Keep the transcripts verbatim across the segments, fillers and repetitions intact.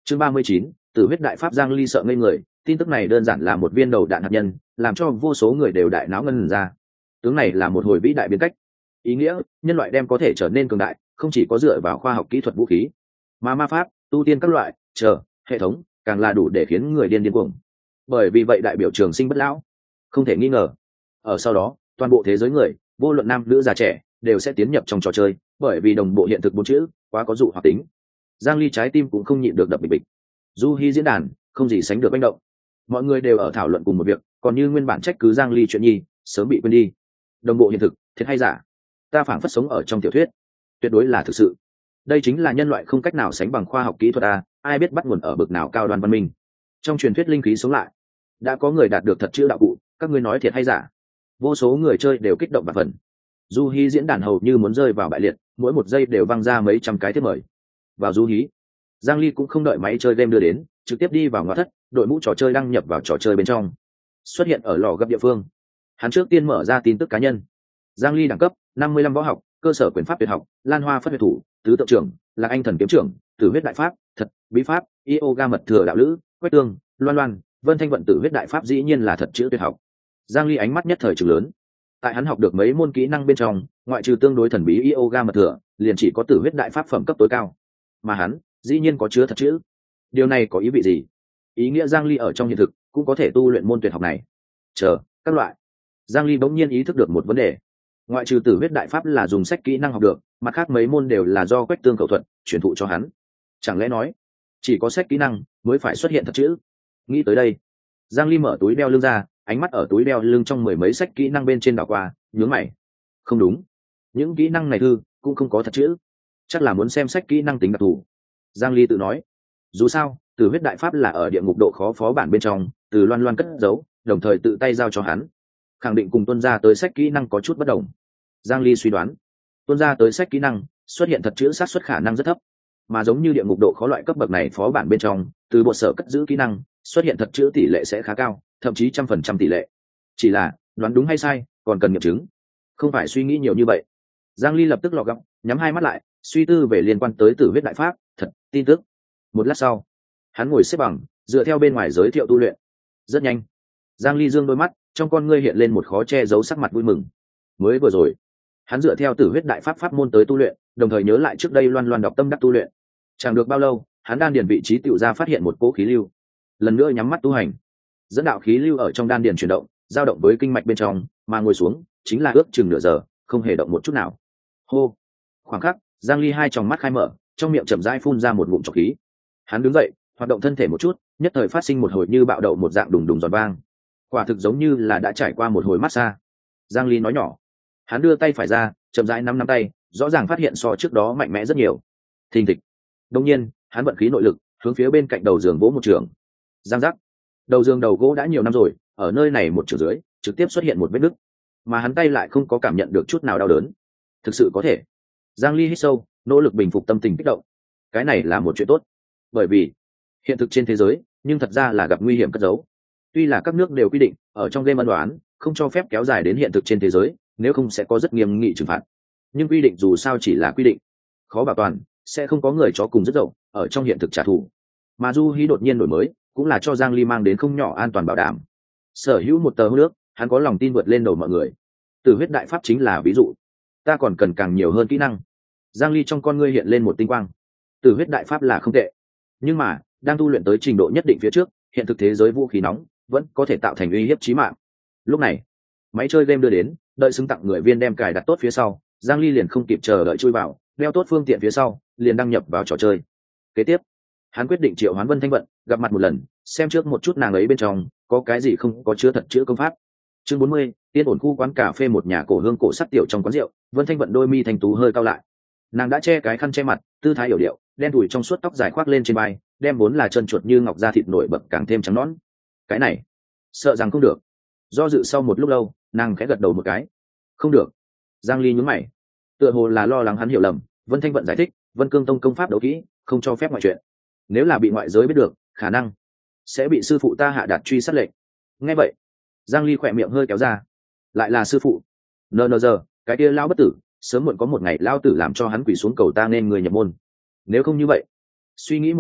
chương ba mươi chín, Tử huyết đại pháp Giang Ly sợ ngây người, tin tức này đơn giản là một viên đầu đạn hạt nhân, làm cho vô số người đều đại não ngân ra. Tướng này là một hồi vĩ đại biến cách. Ý nghĩa, nhân loại đem có thể trở nên cường đại, không chỉ có dựa vào khoa học kỹ thuật vũ khí, mà ma pháp, tu tiên các loại, chờ, hệ thống, càng là đủ để khiến người điên điên cuồng. Bởi vì vậy đại biểu trường sinh bất lão, không thể nghi ngờ. Ở sau đó, toàn bộ thế giới người, vô luận nam nữ già trẻ, đều sẽ tiến nhập trong trò chơi, bởi vì đồng bộ hiện thực bốn chữ, quá có dụ hoặc tính. Giang Ly trái tim cũng không nhịn được đập bịch bịch. Du Hi diễn đàn, không gì sánh được manh động. Mọi người đều ở thảo luận cùng một việc, còn như nguyên bản trách cứ Giang Ly chuyện nhi, sớm bị quên đi. Đồng bộ hiện thực, thiệt hay giả? Ta phảng phất sống ở trong tiểu thuyết, tuyệt đối là thực sự. Đây chính là nhân loại không cách nào sánh bằng khoa học kỹ thuật a, ai biết bắt nguồn ở bậc nào cao đoan văn minh. Trong truyền thuyết linh khí sống lại, đã có người đạt được thật chữ đạo cụ, các ngươi nói thiệt hay giả? Vô số người chơi đều kích động bạc phần. Du Hi diễn đàn hầu như muốn rơi vào bại liệt, mỗi một giây đều văng ra mấy trăm cái thiết mời. Vào Du Hi, Giang Ly cũng không đợi máy chơi game đưa đến, trực tiếp đi vào ngoại thất, đội mũ trò chơi đăng nhập vào trò chơi bên trong, xuất hiện ở lò gấp địa phương. Hắn trước tiên mở ra tin tức cá nhân. Giang Ly đẳng cấp năm mươi lăm võ học, cơ sở quyền pháp tuyệt học, Lan Hoa Phất Huyệt Thủ, tứ tượng trưởng, Lạc Anh Thần Kiếm Trưởng, Tử huyết đại pháp, thật, bí pháp, yoga mật thừa đạo lữ, quét tương, loan loan, Vân Thanh vận Tử huyết đại pháp dĩ nhiên là thật chữ tuyệt học. Giang Ly ánh mắt nhất thời trừng lớn. Tại hắn học được mấy môn kỹ năng bên trong, ngoại trừ tương đối thần bí yoga mật thừa, liền chỉ có Tử huyết đại pháp phẩm cấp tối cao. Mà hắn, dĩ nhiên có chứa thật chữ. Điều này có ý vị gì? Ý nghĩa Giang Ly ở trong hiện thực cũng có thể tu luyện môn tuyệt học này. Chờ, các loại. Giang Ly bỗng nhiên ý thức được một vấn đề. Ngoại trừ Tử huyết đại pháp là dùng sách kỹ năng học được, mặt khác mấy môn đều là do quách tương cầu thuận truyền thụ cho hắn. Chẳng lẽ nói, chỉ có sách kỹ năng mới phải xuất hiện thật chữ? Nghĩ tới đây, Giang Ly mở túi đeo lưng ra, ánh mắt ở túi đeo lưng trong mười mấy sách kỹ năng bên trên đảo qua, nhướng mày. Không đúng, những kỹ năng này thư cũng không có thật chữ, chắc là muốn xem sách kỹ năng tính đặc thù. Giang Ly tự nói, dù sao, Tử huyết đại pháp là ở địa ngục độ khó phó bản bên trong, từ Loan Loan cất giấu, đồng thời tự tay giao cho hắn, khẳng định cùng tuân ra tới sách kỹ năng có chút bất đồng. Giang Ly suy đoán, tuân ra tới sách kỹ năng xuất hiện thật chữ xác suất khả năng rất thấp, mà giống như địa ngục độ khó loại cấp bậc này phó bản bên trong, từ bộ sở cất giữ kỹ năng xuất hiện thật chữ tỷ lệ sẽ khá cao, thậm chí trăm phần trăm tỷ lệ. Chỉ là đoán đúng hay sai còn cần nghiệm chứng, không phải suy nghĩ nhiều như vậy. Giang Ly lập tức lọ gọng, nhắm hai mắt lại, suy tư về liên quan tới Tử huyết đại pháp thật tin tức. Một lát sau, hắn ngồi xếp bằng, dựa theo bên ngoài giới thiệu tu luyện. Rất nhanh, Giang Ly dương đôi mắt, trong con ngươi hiện lên một khó che giấu sắc mặt vui mừng. Mới vừa rồi, hắn dựa theo Tử huyết đại pháp pháp môn tới tu luyện, đồng thời nhớ lại trước đây Loan Loan đọc tâm đắc tu luyện. Chẳng được bao lâu, hắn đan điền vị trí tựu ra phát hiện một cỗ khí lưu. Lần nữa nhắm mắt tu hành, dẫn đạo khí lưu ở trong đan điền chuyển động, dao động với kinh mạch bên trong, mà ngồi xuống chính là ước chừng nửa giờ, không hề động một chút nào. Hô. Khoảng khắc, Giang Ly hai tròng mắt khai mở, trong miệng chậm rãi phun ra một ngụm trọc khí. Hắn đứng dậy, hoạt động thân thể một chút, nhất thời phát sinh một hồi như bạo đậu một dạng đùng đùng giòn vang. Quả thực giống như là đã trải qua một hồi massage. Giang Ly nói nhỏ. Hắn đưa tay phải ra, chậm rãi nắm nắm tay, rõ ràng phát hiện so trước đó mạnh mẽ rất nhiều. Thình thịch. Đương nhiên, hắn vận khí nội lực, hướng phía bên cạnh đầu giường vỗ một trường. Giang giác. Đầu giường đầu gỗ đã nhiều năm rồi, ở nơi này một trường dưới, trực tiếp xuất hiện một vết nứt, mà hắn tay lại không có cảm nhận được chút nào đau đớn. Thực sự có thể. Giang Ly hít sâu, nỗ lực bình phục tâm tình kích động. Cái này là một chuyện tốt, bởi vì hiện thực trên thế giới, nhưng thật ra là gặp nguy hiểm cất giấu. Tuy là các nước đều quy định, ở trong game ân đoán, không cho phép kéo dài đến hiện thực trên thế giới, nếu không sẽ có rất nghiêm nghị trừng phạt. Nhưng quy định dù sao chỉ là quy định, khó bảo toàn, sẽ không có người chó cùng rất dậu ở trong hiện thực trả thù. Mà Du Hí đột nhiên đổi mới, cũng là cho Giang Ly mang đến không nhỏ an toàn bảo đảm. Sở hữu một tờ nước, hắn có lòng tin vượt lên đầu mọi người. Tử huyết đại pháp chính là ví dụ. Ta còn cần càng nhiều hơn kỹ năng. Giang Ly trong con ngươi hiện lên một tinh quang. Tử huyết đại pháp là không tệ, nhưng mà đang tu luyện tới trình độ nhất định phía trước, hiện thực thế giới vũ khí nóng vẫn có thể tạo thành uy hiếp chí mạng. Lúc này, máy chơi game đưa đến, đợi xứng tặng người viên đem cài đặt tốt phía sau, Giang Ly liền không kịp chờ đợi chui vào, đeo tốt phương tiện phía sau, liền đăng nhập vào trò chơi. Kế tiếp, hắn quyết định triệu hoán Vân Thanh Vận, gặp mặt một lần, xem trước một chút nàng ấy bên trong có cái gì không có chứa thật chữ công pháp. Chương bốn mươi, tiên ổn khu quán cà phê một nhà cổ hương cổ sắc tiểu trong quán rượu, Vân Thanh Vận đôi mi thành tú hơi cao lại. Nàng đã che cái khăn che mặt, tư thái hiểu điệu, đen đùi trong suốt tóc dài khoác lên trên vai, đem vốn là chân chuột như ngọc da thịt nổi bật càng thêm trắng nõn. Cái này, sợ rằng không được. Do dự sau một lúc lâu, nàng khẽ gật đầu một cái. Không được. Giang Ly nhướng mày, tựa hồ là lo lắng hắn hiểu lầm. Vân Thanh Vận giải thích, Vân Cương Tông công pháp đấu kỹ, không cho phép ngoại chuyện. Nếu là bị ngoại giới biết được, khả năng sẽ bị sư phụ ta hạ đạt truy sát lệnh. Nghe vậy, Giang Ly khỏe miệng hơi kéo ra. Lại là sư phụ? Nờ nờ giờ, cái kia lão bất tử, sớm muộn có một ngày lão tử làm cho hắn quỳ xuống cầu ta nên người nhập môn. Nếu không như vậy, suy nghĩ một chút,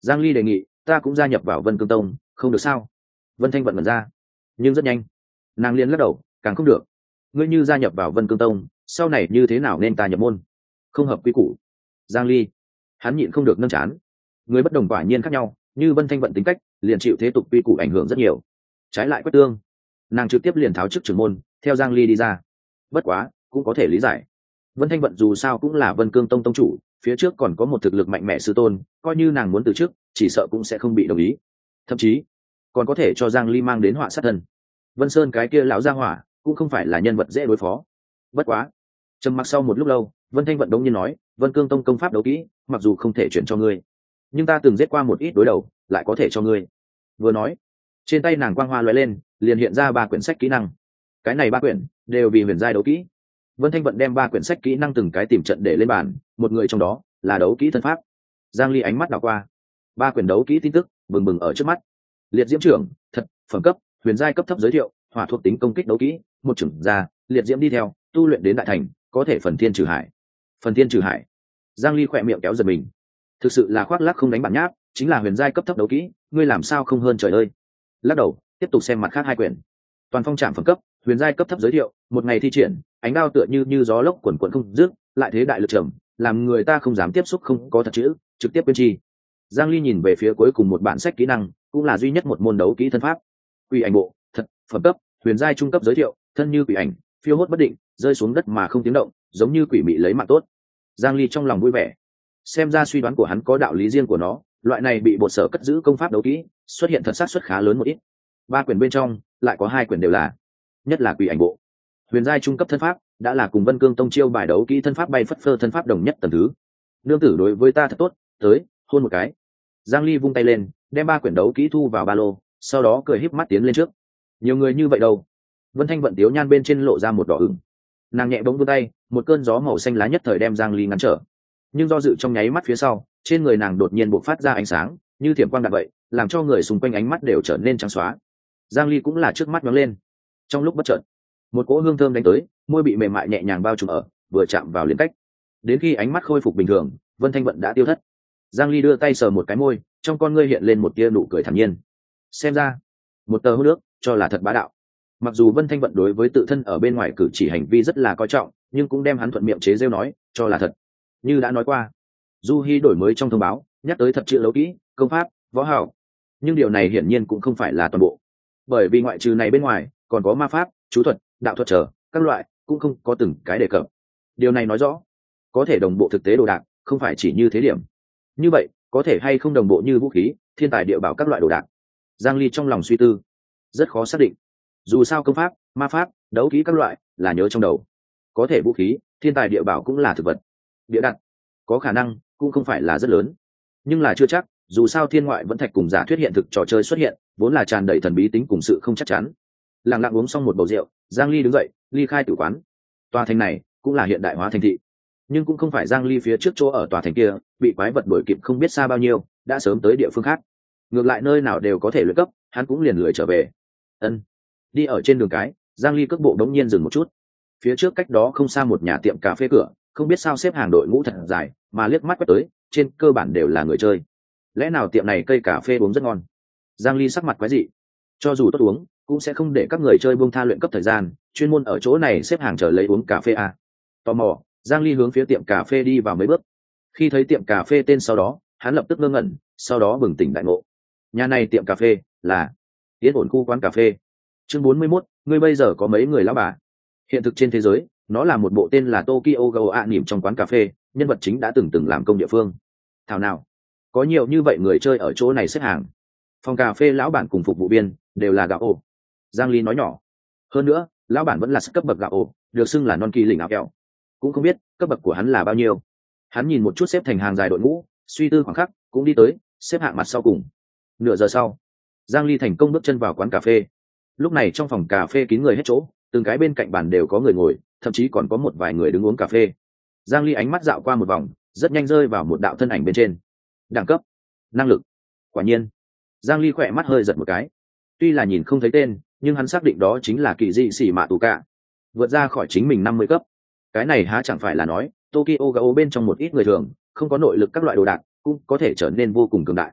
Giang Ly đề nghị ta cũng gia nhập vào Vân Cương Tông không được sao? Vân Thanh Vận mở ra, nhưng rất nhanh nàng liền lắc đầu, càng không được. Ngươi như gia nhập vào Vân Cương Tông, sau này như thế nào nên ta nhập môn? Không hợp quy củ. Giang Ly hắn nhịn không được nâng chán. Người bất đồng quả nhiên khác nhau, như Vân Thanh Vận tính cách liền chịu thế tục quy củ ảnh hưởng rất nhiều. Trái lại Quách Tương, nàng trực tiếp liền tháo chức trưởng môn, theo Giang Ly đi ra. Bất quá cũng có thể lý giải, Vân Thanh Vận dù sao cũng là Vân Cương Tông tông chủ, phía trước còn có một thực lực mạnh mẽ sư tôn, coi như nàng muốn từ chức chỉ sợ cũng sẽ không bị đồng ý, thậm chí còn có thể cho Giang Ly mang đến họa sát thân. Vân Sơn cái kia lão gia hỏa cũng không phải là nhân vật dễ đối phó. Bất quá trầm mặc sau một lúc lâu, Vân Thanh Vận đống nhiên nói, Vân Cương Tông công pháp đấu kỹ mặc dù không thể chuyển cho ngươi, nhưng ta từng giết qua một ít đối đầu, lại có thể cho ngươi. Vừa nói, trên tay nàng quang hoa lóe lên, liền hiện ra ba quyển sách kỹ năng. Cái này ba quyển đều vì huyền giai đấu kỹ. Vân Thanh Vận đem ba quyển sách kỹ năng từng cái tìm trận để lên bàn, một người trong đó là đấu kỹ thân pháp. Giang Ly ánh mắt đảo qua ba quyển đấu kỹ tin tức bừng bừng ở trước mắt. Liệt diễm trưởng, thật, phẩm cấp, huyền giai cấp thấp giới thiệu, hỏa thuộc tính công kích đấu kỹ, một trưởng ra, liệt diễm đi theo, tu luyện đến đại thành, có thể phần thiên trừ hải. Phần thiên trừ hải. Giang Ly khỏe miệng kéo giật mình. Thực sự là khoác lác không đánh bản nháp, chính là huyền giai cấp thấp đấu kỹ, ngươi làm sao không hơn trời ơi. Lắc đầu, tiếp tục xem mặt khác hai quyển. Toàn phong trạm phẩm cấp, huyền giai cấp thấp giới thiệu, một ngày thi triển, ánh đao tựa như như gió lốc quần quần không dứt, lại thế đại lực trầm, làm người ta không dám tiếp xúc không có thật chữ, trực tiếp quên chi. Giang Ly nhìn về phía cuối cùng một bản sách kỹ năng, cũng là duy nhất một môn đấu kỹ thân pháp. Quỷ ảnh bộ, thật, phẩm cấp, huyền giai trung cấp giới thiệu, thân như quỷ ảnh, phiêu hốt bất định, rơi xuống đất mà không tiếng động, giống như quỷ mị lấy mạng tốt. Giang Ly trong lòng vui vẻ, xem ra suy đoán của hắn có đạo lý riêng của nó, loại này bị bột sở cất giữ công pháp đấu kỹ, xuất hiện thật xác suất khá lớn một ít. Ba quyển bên trong lại có hai quyển đều là, nhất là quỷ ảnh bộ, huyền giai trung cấp thân pháp, đã là cùng Vân Cương Tông chiêu bài đấu kỹ thân pháp bay phất phơ thân pháp đồng nhất tầng thứ. Nương tử đối với ta thật tốt, tới hôn một cái. Giang Ly vung tay lên, đem ba quyển đấu kỹ thu vào ba lô, sau đó cười híp mắt tiến lên trước. Nhiều người như vậy đâu? Vân Thanh Vận tiếu nhan bên trên lộ ra một đỏ ửng. Nàng nhẹ bỗng vươn tay, một cơn gió màu xanh lá nhất thời đem Giang Ly ngăn trở. Nhưng do dự trong nháy mắt phía sau, trên người nàng đột nhiên bộc phát ra ánh sáng, như thiểm quang đạn vậy, làm cho người xung quanh ánh mắt đều trở nên trắng xóa. Giang Ly cũng là trước mắt nhướng lên. Trong lúc bất chợt, một cỗ hương thơm đánh tới, môi bị mềm mại nhẹ nhàng bao trùm ở, vừa chạm vào liền cách. Đến khi ánh mắt khôi phục bình thường, Vân Thanh Vận đã tiêu thất. Giang Ly đưa tay sờ một cái môi, trong con ngươi hiện lên một tia nụ cười thản nhiên. Xem ra, một tờ hôn nước, cho là thật bá đạo. Mặc dù Vân Thanh Vận đối với tự thân ở bên ngoài cử chỉ hành vi rất là coi trọng, nhưng cũng đem hắn thuận miệng chế giễu nói, cho là thật. Như đã nói qua, Du Hi đổi mới trong thông báo, nhắc tới thật chữ đấu kỹ, công pháp, võ hảo. Nhưng điều này hiển nhiên cũng không phải là toàn bộ. Bởi vì ngoại trừ này bên ngoài, còn có ma pháp, chú thuật, đạo thuật trở, các loại, cũng không có từng cái đề cập. Điều này nói rõ, có thể đồng bộ thực tế đồ đạc, không phải chỉ như thế điểm. Như vậy, có thể hay không đồng bộ như vũ khí, thiên tài địa bảo các loại đồ đạc. Giang Ly trong lòng suy tư, rất khó xác định. Dù sao công pháp, ma pháp, đấu kỹ các loại là nhớ trong đầu. Có thể vũ khí, thiên tài địa bảo cũng là thực vật. Địa đặt, có khả năng, cũng không phải là rất lớn. Nhưng là chưa chắc, dù sao thiên ngoại vẫn thạch cùng giả thuyết hiện thực trò chơi xuất hiện, vốn là tràn đầy thần bí tính cùng sự không chắc chắn. Lặng lặng uống xong một bầu rượu, Giang Ly đứng dậy, ly khai tử quán. Tòa thành này cũng là hiện đại hóa thành thị, nhưng cũng không phải Giang Ly phía trước chỗ ở tòa thành kia bị quái vật đuổi kịp không biết xa bao nhiêu, đã sớm tới địa phương khác. Ngược lại nơi nào đều có thể luyện cấp, hắn cũng liền lười trở về. Ân. Đi ở trên đường cái, Giang Ly cước bộ đống nhiên dừng một chút. Phía trước cách đó không xa một nhà tiệm cà phê cửa, không biết sao xếp hàng đội ngũ thật dài, mà liếc mắt quét tới, trên cơ bản đều là người chơi. Lẽ nào tiệm này cây cà phê uống rất ngon? Giang Ly sắc mặt quái dị. Cho dù tốt uống, cũng sẽ không để các người chơi buông tha luyện cấp thời gian, chuyên môn ở chỗ này xếp hàng chờ lấy uống cà phê à. Tò mò, Giang Ly hướng phía tiệm cà phê đi vào mấy bước. Khi thấy tiệm cà phê tên sau đó, hắn lập tức ngơ ngẩn, sau đó bừng tỉnh đại ngộ. Nhà này tiệm cà phê là Yên ổn khu quán cà phê. Chương bốn mươi mốt, ngươi bây giờ có mấy người lão bà? Hiện thực trên thế giới, nó là một bộ tên là Tokyo Go ạ nỉm trong quán cà phê, nhân vật chính đã từng từng làm công địa phương. Thảo nào, có nhiều như vậy người chơi ở chỗ này xếp hàng. Phòng cà phê lão bản cùng phục vụ viên đều là gạo ổ. Giang Ly nói nhỏ. Hơn nữa, lão bản vẫn là cấp bậc gạo ổ, được xưng là non kỳ lỉnh áo kẹo. Cũng không biết cấp bậc của hắn là bao nhiêu. Hắn nhìn một chút xếp thành hàng dài đội ngũ, suy tư khoảng khắc, cũng đi tới, xếp hạng mặt sau cùng. Nửa giờ sau, Giang Ly thành công bước chân vào quán cà phê. Lúc này trong phòng cà phê kín người hết chỗ, từng cái bên cạnh bàn đều có người ngồi, thậm chí còn có một vài người đứng uống cà phê. Giang Ly ánh mắt dạo qua một vòng, rất nhanh rơi vào một đạo thân ảnh bên trên. Đẳng cấp, năng lực. Quả nhiên, Giang Ly khỏe mắt hơi giật một cái. Tuy là nhìn không thấy tên, nhưng hắn xác định đó chính là kỳ dị xỉ mạ tù cả, vượt ra khỏi chính mình năm mươi cấp. Cái này há chẳng phải là nói Tokyo Gao bên trong một ít người thường không có nội lực các loại đồ đạc cũng có thể trở nên vô cùng cường đại.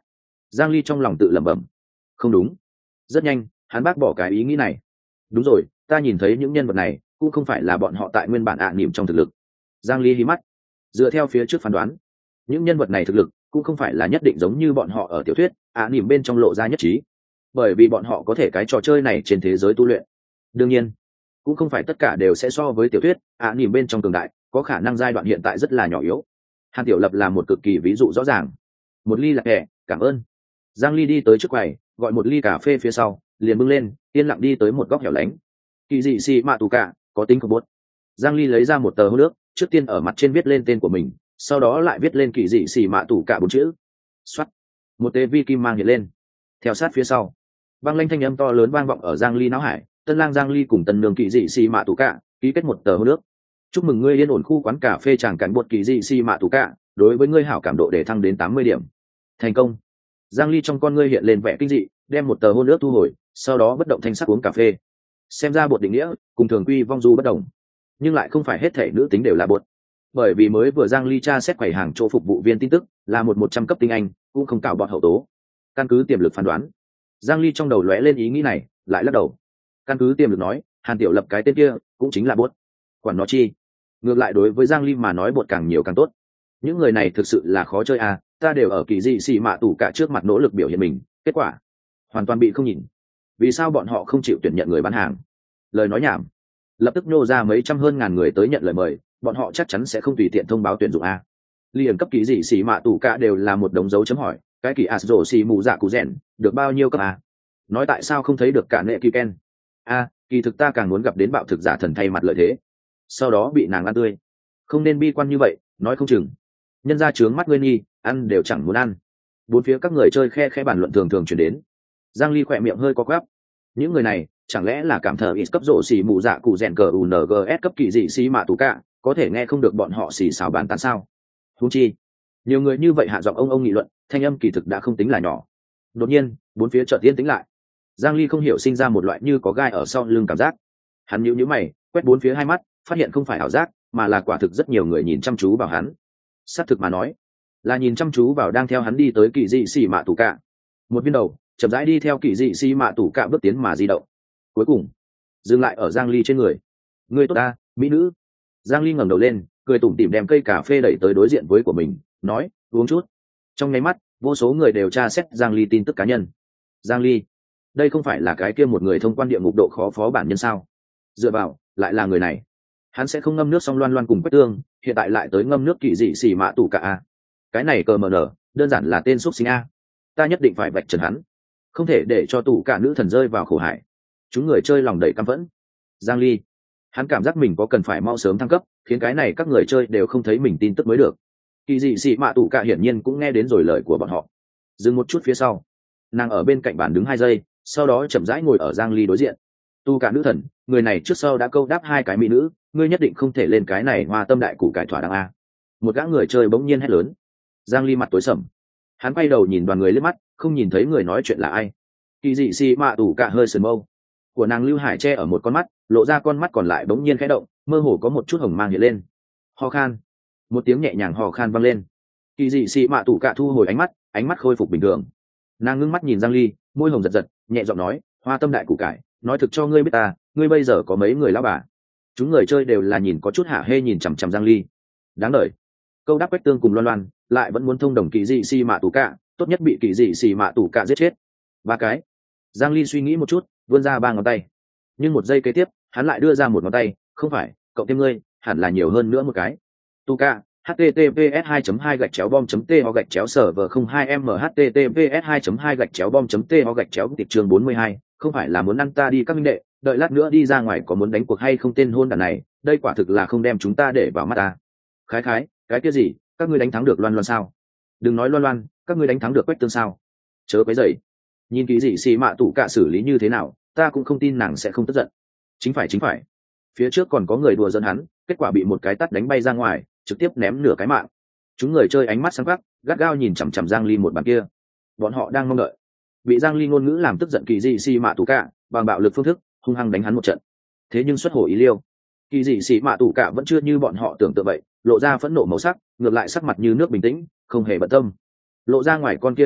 Giang Ly trong lòng tự lẩm bẩm. Không đúng. Rất nhanh hắn bác bỏ cái ý nghĩ này. Đúng rồi, ta nhìn thấy những nhân vật này cũng không phải là bọn họ tại nguyên bản ạ niệm trong thực lực. Giang Ly hí mắt. Dựa theo phía trước phán đoán, những nhân vật này thực lực cũng không phải là nhất định giống như bọn họ ở tiểu thuyết ạ niệm bên trong lộ ra nhất trí, bởi vì bọn họ có thể cái trò chơi này trên thế giới tu luyện. Đương nhiên cũng không phải tất cả đều sẽ so với tiểu thuyết ạ niệm bên trong cường đại, có khả năng giai đoạn hiện tại rất là nhỏ yếu. Hàn Tiểu Lập là một cực kỳ ví dụ rõ ràng. Một ly lạc kẻ, cảm ơn. Giang Ly đi tới trước quầy, gọi một ly cà phê phía sau, liền bưng lên, yên lặng đi tới một góc hẻo lánh. Kỳ dị xì mạ tù cả, có tính không bốt. Giang Ly lấy ra một tờ hôn nước, trước tiên ở mặt trên viết lên tên của mình, sau đó lại viết lên kỳ dị xì mạ tù cả bốn chữ. Xoát. Một tê vi kim mang hiện lên. Theo sát phía sau, vang lên thanh âm to lớn vang vọng ở Giang Ly não hải, tân lang Giang Ly cùng tân nương kỳ dị xì mạ tù cả, ký kết một tờ hôn nước. Chúc mừng ngươi yên ổn khu quán cà phê chàng cảnh bột kỳ dị xì mạ tù cả, đối với ngươi hảo cảm độ để thăng đến tám mươi điểm. Thành công. Giang Ly trong con ngươi hiện lên vẻ kinh dị, đem một tờ hôn nước thu hồi, sau đó bất động thanh sắc uống cà phê. Xem ra bột định nghĩa cùng thường quy vong du bất đồng, nhưng lại không phải hết thể nữ tính đều là bột, bởi vì mới vừa Giang Ly tra xét quầy hàng chỗ phục vụ viên tin tức là một một trăm cấp tinh anh, cũng không cảo bọt hậu tố. Căn cứ tiềm lực phán đoán, Giang Ly trong đầu lóe lên ý nghĩ này, lại lắc đầu. Căn cứ tiềm lực nói, Hàn Tiểu Lập cái tên kia cũng chính là bột. Quản nó chi, ngược lại đối với Giang Ly mà nói bột càng nhiều càng tốt. Những người này thực sự là khó chơi à, ta đều ở kỳ dị xì mạ tủ cả trước mặt nỗ lực biểu hiện mình, kết quả hoàn toàn bị không nhìn. Vì sao bọn họ không chịu tuyển nhận người bán hàng? Lời nói nhảm. Lập tức nô ra mấy trăm hơn ngàn người tới nhận lời mời, bọn họ chắc chắn sẽ không tùy tiện thông báo tuyển dụng a. Liền cấp kỳ dị xì mạ tủ cả đều là một đống dấu chấm hỏi, cái kỳ ạt rổ xì mù dạ cụ rèn được bao nhiêu cấp a? Nói tại sao không thấy được cả nệ kỳ ken? A, kỳ thực ta càng muốn gặp đến bạo thực giả thần thay mặt lợi thế, sau đó bị nàng ăn tươi. Không nên bi quan như vậy, nói không chừng nhân ra trướng mắt ngươi nghi, ăn đều chẳng muốn ăn. Bốn phía các người chơi khe khe bàn luận thường thường chuyển đến. Giang Ly khỏe miệng hơi có quắp. Những người này chẳng lẽ là cảm thờ ít cấp rổ xì mù dạ cụ rèn cờ u en giê ét cấp kỳ dị xì mạ tù cả, có thể nghe không được bọn họ xì xào bàn tán sao? Huống chi nhiều người như vậy hạ giọng ông ông nghị luận, thanh âm kỳ thực đã không tính là nhỏ. Đột nhiên bốn phía chợt tiến tĩnh lại. Giang Ly không hiểu sinh ra một loại như có gai ở sau lưng cảm giác. Hắn nhíu nhíu mày, quét bốn phía hai mắt, phát hiện không phải ảo giác, mà là quả thực rất nhiều người nhìn chăm chú vào hắn. Xác thực mà nói, là nhìn chăm chú vào đang theo hắn đi tới kỳ dị xì mạ tù cả. Một viên đầu chậm rãi đi theo kỳ dị xì mạ tù cả bước tiến mà di động, cuối cùng dừng lại ở Giang Ly trên người. Người tốt ta, mỹ nữ. Giang Ly ngẩng đầu lên, cười tủm tỉm đem cây cà phê đẩy tới đối diện với của mình, nói, uống chút. Trong nháy mắt, vô số người đều tra xét Giang Ly tin tức cá nhân. Giang Ly, đây không phải là cái kia một người thông quan địa ngục độ khó phó bản nhân sao? Dựa vào, lại là người này. Hắn sẽ không ngâm nước xong loan loan cùng Quách Tương, hiện tại lại tới ngâm nước kỳ dị xì mạ tù cả a. Cái này cờ mờ nở, đơn giản là tên xuất sinh a. Ta nhất định phải vạch trần hắn, không thể để cho tù cả nữ thần rơi vào khổ hải. Chúng người chơi lòng đầy căm phẫn. Giang Ly, hắn cảm giác mình có cần phải mau sớm thăng cấp, khiến cái này các người chơi đều không thấy mình tin tức mới được. Kỳ dị xì mạ tù cả hiển nhiên cũng nghe đến rồi lời của bọn họ. Dừng một chút phía sau, nàng ở bên cạnh bàn đứng hai giây, sau đó chậm rãi ngồi ở Giang Ly đối diện. Tu cả nữ thần, người này trước sau đã câu đáp hai cái mỹ nữ, ngươi nhất định không thể lên cái này hoa tâm đại củ cải thỏa đáng a. Một gã người chơi bỗng nhiên hét lớn. Giang Ly mặt tối sầm, hắn quay đầu nhìn đoàn người liếc mắt, không nhìn thấy người nói chuyện là ai. Kỳ dị xì mạ tù cả hơi sườn mâu của nàng Lưu Hải che ở một con mắt, lộ ra con mắt còn lại bỗng nhiên khẽ động, mơ hồ có một chút hồng mang hiện lên. Ho khan, một tiếng nhẹ nhàng ho khan vang lên. Kỳ dị xì mạ tù cả thu hồi ánh mắt, ánh mắt khôi phục bình thường. Nàng ngưng mắt nhìn Giang Ly, môi hồng giật giật, nhẹ giọng nói, hoa tâm đại củ cải, nói thực cho ngươi biết ta, ngươi bây giờ có mấy người lão bà? Chúng người chơi đều là nhìn có chút hạ hê nhìn chằm chằm Giang Ly. Đáng đời. Câu đáp Quách Tương cùng Loan Loan lại vẫn muốn thông đồng kỳ dị xì mạ tù cả, tốt nhất bị kỳ dị xì mạ tù cả giết chết. Ba cái. Giang Ly suy nghĩ một chút, vươn ra ba ngón tay. Nhưng một giây kế tiếp, hắn lại đưa ra một ngón tay, không phải, cộng thêm ngươi, hẳn là nhiều hơn nữa một cái. Tu ca, https 2 2 gạch chéo bom to gạch chéo server không hai m https 2 2 gạch chéo bom to gạch chéo tiệp trường bốn mươi hai, không phải là muốn ăn ta đi các minh đệ, đợi lát nữa đi ra ngoài có muốn đánh cuộc hay không tên hôn đàn này, đây quả thực là không đem chúng ta để vào mắt ta. Khái khái, cái kia gì, các ngươi đánh thắng được Loan Loan sao? Đừng nói Loan Loan, các ngươi đánh thắng được Quách Tương sao? Chớ quấy rầy. Nhìn kỹ gì xì mạ tủ cả xử lý như thế nào, ta cũng không tin nàng sẽ không tức giận. Chính phải chính phải. Phía trước còn có người đùa giỡn hắn, kết quả bị một cái tát đánh bay ra ngoài, trực tiếp ném nửa cái mạng. Chúng người chơi ánh mắt sáng quắc, gắt gao nhìn chằm chằm Giang Ly một bàn kia. Bọn họ đang mong đợi bị Giang Ly ngôn ngữ làm tức giận kỳ dị xì mạ tủ cả, bằng bạo lực phương thức hung hăng đánh hắn một trận. Thế nhưng xuất hồ ý liêu, kỳ dị xì mạ tủ cả vẫn chưa như bọn họ tưởng tượng vậy, lộ ra phẫn nộ màu sắc, ngược lại sắc mặt như nước bình tĩnh, không hề bận tâm. Lộ ra ngoài con kia ánh mắt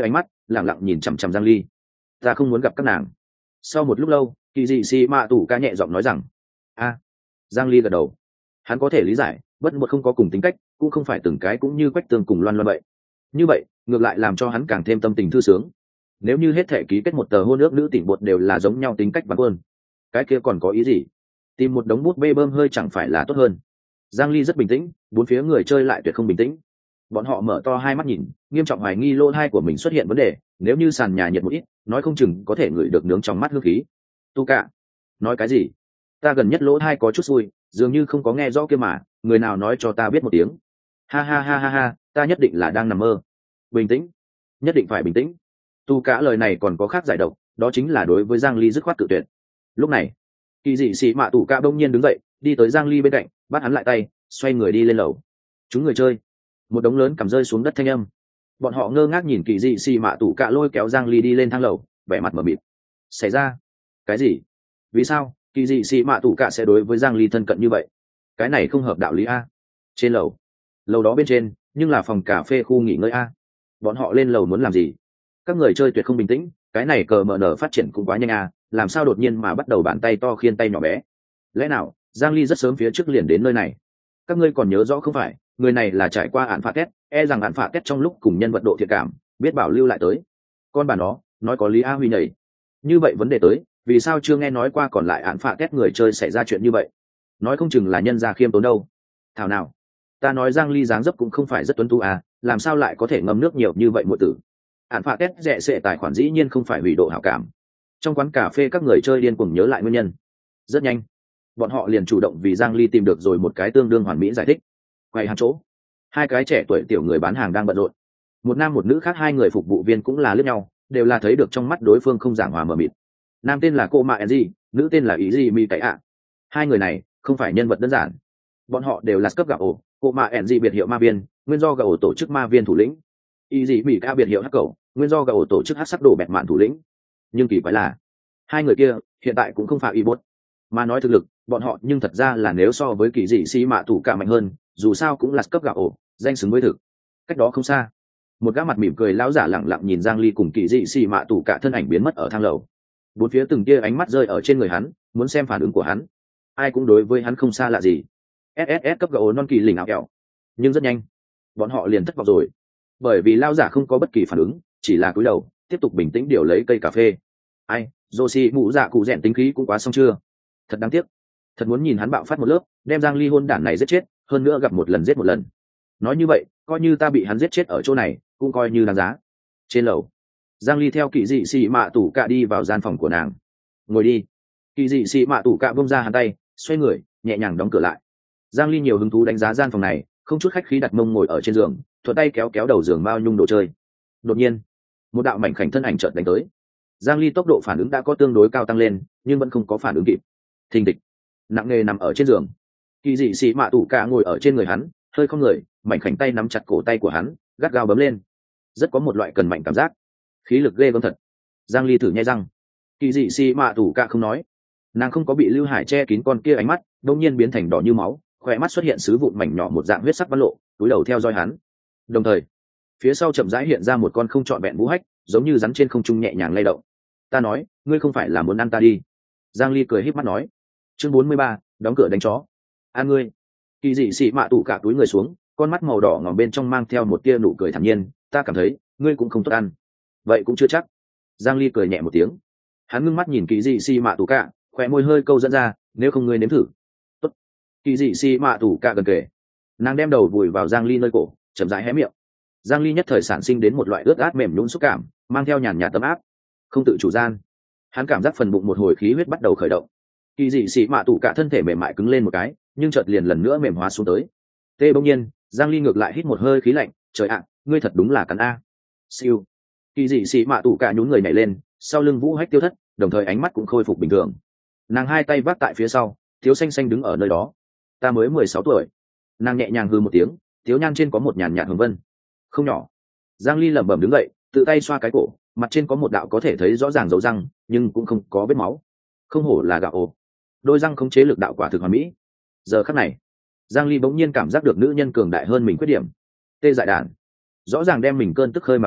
lẳng lặng nhìn chằm chằm Giang Ly. Ta không muốn gặp các nàng. Sau một lúc lâu, kỳ dị xì mạ tủ ca nhẹ giọng nói rằng, a. Giang Ly gật đầu. Hắn có thể lý giải, bất một không có cùng tính cách, cũng không phải từng cái cũng như Quách Tường cùng Loan Loan vậy. Như vậy, ngược lại làm cho hắn càng thêm tâm tình thư sướng. Nếu như hết thể ký kết một tờ hôn ước nữ tỉnh bột đều là giống nhau tính cách và quân, cái kia còn có ý gì? Tìm một đống bút bê bơm hơi chẳng phải là tốt hơn. Giang Ly rất bình tĩnh, bốn phía người chơi lại tuyệt không bình tĩnh. Bọn họ mở to hai mắt nhìn, nghiêm trọng hoài nghi lỗ hai của mình xuất hiện vấn đề, nếu như sàn nhà nhiệt một ít, nói không chừng có thể ngửi được nướng trong mắt hương khí. Tu cả, nói cái gì? Ta gần nhất lỗ hai có chút xui, dường như không có nghe rõ kia mà, người nào nói cho ta biết một tiếng. Ha ha ha ha ha, ta nhất định là đang nằm mơ. Bình tĩnh, nhất định phải bình tĩnh. Tu cả lời này còn có khác giải độc, đó chính là đối với Giang Ly dứt khoát tự tuyệt. Lúc này, kỳ dị sĩ mạ tủ cả đông nhiên đứng dậy, đi tới Giang Ly bên cạnh, bắt hắn lại tay, xoay người đi lên lầu. Chúng người chơi, một đống lớn cầm rơi xuống đất thanh âm. Bọn họ ngơ ngác nhìn kỳ dị sĩ mạ tủ cả lôi kéo Giang Ly đi lên thang lầu, vẻ mặt mở mịt. Xảy ra cái gì? Vì sao kỳ dị sĩ mạ tủ cả sẽ đối với Giang Ly thân cận như vậy? Cái này không hợp đạo lý a. Trên lầu, lầu đó bên trên nhưng là phòng cà phê khu nghỉ ngơi a. Bọn họ lên lầu muốn làm gì? Các người chơi tuyệt không bình tĩnh, cái này cờ mở nở phát triển cũng quá nhanh a, làm sao đột nhiên mà bắt đầu bàn tay to khiên tay nhỏ bé? Lẽ nào Giang Ly rất sớm phía trước liền đến nơi này? Các ngươi còn nhớ rõ không phải, người này là trải qua án phạt test, e rằng án phạt test trong lúc cùng nhân vật độ thiện cảm, biết bảo lưu lại tới. Con bà nó, nói có lý a Huy nhảy. Như vậy vấn đề tới, vì sao chưa nghe nói qua còn lại án phạt test người chơi xảy ra chuyện như vậy? Nói không chừng là nhân gia khiêm tốn đâu. Thảo nào, ta nói Giang Ly dáng dấp cũng không phải rất tuấn tú à, làm sao lại có thể ngâm nước nhiều như vậy muội tử? Án phạt test rẻ sệ tài khoản dĩ nhiên không phải hủy độ hảo cảm. Trong quán cà phê các người chơi điên cuồng nhớ lại nguyên nhân. Rất nhanh, bọn họ liền chủ động vì Giang Ly tìm được rồi một cái tương đương hoàn mỹ giải thích. Quay hàng chỗ, hai cái trẻ tuổi tiểu người bán hàng đang bận rộn. Một nam một nữ khác hai người phục vụ viên cũng là liếc nhau, đều là thấy được trong mắt đối phương không giảng hòa mờ mịt. Nam tên là cô Mạ Enji, nữ tên là Ý Gì Mi Cái ạ. Hai người này không phải nhân vật đơn giản. Bọn họ đều là cấp gạo ổ, cô Mạ Enji biệt hiệu ma viên, nguyên do gạo ổ tổ chức ma viên thủ lĩnh. Ý Gì Mi Cái biệt hiệu hắc cẩu, nguyên do gạo ổ tổ chức hắc sắc đồ bẹt mạn thủ lĩnh. Nhưng kỳ quái là, hai người kia hiện tại cũng không phải y bốt, mà nói thực lực bọn họ nhưng thật ra là nếu so với kỳ dị sĩ mạ tủ cả mạnh hơn, dù sao cũng là cấp gạo ổ, danh xứng với thực. Cách đó không xa, một gã mặt mỉm cười lão giả lẳng lặng nhìn Giang Ly cùng kỳ dị sĩ mạ tủ cả thân ảnh biến mất ở thang lầu. Bốn phía từng tia ánh mắt rơi ở trên người hắn, muốn xem phản ứng của hắn. Ai cũng đối với hắn không xa lạ gì. ét ét ét cấp gạo ổ non kỳ lình ảo kẹo. Nhưng rất nhanh, bọn họ liền thất vọng rồi, bởi vì lão giả không có bất kỳ phản ứng, chỉ là cúi đầu tiếp tục bình tĩnh điều lấy cây cà phê. Ai, Joshi mũ dạ cụ rèn tính khí cũng quá xong chưa? Thật đáng tiếc, thật muốn nhìn hắn bạo phát một lớp, đem Giang Ly hôn đản này giết chết, hơn nữa gặp một lần giết một lần. Nói như vậy, coi như ta bị hắn giết chết ở chỗ này, cũng coi như đáng giá. Trên lầu, Giang Ly theo kỳ dị xì mạ tủ cạ đi vào gian phòng của nàng. Ngồi đi. Kỳ dị xì mạ tủ cạ bông ra hắn tay, xoay người, nhẹ nhàng đóng cửa lại. Giang Ly nhiều hứng thú đánh giá gian phòng này, không chút khách khí đặt mông ngồi ở trên giường, thuận tay kéo kéo đầu giường bao nhung đồ chơi. Đột nhiên, một đạo mảnh khảnh thân ảnh chợt đánh tới. Giang Ly tốc độ phản ứng đã có tương đối cao tăng lên, nhưng vẫn không có phản ứng kịp. Thình thịch, nặng nề nằm ở trên giường. Kỳ dị sĩ mạ tủ cả ngồi ở trên người hắn, hơi không người, mảnh khảnh tay nắm chặt cổ tay của hắn, gắt gao bấm lên. Rất có một loại cần mạnh cảm giác, khí lực ghê gớm thật. Giang Ly thử nhai răng. Kỳ dị sĩ mạ tủ cả không nói, nàng không có bị Lưu Hải che kín con kia ánh mắt, đột nhiên biến thành đỏ như máu, khóe mắt xuất hiện sứ vụn mảnh nhỏ một dạng huyết sắc văn lộ, túi đầu theo dõi hắn. Đồng thời, phía sau chậm rãi hiện ra một con không trọn vẹn vũ hách, giống như rắn trên không trung nhẹ nhàng lay động. Ta nói, ngươi không phải là muốn ăn ta đi? Giang Ly cười híp mắt nói. Chương bốn mươi ba, đóng cửa đánh chó. Ăn ngươi. Kỳ dị sĩ mạ tủ cả túi người xuống, con mắt màu đỏ ngòm bên trong mang theo một tia nụ cười thản nhiên. Ta cảm thấy, ngươi cũng không tốt ăn. Vậy cũng chưa chắc. Giang Ly cười nhẹ một tiếng. Hắn ngưng mắt nhìn kỳ dị sĩ mạ tủ cả, khóe môi hơi câu dẫn ra, nếu không ngươi nếm thử. Tốt. Kỳ dị sĩ mạ tủ cả gần kề. Nàng đem đầu vùi vào Giang Ly nơi cổ, chậm rãi hé miệng. Giang Ly nhất thời sản sinh đến một loại ướt át mềm nhũn xúc cảm, mang theo nhàn nhạt tấm áp. Không tự chủ gian, hắn cảm giác phần bụng một hồi khí huyết bắt đầu khởi động. Kỳ dị sĩ mạ tủ cả thân thể mềm mại cứng lên một cái, nhưng chợt liền lần nữa mềm hóa xuống tới. Tê bỗng nhiên, Giang Ly ngược lại hít một hơi khí lạnh, trời ạ, ngươi thật đúng là cắn a. Siêu. Kỳ dị sĩ mạ tủ cả nhún người nhảy lên, sau lưng vũ hách tiêu thất, đồng thời ánh mắt cũng khôi phục bình thường. Nàng hai tay vác tại phía sau, thiếu xanh xanh đứng ở nơi đó. Ta mới mười sáu tuổi. Nàng nhẹ nhàng hừ một tiếng, thiếu nhan trên có một nhàn nhạt hồng vân. Không nhỏ. Giang Ly lẩm bẩm đứng dậy, tự tay xoa cái cổ, mặt trên có một đạo có thể thấy rõ ràng dấu răng, nhưng cũng không có vết máu. Không hổ là gạo ổ, đôi răng không chế lực đạo quả thực hoàn mỹ. Giờ khắc này, Giang Ly bỗng nhiên cảm giác được nữ nhân cường đại hơn mình khuyết điểm. Tê dại đàn, rõ ràng đem mình cơn tức khơi mào tới,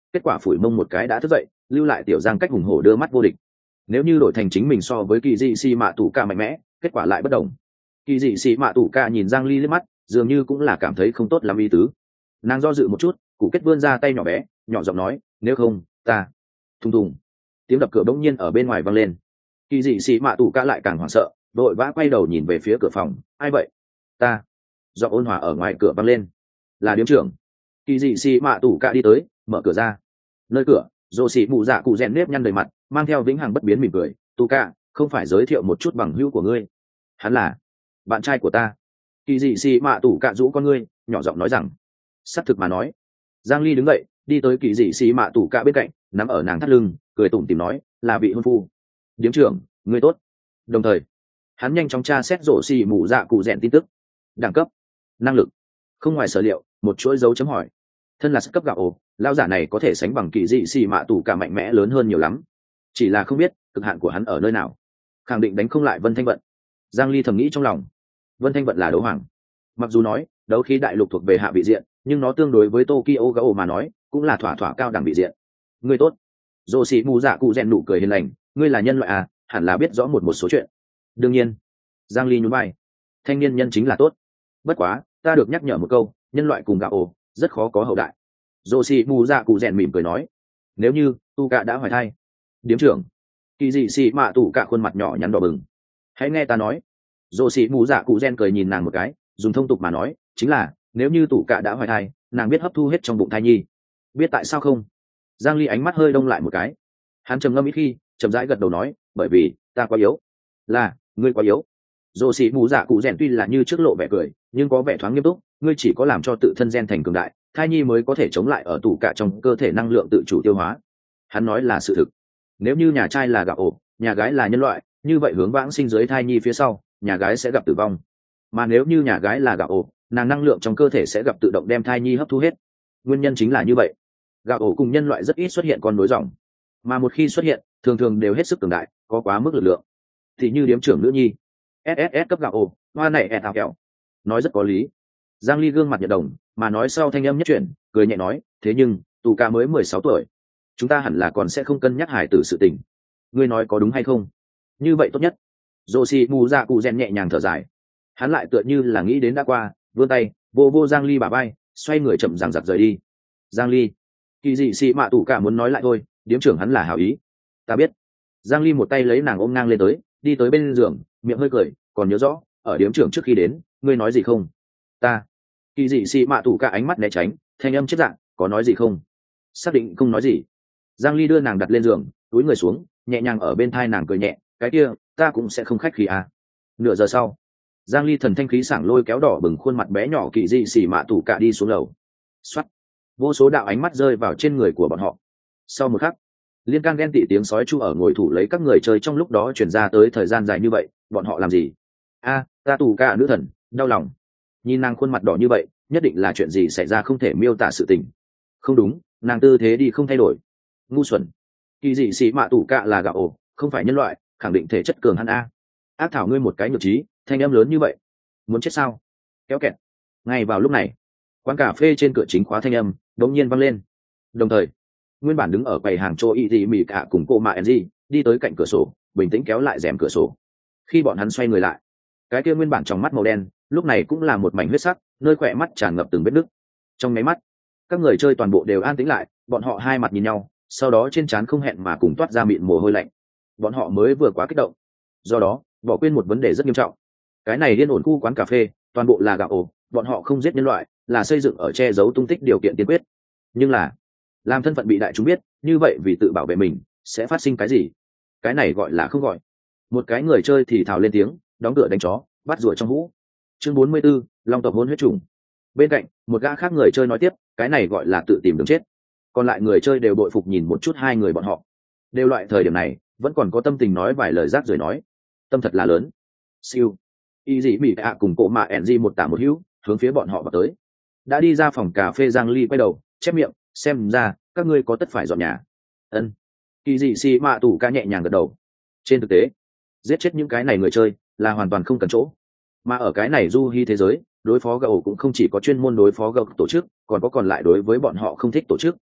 kết quả phủi mông một cái đã thức dậy, lưu lại tiểu giang cách hùng hổ đưa mắt vô địch. Nếu như đổi thành chính mình so với kỳ dị xì mạ tủ ca mạnh mẽ, kết quả lại bất đồng. Kỳ dị xì mạ tủ ca nhìn Giang Ly liếc mắt, dường như cũng là cảm thấy không tốt lắm ý tứ. Nàng do dự một chút, cụ kết vươn ra tay nhỏ bé, nhỏ giọng nói, nếu không ta thùng thùng. Tiếng đập cửa bỗng nhiên ở bên ngoài vang lên. Kỳ dị xì mạ tủ ca lại càng hoảng sợ, vội vã quay đầu nhìn về phía cửa phòng. Ai vậy? Ta. Giọng ôn hòa ở ngoài cửa vang lên. Là điếm trưởng. Kỳ dị xì mạ tủ ca đi tới, mở cửa ra. Nơi cửa, rồ xì mụ dạ cụ rèn nếp nhăn đầy mặt, mang theo vĩnh hằng bất biến mỉm cười. Tu ca, không phải giới thiệu một chút bằng hữu của ngươi? Hắn là bạn trai của ta. Kỳ dị xì mạ tủ ca rũ con ngươi, nhỏ giọng nói rằng. Xác thực mà nói. Giang Ly đứng dậy, đi tới kỳ dị xì mạ tủ ca bên cạnh, nắm ở nàng thắt lưng, cười tủm tỉm nói, là vị hôn phu. Điếm trưởng, ngươi tốt. Đồng thời, hắn nhanh chóng tra xét rổ xì mù dạ cụ rèn tin tức. Đẳng cấp, năng lực, không ngoài sở liệu, một chuỗi dấu chấm hỏi. Thân là sức cấp gạo ồ, lao giả này có thể sánh bằng kỳ dị xì mạ tủ cả mạnh mẽ lớn hơn nhiều lắm. Chỉ là không biết cực hạn của hắn ở nơi nào. Khẳng định đánh không lại Vân Thanh Vận. Giang Ly thầm nghĩ trong lòng. Vân Thanh Vận là đấu hoàng. Mặc dù nói đấu khí đại lục thuộc về hạ vị diện, nhưng nó tương đối với Tokyo Gao mà nói cũng là thỏa thỏa cao đẳng vị diện. Ngươi tốt. Dô sĩ mù dạ cụ rèn nụ cười hiền lành, ngươi là nhân loại à, hẳn là biết rõ một một số chuyện. Đương nhiên. Giang Ly nhún vai. Thanh niên nhân chính là tốt. Bất quá, ta được nhắc nhở một câu, nhân loại cùng gạo ồ, rất khó có hậu đại. Dô sĩ mù dạ cụ rèn mỉm cười nói. Nếu như tu cạ đã hoài thai. Điếm trưởng. Kỳ dị xì mạ tủ cả khuôn mặt nhỏ nhắn đỏ bừng. Hãy nghe ta nói. Dô sĩ mù dạ cụ rèn cười nhìn nàng một cái, dùng thông tục mà nói, chính là nếu như tủ cạ đã hoài thai, nàng biết hấp thu hết trong bụng thai nhi. Biết tại sao không? Giang Ly ánh mắt hơi đông lại một cái. Hắn trầm ngâm ít khi, chậm rãi gật đầu nói, bởi vì ta quá yếu. Là, ngươi quá yếu. Dô sĩ mù dạ cụ rèn tuy là như trước lộ vẻ cười, nhưng có vẻ thoáng nghiêm túc, ngươi chỉ có làm cho tự thân gen thành cường đại, thai nhi mới có thể chống lại ở tủ cạ trong cơ thể năng lượng tự chủ tiêu hóa. Hắn nói là sự thực. Nếu như nhà trai là gạo ổ, nhà gái là nhân loại, như vậy hướng vãng sinh dưới thai nhi phía sau, nhà gái sẽ gặp tử vong. Mà nếu như nhà gái là gạo ổ, nàng năng lượng trong cơ thể sẽ gặp tự động đem thai nhi hấp thu hết. Nguyên nhân chính là như vậy. Gạo ổ cùng nhân loại rất ít xuất hiện con nối dòng, mà một khi xuất hiện, thường thường đều hết sức cường đại, có quá mức lực lượng. Thì như điếm trưởng nữ nhi, ét ét ét cấp gạo ổ, hoa này ẹt ảo kẹo. Nói rất có lý. Giang Ly gương mặt nhận đồng, mà nói sau thanh âm nhất chuyển, cười nhẹ nói, thế nhưng tù ca mới mười sáu tuổi, chúng ta hẳn là còn sẽ không cân nhắc hài tử sự tình. Ngươi nói có đúng hay không? Như vậy tốt nhất. Joshi mù dạ cụ rèn nhẹ nhàng thở dài. Hắn lại tựa như là nghĩ đến đã qua, vươn tay vô vô Giang Ly bả vai, xoay người chậm ràng giặc rời đi. Giang Ly, kỳ dị xì mạ tủ cả muốn nói lại thôi, điếm trưởng hắn là hảo ý. Ta biết. Giang Ly một tay lấy nàng ôm ngang lên tới, đi tới bên giường, miệng hơi cười, còn nhớ rõ ở điếm trưởng trước khi đến ngươi nói gì không? Ta. Kỳ dị xì mạ tủ cả ánh mắt né tránh, thanh âm chết dạng, có nói gì không? Xác định không nói gì. Giang Ly đưa nàng đặt lên giường, túi người xuống, nhẹ nhàng ở bên thai nàng cười nhẹ, cái kia ta cũng sẽ không khách khí à. Nửa giờ sau, Giang Ly thần thanh khí sảng lôi kéo đỏ bừng khuôn mặt bé nhỏ kỳ dị xì mạ tủ cả đi xuống lầu. Xoát. Vô số đạo ánh mắt rơi vào trên người của bọn họ. Sau một khắc, liên can ghen tị tiếng sói chu ở ngồi thủ lấy các người chơi trong lúc đó chuyển ra tới thời gian dài như vậy, bọn họ làm gì? A, ta tù cả nữ thần, đau lòng. Nhìn nàng khuôn mặt đỏ như vậy, nhất định là chuyện gì xảy ra không thể miêu tả sự tình. Không đúng, nàng tư thế đi không thay đổi. Ngu xuẩn. Kỳ dị xì mạ tủ cả là gạo ổ, không phải nhân loại, khẳng định thể chất cường hắn a. Ác thảo ngươi một cái nhược trí, thanh âm lớn như vậy, muốn chết sao? Kéo kẹt. Ngay vào lúc này, quán cà phê trên cửa chính khóa thanh âm đột nhiên vang lên. Đồng thời, nguyên bản đứng ở quầy hàng cho y dị mì cả cùng cô mà enzy đi tới cạnh cửa sổ, bình tĩnh kéo lại rèm cửa sổ. Khi bọn hắn xoay người lại, cái kia nguyên bản trong mắt màu đen lúc này cũng là một mảnh huyết sắc, nơi khỏe mắt tràn ngập từng vết nứt. Trong máy mắt, các người chơi toàn bộ đều an tĩnh lại, bọn họ hai mặt nhìn nhau, sau đó trên trán không hẹn mà cùng toát ra mịn mồ hôi lạnh. Bọn họ mới vừa quá kích động, do đó bỏ quên một vấn đề rất nghiêm trọng. Cái này điên ổn khu quán cà phê toàn bộ là gạo ổ, bọn họ không giết nhân loại, là xây dựng ở che giấu tung tích điều kiện tiên quyết. Nhưng là làm thân phận bị đại chúng biết, như vậy vì tự bảo vệ mình sẽ phát sinh cái gì? Cái này gọi là không gọi. Một cái người chơi thì thào lên tiếng, đóng cửa đánh chó, bắt rùa trong hũ. Chương bốn mươi 44, long tộc hôn huyết trùng. Bên cạnh một gã khác người chơi nói tiếp, cái này gọi là tự tìm đường chết. Còn lại người chơi đều bội phục nhìn một chút hai người bọn họ, đều loại thời điểm này vẫn còn có tâm tình nói vài lời rác rưởi nói, tâm thật là lớn. Siêu y dị mỹ ạ cùng cổ mạ ẻn di một tả một hữu hướng phía bọn họ vào tới. Đã đi ra phòng cà phê, Giang Ly quay đầu chép miệng, xem ra các ngươi có tất phải dọn nhà. Ân. Kỳ dị xì mạ tủ ca nhẹ nhàng gật đầu. Trên thực tế, giết chết những cái này người chơi là hoàn toàn không cần chỗ, mà ở cái này du hy thế giới, đối phó gậu cũng không chỉ có chuyên môn đối phó gậu tổ chức, còn có còn lại đối với bọn họ không thích tổ chức.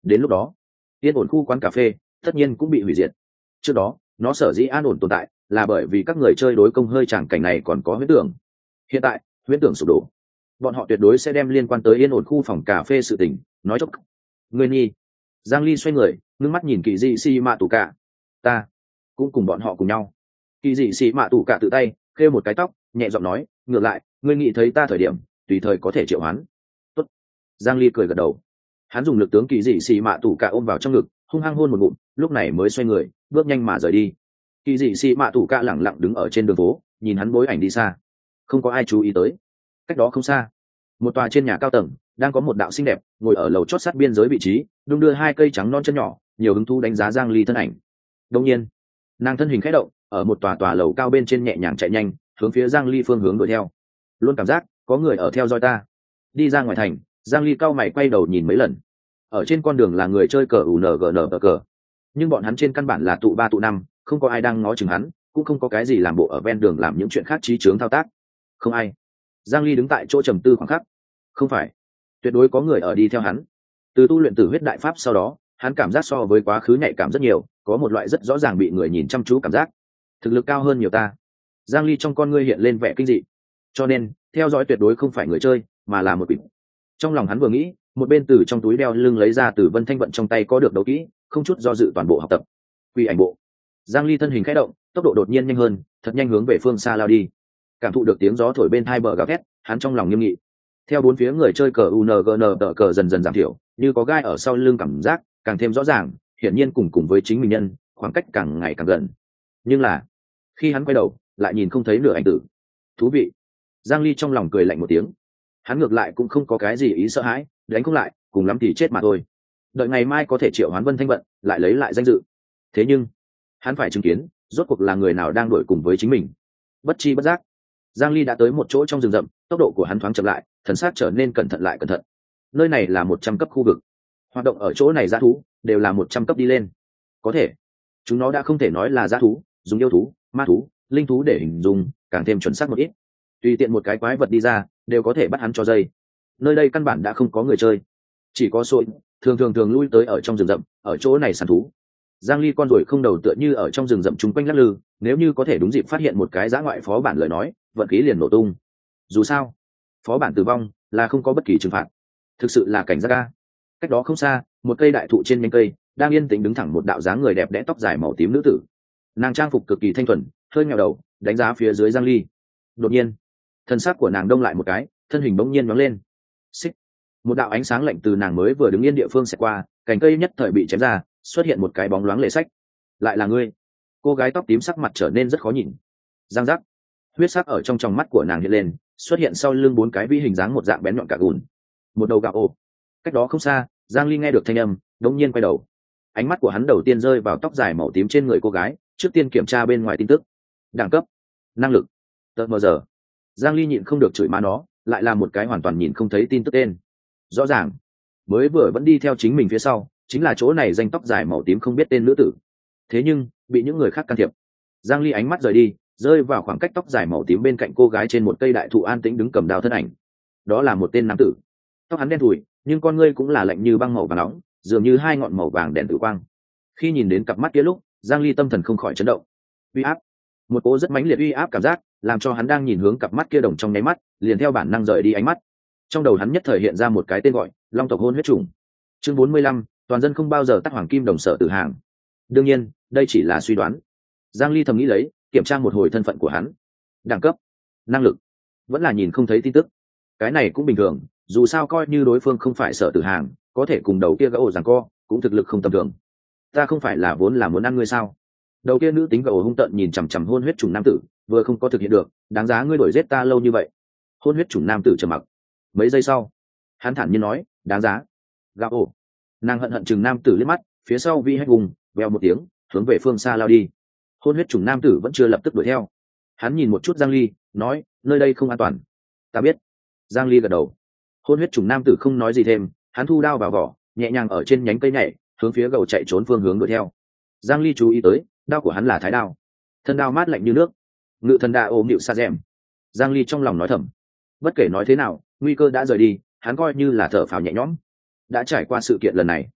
Đến lúc đó yên ổn khu quán cà phê tất nhiên cũng bị hủy diệt. Trước đó nó sở dĩ an ổn tồn tại là bởi vì các người chơi đối công hơi tràng cảnh này còn có huyễn tưởng. Hiện tại huyễn tưởng sụp đổ, bọn họ tuyệt đối sẽ đem liên quan tới yên ổn khu phòng cà phê sự tình nói chốc. Người nhi. Giang Ly xoay người ngưng mắt nhìn kỳ dị xì mạ tù cả. Ta cũng cùng bọn họ cùng nhau. Kỳ dị xì mạ tù cả tự tay khêu một cái tóc nhẹ giọng nói, ngược lại ngươi nghĩ thấy ta thời điểm tùy thời có thể triệu hoán. Tốt. Giang Ly cười gật đầu. Hắn dùng lực tướng kỳ dị xì mạ tù cả ôm vào trong ngực, hung hăng hôn một ngụm, lúc này mới xoay người bước nhanh mà rời đi. Kỳ dị xì mạ tù cả lẳng lặng đứng ở trên đường phố nhìn hắn bối ảnh đi xa, không có ai chú ý tới. Cách đó không xa, một tòa trên nhà cao tầng đang có một đạo xinh đẹp ngồi ở lầu chót sát biên giới vị trí, đung đưa hai cây trắng non chân nhỏ, nhiều hứng thú đánh giá Giang Ly thân ảnh. Đương nhiên nàng thân hình khẽ động, ở một tòa tòa lầu cao bên trên nhẹ nhàng chạy nhanh hướng phía Giang Ly phương hướng đuổi theo. Luôn cảm giác có người ở theo dõi ta. Đi ra ngoài thành, Giang Ly cau mày quay đầu nhìn mấy lần. Ở trên con đường là người chơi cờ u en giê en cờ, nhưng bọn hắn trên căn bản là tụ ba tụ năm, không có ai đang ngó chừng hắn, cũng không có cái gì làm bộ ở ven đường làm những chuyện khác trí chướng thao tác. Không ai. Giang Ly đứng tại chỗ trầm tư khoảng khắc. Không phải, tuyệt đối có người ở đi theo hắn. Từ tu luyện tử huyết đại pháp sau đó, hắn cảm giác so với quá khứ nhạy cảm rất nhiều, có một loại rất rõ ràng bị người nhìn chăm chú cảm giác. Thực lực cao hơn nhiều ta. Giang Ly trong con ngươi hiện lên vẻ kinh dị. Cho nên theo dõi tuyệt đối không phải người chơi mà là một quỷ. Trong lòng hắn vừa nghĩ, một bên từ trong túi đeo lưng lấy ra từ Vân Thanh vận trong tay có được đấu kỹ, không chút do dự toàn bộ học tập. Quỷ ảnh bộ. Giang Ly thân hình khẽ động, tốc độ đột nhiên nhanh hơn, thật nhanh hướng về phương xa lao đi. Cảm thụ được tiếng gió thổi bên tai bờ gào thét, hắn trong lòng nghiêm nghị. Theo bốn phía người chơi cờ u en giê en tờ cờ dần dần giảm thiểu, như có gai ở sau lưng cảm giác càng thêm rõ ràng, hiển nhiên cùng cùng với chính mình nhân, khoảng cách càng ngày càng gần. Nhưng là, khi hắn quay đầu, lại nhìn không thấy nửa ảnh tử. Thú vị. Giang Ly trong lòng cười lạnh một tiếng. Hắn ngược lại cũng không có cái gì ý sợ hãi, đánh không lại, cùng lắm thì chết mà thôi. Đợi ngày mai có thể triệu hoán Vân Thanh vận, lại lấy lại danh dự. Thế nhưng, hắn phải chứng kiến, rốt cuộc là người nào đang đuổi cùng với chính mình. Bất chi bất giác, Giang Ly đã tới một chỗ trong rừng rậm, tốc độ của hắn thoáng chậm lại, thần sắc trở nên cẩn thận lại cẩn thận. Nơi này là một trăm cấp khu vực, hoạt động ở chỗ này dã thú đều là một trăm cấp đi lên. Có thể, chúng nó đã không thể nói là dã thú, dùng yêu thú, ma thú, linh thú để hình dung, càng thêm chuẩn xác một ít. Tùy tiện một cái quái vật đi ra, đều có thể bắt hắn cho dây. Nơi đây căn bản đã không có người chơi, chỉ có sôi, thường thường thường lui tới ở trong rừng rậm, ở chỗ này săn thú. Giang Ly con ruồi không đầu tựa như ở trong rừng rậm chung quanh lắc lư, nếu như có thể đúng dịp phát hiện một cái dã ngoại phó bản lời nói, vận khí liền nổ tung. Dù sao, phó bản tử vong là không có bất kỳ trừng phạt, thực sự là cảnh giác ca. Cách đó không xa, một cây đại thụ trên nhánh cây đang yên tĩnh đứng thẳng một đạo dáng người đẹp đẽ tóc dài màu tím nữ tử. Nàng trang phục cực kỳ thanh thuần, hơi nghèo đầu, đánh giá phía dưới Giang Ly. Đột nhiên, thân xác của nàng đông lại một cái, thân hình bỗng nhiên nhoáng lên. Xích. Một đạo ánh sáng lạnh từ nàng mới vừa đứng yên địa phương sẽ qua, cành cây nhất thời bị chém ra, xuất hiện một cái bóng loáng lệ sách. Lại là ngươi. Cô gái tóc tím sắc mặt trở nên rất khó nhìn. Giang giác. Huyết sắc ở trong tròng mắt của nàng hiện lên, xuất hiện sau lưng bốn cái vĩ hình dáng một dạng bén nhọn cả gùn. Một đầu gạo ô. Cách đó không xa, Giang Ly nghe được thanh âm, đống nhiên quay đầu. Ánh mắt của hắn đầu tiên rơi vào tóc dài màu tím trên người cô gái, trước tiên kiểm tra bên ngoài tin tức. Đẳng cấp, năng lực, tờ mờ giờ. Giang Ly nhịn không được chửi má nó, lại là một cái hoàn toàn nhìn không thấy tin tức tên. Rõ ràng, mới vừa vẫn đi theo chính mình phía sau, chính là chỗ này danh tóc dài màu tím không biết tên nữ tử. Thế nhưng, bị những người khác can thiệp. Giang Ly ánh mắt rời đi, rơi vào khoảng cách tóc dài màu tím bên cạnh cô gái trên một cây đại thụ an tĩnh đứng cầm đao thân ảnh. Đó là một tên nam tử. Tóc hắn đen thùi, nhưng con ngươi cũng là lạnh như băng màu vàng nóng, dường như hai ngọn màu vàng đèn tử quang. Khi nhìn đến cặp mắt kia lúc, Giang Ly tâm thần không khỏi chấn động. Uy áp, một cỗ rất mãnh liệt uy áp cảm giác, làm cho hắn đang nhìn hướng cặp mắt kia đồng trong nháy mắt, liền theo bản năng rời đi ánh mắt. Trong đầu hắn nhất thời hiện ra một cái tên gọi, Long tộc hôn huyết trùng. Chương bốn mươi lăm, toàn dân không bao giờ tắt hoàng kim đồng sở tử hàng. Đương nhiên, đây chỉ là suy đoán. Giang Ly thầm nghĩ lấy, kiểm tra một hồi thân phận của hắn. Đẳng cấp, năng lực, vẫn là nhìn không thấy tin tức. Cái này cũng bình thường, dù sao coi như đối phương không phải sở tử hàng, có thể cùng đầu kia gã ổ giằng co, cũng thực lực không tầm thường. Ta không phải là vốn là muốn ăn ngươi sao? Đầu kia nữ tính gã ổ hung tợn nhìn chằm chằm hôn huyết trùng nam tử, vừa không có thực hiện được, đáng giá ngươi đổi giết ta lâu như vậy. Hôn huyết trùng nam tử trầm mặc. Mấy giây sau, hắn thản nhiên nói, đáng giá. Gã ổ. Nàng hận hận chừng nam tử liếc mắt, phía sau vi hách vùng, vèo một tiếng, hướng về phương xa lao đi. Hôn huyết trùng nam tử vẫn chưa lập tức đuổi theo. Hắn nhìn một chút Giang Ly, nói, nơi đây không an toàn. Ta biết. Giang Ly gật đầu. Hôn huyết trùng nam tử không nói gì thêm, hắn thu đao vào vỏ, nhẹ nhàng ở trên nhánh cây nhảy, hướng phía gầu chạy trốn phương hướng đuổi theo. Giang Ly chú ý tới, đao của hắn là thái đao, thân đao mát lạnh như nước, ngự thần đa ôm nịu xa rèm. Giang Ly trong lòng nói thầm, bất kể nói thế nào, nguy cơ đã rời đi, hắn coi như là thở phào nhẹ nhõm. Đã trải qua sự kiện lần này,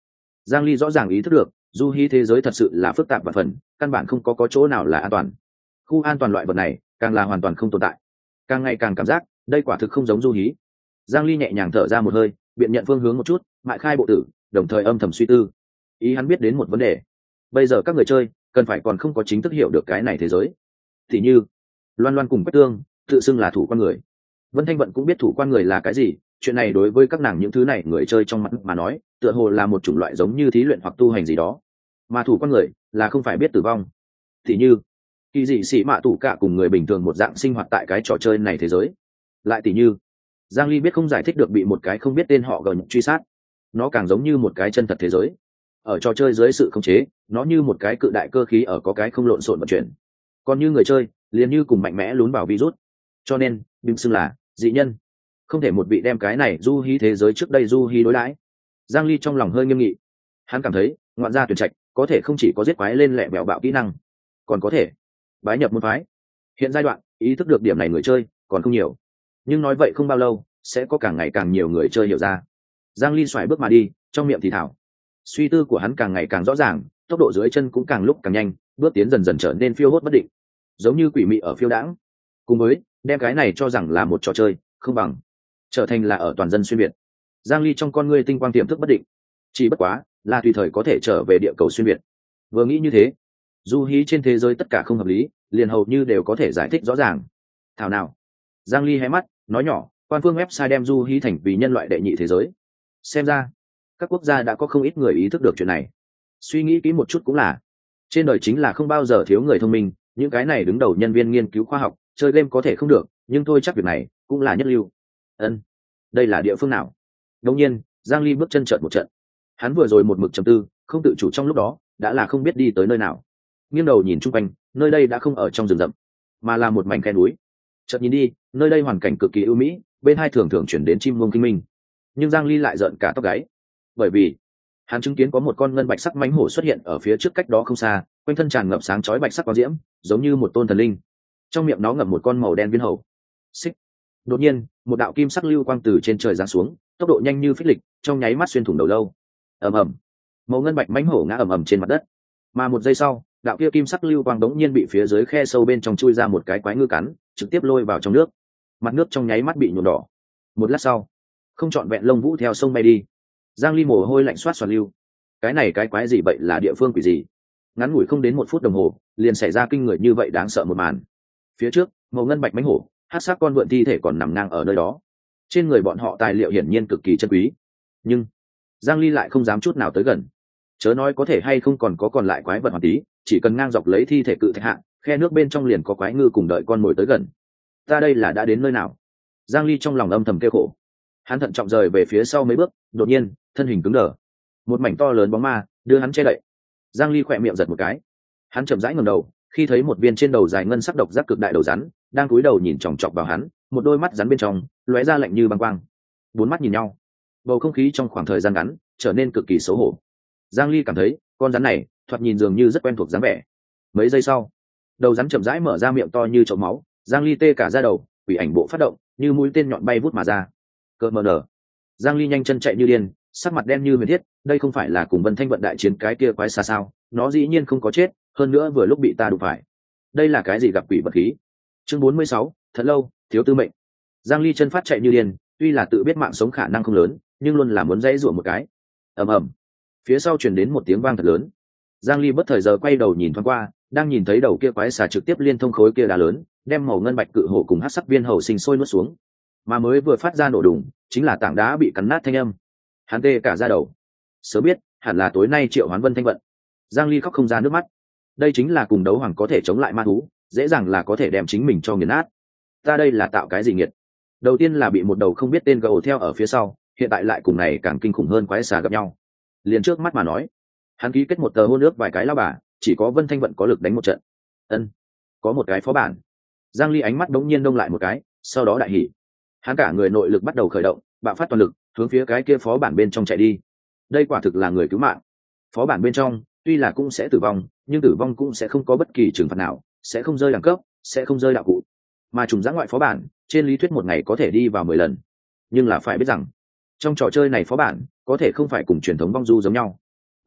Giang Ly rõ ràng ý thức được du hí thế giới thật sự là phức tạp và phần căn bản không có có chỗ nào là an toàn. Khu an toàn loại vật này càng là hoàn toàn không tồn tại, càng ngày càng cảm giác đây quả thực không giống du hí. Giang Ly nhẹ nhàng thở ra một hơi, biện nhận phương hướng một chút, mại khai bộ tử, đồng thời âm thầm suy tư. Ý hắn biết đến một vấn đề, bây giờ các người chơi cần phải còn không có chính thức hiểu được cái này thế giới. Thì như Loan Loan cùng Quách Tương tự xưng là thủ quan người, Vân Thanh Vận cũng biết thủ quan người là cái gì. Chuyện này đối với các nàng những thứ này người chơi trong mặt mà nói, tựa hồ là một chủng loại giống như thí luyện hoặc tu hành gì đó, mà thủ quan người là không phải biết tử vong. Thì như kỳ dị sĩ mạ tủ cả cùng người bình thường một dạng sinh hoạt tại cái trò chơi này thế giới. Lại tỷ như Giang Ly biết không giải thích được bị một cái không biết tên họ gần truy sát, nó càng giống như một cái chân thật thế giới. Ở trò chơi dưới sự khống chế, nó như một cái cự đại cơ khí ở có cái không lộn xộn vận chuyển. Còn như người chơi, liền như cùng mạnh mẽ lún vào virus. Cho nên, đừng xưng là dị nhân, không thể một vị đem cái này du hí thế giới trước đây du hí đối đãi. Giang Ly trong lòng hơi nghiêm nghị, hắn cảm thấy ngoạn gia tuyển trạch có thể không chỉ có giết quái lên lẹ bèo bạo kỹ năng, còn có thể bái nhập môn phái. Hiện giai đoạn ý thức được điểm này người chơi còn không nhiều, nhưng nói vậy không bao lâu sẽ có càng ngày càng nhiều người chơi hiểu ra. Giang Ly xoài bước mà đi, trong miệng thì thảo. Suy tư của hắn càng ngày càng rõ ràng, tốc độ dưới chân cũng càng lúc càng nhanh, bước tiến dần dần trở nên phiêu hốt bất định, giống như quỷ mị ở phiêu đãng. Cùng với đem cái này cho rằng là một trò chơi, không bằng trở thành là ở toàn dân xuyên việt. Giang Ly trong con ngươi tinh quang tiềm thức bất định, chỉ bất quá là tùy thời có thể trở về địa cầu xuyên việt. Vừa nghĩ như thế, du hí trên thế giới tất cả không hợp lý liền hầu như đều có thể giải thích rõ ràng. Thảo nào. Giang Ly hé mắt nói nhỏ, quan phương website đem du hí thành vì nhân loại đệ nhị thế giới. Xem ra các quốc gia đã có không ít người ý thức được chuyện này. Suy nghĩ kỹ một chút cũng là, trên đời chính là không bao giờ thiếu người thông minh. Những cái này đứng đầu nhân viên nghiên cứu khoa học, chơi game có thể không được, nhưng thôi chắc việc này cũng là nhất lưu. Ân, đây là địa phương nào? Đột nhiên Giang Ly bước chân chợt một trận, hắn vừa rồi một mực trầm tư, không tự chủ trong lúc đó đã là không biết đi tới nơi nào. Nghiêng đầu nhìn chung quanh, nơi đây đã không ở trong rừng rậm, mà là một mảnh khe núi. Chợt nhìn đi, nơi đây hoàn cảnh cực kỳ ưu mỹ, bên hai thường thường chuyển đến chim muông kinh minh. Nhưng Giang Ly lại giận cả tóc gáy, bởi vì hắn chứng kiến có một con ngân bạch sắc mãnh hổ xuất hiện ở phía trước cách đó không xa, quanh thân tràn ngập sáng chói bạch sắc quang diễm, giống như một tôn thần linh. Trong miệng nó ngậm một con màu đen viên hầu. Xích. Đột nhiên, một đạo kim sắc lưu quang từ trên trời giáng xuống, tốc độ nhanh như phích lịch, trong nháy mắt xuyên thủng đầu lâu. Ầm ầm. Màu ngân bạch mãnh hổ ngã ầm ầm trên mặt đất. Mà một giây sau, đạo kia kim sắc lưu quang đống nhiên bị phía dưới khe sâu bên trong chui ra một cái quái ngư cắn, trực tiếp lôi vào trong nước. Mặt nước trong nháy mắt bị nhuộm đỏ. Một lát sau, không trọn vẹn lông vũ theo sông bay đi. Giang Ly mồ hôi lạnh xoát xoạt lưu. Cái này cái quái gì vậy, là địa phương quỷ gì? Ngắn ngủi không đến một phút đồng hồ, liền xảy ra kinh người như vậy đáng sợ một màn. Phía trước, màu ngân bạch mãnh hổ, hắc sắc con vượn thi thể còn nằm ngang ở nơi đó. Trên người bọn họ tài liệu hiển nhiên cực kỳ chân quý, nhưng Giang Ly lại không dám chút nào tới gần. Chớ nói có thể hay không còn có còn lại quái vật hoàn tí, chỉ cần ngang dọc lấy thi thể cự thạch hạ, khe nước bên trong liền có quái ngư cùng đợi con mồi tới gần. Ta đây là đã đến nơi nào? Giang Ly trong lòng âm thầm kêu khổ. Hắn thận trọng rời về phía sau mấy bước, đột nhiên thân hình cứng đờ, một mảnh to lớn bóng ma đưa hắn che đậy. Giang Ly khỏe miệng giật một cái, hắn chậm rãi ngẩng đầu, khi thấy một viên trên đầu dài ngân sắc độc giác cực đại đầu rắn đang cúi đầu nhìn chòng chọc vào hắn, một đôi mắt rắn bên trong lóe ra lạnh như băng quang. Bốn mắt nhìn nhau, bầu không khí trong khoảng thời gian ngắn trở nên cực kỳ xấu hổ. Giang Ly cảm thấy con rắn này thoạt nhìn dường như rất quen thuộc dáng vẻ. Mấy giây sau, đầu rắn chậm rãi mở ra miệng to như chậu máu. Giang Ly tê cả da đầu, quỷ ảnh bộ phát động, như mũi tên nhọn bay vút mà ra. Cơ mờ nở. Giang Ly nhanh chân chạy như điên, sắc mặt đen như huyền thiết. Đây không phải là cùng Vân Thanh vận đại chiến cái kia quái xa sao? Nó dĩ nhiên không có chết, hơn nữa vừa lúc bị ta đụng phải. Đây là cái gì gặp quỷ vật khí? Chương bốn mươi sáu, thật lâu, thiếu tư mệnh. Giang Ly chân phát chạy như điên, tuy là tự biết mạng sống khả năng không lớn, nhưng luôn là muốn dãy rủa một cái. Ầm ầm. Phía sau truyền đến một tiếng vang thật lớn. Giang Ly bất thời giờ quay đầu nhìn thoáng qua, đang nhìn thấy đầu kia quái xà trực tiếp liên thông khối kia đá lớn, đem màu ngân bạch cự hổ cùng hắc sắc viên hầu sinh sôi nuốt xuống. Mà mới vừa phát ra nổ đùng, chính là tảng đá bị cắn nát thanh âm. Hắn tê cả da đầu. Sớm biết, hẳn là tối nay triệu hoán Vân Thanh vận. Giang Ly khóc không ra nước mắt. Đây chính là cùng đấu hoàng có thể chống lại ma thú, dễ dàng là có thể đem chính mình cho nghiền nát. Ta đây là tạo cái gì nghiệt? Đầu tiên là bị một đầu không biết tên gầu theo ở phía sau, hiện tại lại cùng này càng kinh khủng hơn quái xà gặp nhau. Liền trước mắt mà nói, hắn ký kết một tờ hôn ước vài cái lao bà, chỉ có Vân Thanh vận có lực đánh một trận. Ân, có một cái phó bản. Giang Ly ánh mắt đống nhiên đông lại một cái, sau đó đại hỉ. Hắn cả người nội lực bắt đầu khởi động, bạo phát toàn lực, hướng phía cái kia phó bản bên trong chạy đi. Đây quả thực là người cứu mạng. Phó bản bên trong, tuy là cũng sẽ tử vong, nhưng tử vong cũng sẽ không có bất kỳ trừng phạt nào, sẽ không rơi đẳng cấp, sẽ không rơi đạo cụ. Mà trùng giã ngoại phó bản, trên lý thuyết một ngày có thể đi vào mười lần. Nhưng là phải biết rằng, trong trò chơi này phó bản có thể không phải cùng truyền thống vong du giống nhau,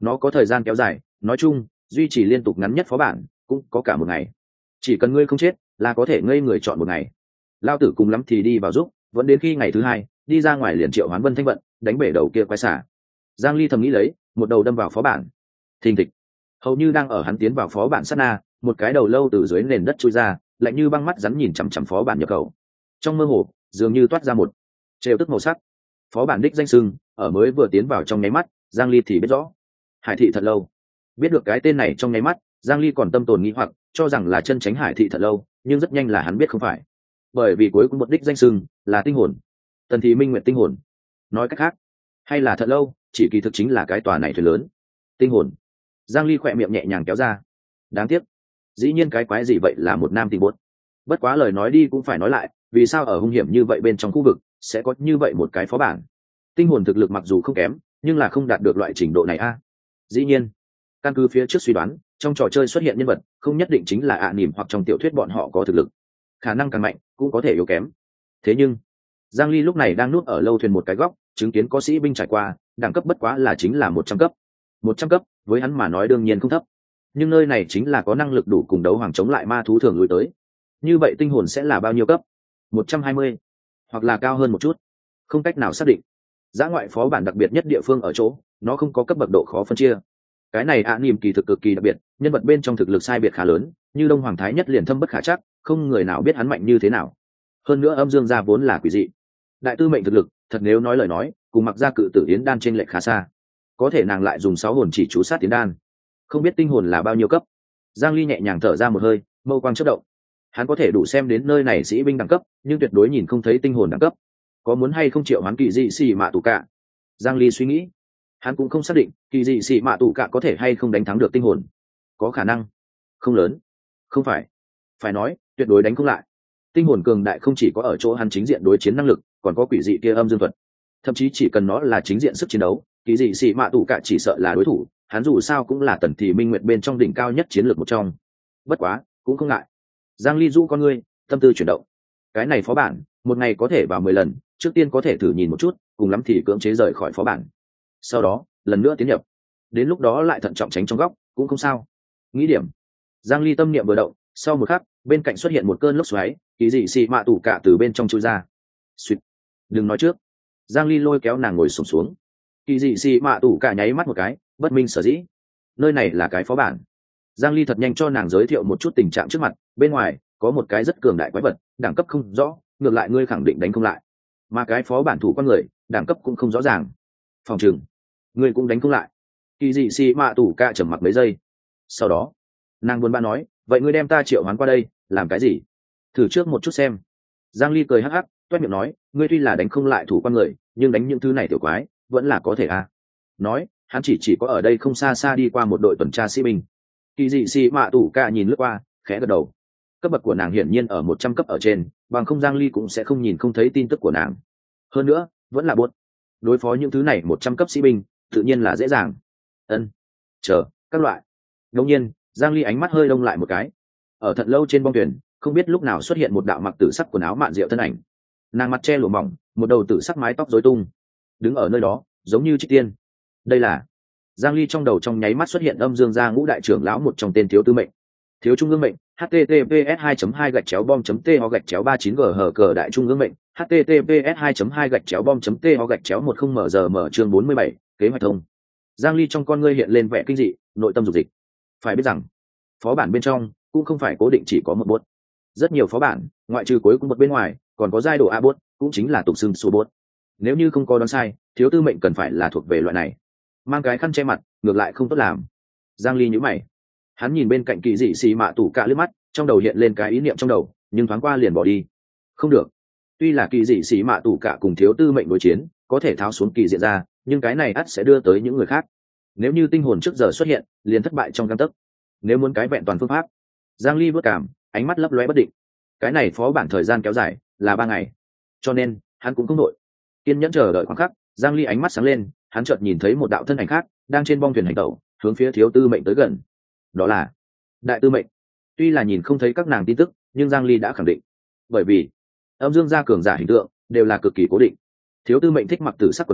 nó có thời gian kéo dài, nói chung duy trì liên tục ngắn nhất phó bản cũng có cả một ngày. Chỉ cần ngươi không chết là có thể ngây người chọn một ngày. Lao tử cùng lắm thì đi vào giúp, vẫn đến khi ngày thứ hai đi ra ngoài liền triệu hoán Vân Thanh Vận đánh bể đầu kia quái xả. Giang Ly thầm nghĩ lấy, một đầu đâm vào phó bản. Thình thịch. Hầu như đang ở hắn tiến vào phó bản sát na, một cái đầu lâu từ dưới nền đất chui ra, lạnh như băng mắt rắn nhìn chằm chằm phó bản nhập khẩu. Trong mơ hồ dường như toát ra một trêu tức màu sắc. Phó bản đích danh sưng ở mới vừa tiến vào trong nháy mắt, Giang Ly thì biết rõ. Hải thị thật lâu. Biết được cái tên này trong nháy mắt, Giang Ly còn tâm tồn nghi hoặc, cho rằng là chân tránh Hải thị thật lâu, nhưng rất nhanh là hắn biết không phải. Bởi vì cuối cùng một đích danh sưng là tinh hồn. Tần Thị Minh Nguyệt tinh hồn. Nói cách khác, hay là thật lâu, chỉ kỳ thực chính là cái tòa này thuyền lớn. Tinh hồn. Giang Ly khỏe miệng nhẹ nhàng kéo ra. Đáng tiếc, dĩ nhiên cái quái gì vậy là một nam tình buốt. Bất quá lời nói đi cũng phải nói lại, vì sao ở hung hiểm như vậy bên trong khu vực sẽ có như vậy một cái phó bản. Tinh hồn thực lực mặc dù không kém, nhưng là không đạt được loại trình độ này a. Dĩ nhiên, căn cứ phía trước suy đoán, trong trò chơi xuất hiện nhân vật không nhất định chính là ạ niềm hoặc trong tiểu thuyết bọn họ có thực lực, khả năng càng mạnh cũng có thể yếu kém. Thế nhưng Giang Ly lúc này đang nuốt ở lâu thuyền một cái góc, chứng kiến có sĩ binh trải qua, đẳng cấp bất quá là chính là một trăm cấp. một trăm cấp với hắn mà nói đương nhiên không thấp, nhưng nơi này chính là có năng lực đủ cùng đấu hoàng chống lại ma thú thường lui tới. Như vậy tinh hồn sẽ là bao nhiêu cấp? một trăm hai mươi, hoặc là cao hơn một chút, không cách nào xác định. Dã ngoại phó bản đặc biệt nhất địa phương ở chỗ nó không có cấp bậc độ khó phân chia. Cái này ạ niềm kỳ thực cực kỳ đặc biệt, nhân vật bên trong thực lực sai biệt khá lớn, như Đông Hoàng Thái Nhất liền thâm bất khả chắc, không người nào biết hắn mạnh như thế nào. Hơn nữa âm dương gia vốn là quỷ dị, đại tư mệnh thực lực thật nếu nói lời nói cùng mặc ra cự tử yến đan trên lệch khá xa, có thể nàng lại dùng sáu hồn chỉ chú sát yến đan, không biết tinh hồn là bao nhiêu cấp. Giang Ly nhẹ nhàng thở ra một hơi, mâu quang chớp động. Hắn có thể đủ xem đến nơi này sĩ binh đẳng cấp, nhưng tuyệt đối nhìn không thấy tinh hồn đẳng cấp. Có muốn hay không triệu hoán kỳ dị xì mạ tù cả? Giang Ly suy nghĩ. Hắn cũng không xác định kỳ dị xì mạ tù cả có thể hay không đánh thắng được tinh hồn. Có khả năng, không lớn. Không phải, phải nói tuyệt đối đánh không lại. Tinh hồn cường đại không chỉ có ở chỗ hắn chính diện đối chiến năng lực, còn có quỷ dị kia âm dương thuật. Thậm chí chỉ cần nó là chính diện sức chiến đấu, kỳ dị xì mạ tù cả chỉ sợ là đối thủ. Hắn dù sao cũng là Tần Thị Minh Nguyệt bên trong đỉnh cao nhất chiến lược một trong. Bất quá cũng không ngại. Giang Ly du con ngươi, tâm tư chuyển động. Cái này phó bản một ngày có thể vào mười lần, trước tiên có thể thử nhìn một chút, cùng lắm thì cưỡng chế rời khỏi phó bản, sau đó lần nữa tiến nhập, đến lúc đó lại thận trọng tránh trong góc cũng không sao. Nghĩ điểm, Giang Ly tâm niệm vừa động, sau một khắc bên cạnh xuất hiện một cơn lốc xoáy, kỳ dị xì mạ tủ cả từ bên trong chui ra. Xuyệt. Đừng nói trước. Giang Ly lôi kéo nàng ngồi xổm xuống, xuống. Kỳ dị xì mạ tủ cả nháy mắt một cái, bất minh sở dĩ. Nơi này là cái phó bản. Giang Ly thật nhanh cho nàng giới thiệu một chút tình trạng trước mặt, bên ngoài có một cái rất cường đại quái vật, đẳng cấp không rõ, ngược lại ngươi khẳng định đánh không lại. Mà cái phó bản thủ con người, đẳng cấp cũng không rõ ràng. Phòng trường, ngươi cũng đánh không lại. Kỳ dị xì mạ tủ cả trầm mặc mấy giây. Sau đó, nàng buồn bã nói, vậy ngươi đem ta triệu hoán qua đây, làm cái gì? Thử trước một chút xem. Giang Ly cười hắc hắc, toét miệng nói, ngươi tuy là đánh không lại thủ con người, nhưng đánh những thứ này tiểu quái, vẫn là có thể à? Nói, hắn chỉ chỉ có ở đây không xa xa đi qua một đội tuần tra sĩ binh. Kỳ dị xì mạ tủ cả nhìn lướt qua, khẽ gật đầu. Cấp bậc của nàng hiển nhiên ở một trăm cấp ở trên, bằng không Giang Ly cũng sẽ không nhìn không thấy tin tức của nàng. Hơn nữa, vẫn là buốt. Đối phó những thứ này một trăm cấp sĩ binh, tự nhiên là dễ dàng. Ân, chờ, các loại. Ngẫu nhiên, Giang Ly ánh mắt hơi đông lại một cái. Ở thật lâu trên bong thuyền, không biết lúc nào xuất hiện một đạo mặc tử sắc quần áo mạn diệu thân ảnh. Nàng mặt che lụa mỏng, một đầu tử sắc mái tóc rối tung, đứng ở nơi đó, giống như trích tiên. Đây là Giang Ly trong đầu trong nháy mắt xuất hiện âm dương gia ngũ đại trưởng lão một trong tên thiếu tư mệnh. Thiếu trung ương mệnh, https hai chấm hai gạch chéo bom chấm to gạch chéo ba chín g hờ cờ đại trung ương mệnh, https hai chấm hai gạch chéo bom chấm to gạch chéo một không m giờ mở chương bốn mươi bảy, kế hoạch thông. Giang Ly trong con ngươi hiện lên vẻ kinh dị, nội tâm dục dịch. Phải biết rằng, phó bản bên trong cũng không phải cố định chỉ có một bot. Rất nhiều phó bản, ngoại trừ cuối cùng một bên ngoài, còn có giai độ A bot, cũng chính là tục xưng số bot. Nếu như không có đoán sai, thiếu tư mệnh cần phải là thuộc về loại này. Mang cái khăn che mặt, ngược lại không tốt làm. Giang Ly nhíu mày. Hắn nhìn bên cạnh kỳ dị xì mạ tủ cả lướt mắt, trong đầu hiện lên cái ý niệm trong đầu, nhưng thoáng qua liền bỏ đi. Không được. Tuy là kỳ dị xì mạ tủ cả cùng thiếu tư mệnh đối chiến, có thể tháo xuống kỳ diện ra, nhưng cái này ắt sẽ đưa tới những người khác. Nếu như tinh hồn trước giờ xuất hiện, liền thất bại trong gang tấc. Nếu muốn cái vẹn toàn phương pháp, Giang Ly vớt cảm, ánh mắt lấp lóe bất định. Cái này phó bản thời gian kéo dài là ba ngày, cho nên hắn cũng không đội. Kiên nhẫn chờ đợi khoảng khắc, Giang Ly ánh mắt sáng lên, hắn chợt nhìn thấy một đạo thân ảnh khác đang trên bong thuyền hành tẩu, hướng phía thiếu tư mệnh tới gần. Đó là đại tư mệnh. Tuy là nhìn không thấy các nàng tin tức, nhưng Giang Ly đã khẳng định, bởi vì âm dương gia cường giả hình tượng đều là cực kỳ cố định. Thiếu tư mệnh thích mặc tử sắc quần áo,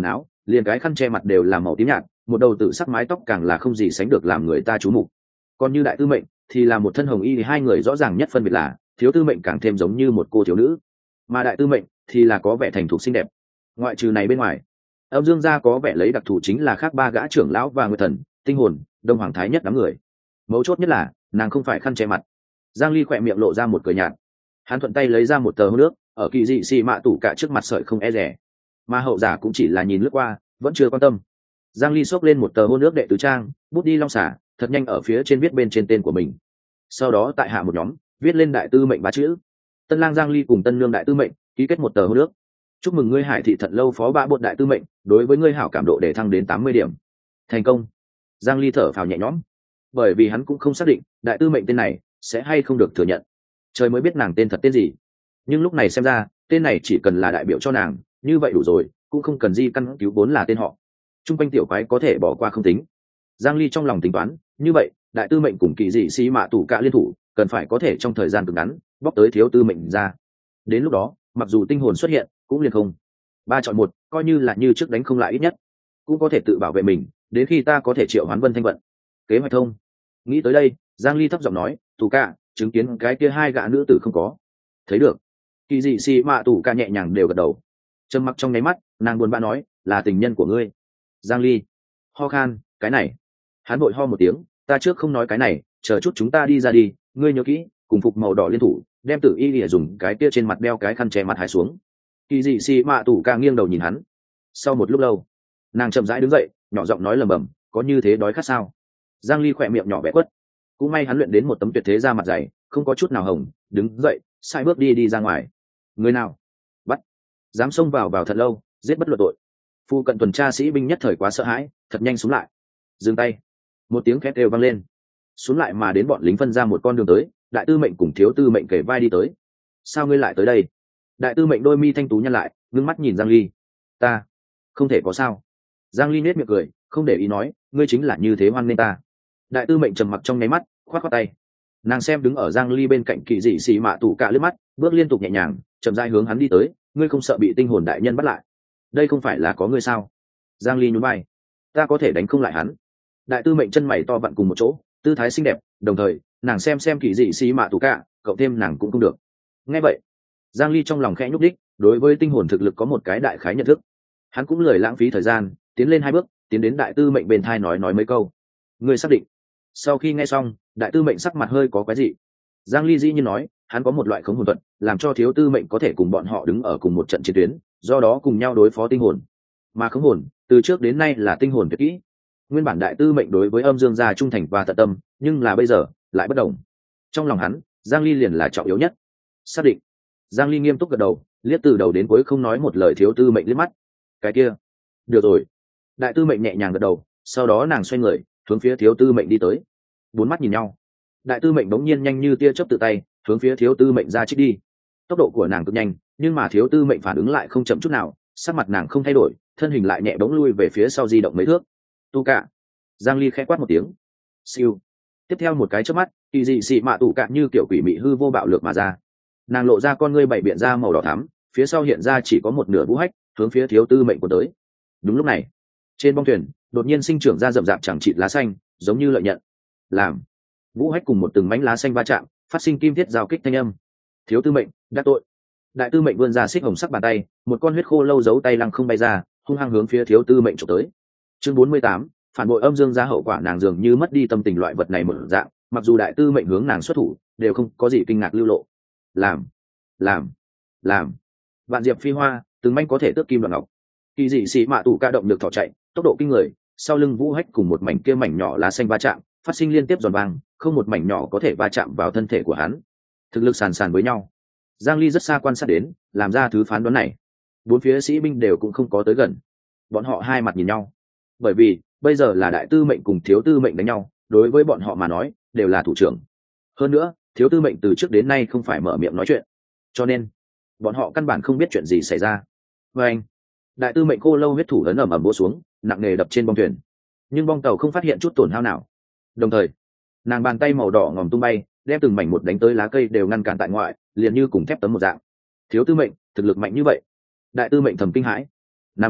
liền cái khăn che mặt đều là màu tím nhạt, một đầu tự sắc mái tóc càng là không gì sánh được làm người ta chú mục. Còn như đại tư mệnh thì là một thân hồng y, thì hai người rõ ràng nhất phân biệt là thiếu tư mệnh càng thêm giống như một cô thiếu nữ, mà đại tư mệnh thì là có vẻ thành thục xinh đẹp. Ngoại trừ này bên ngoài, âm dương gia có vẻ lấy đặc thù chính là khác ba gã trưởng lão và nguyệt thần, tinh hồn, đông hoàng thái nhất đám người. Mấu chốt nhất là nàng không phải khăn che mặt. Giang Ly khỏe miệng lộ ra một cười nhạt, hắn thuận tay lấy ra một tờ hôn nước, ở kỳ dị xì mạ tủ cả trước mặt sợi không e rẻ, mà hậu giả cũng chỉ là nhìn lướt qua, vẫn chưa quan tâm. Giang Ly xốc lên một tờ hôn nước đệ tứ trang, bút đi long xả, thật nhanh ở phía trên viết bên trên tên của mình. Sau đó tại hạ một nhóm, viết lên đại tư mệnh ba chữ. Tân lang Giang Ly cùng tân lương đại tư mệnh ký kết một tờ hôn nước. Chúc mừng ngươi Hải thị Thận lâu phó bá bột đại tư mệnh, đối với ngươi hảo cảm độ để thăng đến tám mươi điểm. Thành công. Giang Ly thở phào nhẹ nhõm, bởi vì hắn cũng không xác định đại tư mệnh tên này sẽ hay không được thừa nhận. Trời mới biết nàng tên thật tên gì, nhưng lúc này xem ra tên này chỉ cần là đại biểu cho nàng như vậy đủ rồi, cũng không cần di căn cứu vốn là tên họ. Trung quanh tiểu quái có thể bỏ qua không tính. Giang Ly trong lòng tính toán, như vậy đại tư mệnh cùng kỳ dị xí mạ tủ cả liên thủ cần phải có thể trong thời gian cực ngắn bóc tới thiếu tư mệnh ra. Đến lúc đó mặc dù tinh hồn xuất hiện cũng liền không ba chọn một, coi như là như trước đánh không lại, ít nhất cũng có thể tự bảo vệ mình đến khi ta có thể triệu hoán Vân Thanh Vận. Kế hoạch thông. Nghĩ tới đây, Giang Ly thấp giọng nói, tủ cả chứng kiến cái kia hai gã nữ tử không có thấy được. Kỳ dị xì mạ tủ cả nhẹ nhàng đều gật đầu. Trầm mặc trong nháy mắt, nàng buồn bã nói, là tình nhân của ngươi. Giang Ly ho khan, cái này. Hắn vội ho một tiếng, ta trước không nói cái này, chờ chút chúng ta đi ra đi, ngươi nhớ kỹ, cùng phục màu đỏ liên thủ, đem tử y lìa dùng cái kia trên mặt đeo cái khăn che mặt hái xuống. Kỳ dị xì mạ tủ cả nghiêng đầu nhìn hắn. Sau một lúc lâu, nàng chậm rãi đứng dậy, nhỏ giọng nói lầm bầm, có như thế đói khát sao? Giang Ly khỏe miệng nhỏ bé quất, cũng may hắn luyện đến một tấm tuyệt thế da mặt dày, không có chút nào hồng, đứng dậy, sai bước đi đi ra ngoài. Người nào bắt dám xông vào vào thật lâu, giết bất luận tội. Phu cận tuần tra sĩ binh nhất thời quá sợ hãi, thật nhanh xuống lại. Dừng tay. Một tiếng khét đều vang lên. Xuống lại mà đến bọn lính phân ra một con đường tới, đại tư mệnh cùng thiếu tư mệnh kể vai đi tới. Sao ngươi lại tới đây? Đại tư mệnh đôi mi thanh tú nhăn lại, ngưng mắt nhìn Giang Ly. Ta không thể có sao. Giang Ly nét miệng cười, không để ý nói, ngươi chính là như thế hoan nên ta. Đại tư mệnh trầm mặc trong nháy mắt, khoát khoát tay. Nàng xem đứng ở Giang Ly bên cạnh kỳ dị xì mạ tủ cả lướt mắt, bước liên tục nhẹ nhàng, chậm rãi hướng hắn đi tới. Ngươi không sợ bị tinh hồn đại nhân bắt lại? Đây không phải là có ngươi sao? Giang Ly nhún vai, ta có thể đánh không lại hắn. Đại tư mệnh chân mày to vặn cùng một chỗ, tư thái xinh đẹp, đồng thời nàng xem xem kỳ dị xì mạ tủ cả, cậu thêm nàng cũng không được. Nghe vậy, Giang Ly trong lòng khẽ nhúc đích, đối với tinh hồn thực lực có một cái đại khái nhận thức. Hắn cũng lười lãng phí thời gian, tiến lên hai bước, tiến đến đại tư mệnh bên thai nói nói mấy câu. Ngươi xác định? Sau khi nghe xong, đại tư mệnh sắc mặt hơi có quái dị. Giang Ly dĩ nhiên nói, hắn có một loại khống hồn thuật, làm cho thiếu tư mệnh có thể cùng bọn họ đứng ở cùng một trận chiến tuyến, do đó cùng nhau đối phó tinh hồn. Mà khống hồn, từ trước đến nay là tinh hồn tuyệt kỹ. Nguyên bản đại tư mệnh đối với âm dương gia trung thành và tận tâm, nhưng là bây giờ lại bất đồng. Trong lòng hắn, Giang Ly liền là trọng yếu nhất. Xác định. Giang Ly nghiêm túc gật đầu, liếc từ đầu đến cuối không nói một lời thiếu tư mệnh liếc mắt. Cái kia, được rồi. Đại tư mệnh nhẹ nhàng gật đầu, sau đó nàng xoay người, hướng phía thiếu tư mệnh đi tới. Bốn mắt nhìn nhau. Đại tư mệnh bỗng nhiên nhanh như tia chớp tự tay, hướng phía thiếu tư mệnh ra trích đi. Tốc độ của nàng cực nhanh, nhưng mà thiếu tư mệnh phản ứng lại không chậm chút nào, sắc mặt nàng không thay đổi, thân hình lại nhẹ bỗng lui về phía sau di động mấy thước. Tu cả. Giang Ly khẽ quát một tiếng. Siêu. Tiếp theo một cái chớp mắt, kỳ dị xị mạ tủ cạn như kiểu quỷ mị hư vô bạo lược mà ra. Nàng lộ ra con ngươi bảy biện ra màu đỏ thắm, phía sau hiện ra chỉ có một nửa vũ hách, hướng phía thiếu tư mệnh của tới. Đúng lúc này, trên bong thuyền đột nhiên sinh trưởng ra rậm rạp chẳng chịt lá xanh, giống như lợi nhận. Làm vũ hách cùng một từng mảnh lá xanh va chạm, phát sinh kim thiết giao kích thanh âm. Thiếu tư mệnh đắc tội. Đại tư mệnh vươn ra xích hồng sắc bàn tay, một con huyết khô lâu giấu tay lăng không bay ra, hung hăng hướng phía thiếu tư mệnh chụp tới. Chương bốn mươi tám, phản bội âm dương gia hậu quả. Nàng dường như mất đi tâm tình loại vật này một dạng, mặc dù đại tư mệnh hướng nàng xuất thủ, đều không có gì kinh ngạc lưu lộ. Làm, làm, làm. Vạn diệp phi hoa, từng manh có thể tước kim đoạn ngọc. Kỳ dị xì mạ tủ ca động được thỏ chạy, tốc độ kinh người, sau lưng vũ hách cùng một mảnh kia mảnh nhỏ lá xanh va chạm, phát sinh liên tiếp giòn vang, không một mảnh nhỏ có thể va chạm vào thân thể của hắn. Thực lực sàn sàn với nhau. Giang Ly rất xa quan sát đến, làm ra thứ phán đoán này. Bốn phía sĩ binh đều cũng không có tới gần. Bọn họ hai mặt nhìn nhau. Bởi vì, bây giờ là đại tư mệnh cùng thiếu tư mệnh đánh nhau, đối với bọn họ mà nói, đều là thủ trưởng. Hơn nữa, thiếu tư mệnh từ trước đến nay không phải mở miệng nói chuyện. Cho nên, bọn họ căn bản không biết chuyện gì xảy ra. Và anh, đại tư mệnh cô lâu huyết thủ lớn ầm ầm vỗ xuống, nặng nề đập trên bong thuyền. Nhưng bong tàu không phát hiện chút tổn hao nào. Đồng thời, nàng bàn tay màu đỏ ngòm tung bay, đem từng mảnh một đánh tới lá cây đều ngăn cản tại ngoại, liền như cùng thép tấm một dạng. Thiếu tư mệnh thực lực mạnh như vậy. Đại tư mệnh thầm kinh hãi. Năm đó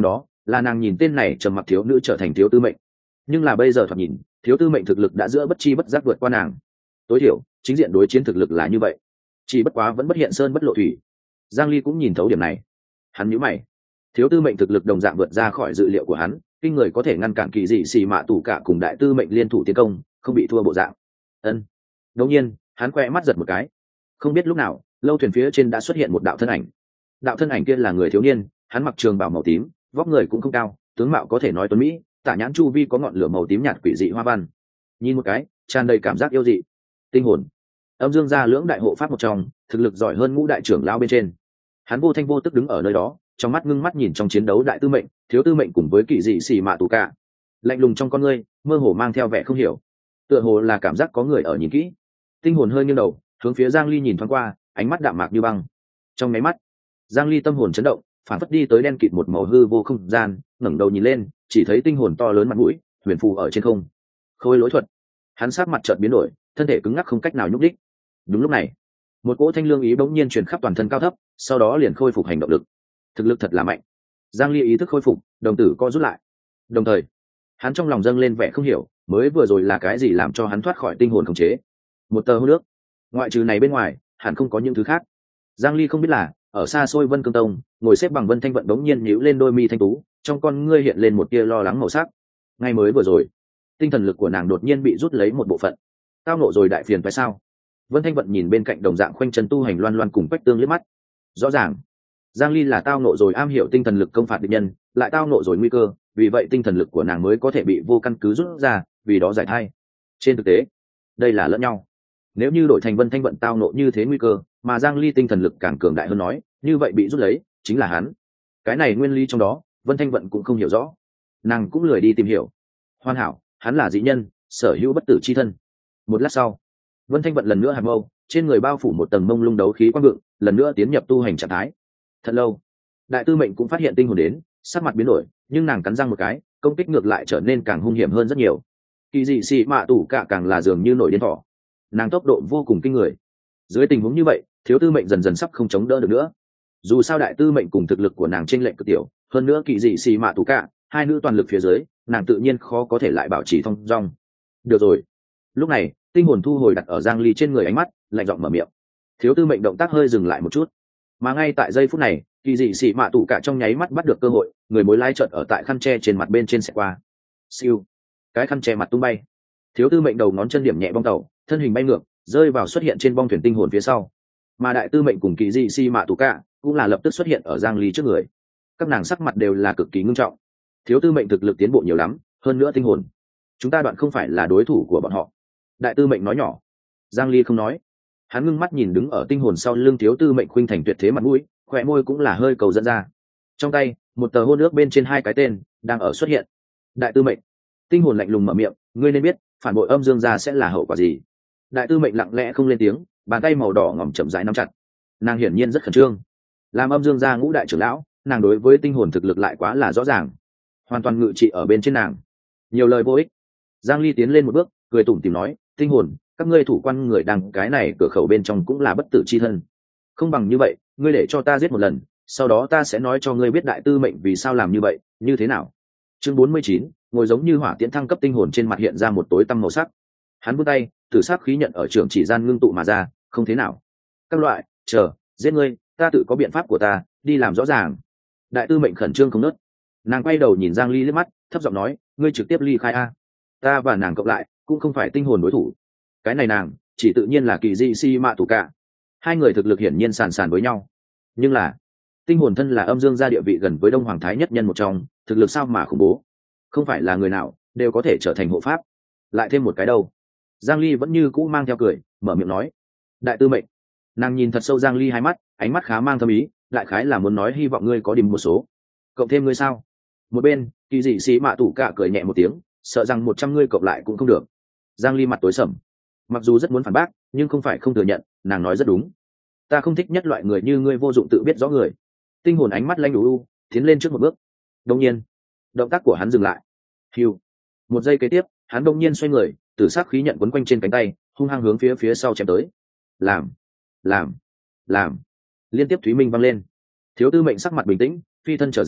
là nàng nhìn tên này trầm mặc thiếu nữ trở thành thiếu tư mệnh, nhưng là bây giờ thoạt nhìn thiếu tư mệnh thực lực đã giữa bất chi bất giác vượt qua nàng. Tối thiểu chính diện đối chiến thực lực là như vậy, chỉ bất quá vẫn bất hiện sơn bất lộ thủy. Giang Ly cũng nhìn thấu điểm này, hắn nhíu mày. Thiếu tư mệnh thực lực đồng dạng vượt ra khỏi dự liệu của hắn, kinh người có thể ngăn cản kỳ dị xì mạ tủ cả cùng đại tư mệnh liên thủ tiến công, không bị thua bộ dạng. Ân. Đột nhiên hắn quẹ mắt giật một cái, không biết lúc nào lâu thuyền phía trên đã xuất hiện một đạo thân ảnh. Đạo thân ảnh kia là người thiếu niên, hắn mặc trường bào màu tím, vóc người cũng không cao, tướng mạo có thể nói tuấn mỹ, tả nhãn chu vi có ngọn lửa màu tím nhạt quỷ dị hoa văn, nhìn một cái tràn đầy cảm giác yêu dị. Tinh hồn, âm dương gia lưỡng đại hộ pháp một trong, thực lực giỏi hơn ngũ đại trưởng lão bên trên. Hắn vô thanh vô tức đứng ở nơi đó, trong mắt ngưng mắt nhìn trong chiến đấu đại tư mệnh, thiếu tư mệnh cùng với kỳ dị xì mạ tù cả. Lạnh lùng trong con ngươi mơ hồ mang theo vẻ không hiểu, tựa hồ là cảm giác có người ở nhìn kỹ. Tinh hồn hơi nghiêng đầu hướng phía Giang Ly nhìn thoáng qua, ánh mắt đạm mạc như băng. Trong máy mắt Giang Ly tâm hồn chấn động, phản phất đi tới đen kịt một màu hư vô không gian, ngẩng đầu nhìn lên, chỉ thấy tinh hồn to lớn mặt mũi huyền phù ở trên không. Khôi lỗi thuật. Hắn sát mặt chợt biến đổi, thân thể cứng ngắc không cách nào nhúc đích. Đúng lúc này một cỗ thanh lương ý bỗng nhiên truyền khắp toàn thân cao thấp, sau đó liền khôi phục hành động lực. Thực lực thật là mạnh. Giang Ly ý thức khôi phục, đồng tử co rút lại, đồng thời hắn trong lòng dâng lên vẻ không hiểu, mới vừa rồi là cái gì làm cho hắn thoát khỏi tinh hồn khống chế. Một tờ hôn nước, ngoại trừ này bên ngoài hẳn không có những thứ khác. Giang Ly không biết là ở xa xôi Vân Cương Tông, ngồi xếp bằng Vân Thanh Vận đống nhiên nhíu lên đôi mi thanh tú, trong con ngươi hiện lên một tia lo lắng màu sắc. Ngay mới vừa rồi tinh thần lực của nàng đột nhiên bị rút lấy một bộ phận. Tao nộ rồi đại phiền phải sao? Vân Thanh Vận nhìn bên cạnh đồng dạng khoanh chân tu hành Loan Loan cùng Quách Tương liếc mắt. Rõ ràng Giang Ly là tao nộ rồi am hiểu tinh thần lực công phạt địch nhân, lại tao nộ rồi nguy cơ, vì vậy tinh thần lực của nàng mới có thể bị vô căn cứ rút ra, vì đó giải thai. Trên thực tế đây là lẫn nhau. Nếu như đổi thành Vân Thanh Vận tao nộ như thế nguy cơ, mà Giang Ly tinh thần lực càng cường đại hơn nói, như vậy bị rút lấy chính là hắn. Cái này nguyên lý trong đó Vân Thanh Vận cũng không hiểu rõ, nàng cũng lười đi tìm hiểu. Hoàn hảo, hắn là dị nhân, sở hữu bất tử chi thân. Một lát sau Vân Thanh Vận lần nữa hàm mâu, trên người bao phủ một tầng mông lung đấu khí quang vượng, lần nữa tiến nhập tu hành trạng thái. Thật lâu đại tư mệnh cũng phát hiện tinh hồn đến, sắc mặt biến đổi, nhưng nàng cắn răng một cái, công kích ngược lại trở nên càng hung hiểm hơn rất nhiều. Kỳ dị xì mạ tủ cả càng là dường như nổi điên thỏ, nàng tốc độ vô cùng kinh người. Dưới tình huống như vậy thiếu tư mệnh dần dần sắp không chống đỡ được nữa. Dù sao đại tư mệnh cùng thực lực của nàng chênh lệch cực tiểu, hơn nữa kỳ dị xì mạ tủ cả hai nữ toàn lực phía dưới, nàng tự nhiên khó có thể lại bảo trì thong dong. Được rồi. Lúc này tinh hồn thu hồi đặt ở Giang Ly trên người, ánh mắt lạnh giọng mở miệng. Thiếu tư mệnh động tác hơi dừng lại một chút, mà ngay tại giây phút này kỳ dị xì mạ tủ cả trong nháy mắt bắt được cơ hội, người mối lái chợt ở tại khăn tre trên mặt bên trên sẽ qua. Siêu, cái khăn tre mặt tung bay, thiếu tư mệnh đầu ngón chân điểm nhẹ bong tàu, thân hình bay ngược rơi vào xuất hiện trên bong thuyền tinh hồn phía sau, mà đại tư mệnh cùng kỳ dị xì mạ tủ cả cũng là lập tức xuất hiện ở Giang Ly trước người. Các nàng sắc mặt đều là cực kỳ ngưng trọng. Thiếu tư mệnh thực lực tiến bộ nhiều lắm, hơn nữa tinh hồn, chúng ta đoạn không phải là đối thủ của bọn họ. Đại tư mệnh nói nhỏ. Giang Ly không nói, hắn ngưng mắt nhìn đứng ở tinh hồn sau lưng thiếu tư mệnh khuynh thành tuyệt thế mặt mũi, khỏe môi cũng là hơi cầu dẫn ra. Trong tay một tờ hôn nước bên trên hai cái tên đang ở xuất hiện. Đại tư mệnh. Tinh hồn lạnh lùng mở miệng, ngươi nên biết phản bội âm dương gia sẽ là hậu quả gì. Đại tư mệnh lặng lẽ không lên tiếng, bàn tay màu đỏ ngỏm chậm rãi nắm chặt. Nàng hiển nhiên rất khẩn trương. Làm âm dương gia ngũ đại trưởng lão, nàng đối với tinh hồn thực lực lại quá là rõ ràng, hoàn toàn ngự trị ở bên trên nàng. Nhiều lời vô ích. Giang Ly tiến lên một bước, cười tủm tỉm nói, tinh hồn, các ngươi thủ quan người đang cái này cửa khẩu bên trong cũng là bất tử chi thân, không bằng như vậy, ngươi để cho ta giết một lần, sau đó ta sẽ nói cho ngươi biết đại tư mệnh vì sao làm như vậy, như thế nào? Chương bốn mươi chín, ngồi giống như hỏa tiễn thăng cấp. Tinh hồn trên mặt hiện ra một tối tăm màu sắc. Hắn vươn tay, tử sắc khí nhận ở trường chỉ gian ngưng tụ mà ra, không thế nào. Các loại, chờ, giết ngươi, ta tự có biện pháp của ta, đi làm rõ ràng. Đại tư mệnh khẩn trương không nớt. Nàng quay đầu nhìn Giang Ly liếc mắt, thấp giọng nói, ngươi trực tiếp ly khai a. Ta và nàng cộng lại cũng không phải tinh hồn đối thủ. Cái này nàng chỉ tự nhiên là kỳ dị si mạ tù cả. Hai người thực lực hiển nhiên sàn sàn với nhau, nhưng là tinh hồn thân là âm dương gia địa vị gần với Đông Hoàng Thái nhất nhân một trong, thực lực sao mà khủng bố, không phải là người nào đều có thể trở thành hộ pháp. Lại thêm một cái đâu. Giang Ly vẫn như cũ mang theo cười, mở miệng nói, đại tư mệnh. Nàng nhìn thật sâu Giang Ly hai mắt, ánh mắt khá mang thâm ý, đại khái là muốn nói hy vọng ngươi có điểm một số, cộng thêm ngươi sao. Một bên kỳ dị sĩ mạ tủ cả cười nhẹ một tiếng, sợ rằng một trăm ngươi cộng lại cũng không được. Giang Ly mặt tối sầm, mặc dù rất muốn phản bác nhưng không phải không thừa nhận, nàng nói rất đúng. Ta không thích nhất loại người như ngươi vô dụng tự biết rõ người. Tinh hồn ánh mắt lanh đủ u, tiến lên trước một bước. Đông nhiên động tác của hắn dừng lại. Hiu, một giây kế tiếp hắn đông nhiên xoay người, tử sắc khí nhận quấn quanh trên cánh tay, hung hăng hướng phía phía sau chém tới. Làm, làm, làm. Liên tiếp thúy minh vang lên. Thiếu tư mệnh sắc mặt bình tĩnh, phi thân trở ra,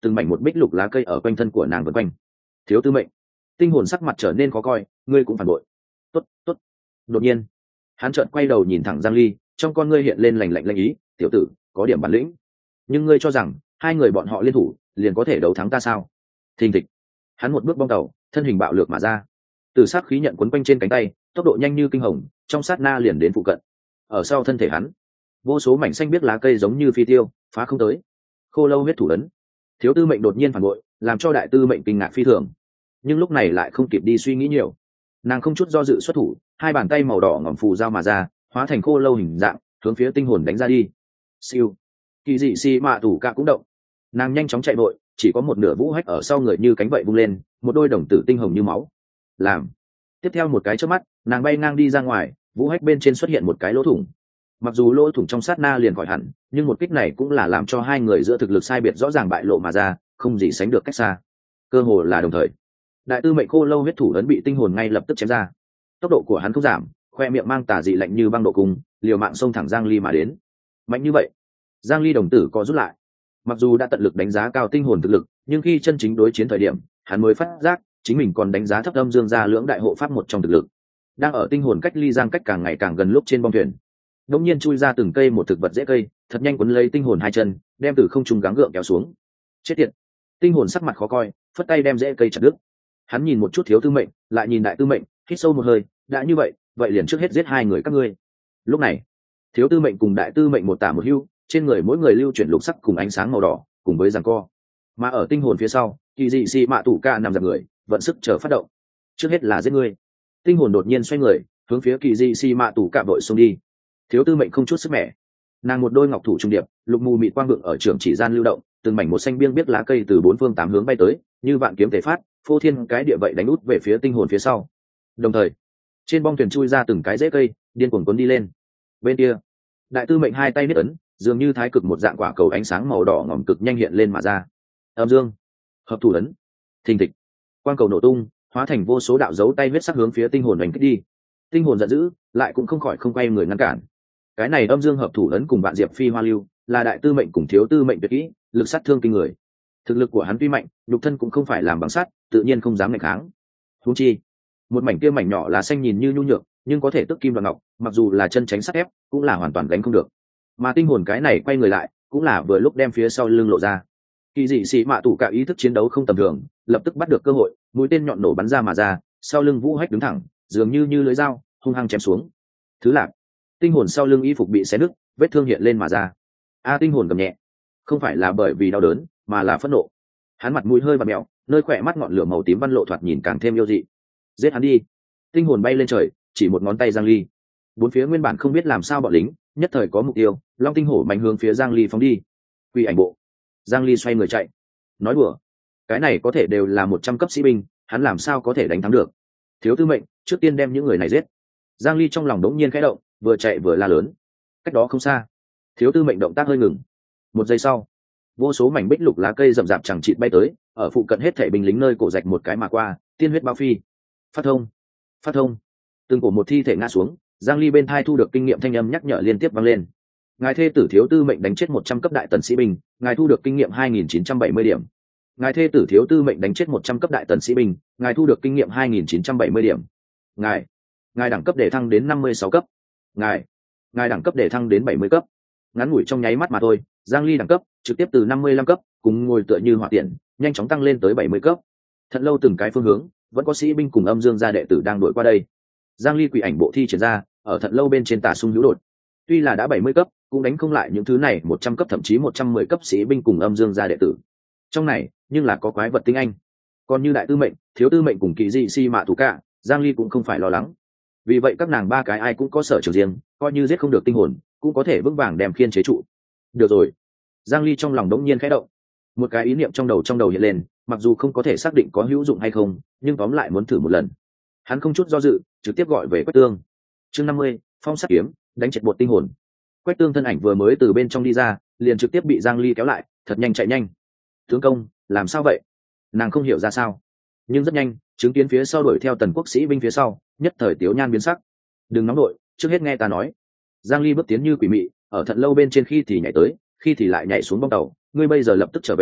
từng mảnh một bích lục lá cây ở quanh thân của nàng vân quanh. Thiếu tư mệnh, tinh hồn sắc mặt trở nên khó coi, ngươi cũng phản bội. Tốt, tốt. Đột nhiên hắn chợt quay đầu nhìn thẳng Giang Ly, trong con ngươi hiện lên lạnh lạnh lạnh ý, tiểu tử có điểm bản lĩnh, nhưng ngươi cho rằng hai người bọn họ liên thủ liền có thể đấu thắng ta sao? Thình thịch, hắn một bước bong tàu, thân hình bạo lược mà ra, từ sát khí nhận quấn quanh trên cánh tay, tốc độ nhanh như kinh hồng, trong sát na liền đến phụ cận. Ở sau thân thể hắn, vô số mảnh xanh biếc lá cây giống như phi tiêu phá không tới. Khô lâu huyết thủ ấn. Thiếu tư mệnh đột nhiên phản bội, làm cho đại tư mệnh kinh ngạc phi thường, nhưng lúc này lại không kịp đi suy nghĩ nhiều. Nàng không chút do dự xuất thủ, hai bàn tay màu đỏ ngòm phù dao mà ra, hóa thành khô lâu hình dạng, hướng phía tinh hồn đánh ra đi. Siêu, kỳ dị xì mạ tủ cả cũng động. Nàng nhanh chóng chạy vội, chỉ có một nửa vũ hách ở sau người như cánh vậy vung lên, một đôi đồng tử tinh hồng như máu. Làm tiếp theo một cái chớp mắt, nàng bay ngang đi ra ngoài, vũ hách bên trên xuất hiện một cái lỗ thủng. Mặc dù lỗ thủng trong sát na liền khỏi hẳn, nhưng một kích này cũng là làm cho hai người giữa thực lực sai biệt rõ ràng bại lộ mà ra, không gì sánh được cách xa. Cơ hồ là đồng thời, đại tư mệnh khô lâu huyết thủ ấn bị tinh hồn ngay lập tức chém ra. Tốc độ của hắn không giảm, khoe miệng mang tà dị lạnh như băng độ cùng, liều mạng xông thẳng Giang Ly mà đến. Mạnh như vậy, Giang Ly đồng tử có rút lại. Mặc dù đã tận lực đánh giá cao tinh hồn thực lực, nhưng khi chân chính đối chiến thời điểm, hắn mới phát giác chính mình còn đánh giá thấp âm dương gia lưỡng đại hộ pháp một trong thực lực. Đang ở tinh hồn cách ly Giang cách càng ngày càng gần lúc trên bong thuyền, đột nhiên chui ra từng cây một thực vật dễ cây, thật nhanh quấn lấy tinh hồn hai chân, đem từ không trung gắng gượng kéo xuống. Chết tiệt! Tinh hồn sắc mặt khó coi, phất tay đem dễ cây chặt đứt. Hắn nhìn một chút thiếu tư mệnh, lại nhìn đại tư mệnh, hít sâu một hơi, đã như vậy, vậy liền trước hết giết hai người các ngươi. Lúc này, thiếu tư mệnh cùng đại tư mệnh một tả một hưu, trên người mỗi người lưu chuyển lục sắc cùng ánh sáng màu đỏ, cùng với giằng co. Mà ở tinh hồn phía sau, kỳ dị xì mạ tủ ca nằm dạp người, vận sức chờ phát động. Trước hết là giết ngươi. Tinh hồn đột nhiên xoay người, hướng phía kỳ dị xì mạ tủ ca đội xông đi. Thiếu tư mệnh không chút sức mẻ, nàng một đôi ngọc thủ trung điệp, lục mù mịt quang vượng ở trường chỉ gian lưu động, từng mảnh một xanh biếng biết lá cây từ bốn phương tám hướng bay tới, như vạn kiếm thể phát, phô thiên cái địa vậy đánh út về phía tinh hồn phía sau. Đồng thời, trên bong thuyền chui ra từng cái rễ cây, điên cuồng cuốn đi lên. Bên kia, đại tư mệnh hai tay niết ấn, dường như thái cực một dạng quả cầu ánh sáng màu đỏ ngòm cực nhanh hiện lên mà ra. Âm dương, hợp thủ ấn, thình thịch, quang cầu nổ tung, hóa thành vô số đạo dấu tay huyết sắc hướng phía tinh hồn đánh kích đi. Tinh hồn giận dữ, lại cũng không khỏi không quay người ngăn cản. Cái này âm dương hợp thủ ấn cùng vạn diệp phi hoa lưu, là đại tư mệnh cùng thiếu tư mệnh tuyệt kỹ, lực sát thương kinh người. Thực lực của hắn tuy mạnh, nhục thân cũng không phải làm bằng sắt, tự nhiên không dám nghịch kháng. Huống chi, một mảnh kia mảnh nhỏ lá xanh nhìn như nhu nhược, nhưng có thể tức kim đoạt ngọc, mặc dù là chân tránh sắt ép, cũng là hoàn toàn gánh không được. Mà tinh hồn cái này quay người lại, cũng là vừa lúc đem phía sau lưng lộ ra. Kỳ dị sĩ mạ tủ cả ý thức chiến đấu không tầm thường, lập tức bắt được cơ hội, mũi tên nhọn nổ bắn ra mà ra, sau lưng vũ hách đứng thẳng, dường như như lưỡi dao, hung hăng chém xuống. Thứ lạc, tinh hồn sau lưng y phục bị xé nứt, vết thương hiện lên mà ra. A tinh hồn gầm nhẹ, không phải là bởi vì đau đớn, mà là phẫn nộ. Hắn mặt mũi hơi bặm mèo, nơi khỏe mắt ngọn lửa màu tím văn lộ thoạt nhìn càng thêm yêu dị. Giết hắn đi! Tinh hồn bay lên trời, chỉ một ngón tay Giang Ly. Bốn phía nguyên bản không biết làm sao bọn lính, nhất thời có mục tiêu, long tinh hổ mạnh hướng phía Giang Ly phóng đi. Quỷ ảnh bộ. Giang Ly xoay người chạy. Nói đùa, cái này có thể đều là một trăm cấp sĩ binh, hắn làm sao có thể đánh thắng được? Thiếu tư mệnh, trước tiên đem những người này giết. Giang Ly trong lòng đống nhiên khẽ động, vừa chạy vừa la lớn. Cách đó không xa, thiếu tư mệnh động tác hơi ngừng. Một giây sau, vô số mảnh bích lục lá cây rậm rạp chẳng chịt bay tới, ở phụ cận hết thảy binh lính nơi cổ rạch một cái mà qua, tiên huyết bao phi. Phát thông, phát thông. Từng cổ một thi thể ngã xuống, Giang Ly bên thai thu được kinh nghiệm thanh âm nhắc nhở liên tiếp vang lên. Ngài thê tử thiếu tư mệnh đánh chết một trăm cấp đại tần sĩ binh, ngài thu được kinh nghiệm hai nghìn chín trăm bảy mươi điểm. Ngài thê tử thiếu tư mệnh đánh chết một trăm cấp đại tần sĩ binh, ngài thu được kinh nghiệm hai nghìn chín trăm bảy mươi điểm. Ngài, ngài đẳng cấp để thăng đến năm mươi sáu cấp. Ngài, ngài đẳng cấp để thăng đến bảy mươi cấp. Ngắn ngủi trong nháy mắt mà thôi, Giang Ly đẳng cấp trực tiếp từ năm mươi lăm cấp, cùng ngồi tựa như hỏa tiễn, nhanh chóng tăng lên tới bảy mươi cấp. Thật lâu từng cái phương hướng, vẫn có sĩ binh cùng âm dương gia đệ tử đang đuổi qua đây. Giang Ly quỷ ảnh bộ thi triển ra, ở thật lâu bên trên tà sung hữu đột. Tuy là đã bảy mươi cấp, cũng đánh không lại những thứ này một trăm cấp thậm chí một trăm mười cấp sĩ binh cùng âm dương gia đệ tử. Trong này, nhưng là có quái vật tinh anh. Còn như đại tư mệnh, thiếu tư mệnh cùng kỳ dị si mạ thủ cả, Giang Ly cũng không phải lo lắng. Vì vậy các nàng ba cái ai cũng có sở trường riêng, coi như giết không được tinh hồn, cũng có thể vững vàng đem khiên chế trụ. Được rồi. Giang Ly trong lòng đống nhiên khẽ động. Một cái ý niệm trong đầu trong đầu hiện lên, mặc dù không có thể xác định có hữu dụng hay không, nhưng tóm lại muốn thử một lần. Hắn không chút do dự, trực tiếp gọi về Quách Tương. Chương năm mươi, phong sắc kiếm, đánh triệt bột tinh hồn. Quách Tương thân ảnh vừa mới từ bên trong đi ra, liền trực tiếp bị Giang Ly kéo lại, thật nhanh chạy nhanh. Tướng công, làm sao vậy? Nàng không hiểu ra sao, nhưng rất nhanh, chứng kiến phía sau đuổi theo tần quốc sĩ binh phía sau, nhất thời tiếu nhan biến sắc. Đừng nóng đội, trước hết nghe ta nói. Giang Ly bước tiến như quỷ mị, ở thận lâu bên trên khi thì nhảy tới, khi thì lại nhảy xuống bong tàu. Ngươi bây giờ lập tức trở về,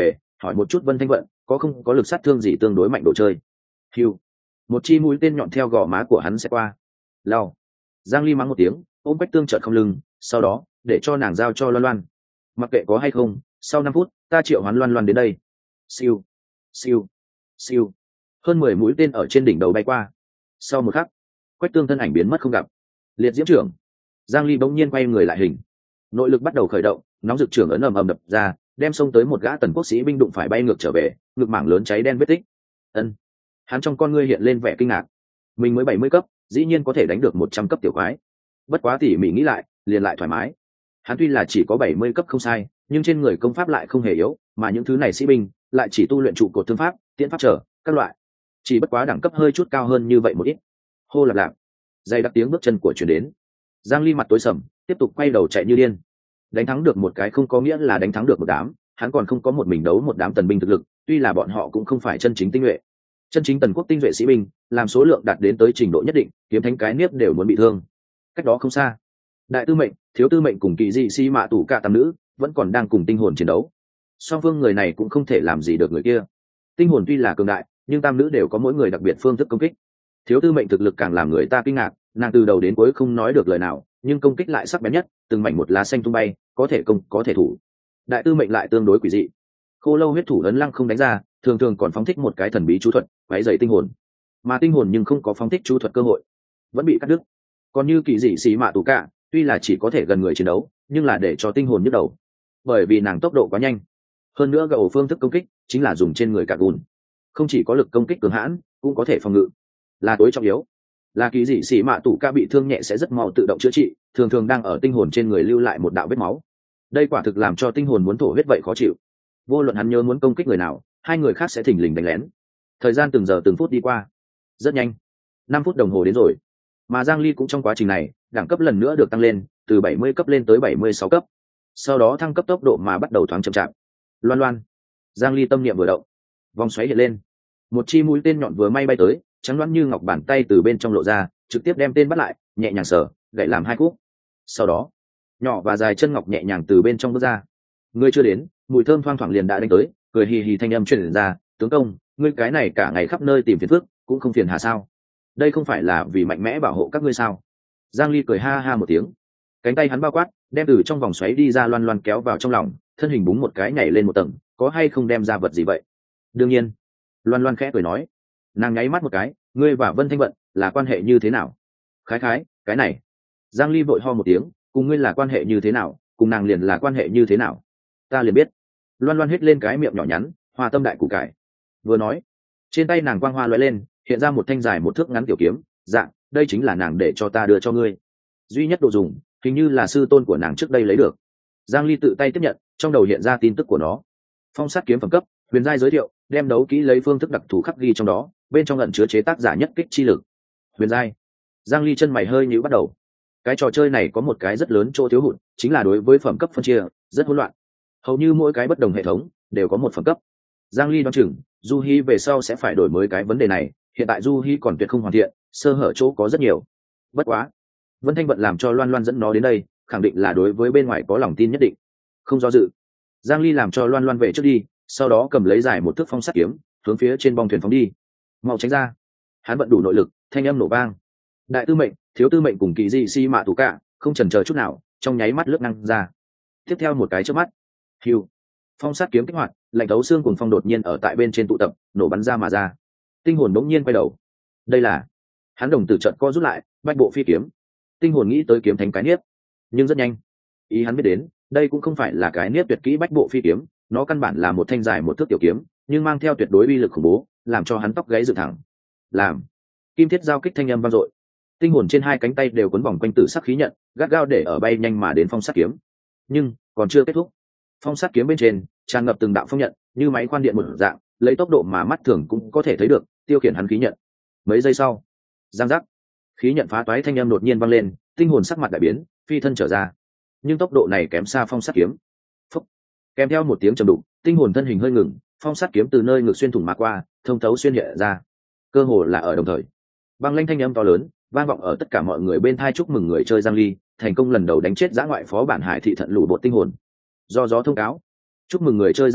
hỏi một chút Vân Thanh Vận có không có lực sát thương gì tương đối mạnh đồ chơi. Hiu, một chi mũi tên nhọn theo gò má của hắn sẽ qua. Lao. Giang Ly mắng một tiếng, ôm Quách Tương chợt không lưng, sau đó để cho nàng giao cho Loan Loan. Mặc kệ có hay không, sau năm phút ta triệu hoán Loan Loan đến đây. Siêu, siêu, siêu. Hơn mười mũi tên ở trên đỉnh đầu bay qua. Sau một khắc, Quách Tương thân ảnh biến mất không gặp. Liệt diễm trưởng. Giang Ly bỗng nhiên quay người lại hình, nội lực bắt đầu khởi động, nóng rực trưởng ấn ầm ầm đập ra, đem xông tới một gã tần quốc sĩ binh đụng phải bay ngược trở về, ngực mảng lớn cháy đen vết tích. Ân. Hắn trong con ngươi hiện lên vẻ kinh ngạc. Mình mới bảy mươi cấp, dĩ nhiên có thể đánh được một trăm cấp tiểu quái. Bất quá tỉ mỉ nghĩ lại, liền lại thoải mái. Hắn tuy là chỉ có bảy mươi cấp không sai, nhưng trên người công pháp lại không hề yếu, mà những thứ này sĩ binh lại chỉ tu luyện trụ cột thương pháp, tiễn pháp trở, các loại. Chỉ bất quá đẳng cấp hơi chút cao hơn như vậy một ít. Hô lạp lạp. Dây đặc tiếng bước chân của truyền đến. Giang Ly mặt tối sầm, tiếp tục quay đầu chạy như điên. Đánh thắng được một cái không có nghĩa là đánh thắng được một đám, hắn còn không có một mình đấu một đám tần binh thực lực, tuy là bọn họ cũng không phải chân chính tinh nhuệ. Chân chính tần quốc tinh nhuệ sĩ binh, làm số lượng đạt đến tới trình độ nhất định, kiếm thánh cái niếp đều muốn bị thương. Cách đó không xa, đại tư mệnh, thiếu tư mệnh cùng kỳ dị si mạ tủ cả tam nữ vẫn còn đang cùng tinh hồn chiến đấu. Song phương người này cũng không thể làm gì được người kia. Tinh hồn tuy là cường đại, nhưng tam nữ đều có mỗi người đặc biệt phương thức công kích. Thiếu tư mệnh thực lực càng làm người ta kinh ngạc, nàng từ đầu đến cuối không nói được lời nào, nhưng công kích lại sắc bén nhất, từng mảnh một lá xanh tung bay, có thể công có thể thủ. Đại tư mệnh lại tương đối quỷ dị, khô lâu huyết thủ ấn lăng không đánh ra, thường thường còn phóng thích một cái thần bí chú thuật, quấy dày tinh hồn. Mà tinh hồn nhưng không có phóng thích chú thuật cơ hội, vẫn bị cắt đứt. Còn như kỳ dị xì mạ tù cả, tuy là chỉ có thể gần người chiến đấu, nhưng là để cho tinh hồn nhức đầu, bởi vì nàng tốc độ quá nhanh. Hơn nữa gậu phương thức công kích chính là dùng trên người cả gùn, không chỉ có lực công kích cường hãn, cũng có thể phòng ngự, là tối trọng yếu. Là kỳ dị xì mạ tù ca bị thương nhẹ sẽ rất mau tự động chữa trị, thường thường đang ở tinh hồn trên người lưu lại một đạo vết máu. Đây quả thực làm cho tinh hồn muốn thổ huyết vậy khó chịu. Vô luận hắn nhớ muốn công kích người nào, hai người khác sẽ thình lình đánh lén. Thời gian từng giờ từng phút đi qua, rất nhanh, năm phút đồng hồ đến rồi. Mà Giang Ly cũng trong quá trình này, đẳng cấp lần nữa được tăng lên, từ bảy mươi cấp lên tới bảy mươi sáu cấp. Sau đó thăng cấp tốc độ mà bắt đầu thoáng chậm chạp. Loan Loan. Giang Ly tâm niệm vừa động, vòng xoáy hiện lên. Một chi mũi tên nhọn vừa may bay tới, trắng loáng như ngọc, bàn tay từ bên trong lộ ra, trực tiếp đem tên bắt lại, nhẹ nhàng sờ, gậy làm hai khúc. Sau đó, nhỏ và dài chân ngọc nhẹ nhàng từ bên trong bước ra. Ngươi chưa đến, mùi thơm thoang thoảng liền đã đánh tới, cười hì hì thanh âm truyền ra, tướng công, ngươi cái này cả ngày khắp nơi tìm phiền phức, cũng không phiền hà sao? Đây không phải là vì mạnh mẽ bảo hộ các ngươi sao? Giang Ly cười ha ha một tiếng, cánh tay hắn bao quát, đem từ trong vòng xoáy đi ra Loan Loan kéo vào trong lòng, thân hình búng một cái nhảy lên một tầng, có hay không đem ra vật gì vậy? Đương nhiên. Loan Loan khẽ cười nói, nàng nháy mắt một cái, ngươi và Vân Thanh Vận là quan hệ như thế nào? Khái khái, cái này. Giang Ly vội ho một tiếng, cùng ngươi là quan hệ như thế nào, cùng nàng liền là quan hệ như thế nào? Ta liền biết. Loan Loan hít lên cái miệng nhỏ nhắn, hoa tâm đại củ cải. Vừa nói, trên tay nàng quang hoa lóe lên, hiện ra một thanh dài một thước ngắn tiểu kiếm, dạng, đây chính là nàng để cho ta đưa cho ngươi. Duy nhất đồ dùng, hình như là sư tôn của nàng trước đây lấy được. Giang Ly tự tay tiếp nhận, trong đầu hiện ra tin tức của nó. Phong sát kiếm phẩm cấp, huyền giai giới thiệu, đem đấu kỹ lấy phương thức đặc thù khắc ghi trong đó, bên trong ẩn chứa chế tác giả nhất kích chi lực. Huyền giai. Giang Ly chân mày hơi nhíu bắt đầu. Cái trò chơi này có một cái rất lớn chỗ thiếu hụt, chính là đối với phẩm cấp phân chia rất hỗn loạn. Hầu như mỗi cái bất đồng hệ thống đều có một phẩm cấp. Giang Ly đoán chừng, Du Hi về sau sẽ phải đổi mới cái vấn đề này, hiện tại Du Hi còn tuyệt không hoàn thiện, sơ hở chỗ có rất nhiều. Bất quá, Vân Thanh Vận làm cho Loan Loan dẫn nó đến đây, khẳng định là đối với bên ngoài có lòng tin nhất định. Không do dự, Giang Ly làm cho Loan Loan về trước đi, sau đó cầm lấy dài một thước phong sắt kiếm, hướng phía trên bong thuyền phóng đi. Mau tránh ra. Hắn vận đủ nội lực, thanh âm nổ vang. Đại tư mệnh, thiếu tư mệnh cùng kỳ dị si mạ tù cả, không chần chờ chút nào, trong nháy mắt lướt năng ra. Tiếp theo một cái chớp mắt, hiu, phong sát kiếm kích hoạt, lạnh thấu xương cùng phong đột nhiên ở tại bên trên tụ tập, nổ bắn ra mà ra. Tinh hồn bỗng nhiên quay đầu. Đây là, hắn đồng tử trận co rút lại, bách bộ phi kiếm. Tinh hồn nghĩ tới kiếm thánh cái niếp, nhưng rất nhanh, ý hắn biết đến, đây cũng không phải là cái niếp tuyệt kỹ bách bộ phi kiếm, nó căn bản là một thanh dài một thước tiểu kiếm, nhưng mang theo tuyệt đối uy lực khủng bố, làm cho hắn tóc gáy dựng thẳng. Làm, kim thiết giao kích thanh âm vang dội. Tinh hồn trên hai cánh tay đều quấn vòng quanh tử sắc khí nhận, gắt gao để ở bay nhanh mà đến phong sát kiếm. Nhưng còn chưa kết thúc, phong sát kiếm bên trên tràn ngập từng đạo phong nhận, như máy khoan điện một dạng, lấy tốc độ mà mắt thường cũng có thể thấy được, tiêu khiển hắn khí nhận. Mấy giây sau, giang giác, khí nhận phá toái thanh âm đột nhiên vang lên, tinh hồn sắc mặt đại biến, phi thân trở ra. Nhưng tốc độ này kém xa phong sát kiếm. Phúc. Kèm theo một tiếng trầm đục, tinh hồn thân hình hơi ngừng, phong sát kiếm từ nơi ngực xuyên thủng mà qua, thông thấu xuyên nhẹ ra. Cơ hồ là ở đồng thời, băng lanh thanh âm to lớn vang vọng ở tất cả mọi người bên thai, chúc mừng người chơi Giang Ly thành công lần đầu đánh chết dã ngoại phó bản hải thị thận lũ bột tinh hồn. Do gió thông cáo, chúc mừng người chơi Giang Ly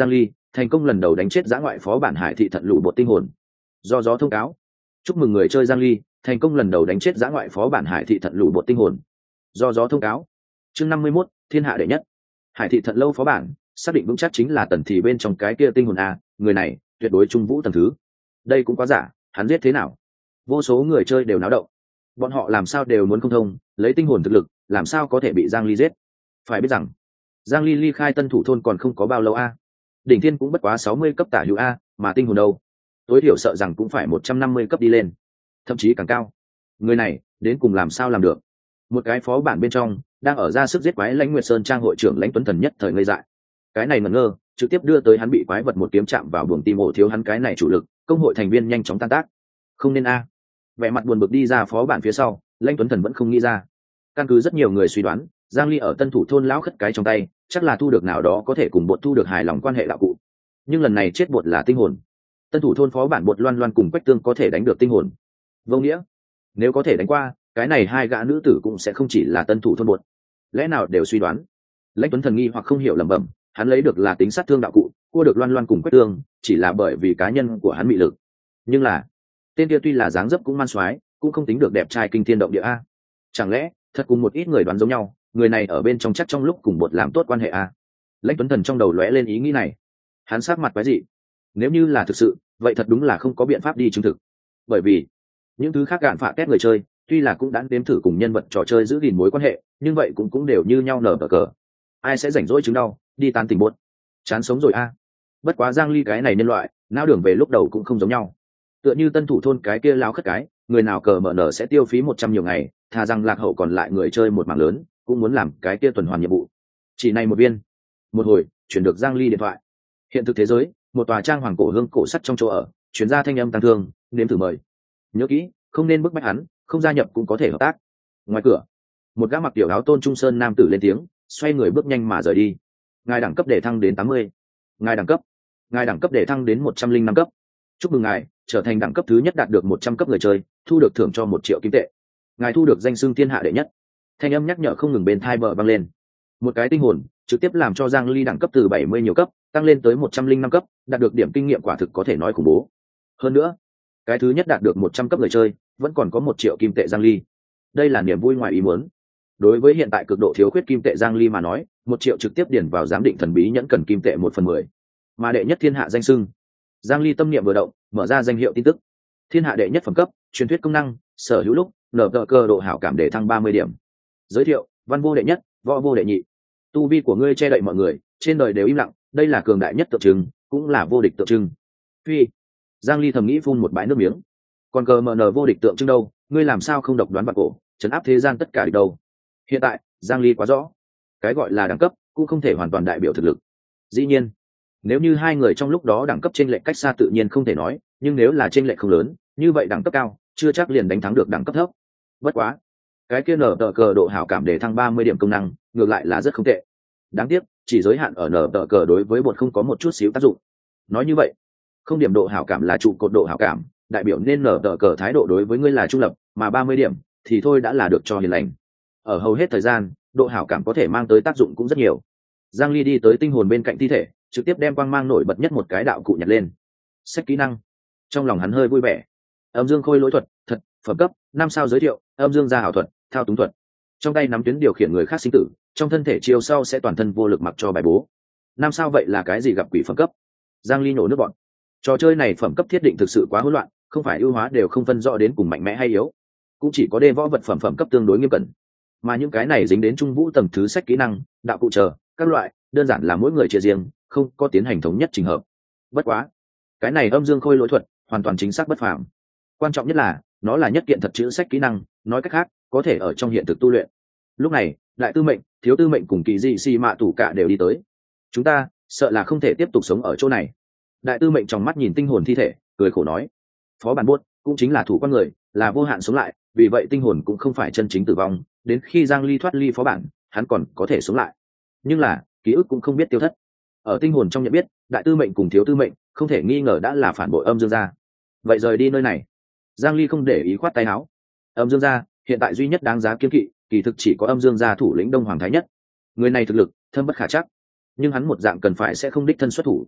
thành công lần đầu đánh chết dã ngoại phó bản hải thị thận lũ bột tinh hồn. Do gió thông cáo, chúc mừng người chơi Giang Ly thành công lần đầu đánh chết dã ngoại phó bản hải thị thận lũ bột tinh hồn. Do gió thông cáo, chương năm mươi mốt, thiên hạ đệ nhất. Hải thị thận lâu phó bản xác định vững chắc chính là tần thì bên trong cái kia tinh hồn a, người này tuyệt đối trung vũ tầng thứ. Đây cũng quá giả, hắn giết thế nào? Vô số người chơi đều náo động, bọn họ làm sao đều muốn không thông, lấy tinh hồn thực lực làm sao có thể bị Giang Ly giết? Phải biết rằng Giang Ly ly khai tân thủ thôn còn không có bao lâu a, đỉnh thiên cũng bất quá sáu mươi cấp tả hữu a, mà tinh hồn đâu tối thiểu sợ rằng cũng phải một trăm năm mươi cấp đi lên, thậm chí càng cao. Người này đến cùng làm sao làm được? Một cái phó bản bên trong đang ở ra sức giết quái Lãnh Nguyệt Sơn trang hội trưởng Lãnh Tuấn Thần nhất thời ngây dại. Cái này ngẩn ngơ trực tiếp đưa tới hắn bị quái vật một kiếm chạm vào buồng tim, ổ thiếu hắn cái này chủ lực công hội thành viên nhanh chóng tan tác. Không nên a. Vẻ mặt buồn bực đi ra phó bản phía sau, Lãnh Tuấn Thần vẫn không nghĩ ra. Căn cứ rất nhiều người suy đoán, Giang Ly ở tân thủ thôn lão khất cái trong tay chắc là thu được nào đó có thể cùng bột thu được hài lòng quan hệ đạo cụ, nhưng lần này chết bột là tinh hồn. Tân thủ thôn phó bản bột Loan Loan cùng Quách Tương có thể đánh được tinh hồn, vô nghĩa nếu có thể đánh qua, cái này hai gã nữ tử cũng sẽ không chỉ là tân thủ thôn bột. Lẽ nào đều suy đoán? Lãnh Tuấn Thần nghi hoặc không hiểu lẩm bẩm, hắn lấy được là tính sát thương đạo cụ, cua được Loan Loan cùng Quách Tương chỉ là bởi vì cá nhân của hắn mị lực. Nhưng là tên kia tuy là dáng dấp cũng man soái, cũng không tính được đẹp trai kinh thiên động địa a. Chẳng lẽ thật cùng một ít người đoán giống nhau, người này ở bên trong chắc trong lúc cùng bột làm tốt quan hệ a? Lãnh Tuấn Thần trong đầu lóe lên ý nghĩ này, hắn sát mặt quái dị. Nếu như là thực sự, vậy thật đúng là không có biện pháp đi chứng thực, bởi vì những thứ khác gạn phạ tét người chơi tuy là cũng đã đếm thử cùng nhân vật trò chơi giữ gìn mối quan hệ, nhưng vậy cũng cũng đều như nhau nở bờ cờ. Ai sẽ rảnh rỗi chứng đau đi tán tỉnh bột, chán sống rồi a. Bất quá Giang Ly cái này nhân loại não đường về lúc đầu cũng không giống nhau, tựa như tân thủ thôn cái kia lao khất cái, người nào cờ mở nở sẽ tiêu phí một trăm nhiều ngày, thà rằng lạc hậu còn lại người chơi một mảng lớn cũng muốn làm cái kia tuần hoàn nhiệm vụ. Chỉ này một viên. Một hồi chuyển được Giang Ly điện thoại. Hiện thực thế giới, một tòa trang hoàng cổ hương cổ sắt trong chỗ ở, chuyển ra thanh âm tăng thương, nếm thử mời. Nhớ kỹ, không nên bức bách hắn, không gia nhập cũng có thể hợp tác. Ngoài cửa, một gã mặc tiểu áo tôn trung sơn nam tử lên tiếng, xoay người bước nhanh mà rời đi. Ngài đẳng cấp để thăng đến tám mươi. Ngài đẳng cấp. Ngài đẳng cấp để thăng đến một trăm linh năm cấp. Chúc mừng ngài trở thành đẳng cấp thứ nhất, đạt được một trăm cấp người chơi, thu được thưởng cho một triệu kim tệ. Ngài thu được danh xưng thiên hạ đệ nhất. Thanh âm nhắc nhở không ngừng bên tai bờ vang lên. Một cái tinh hồn trực tiếp làm cho Giang Ly đẳng cấp từ bảy mươi nhiều cấp tăng lên tới một trăm linh năm cấp, đạt được điểm kinh nghiệm quả thực có thể nói khủng bố. Hơn nữa, cái thứ nhất đạt được một trăm cấp người chơi vẫn còn có một triệu kim tệ Giang Ly. Đây là niềm vui ngoài ý muốn. Đối với hiện tại cực độ thiếu khuyết kim tệ Giang Ly mà nói, một triệu trực tiếp điền vào giám định thần bí nhẫn cần kim tệ một phần mười. Mà đệ nhất thiên hạ danh xưng. Giang Ly tâm niệm vừa động, mở ra danh hiệu tin tức. Thiên hạ đệ nhất phẩm cấp, truyền thuyết công năng, sở hữu lúc, nở tờ cơ độ hảo cảm để thăng ba mươi điểm. Giới thiệu, văn vô đệ nhất, võ vô đệ nhị. Tu vi của ngươi che đậy mọi người, trên đời đều im lặng, đây là cường đại nhất tượng trưng, cũng là vô địch tượng trưng. Phi. Giang Ly thầm nghĩ phun một bãi nước miếng. Còn cờ mờ nờ vô địch tượng trưng đâu, ngươi làm sao không độc đoán vạn cổ, trấn áp thế gian tất cả địch đâu? Hiện tại, Giang Ly quá rõ, cái gọi là đẳng cấp cũng không thể hoàn toàn đại biểu thực lực. Dĩ nhiên, nếu như hai người trong lúc đó đẳng cấp chênh lệch cách xa tự nhiên không thể nói, nhưng nếu là chênh lệch không lớn, như vậy đẳng cấp cao chưa chắc liền đánh thắng được đẳng cấp thấp. Bất quá, cái kia nở tờ cờ độ hảo cảm để thăng ba mươi điểm công năng, ngược lại là rất không tệ. Đáng tiếc, chỉ giới hạn ở nở tờ cờ đối với bột không có một chút xíu tác dụng. Nói như vậy, không điểm độ hảo cảm là trụ cột độ hảo cảm, đại biểu nên nở tờ cờ thái độ đối với ngươi là trung lập, mà ba mươi điểm thì thôi đã là được cho hiền lành. Ở hầu hết thời gian, độ hảo cảm có thể mang tới tác dụng cũng rất nhiều. Giang Ly đi tới tinh hồn bên cạnh thi thể, trực tiếp đem quang mang nổi bật nhất một cái đạo cụ nhặt lên. Sách kỹ năng. Trong lòng hắn hơi vui vẻ. Âm dương khôi lỗi thuật, thật, phẩm cấp, năm sao giới thiệu, âm dương gia hảo thuật, thao túng thuật. Trong tay nắm tuyến điều khiển người khác sinh tử, trong thân thể chiều sau sẽ toàn thân vô lực mặc cho bài bố. Năm sao vậy là cái gì gặp quỷ phẩm cấp? Giang Ly nổ nước bọn. Trò chơi này phẩm cấp thiết định thực sự quá hỗn loạn, không phải ưu hóa đều không phân rõ đến cùng mạnh mẽ hay yếu, cũng chỉ có đê võ vật phẩm phẩm cấp tương đối nghiêm cẩn. Mà những cái này dính đến trung vũ tầng thứ sách kỹ năng, đạo cụ chờ, các loại, đơn giản là mỗi người chia riêng, không có tiến hành thống nhất trình hợp. Bất quá, cái này âm dương khôi lỗi thuật hoàn toàn chính xác bất phàm. Quan trọng nhất là nó là nhất kiện thật chữ sách kỹ năng, nói cách khác có thể ở trong hiện thực tu luyện. Lúc này đại tư mệnh, thiếu tư mệnh cùng kỳ dị xì mạ tủ cả đều đi tới. Chúng ta sợ là không thể tiếp tục sống ở chỗ này. Đại tư mệnh trong mắt nhìn tinh hồn thi thể, cười khổ nói, phó bản buốt cũng chính là thủ con người, là vô hạn sống lại, vì vậy tinh hồn cũng không phải chân chính tử vong, đến khi Giang Ly thoát ly phó bản hắn còn có thể sống lại, nhưng là ký ức cũng không biết tiêu thất. Ở tinh hồn trong nhận biết, đại tư mệnh cùng thiếu tư mệnh không thể nghi ngờ đã là phản bội âm dương gia. Vậy rời đi nơi này. Giang Ly không để ý khoát tay áo. Âm dương gia hiện tại duy nhất đáng giá kiêng kỵ, kỳ thực chỉ có âm dương gia thủ lĩnh Đông Hoàng Thái Nhất. Người này thực lực thâm bất khả chắc, nhưng hắn một dạng cần phải sẽ không đích thân xuất thủ.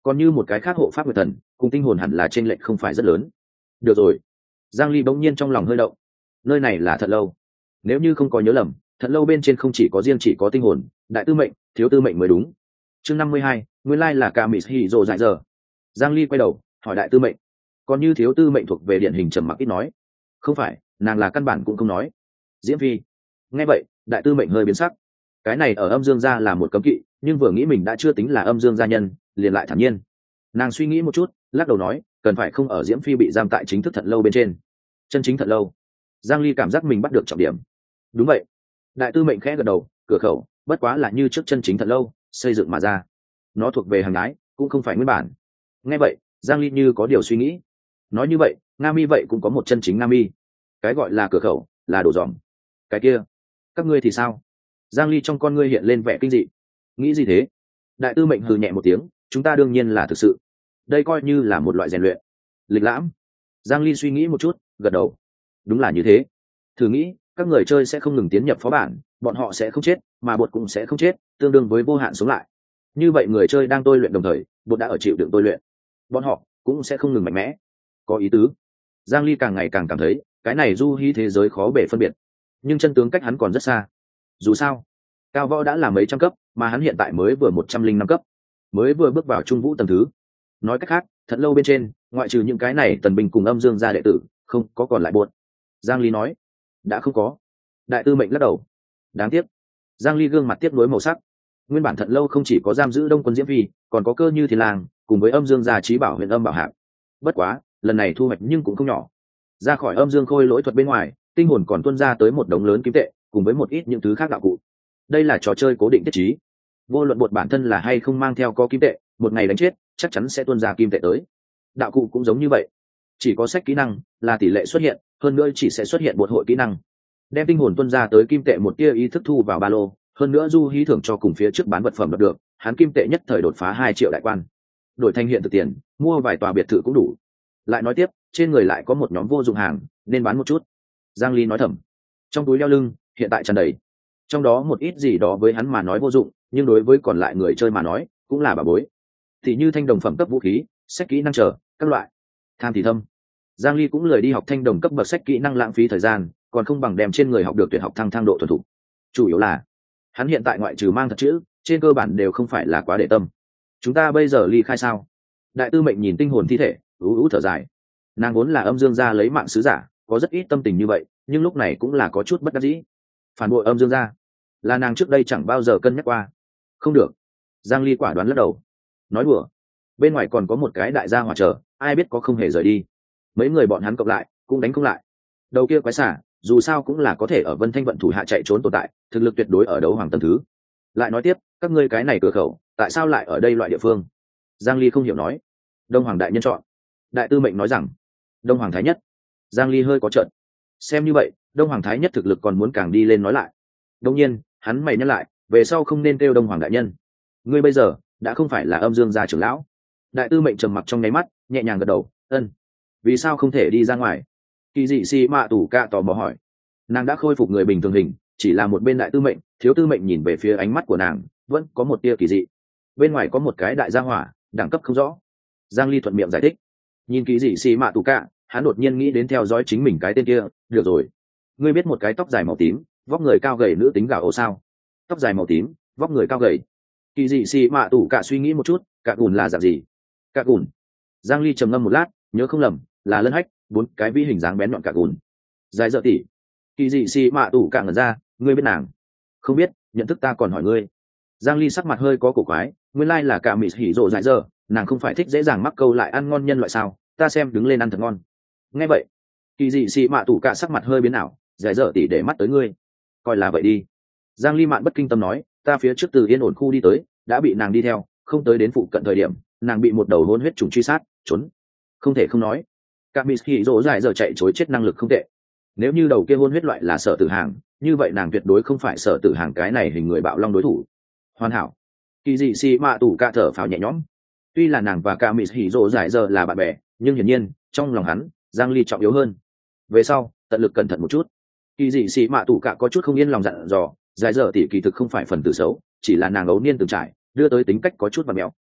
còn như một cái khác hộ pháp nguyệt thần cùng tinh hồn hẳn là trên lệnh không phải rất lớn. Được rồi. Giang Ly bỗng nhiên trong lòng hơi động. Nơi này là Thận Lâu. Nếu như không có nhớ lầm, Thận Lâu bên trên không chỉ có riêng chỉ có tinh hồn, đại tư mệnh, thiếu tư mệnh mới đúng. Chương năm mươi hai, nguyên lai là Cả Mị Hỉ Dụ dại giờ. Giang Ly quay đầu hỏi đại tư mệnh, còn như thiếu tư mệnh thuộc về điển hình trầm mặc ít nói. Không phải, nàng là căn bản cũng không nói. Diễm Phi. Nghe vậy, đại tư mệnh hơi biến sắc. Cái này ở âm dương gia là một cấm kỵ, nhưng vừa nghĩ mình đã chưa tính là âm dương gia nhân, liền lại thản nhiên. Nàng suy nghĩ một chút, lắc đầu nói, cần phải không ở Diễm Phi bị giam tại chính thức Thận Lâu bên trên. Chân chính Thận Lâu. Giang Ly cảm giác mình bắt được trọng điểm. Đúng vậy. Đại tư mệnh khẽ gật đầu, cửa khẩu bất quá là như trước chân chính Thận Lâu xây dựng mà ra, nó thuộc về hàng đái, cũng không phải nguyên bản. Nghe vậy, Giang Ly như có điều suy nghĩ. Nói như vậy, Nga Mi vậy cũng có một chân chính Nga Mi. Cái gọi là cửa khẩu là đổ dòm. Cái kia, các ngươi thì sao? Giang Ly trong con ngươi hiện lên vẻ kinh dị. Nghĩ gì thế? Đại tư mệnh hừ nhẹ một tiếng, chúng ta đương nhiên là thực sự. Đây coi như là một loại rèn luyện. Lịch lãm. Giang Ly suy nghĩ một chút, gật đầu. Đúng là như thế. Thử nghĩ, các người chơi sẽ không ngừng tiến nhập phó bản, bọn họ sẽ không chết, mà bột cũng sẽ không chết, tương đương với vô hạn sống lại. Như vậy người chơi đang tôi luyện đồng thời, bột đã ở chịu đựng tôi luyện. Bọn họ cũng sẽ không ngừng mạnh mẽ. Có ý tứ. Giang Ly càng ngày càng cảm thấy, cái này du hí thế giới khó bể phân biệt. Nhưng chân tướng cách hắn còn rất xa. Dù sao, cao võ đã là mấy trăm cấp, mà hắn hiện tại mới vừa một trăm linh năm cấp, mới vừa bước vào trung vũ tầng thứ. Nói cách khác, Thận Lâu bên trên, ngoại trừ những cái này tần bình cùng âm dương gia đệ tử, không có còn lại buồn. Giang Ly nói, đã không có. Đại tư mệnh lắc đầu. Đáng tiếc. Giang Ly gương mặt tiếc nuối màu sắc. Nguyên bản Thận Lâu không chỉ có giam giữ Đông Quân Diễm Phi, còn có Cơ Như Thiên Lang, cùng với âm dương gia trí bảo Huyền Âm Bảo Hạp. Bất quá, lần này thu hoạch nhưng cũng không nhỏ. Ra khỏi âm dương khôi lỗi thuật bên ngoài, tinh hồn còn tuôn ra tới một đống lớn kim tệ, cùng với một ít những thứ khác đạo cụ. Đây là trò chơi cố định tiết trí. Vô luận bột bản thân là hay không mang theo có kim tệ, một ngày đánh chết, chắc chắn sẽ tuôn ra kim tệ tới. Đạo cụ cũng giống như vậy. Chỉ có sách kỹ năng là tỷ lệ xuất hiện, hơn nữa chỉ sẽ xuất hiện một hội kỹ năng. Đem tinh hồn tuôn ra tới kim tệ một tia ý thức thu vào ba lô, hơn nữa du hí thưởng cho cùng phía trước bán vật phẩm đọc được, hắn kim tệ nhất thời đột phá hai triệu đại quan. Đổi thành hiện thực tiền, mua vài tòa biệt thự cũng đủ. Lại nói tiếp, trên người lại có một nhóm vô dụng hàng, nên bán một chút. Giang Ly nói thầm. Trong túi đeo lưng hiện tại tràn đầy, trong đó một ít gì đó với hắn mà nói vô dụng, nhưng đối với còn lại người chơi mà nói cũng là bảo bối. Thì như thanh đồng phẩm cấp vũ khí, sách kỹ năng chờ các loại. Tham thì thâm. Giang Ly cũng lười đi học thanh đồng cấp bậc sách kỹ năng lãng phí thời gian, còn không bằng đem trên người học được tuyệt học thăng thang độ thuần thục. Chủ yếu là hắn hiện tại ngoại trừ mang thật chữ, trên cơ bản đều không phải là quá để tâm. Chúng ta bây giờ ly khai sao? Đại tư mệnh nhìn tinh hồn thi thể, ú ú thở dài. Nàng vốn là âm dương gia lấy mạng sứ giả, có rất ít tâm tình như vậy, nhưng lúc này cũng là có chút bất đắc dĩ. Phản bội âm dương gia là nàng trước đây chẳng bao giờ cân nhắc qua. Không được. Giang Ly quả đoán lắc đầu. Nói đùa, bên ngoài còn có một cái đại gia hỏa chờ, ai biết có không hề rời đi. Mấy người bọn hắn cộng lại cũng đánh không lại. Đầu kia quái xả, dù sao cũng là có thể ở Vân Thanh vận thủ hạ chạy trốn tồn tại, thực lực tuyệt đối ở đấu hoàng tầng thứ. Lại nói tiếp, các ngươi cái này cửa khẩu, tại sao lại ở đây loại địa phương? Giang Ly không hiểu nói. Đông hoàng đại nhân chọn. Đại tư mệnh nói rằng, Đông hoàng thái nhất. Giang Ly hơi có trợn. Xem như vậy, Đông hoàng thái nhất thực lực còn muốn càng đi lên nói lại. Đương nhiên, hắn mày nhắc lại, về sau không nên kêu Đông hoàng đại nhân. Ngươi bây giờ đã không phải là âm dương gia trưởng lão. Đại tư mệnh trầm mặc trong nháy mắt, nhẹ nhàng gật đầu, ân. Vì sao không thể đi ra ngoài? Kỳ dị si mạ tủ cạ tò mò hỏi. Nàng đã khôi phục người bình thường hình, chỉ là một bên đại tư mệnh, thiếu tư mệnh nhìn về phía ánh mắt của nàng, vẫn có một tia kỳ dị. Bên ngoài có một cái đại gia hỏa, đẳng cấp không rõ. Giang Ly thuận miệng giải thích. Nhìn kỳ dị si mạ tủ cạ, hắn đột nhiên nghĩ đến theo dõi chính mình cái tên kia. Được rồi, ngươi biết một cái tóc dài màu tím, vóc người cao gầy nữ tính gạo ổ sao? Tóc dài màu tím, vóc người cao gầy. Kỳ dị si mạ tủ cạ suy nghĩ một chút, cạ gùn là dạng gì? Cạ gùn. Giang Ly trầm ngâm một lát, nhớ không lầm là lân hách, bốn cái vĩ hình dáng bén nhọn cạ gùn. Dài dở tỉ. Kỳ dị si mạ tủ cạ ngẩn ra, ngươi biết nàng? Không biết, nhận thức ta còn hỏi ngươi. Giang Ly sắc mặt hơi có cổ quái, nguyên lai là Cả Mị Hỉ Dụ dại dở, nàng không phải thích dễ dàng mắc câu lại ăn ngon nhân loại sao? Ta xem đứng lên ăn thật ngon. Nghe vậy, kỳ dị si mạ tủ cạ sắc mặt hơi biến ảo, dài dở tỉ để mắt tới ngươi, coi là vậy đi. Giang Ly mạn bất kinh tâm nói, ta phía trước từ yên ổn khu đi tới, đã bị nàng đi theo, không tới đến phụ cận thời điểm, nàng bị một đầu hôn huyết trùng truy sát, trốn. Không thể không nói, Cả Mị Hỉ Dụ dài dở chạy trối chết năng lực không tệ. Nếu như đầu kia hôn huyết loại là Sở Tử Hàng, như vậy nàng tuyệt đối không phải Sở Tử Hàng cái này hình người bạo long đối thủ. Hoàn hảo. Kỳ dị si mạ tủ cạ thở phào nhẹ nhõm. Tuy là nàng và Cả Mị Hỉ Dụ dài dở là bạn bè, nhưng hiển nhiên trong lòng hắn, Giang Ly trọng yếu hơn. Về sau tận lực cẩn thận một chút. Kỳ dị si mạ tủ cạ có chút không yên lòng dặn dò, dài dở tỷ kỳ thực không phải phần tử xấu, chỉ là nàng ấu niên từng trải, đưa tới tính cách có chút và mèo.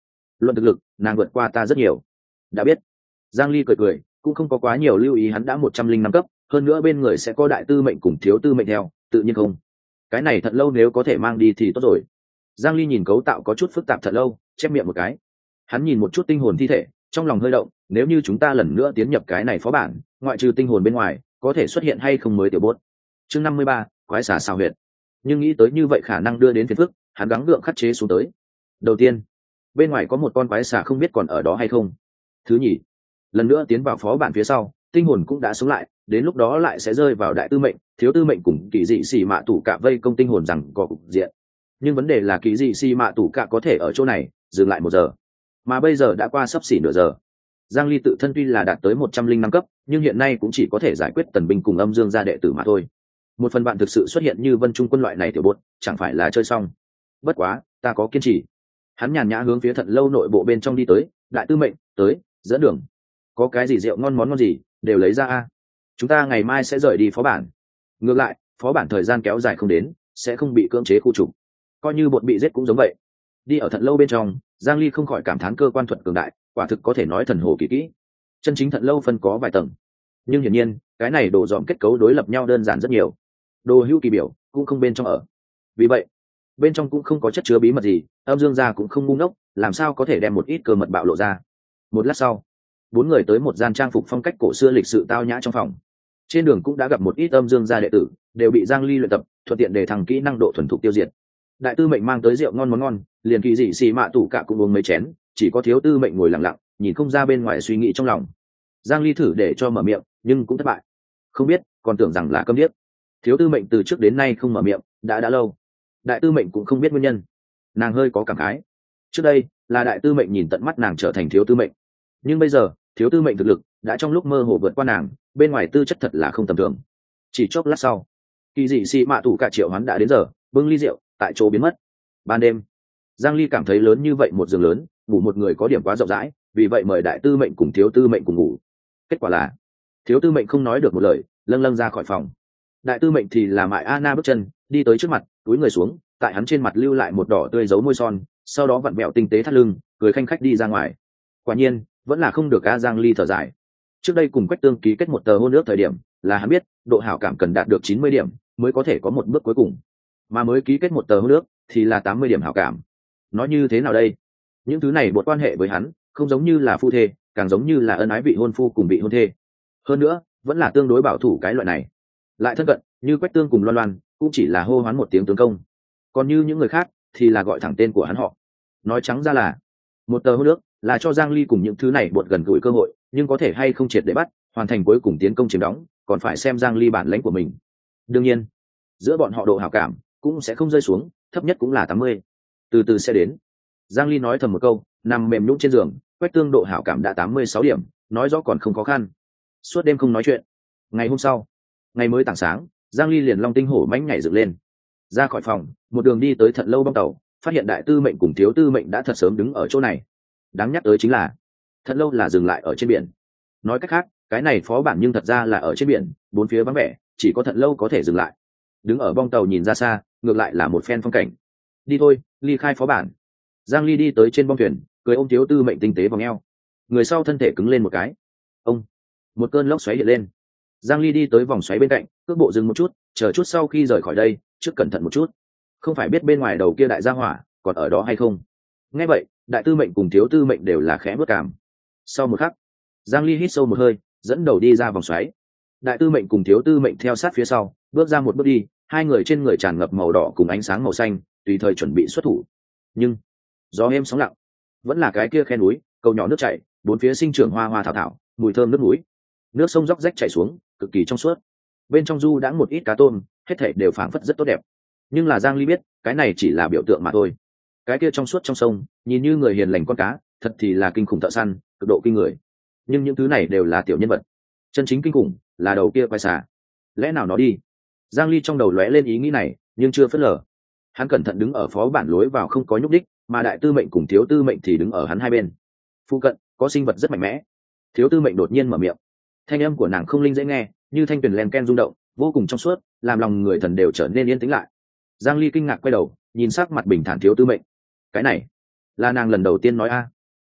luận thực lực nàng vượt qua ta rất nhiều. Đã biết. Giang Ly cười cười, cũng không có quá nhiều lưu ý, hắn đã một trăm linh năm cấp, hơn nữa bên người sẽ có đại tư mệnh cùng thiếu tư mệnh theo, tự nhiên không. Cái này Thận Lâu nếu có thể mang đi thì tốt rồi. Giang Ly nhìn cấu tạo có chút phức tạp Thận Lâu, chép miệng một cái. Hắn nhìn một chút tinh hồn thi thể, trong lòng hơi động, nếu như chúng ta lần nữa tiến nhập cái này phó bản, ngoại trừ tinh hồn bên ngoài, có thể xuất hiện hay không mới tiểu bốt. Chương năm mươi ba, quái xà xào huyệt. Nhưng nghĩ tới như vậy khả năng đưa đến phiền phức, hắn gắng gượng khắc chế xuống tới. Đầu tiên, bên ngoài có một con quái xà không biết còn ở đó hay không. Thứ nhì, lần nữa tiến vào phó bản phía sau, tinh hồn cũng đã sống lại, đến lúc đó lại sẽ rơi vào đại tư mệnh, thiếu tư mệnh cùng kỳ dị xì mạ tủ cả vây công tinh hồn rằng có cục diện. Nhưng vấn đề là kỳ dị xì mạ tủ cả có thể ở chỗ này dừng lại một giờ, mà bây giờ đã qua sắp xỉ nửa giờ. Giang Ly tự thân tuy là đạt tới một trăm linh năm cấp, nhưng hiện nay cũng chỉ có thể giải quyết tần binh cùng âm dương gia đệ tử mà thôi. Một phần bạn thực sự xuất hiện như Vân Trung quân loại này tiểu bột, chẳng phải là chơi xong. Bất quá, ta có kiên trì. Hắn nhàn nhã hướng phía Thận Lâu nội bộ bên trong đi tới, đại tư mệnh, tới, dẫn đường. Có cái gì rượu ngon món ngon gì, đều lấy ra a. Chúng ta ngày mai sẽ rời đi phó bản. Ngược lại, phó bản thời gian kéo dài không đến, sẽ không bị cưỡng chế khu trục. Coi như bột bị giết cũng giống vậy. Đi ở Thận Lâu bên trong, Giang Ly không khỏi cảm thán cơ quan thuật cường đại, quả thực có thể nói thần hồ kỳ kỹ. Chân chính Thận Lâu phân có vài tầng, nhưng hiển nhiên cái này đồ dòm kết cấu đối lập nhau đơn giản rất nhiều. Đồ hữu kỳ biểu cũng không bên trong ở, vì vậy bên trong cũng không có chất chứa bí mật gì, âm dương gia cũng không ngu ngốc, làm sao có thể đem một ít cơ mật bạo lộ ra. Một lát sau, bốn người tới một gian trang phục phong cách cổ xưa lịch sự tao nhã trong phòng. Trên đường cũng đã gặp một ít âm dương gia đệ tử, đều bị Giang Ly luyện tập, thuận tiện để thằng kỹ năng độ thuần thục tiêu diệt. Đại tư mệnh mang tới rượu ngon món ngon, liền kỳ dị xì mạ tủ cả cũng uống mấy chén, chỉ có thiếu tư mệnh ngồi lặng lặng, nhìn không ra bên ngoài suy nghĩ trong lòng. Giang Ly thử để cho mở miệng, nhưng cũng thất bại. Không biết, còn tưởng rằng là câm điếc. Thiếu tư mệnh từ trước đến nay không mở miệng, đã đã lâu. Đại tư mệnh cũng không biết nguyên nhân, nàng hơi có cảm khái. Trước đây là đại tư mệnh nhìn tận mắt nàng trở thành thiếu tư mệnh, nhưng bây giờ thiếu tư mệnh thực lực đã trong lúc mơ hồ vượt qua nàng, bên ngoài tư chất thật là không tầm thường. Chỉ chốc lát sau, kỳ dị xì mạ tủ cả triệu hoán đã đến giờ, bưng ly rượu tại chỗ biến mất. Ban đêm, Giang Ly cảm thấy lớn như vậy một giường lớn, ngủ một người có điểm quá rộng rãi, vì vậy mời đại tư mệnh cùng thiếu tư mệnh cùng ngủ. Kết quả là thiếu tư mệnh không nói được một lời, lâng lâng ra khỏi phòng. Đại tư mệnh thì là mại Anna bước chân đi tới trước mặt, túi người xuống, tại hắn trên mặt lưu lại một đỏ tươi dấu môi son, sau đó vặn vẹo tinh tế thắt lưng, cười khanh khách đi ra ngoài. Quả nhiên vẫn là không được. A Giang Ly thở dài. Trước đây cùng Quách Tương ký kết một tờ hôn ước thời điểm, là hắn biết độ hảo cảm cần đạt được chín mươi điểm mới có thể có một bước cuối cùng, mà mới ký kết một tờ hôn ước thì là tám mươi điểm hảo cảm. Nói như thế nào đây? Những thứ này buộc quan hệ với hắn không giống như là phu thê, càng giống như là ân ái vị hôn phu cùng vị hôn thê. Hơn nữa vẫn là tương đối bảo thủ cái loại này. Lại thân cận như Quách Tương cùng Loan Loan cũng chỉ là hô hoán một tiếng tướng công, còn như những người khác thì là gọi thẳng tên của hắn họ. Nói trắng ra là một tờ hôn ước là cho Giang Ly cùng những thứ này buộc gần gũi cơ hội, nhưng có thể hay không triệt để bắt hoàn thành cuối cùng tiến công chiếm đóng còn phải xem Giang Ly bản lãnh của mình. Đương nhiên giữa bọn họ độ hảo cảm cũng sẽ không rơi xuống, thấp nhất cũng là tám mươi, từ từ sẽ đến. Giang Ly nói thầm một câu, nằm mềm nhũn trên giường. Quách Tương độ hảo cảm đã tám mươi sáu điểm, nói rõ còn không khó khăn. Suốt đêm không nói chuyện. Ngày hôm sau, ngày mới tảng sáng, Giang Ly liền long tinh hổ mãnh nhảy dựng lên, ra khỏi phòng, một đường đi tới Thận Lâu bong tàu, phát hiện đại tư mệnh cùng thiếu tư mệnh đã thật sớm đứng ở chỗ này. Đáng nhắc tới chính là Thận Lâu là dừng lại ở trên biển. Nói cách khác, cái này phó bản nhưng thật ra là ở trên biển, bốn phía vắng vẻ, chỉ có Thận Lâu có thể dừng lại. Đứng ở bong tàu nhìn ra xa, ngược lại là một phen phong cảnh. Đi thôi, ly khai phó bản. Giang Ly đi tới trên bong thuyền, cười ôm thiếu tư mệnh tinh tế vào eo. Người sau thân thể cứng lên một cái. Ông, một cơn lốc xoáy hiện lên. Giang Ly đi tới vòng xoáy bên cạnh, cước bộ dừng một chút, chờ chút sau khi rời khỏi đây, trước cẩn thận một chút. Không phải biết bên ngoài đầu kia đại gia hỏa còn ở đó hay không. Nghe vậy, đại tư mệnh cùng thiếu tư mệnh đều là khẽ bước cảm. Sau một khắc, Giang Ly hít sâu một hơi, dẫn đầu đi ra vòng xoáy. Đại tư mệnh cùng thiếu tư mệnh theo sát phía sau, bước ra một bước đi, hai người trên người tràn ngập màu đỏ cùng ánh sáng màu xanh, tùy thời chuẩn bị xuất thủ. Nhưng gió êm sóng lặng, vẫn là cái kia khe núi, cầu nhỏ nước chảy, bốn phía sinh trưởng hoa hoa thảo thảo, mùi thơm nước núi. Nước sông róc rách chảy xuống, cực kỳ trong suốt. Bên trong du đãng một ít cá tôm, hết thảy đều phảng phất rất tốt đẹp. Nhưng là Giang Ly biết, cái này chỉ là biểu tượng mà thôi. Cái kia trong suốt trong sông, nhìn như người hiền lành con cá, thật thì là kinh khủng thợ săn, cực độ kinh người. Nhưng những thứ này đều là tiểu nhân vật. Chân chính kinh khủng là đầu kia quái xà. Lẽ nào nó đi? Giang Ly trong đầu lóe lên ý nghĩ này, nhưng chưa phớt lờ. Hắn cẩn thận đứng ở phó bản lối vào không có nhúc đích, mà đại tư mệnh cùng thiếu tư mệnh thì đứng ở hắn hai bên. Phụ cận có sinh vật rất mạnh mẽ. Thiếu tư mệnh đột nhiên mở miệng. Thanh âm của nàng không linh dễ nghe, như thanh tuyền len ken rung động, vô cùng trong suốt, làm lòng người thần đều trở nên yên tĩnh lại. Giang Ly kinh ngạc quay đầu, nhìn sắc mặt bình thản thiếu tư mệnh. Cái này là nàng lần đầu tiên nói a.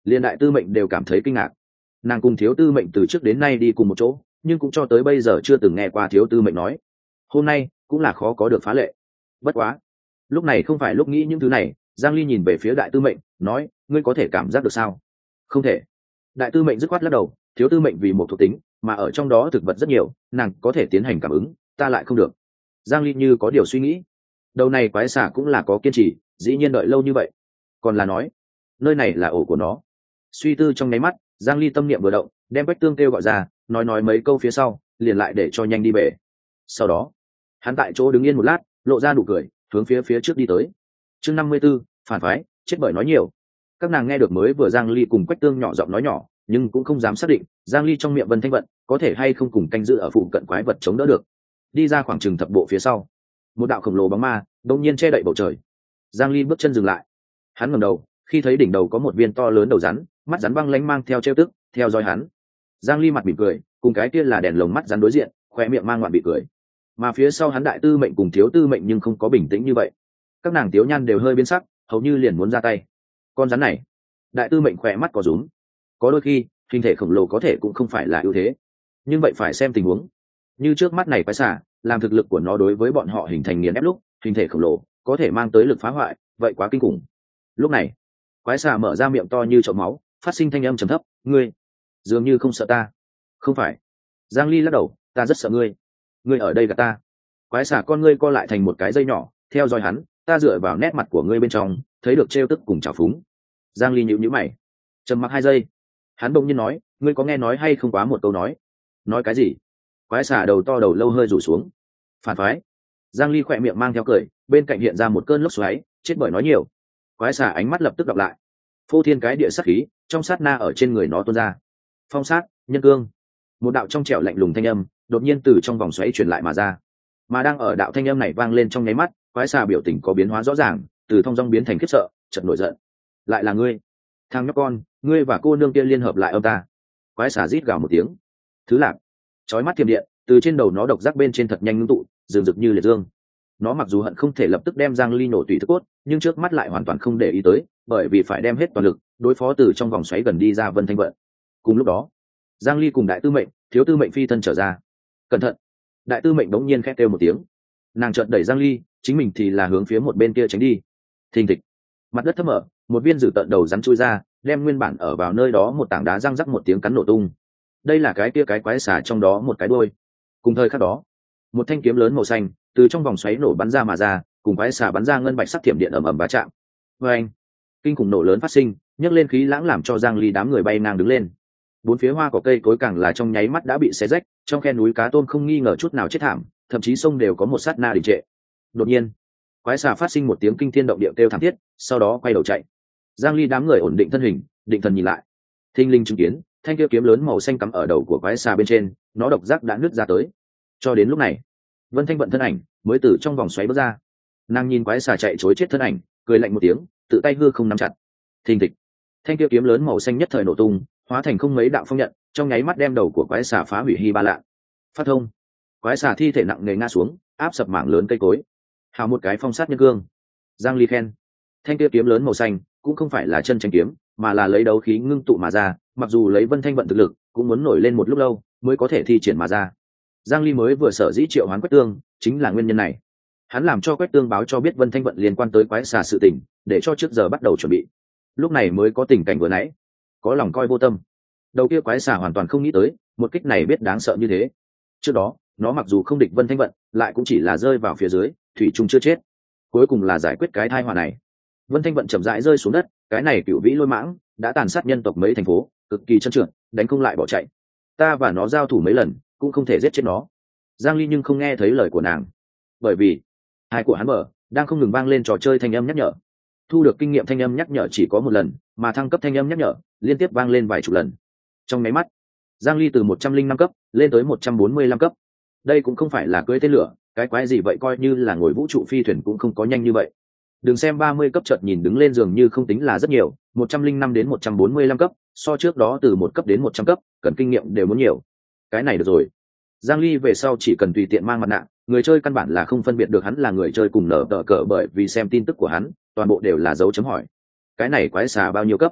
Liên đại tư mệnh đều cảm thấy kinh ngạc. Nàng cùng thiếu tư mệnh từ trước đến nay đi cùng một chỗ, nhưng cũng cho tới bây giờ chưa từng nghe qua thiếu tư mệnh nói. Hôm nay cũng là khó có được phá lệ. Bất quá, lúc này không phải lúc nghĩ những thứ này. Giang Ly nhìn về phía đại tư mệnh, nói: ngươi có thể cảm giác được sao? Không thể. Đại tư mệnh dứt khoát lắc đầu. Thiếu tư mệnh vì một thuộc tính, mà ở trong đó thực vật rất nhiều, nàng có thể tiến hành cảm ứng, ta lại không được. Giang Ly như có điều suy nghĩ. Đầu này quái xà cũng là có kiên trì, dĩ nhiên đợi lâu như vậy. Còn là nói, nơi này là ổ của nó. Suy tư trong nháy mắt, Giang Ly tâm niệm vừa động, đem Quách Tương kêu gọi ra, nói nói mấy câu phía sau, liền lại để cho nhanh đi về. Sau đó, hắn tại chỗ đứng yên một lát, lộ ra nụ cười, hướng phía phía trước đi tới. Chương năm mươi 54, phản phái, chết bởi nói nhiều. Các nàng nghe được mới vừa Giang Ly cùng Quách Tương nhỏ giọng nói nhỏ, nhưng cũng không dám xác định Giang Ly trong miệng Vân Thanh Vận có thể hay không cùng canh giữ ở phụ cận quái vật chống đỡ được. Đi ra khoảng chừng thập bộ phía sau, một đạo khổng lồ bóng ma đột nhiên che đậy bầu trời. Giang Ly bước chân dừng lại, hắn ngẩng đầu, khi thấy đỉnh đầu có một viên to lớn đầu rắn, mắt rắn băng lánh mang theo trêu tức, theo dõi hắn. Giang Ly mặt mỉm cười, cùng cái kia là đèn lồng mắt rắn đối diện, khóe miệng mang ngoạn bị cười. Mà phía sau hắn đại tư mệnh cùng thiếu tư mệnh nhưng không có bình tĩnh như vậy. Các nàng tiếu nhan đều hơi biến sắc, hầu như liền muốn ra tay. Con rắn này, đại tư mệnh khỏe mắt có rúm. Có đôi khi, hình thể khổng lồ có thể cũng không phải là ưu thế, nhưng vậy phải xem tình huống. Như trước mắt này quái xả, làm thực lực của nó đối với bọn họ hình thành nghiền ép lúc, hình thể khổng lồ có thể mang tới lực phá hoại, vậy quá kinh khủng. Lúc này, quái xà mở ra miệng to như chậu máu, phát sinh thanh âm trầm thấp: ngươi dường như không sợ ta. Không phải. Giang Ly lắc đầu, ta rất sợ ngươi. Ngươi ở đây gặp ta. Quái xà con ngươi co lại thành một cái dây nhỏ, theo dõi hắn, ta dựa vào nét mặt của ngươi bên trong, thấy được trêu tức cùng trào phúng. Giang Ly nhíu nhíu mày, trầm mặc hai giây, hắn bỗng nhiên nói: ngươi có nghe nói hay không quá một câu nói? Nói cái gì? Quái xà đầu to đầu lâu hơi rủ xuống. Phản phái. Giang Ly khỏe miệng mang theo cười, bên cạnh hiện ra một cơn lốc xoáy, chết bởi nói nhiều. Quái xà ánh mắt lập tức đọc lại, phô thiên cái địa sát khí trong sát na ở trên người nó tuôn ra. Phong sát, nhân cương. Một đạo trong trẻo lạnh lùng thanh âm đột nhiên từ trong vòng xoáy truyền lại mà ra. Mà đang ở đạo thanh âm này vang lên trong nháy mắt, quái xà biểu tình có biến hóa rõ ràng, từ thong dong biến thành khiếp sợ, chợt nổi giận. Lại là ngươi, thằng nhóc con, ngươi và cô nương kia liên hợp lại ông ta. Quái xà rít gào một tiếng. Thứ lạc, chói mắt thiểm điện từ trên đầu nó độc giác bên trên thật nhanh ngưng tụ, rừng rực như liệt dương. Nó mặc dù hận không thể lập tức đem Giang Ly nổ tủy thức cốt, nhưng trước mắt lại hoàn toàn không để ý tới, bởi vì phải đem hết toàn lực đối phó từ trong vòng xoáy gần đi ra Vân Thanh Vận. Cùng lúc đó, Giang Ly cùng đại tư mệnh, thiếu tư mệnh phi thân trở ra. Cẩn thận! Đại tư mệnh đống nhiên khét kêu một tiếng, nàng chợt đẩy Giang Ly, chính mình thì là hướng phía một bên kia tránh đi. Thình thịch, mặt đất thấp mở, một viên dử tận đầu rắn chui ra, đem nguyên bản ở vào nơi đó một tảng đá răng rắc một tiếng cắn nổ tung. Đây là cái kia cái quái xà trong đó một cái đuôi. Cùng thời khắc đó, một thanh kiếm lớn màu xanh từ trong vòng xoáy nổ bắn ra mà ra, cùng quái xà bắn ra ngân bạch sắc thiểm điện ầm ầm va chạm. Với anh, kinh khủng nổ lớn phát sinh, nhấc lên khí lãng làm cho Giang Ly đám người bay ngang đứng lên. Bốn phía hoa cỏ cây cối càng là trong nháy mắt đã bị xé rách, trong khe núi cá tôm không nghi ngờ chút nào chết thảm, thậm chí sông đều có một sát na đình trệ. Đột nhiên, quái xà phát sinh một tiếng kinh thiên động địa kêu thảm thiết, sau đó quay đầu chạy. Giang Ly đám người ổn định thân hình, định thần nhìn lại. Thinh linh chứng kiến, thanh kia kiếm lớn màu xanh cắm ở đầu của quái xà bên trên, nó độc giác đã nứt ra tới. Cho đến lúc này, Vân Thanh Vận thân ảnh mới từ trong vòng xoáy bước ra. Nàng nhìn quái xà chạy trối chết thân ảnh, cười lạnh một tiếng, tự tay hư không nắm chặt. Thình thịch, thanh kia kiếm lớn màu xanh nhất thời nổ tung, hóa thành không mấy đạo phong nhận, trong nháy mắt đem đầu của quái xà phá hủy hy ba lạ. Phát thông, quái xà thi thể nặng nề ngã xuống, áp sập mảng lớn cây cối. Hào một cái phong sát nhân cương. Giang Ly khen, thanh kia kiếm lớn màu xanh cũng không phải là chân tranh kiếm, mà là lấy đấu khí ngưng tụ mà ra, mặc dù lấy Vân Thanh Vận thực lực, cũng muốn nổi lên một lúc lâu mới có thể thi triển mà ra. Giang Ly mới vừa sở dĩ triệu hoán Quách Tương, chính là nguyên nhân này. Hắn làm cho Quách Tương báo cho biết Vân Thanh Vận liên quan tới quái xà sự tình, để cho trước giờ bắt đầu chuẩn bị. Lúc này mới có tình cảnh vừa nãy, có lòng coi vô tâm. Đầu kia quái xà hoàn toàn không nghĩ tới, một kích này biết đáng sợ như thế. Trước đó, nó mặc dù không địch Vân Thanh Vận, lại cũng chỉ là rơi vào phía dưới, thủy chung chưa chết. Cuối cùng là giải quyết cái tai họa này. Vân Thanh Vận chậm rãi rơi xuống đất, cái này cửu vĩ lôi mãng đã tàn sát nhân tộc mấy thành phố, cực kỳ trơn trượt, đánh không lại bỏ chạy. Ta và nó giao thủ mấy lần, cũng không thể giết chết nó. Giang Ly nhưng không nghe thấy lời của nàng, bởi vì hai của hắn mở đang không ngừng vang lên trò chơi thanh âm nhắc nhở. Thu được kinh nghiệm thanh âm nhắc nhở chỉ có một lần, mà thăng cấp thanh âm nhắc nhở liên tiếp vang lên vài chục lần. Trong mấy mắt, Giang Ly từ một trăm linh năm cấp lên tới một trăm bốn mươi lăm cấp. Đây cũng không phải là cưỡi tên lửa, cái quái gì vậy, coi như là ngồi vũ trụ phi thuyền cũng không có nhanh như vậy. Đừng xem ba mươi cấp chợt nhìn đứng lên dường như không tính là rất nhiều, một trăm linh năm đến một trăm bốn mươi lăm cấp, so trước đó từ một cấp đến một trăm cấp, cần kinh nghiệm đều muốn nhiều. Cái này được rồi. Giang Ly về sau chỉ cần tùy tiện mang mặt nạ, người chơi căn bản là không phân biệt được hắn là người chơi cùng nở tờ cờ, bởi vì xem tin tức của hắn, toàn bộ đều là dấu chấm hỏi. Cái này quái xà bao nhiêu cấp?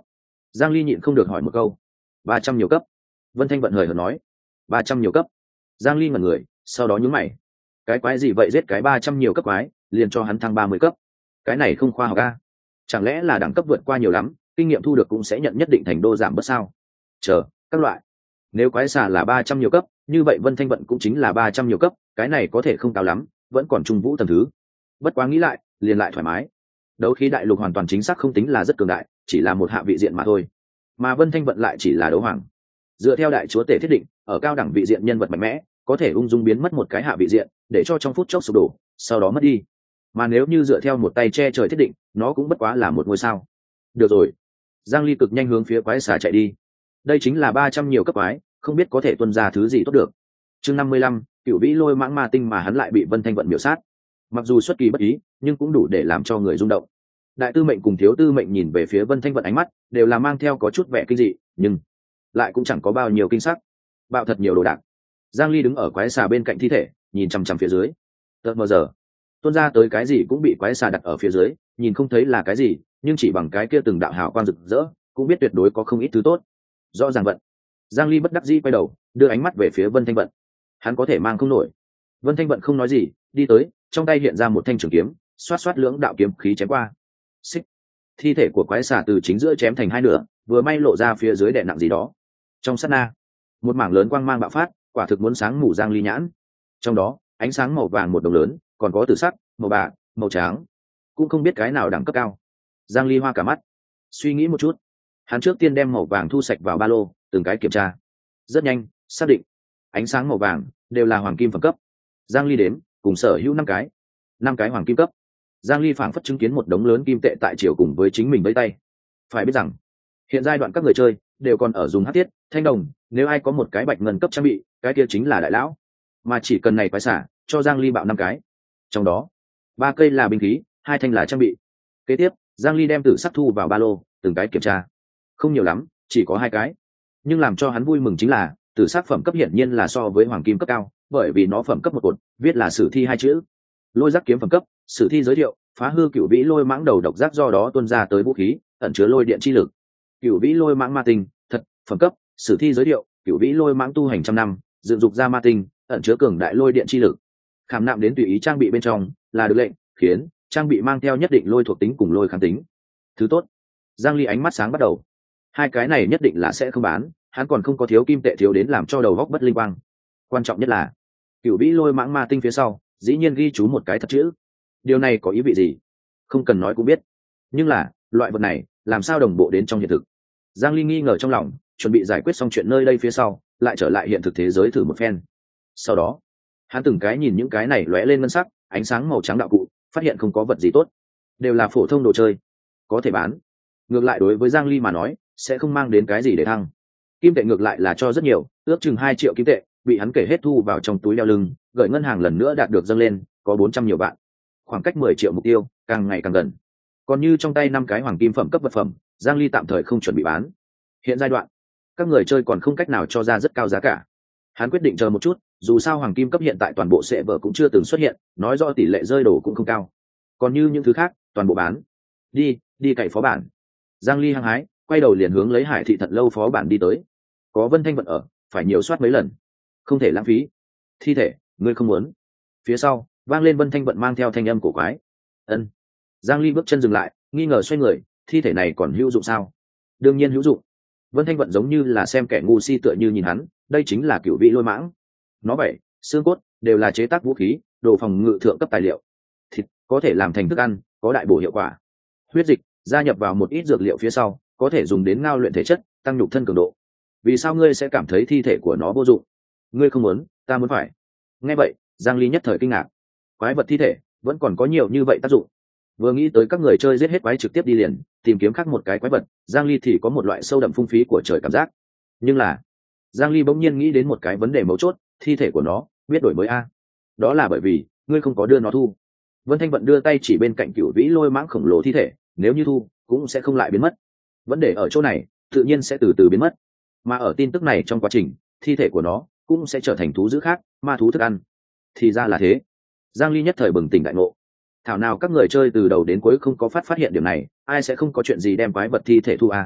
Giang Ly nhịn không được hỏi một câu. Ba trăm nhiều cấp. Vân Thanh Vận hời hợt nói. Ba trăm nhiều cấp. Giang Ly ngẩn người, sau đó nhướng mày. Cái quái gì vậy, giết cái ba trăm nhiều cấp quái liền cho hắn thăng ba mươi cấp? Cái này không khoa học a. Chẳng lẽ là đẳng cấp vượt qua nhiều lắm, kinh nghiệm thu được cũng sẽ nhận nhất định thành đô giảm bớt sao? Chờ, các loại. Nếu quái xà là ba trăm nhiều cấp, như vậy Vân Thanh Vận cũng chính là ba trăm nhiều cấp, cái này có thể không cao lắm, vẫn còn trung vũ tầng thứ. Bất quá nghĩ lại, liền lại thoải mái. Đấu khí đại lục hoàn toàn chính xác không tính là rất cường đại, chỉ là một hạ vị diện mà thôi. Mà Vân Thanh Vận lại chỉ là đấu hoàng. Dựa theo đại chúa tể thiết định, ở cao đẳng vị diện nhân vật mạnh mẽ, có thể ung dung biến mất một cái hạ vị diện, để cho trong phút chốc sụp đổ, sau đó mất đi. Mà nếu như dựa theo một tay che trời thiết định, nó cũng bất quá là một ngôi sao. Được rồi. Giang Ly cực nhanh hướng phía quái xà chạy đi. Đây chính là ba trăm nhiều cấp quái, không biết có thể tuân ra thứ gì tốt được. Chương năm mươi lăm, Cửu Vĩ Lôi Mãng Ma Tinh mà hắn lại bị Vân Thanh Vận miểu sát. Mặc dù xuất kỳ bất ý, nhưng cũng đủ để làm cho người rung động. Đại tư mệnh cùng thiếu tư mệnh nhìn về phía Vân Thanh Vận ánh mắt đều là mang theo có chút vẻ kinh dị, nhưng lại cũng chẳng có bao nhiêu kinh sắc. Bạo thật nhiều đồ đạc. Giang Ly đứng ở quái xà bên cạnh thi thể, nhìn chằm chằm phía dưới. Tợt mờ giờ, tuôn ra tới cái gì cũng bị quái xà đặt ở phía dưới, nhìn không thấy là cái gì, nhưng chỉ bằng cái kia từng đạo hào quang rực rỡ, cũng biết tuyệt đối có không ít thứ tốt. Rõ ràng vận. Giang Ly bất đắc dĩ quay đầu, đưa ánh mắt về phía Vân Thanh Vận. Hắn có thể mang không nổi. Vân Thanh Vận không nói gì, đi tới, trong tay hiện ra một thanh trường kiếm, xoát xoát lưỡng đạo kiếm khí chém qua. Xích. Thi thể của quái xà từ chính giữa chém thành hai nửa, vừa may lộ ra phía dưới đè nặng gì đó. Trong sát na, một mảng lớn quang mang bạo phát, quả thực muốn sáng mù Giang Ly nhãn. Trong đó, ánh sáng màu vàng một đồng lớn, còn có tử sắc, màu bạc, màu trắng, cũng không biết cái nào đẳng cấp cao. Giang Ly hoa cả mắt, suy nghĩ một chút, hắn trước tiên đem màu vàng thu sạch vào ba lô, từng cái kiểm tra. Rất nhanh, xác định, ánh sáng màu vàng đều là hoàng kim phẩm cấp. Giang Ly đếm, cùng sở hữu năm cái, năm cái hoàng kim cấp. Giang Ly phảng phất chứng kiến một đống lớn kim tệ tại chiều cùng với chính mình với tay. Phải biết rằng, hiện giai đoạn các người chơi đều còn ở dùng hắc thiết, thanh đồng, nếu ai có một cái bạch ngân cấp trang bị, cái kia chính là đại lão. Mà chỉ cần này quái xả, cho Giang Ly bạo năm cái. Trong đó, ba cây là binh khí, hai thanh là trang bị. Kế tiếp, Giang Ly đem tử sắc thu vào ba lô, từng cái kiểm tra. Không nhiều lắm, chỉ có hai cái. Nhưng làm cho hắn vui mừng chính là, tử sắc phẩm cấp hiển nhiên là so với hoàng kim cấp cao, bởi vì nó phẩm cấp một cột, viết là sử thi hai chữ. Lôi giác kiếm phẩm cấp, sử thi giới thiệu, phá hư cửu vĩ lôi mãng đầu độc giác do đó tuôn ra tới vũ khí, ẩn chứa lôi điện chi lực. Cửu vĩ lôi mãng ma tinh, thật, phẩm cấp, sử thi giới thiệu, cửu vĩ lôi mãng tu hành trăm năm, dựng dục ra ma tinh, ẩn chứa cường đại lôi điện chi lực. Khảm nạm đến tùy ý trang bị bên trong, là được lệnh, khiến trang bị mang theo nhất định lôi thuộc tính cùng lôi kháng tính. Thứ tốt. Giang Ly ánh mắt sáng bắt đầu. Hai cái này nhất định là sẽ không bán, hắn còn không có thiếu kim tệ thiếu đến làm cho đầu góc bất linh quang. Quan trọng nhất là, cửu vĩ lôi mãng ma tinh phía sau, dĩ nhiên ghi chú một cái thật chữ. Điều này có ý vị gì? Không cần nói cũng biết. Nhưng là, loại vật này, làm sao đồng bộ đến trong hiện thực? Giang Ly nghi ngờ trong lòng, chuẩn bị giải quyết xong chuyện nơi đây phía sau, lại trở lại hiện thực thế giới thử một phen. Sau đó, hắn từng cái nhìn những cái này lóe lên ngân sắc, ánh sáng màu trắng đạo cụ, phát hiện không có vật gì tốt, đều là phổ thông đồ chơi, có thể bán. Ngược lại đối với Giang Ly mà nói, sẽ không mang đến cái gì để thăng. Kim tệ ngược lại là cho rất nhiều, ước chừng hai triệu kim tệ, bị hắn kể hết thu vào trong túi đeo lưng, gửi ngân hàng lần nữa đạt được dâng lên, có bốn trăm nhiều vạn. Khoảng cách mười triệu mục tiêu, càng ngày càng gần. Còn như trong tay năm cái hoàng kim phẩm cấp vật phẩm, Giang Ly tạm thời không chuẩn bị bán. Hiện giai đoạn, các người chơi còn không cách nào cho ra rất cao giá cả. Hắn quyết định chờ một chút, dù sao hoàng kim cấp hiện tại toàn bộ sẽ vở cũng chưa từng xuất hiện, nói rõ tỷ lệ rơi đồ cũng không cao. Còn như những thứ khác, toàn bộ bán. Đi, đi cậy phó bản. Giang Ly hăng hái, quay đầu liền hướng lấy Hải thị Thận lâu phó bản đi tới. Có Vân Thanh Vận ở, phải nhiều soát mấy lần, không thể lãng phí. Thi thể, ngươi không muốn. Phía sau, vang lên Vân Thanh Vận mang theo thanh âm cổ quái. Ân. Giang Ly bước chân dừng lại, nghi ngờ xoay người, thi thể này còn hữu dụng sao? Đương nhiên hữu dụng. Vân Thanh Vận giống như là xem kẻ ngu si tựa như nhìn hắn, đây chính là cửu vị lôi mãng. Nó vậy, xương cốt đều là chế tác vũ khí, đồ phòng ngự thượng cấp tài liệu. Thịt có thể làm thành thức ăn, có đại bổ hiệu quả. Huyết dịch gia nhập vào một ít dược liệu phía sau, có thể dùng đến ngao luyện thể chất, tăng nhục thân cường độ. Vì sao ngươi sẽ cảm thấy thi thể của nó vô dụng? Ngươi không muốn, ta muốn phải. Nghe vậy, Giang Ly nhất thời kinh ngạc. Quái vật thi thể vẫn còn có nhiều như vậy tác dụng. Vừa nghĩ tới các người chơi giết hết quái trực tiếp đi liền, tìm kiếm khác một cái quái vật, Giang Ly thì có một loại sâu đậm phung phí của trời cảm giác. Nhưng là, Giang Ly bỗng nhiên nghĩ đến một cái vấn đề mấu chốt, thi thể của nó biết đổi mới a. Đó là bởi vì ngươi không có đưa nó thu. Vân Thanh Vận đưa tay chỉ bên cạnh cửu vĩ lôi mãng khổng lồ thi thể, nếu như thu, cũng sẽ không lại biến mất. Vấn đề ở chỗ này, tự nhiên sẽ từ từ biến mất. Mà ở tin tức này trong quá trình, thi thể của nó cũng sẽ trở thành thú dữ khác, ma thú thức ăn. Thì ra là thế. Giang Ly nhất thời bừng tỉnh đại ngộ. Thảo nào các người chơi từ đầu đến cuối không có phát phát hiện điểm này, ai sẽ không có chuyện gì đem quái vật thi thể thu a.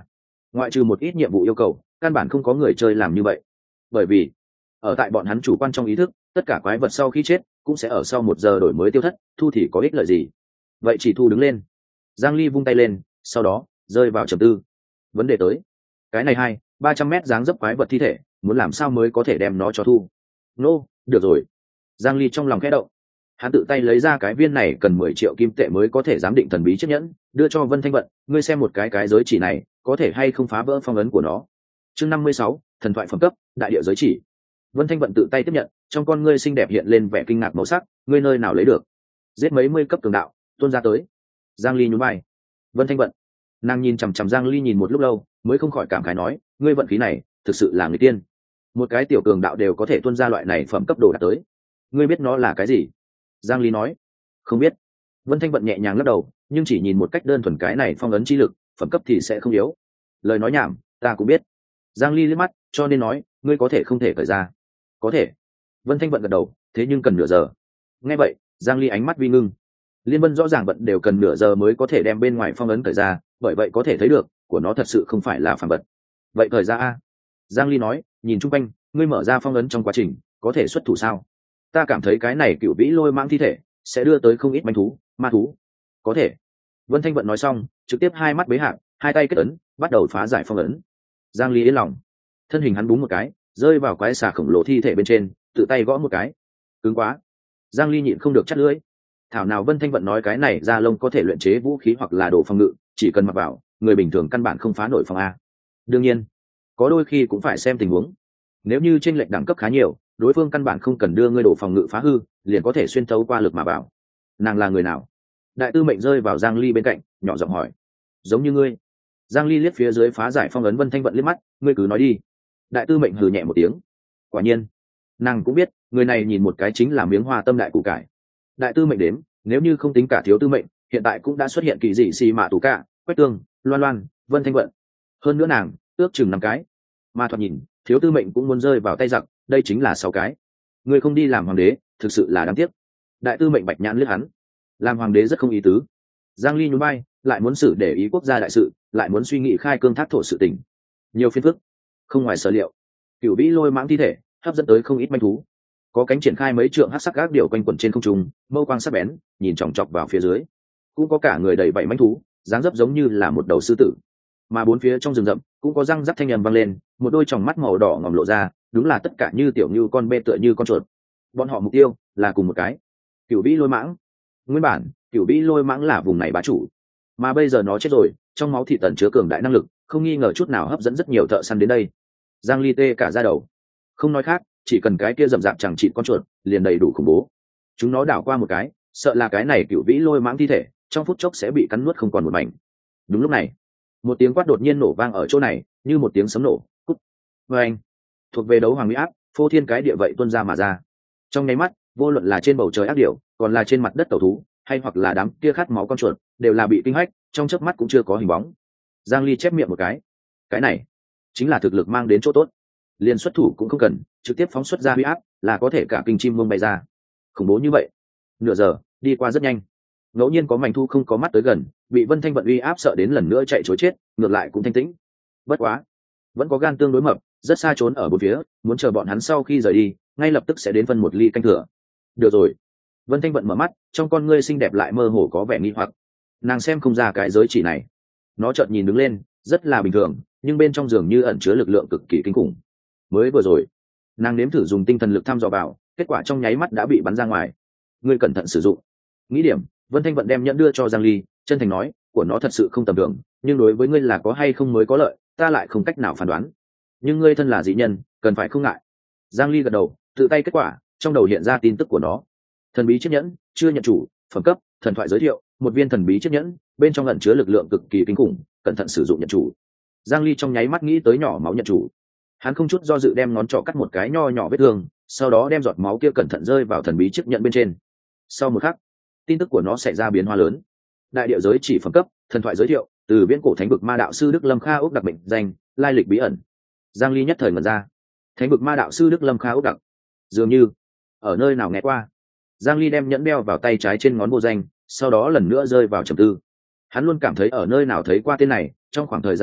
ngoại trừ một ít nhiệm vụ yêu cầu, căn bản không có người chơi làm như vậy. Bởi vì ở tại bọn hắn chủ quan trong ý thức, tất cả quái vật sau khi chết cũng sẽ ở sau một giờ đổi mới tiêu thất, thu thì có ích lợi gì? Vậy chỉ thu đứng lên. Giang Ly vung tay lên, sau đó rơi vào trầm tư. Vấn đề tới, cái này hai ba trăm mét dáng dấp quái vật thi thể, muốn làm sao mới có thể đem nó cho thu? Nô, được rồi. Giang Ly trong lòng khẽ động, hắn tự tay lấy ra cái viên này cần mười triệu kim tệ mới có thể giám định thần bí chiếc nhẫn, đưa cho Vân Thanh Vận, ngươi xem một cái cái giới chỉ này có thể hay không phá vỡ phong ấn của nó. Chương năm mươi sáu, thần thoại phẩm cấp, đại địa giới chỉ. Vân Thanh Vận tự tay tiếp nhận, trong con ngươi xinh đẹp hiện lên vẻ kinh ngạc màu sắc, ngươi nơi nào lấy được? Giết mấy mươi cấp cường đạo, tuôn ra tới. Giang Ly nhún vai. Vân Thanh Vận, nàng nhìn chằm chằm Giang Ly nhìn một lúc lâu, mới không khỏi cảm khái nói, ngươi vận khí này thực sự là người tiên. Một cái tiểu cường đạo đều có thể tuôn ra loại này phẩm cấp đồ đạt tới. Ngươi biết nó là cái gì? Giang Ly nói, không biết. Vân Thanh Vận nhẹ nhàng lắc đầu, nhưng chỉ nhìn một cách đơn thuần cái này phong ấn chi lực, phẩm cấp thì sẽ không yếu. Lời nói nhảm, ta cũng biết. Giang Ly liếc mắt, cho nên nói, ngươi có thể không thể cởi ra. Có thể. Vân Thanh Vận gật đầu, thế nhưng cần nửa giờ. Nghe vậy, Giang Ly ánh mắt vi ngưng. Liên Vân rõ ràng vận đều cần nửa giờ mới có thể đem bên ngoài phong ấn cởi ra, bởi vậy có thể thấy được, của nó thật sự không phải là phàm vật. Vậy cởi ra a. Giang Ly nói, nhìn chung quanh, ngươi mở ra phong ấn trong quá trình, có thể xuất thủ sao? Ta cảm thấy cái này cựu vĩ lôi mãng thi thể sẽ đưa tới không ít manh thú, ma thú. Có thể. Vân Thanh Vận nói xong, trực tiếp hai mắt bế hạng, hai tay kết ấn, bắt đầu phá giải phong ấn. Giang Ly yên lòng, thân hình hắn búng một cái, rơi vào quái xà khổng lồ thi thể bên trên, tự tay gõ một cái. Cứng quá. Giang Ly nhịn không được chắt lưỡi. Thảo nào Vân Thanh Vận nói cái này da lông có thể luyện chế vũ khí hoặc là đồ phòng ngự, chỉ cần mặc vào, người bình thường căn bản không phá nổi phòng a. Đương nhiên, có đôi khi cũng phải xem tình huống. Nếu như chênh lệch đẳng cấp khá nhiều, đối phương căn bản không cần đưa ngươi đổ phòng ngự phá hư, liền có thể xuyên thấu qua lực mà vào. Nàng là người nào? Đại tư mệnh rơi vào Giang Ly bên cạnh, nhỏ giọng hỏi. Giống như ngươi. Giang Ly liếc phía dưới phá giải phong ấn Vân Thanh Vận liếc mắt, ngươi cứ nói đi. Đại tư mệnh hừ nhẹ một tiếng. Quả nhiên, nàng cũng biết, người này nhìn một cái chính là miếng hoa tâm đại củ cải. Đại tư mệnh đếm, nếu như không tính cả thiếu tư mệnh, hiện tại cũng đã xuất hiện kỳ dị xì mạ tù cả, quách tương, loan loan, Vân Thanh Vận. Hơn nữa nàng, ước chừng năm cái. Mà thoạt nhìn, thiếu tư mệnh cũng muốn rơi vào tay giặc, đây chính là sáu cái. Ngươi không đi làm hoàng đế, thực sự là đáng tiếc. Đại tư mệnh bạch nhãn liếc hắn. Làm hoàng đế rất không ý tứ. Giang Ly nhún vai, lại muốn xử để ý quốc gia đại sự, lại muốn suy nghĩ khai cương thác thổ sự tình. Nhiều phiền phức. Không ngoài sở liệu, cửu vĩ lôi mãng thi thể hấp dẫn tới không ít manh thú. Có cánh triển khai mấy trượng hắc sắc gác điểu quanh quẩn trên không trung, mâu quang sắc bén, nhìn chòng chọc vào phía dưới. Cũng có cả người đầy bảy manh thú, dáng dấp giống như là một đầu sư tử. Mà bốn phía trong rừng rậm cũng có răng rắc thanh âm vang lên, một đôi tròng mắt màu đỏ ngòm lộ ra, đúng là tất cả như tiểu như con bê tựa như con chuột. Bọn họ mục tiêu là cùng một cái, cửu vĩ lôi mãng. Nguyên bản cửu vĩ lôi mãng là vùng này bá chủ, mà bây giờ nó chết rồi, trong máu thịt tẩn chứa cường đại năng lực, không nghi ngờ chút nào hấp dẫn rất nhiều thợ săn đến đây. Giang Ly tê cả da đầu. Không nói khác, chỉ cần cái kia rậm rạp chẳng trị con chuột, liền đầy đủ khủng bố. Chúng nó đảo qua một cái, sợ là cái này cửu vĩ lôi mãng thi thể, trong phút chốc sẽ bị cắn nuốt không còn một mảnh. Đúng lúc này, một tiếng quát đột nhiên nổ vang ở chỗ này, như một tiếng sấm nổ. Cút. Vâng. Thuộc về đấu hoàng uy áp, phô thiên cái địa vậy tuôn ra mà ra. Trong nháy mắt, vô luận là trên bầu trời ác điểu, còn là trên mặt đất tẩu thú, hay hoặc là đám kia khát máu con chuột, đều là bị kinh hách, trong chớp mắt cũng chưa có hình bóng. Giang Ly chép miệng một cái. Cái này chính là thực lực mang đến chỗ tốt. Liên xuất thủ cũng không cần, trực tiếp phóng xuất ra uy áp, là có thể cả kinh chim muông bay ra. Khủng bố như vậy. Nửa giờ đi qua rất nhanh. Ngẫu nhiên có mảnh thu không có mắt tới gần, bị Vân Thanh Vận uy áp sợ đến lần nữa chạy trối chết, ngược lại cũng thanh tĩnh. Bất quá, vẫn có gan tương đối mập, rất xa trốn ở bốn phía, muốn chờ bọn hắn sau khi rời đi, ngay lập tức sẽ đến phân một ly canh thừa. Được rồi. Vân Thanh Vận mở mắt, trong con ngươi xinh đẹp lại mơ hồ có vẻ nghi hoặc. Nàng xem không ra cái giới chỉ này. Nó chợt nhìn đứng lên, rất là bình thường, nhưng bên trong giường như ẩn chứa lực lượng cực kỳ kinh khủng. Mới vừa rồi, nàng nếm thử dùng tinh thần lực thăm dò vào, kết quả trong nháy mắt đã bị bắn ra ngoài. Ngươi cẩn thận sử dụng. Nghĩ điểm, Vân Thanh Vận đem nhẫn đưa cho Giang Ly, chân thành nói, của nó thật sự không tầm thường, nhưng đối với ngươi là có hay không mới có lợi, ta lại không cách nào phán đoán. Nhưng ngươi thân là dị nhân, cần phải không ngại. Giang Ly gật đầu, tự tay kết quả, trong đầu hiện ra tin tức của nó. Thần bí chiếc nhẫn, chưa nhận chủ, phẩm cấp, thần thoại giới thiệu, một viên thần bí chiếc nhẫn, bên trong ẩn chứa lực lượng cực kỳ kinh khủng, cẩn thận sử dụng nhận chủ. Giang Ly trong nháy mắt nghĩ tới nhỏ máu nhận chủ. Hắn không chút do dự đem ngón trỏ cắt một cái nho nhỏ vết thương, sau đó đem giọt máu kia cẩn thận rơi vào thần bí chiếc nhẫn bên trên. Sau một khắc, tin tức của nó xảy ra biến hóa lớn. Đại địa giới chỉ phẩm cấp, thần thoại giới thiệu, từ viễn cổ thánh vực ma đạo sư Đức Lâm Kha ốc đặc mệnh danh, lai lịch bí ẩn. Giang Ly nhất thời ngẩn ra. Thánh vực ma đạo sư Đức Lâm Kha ốc đặc, dường như ở nơi nào nghe qua. Giang Ly đem nhẫn đeo vào tay trái trên ngón vô danh, sau đó lần nữa rơi vào trầm tư. Hắn luôn cảm thấy ở nơi nào thấy qua tên này, trong khoảng thời gian ngắn,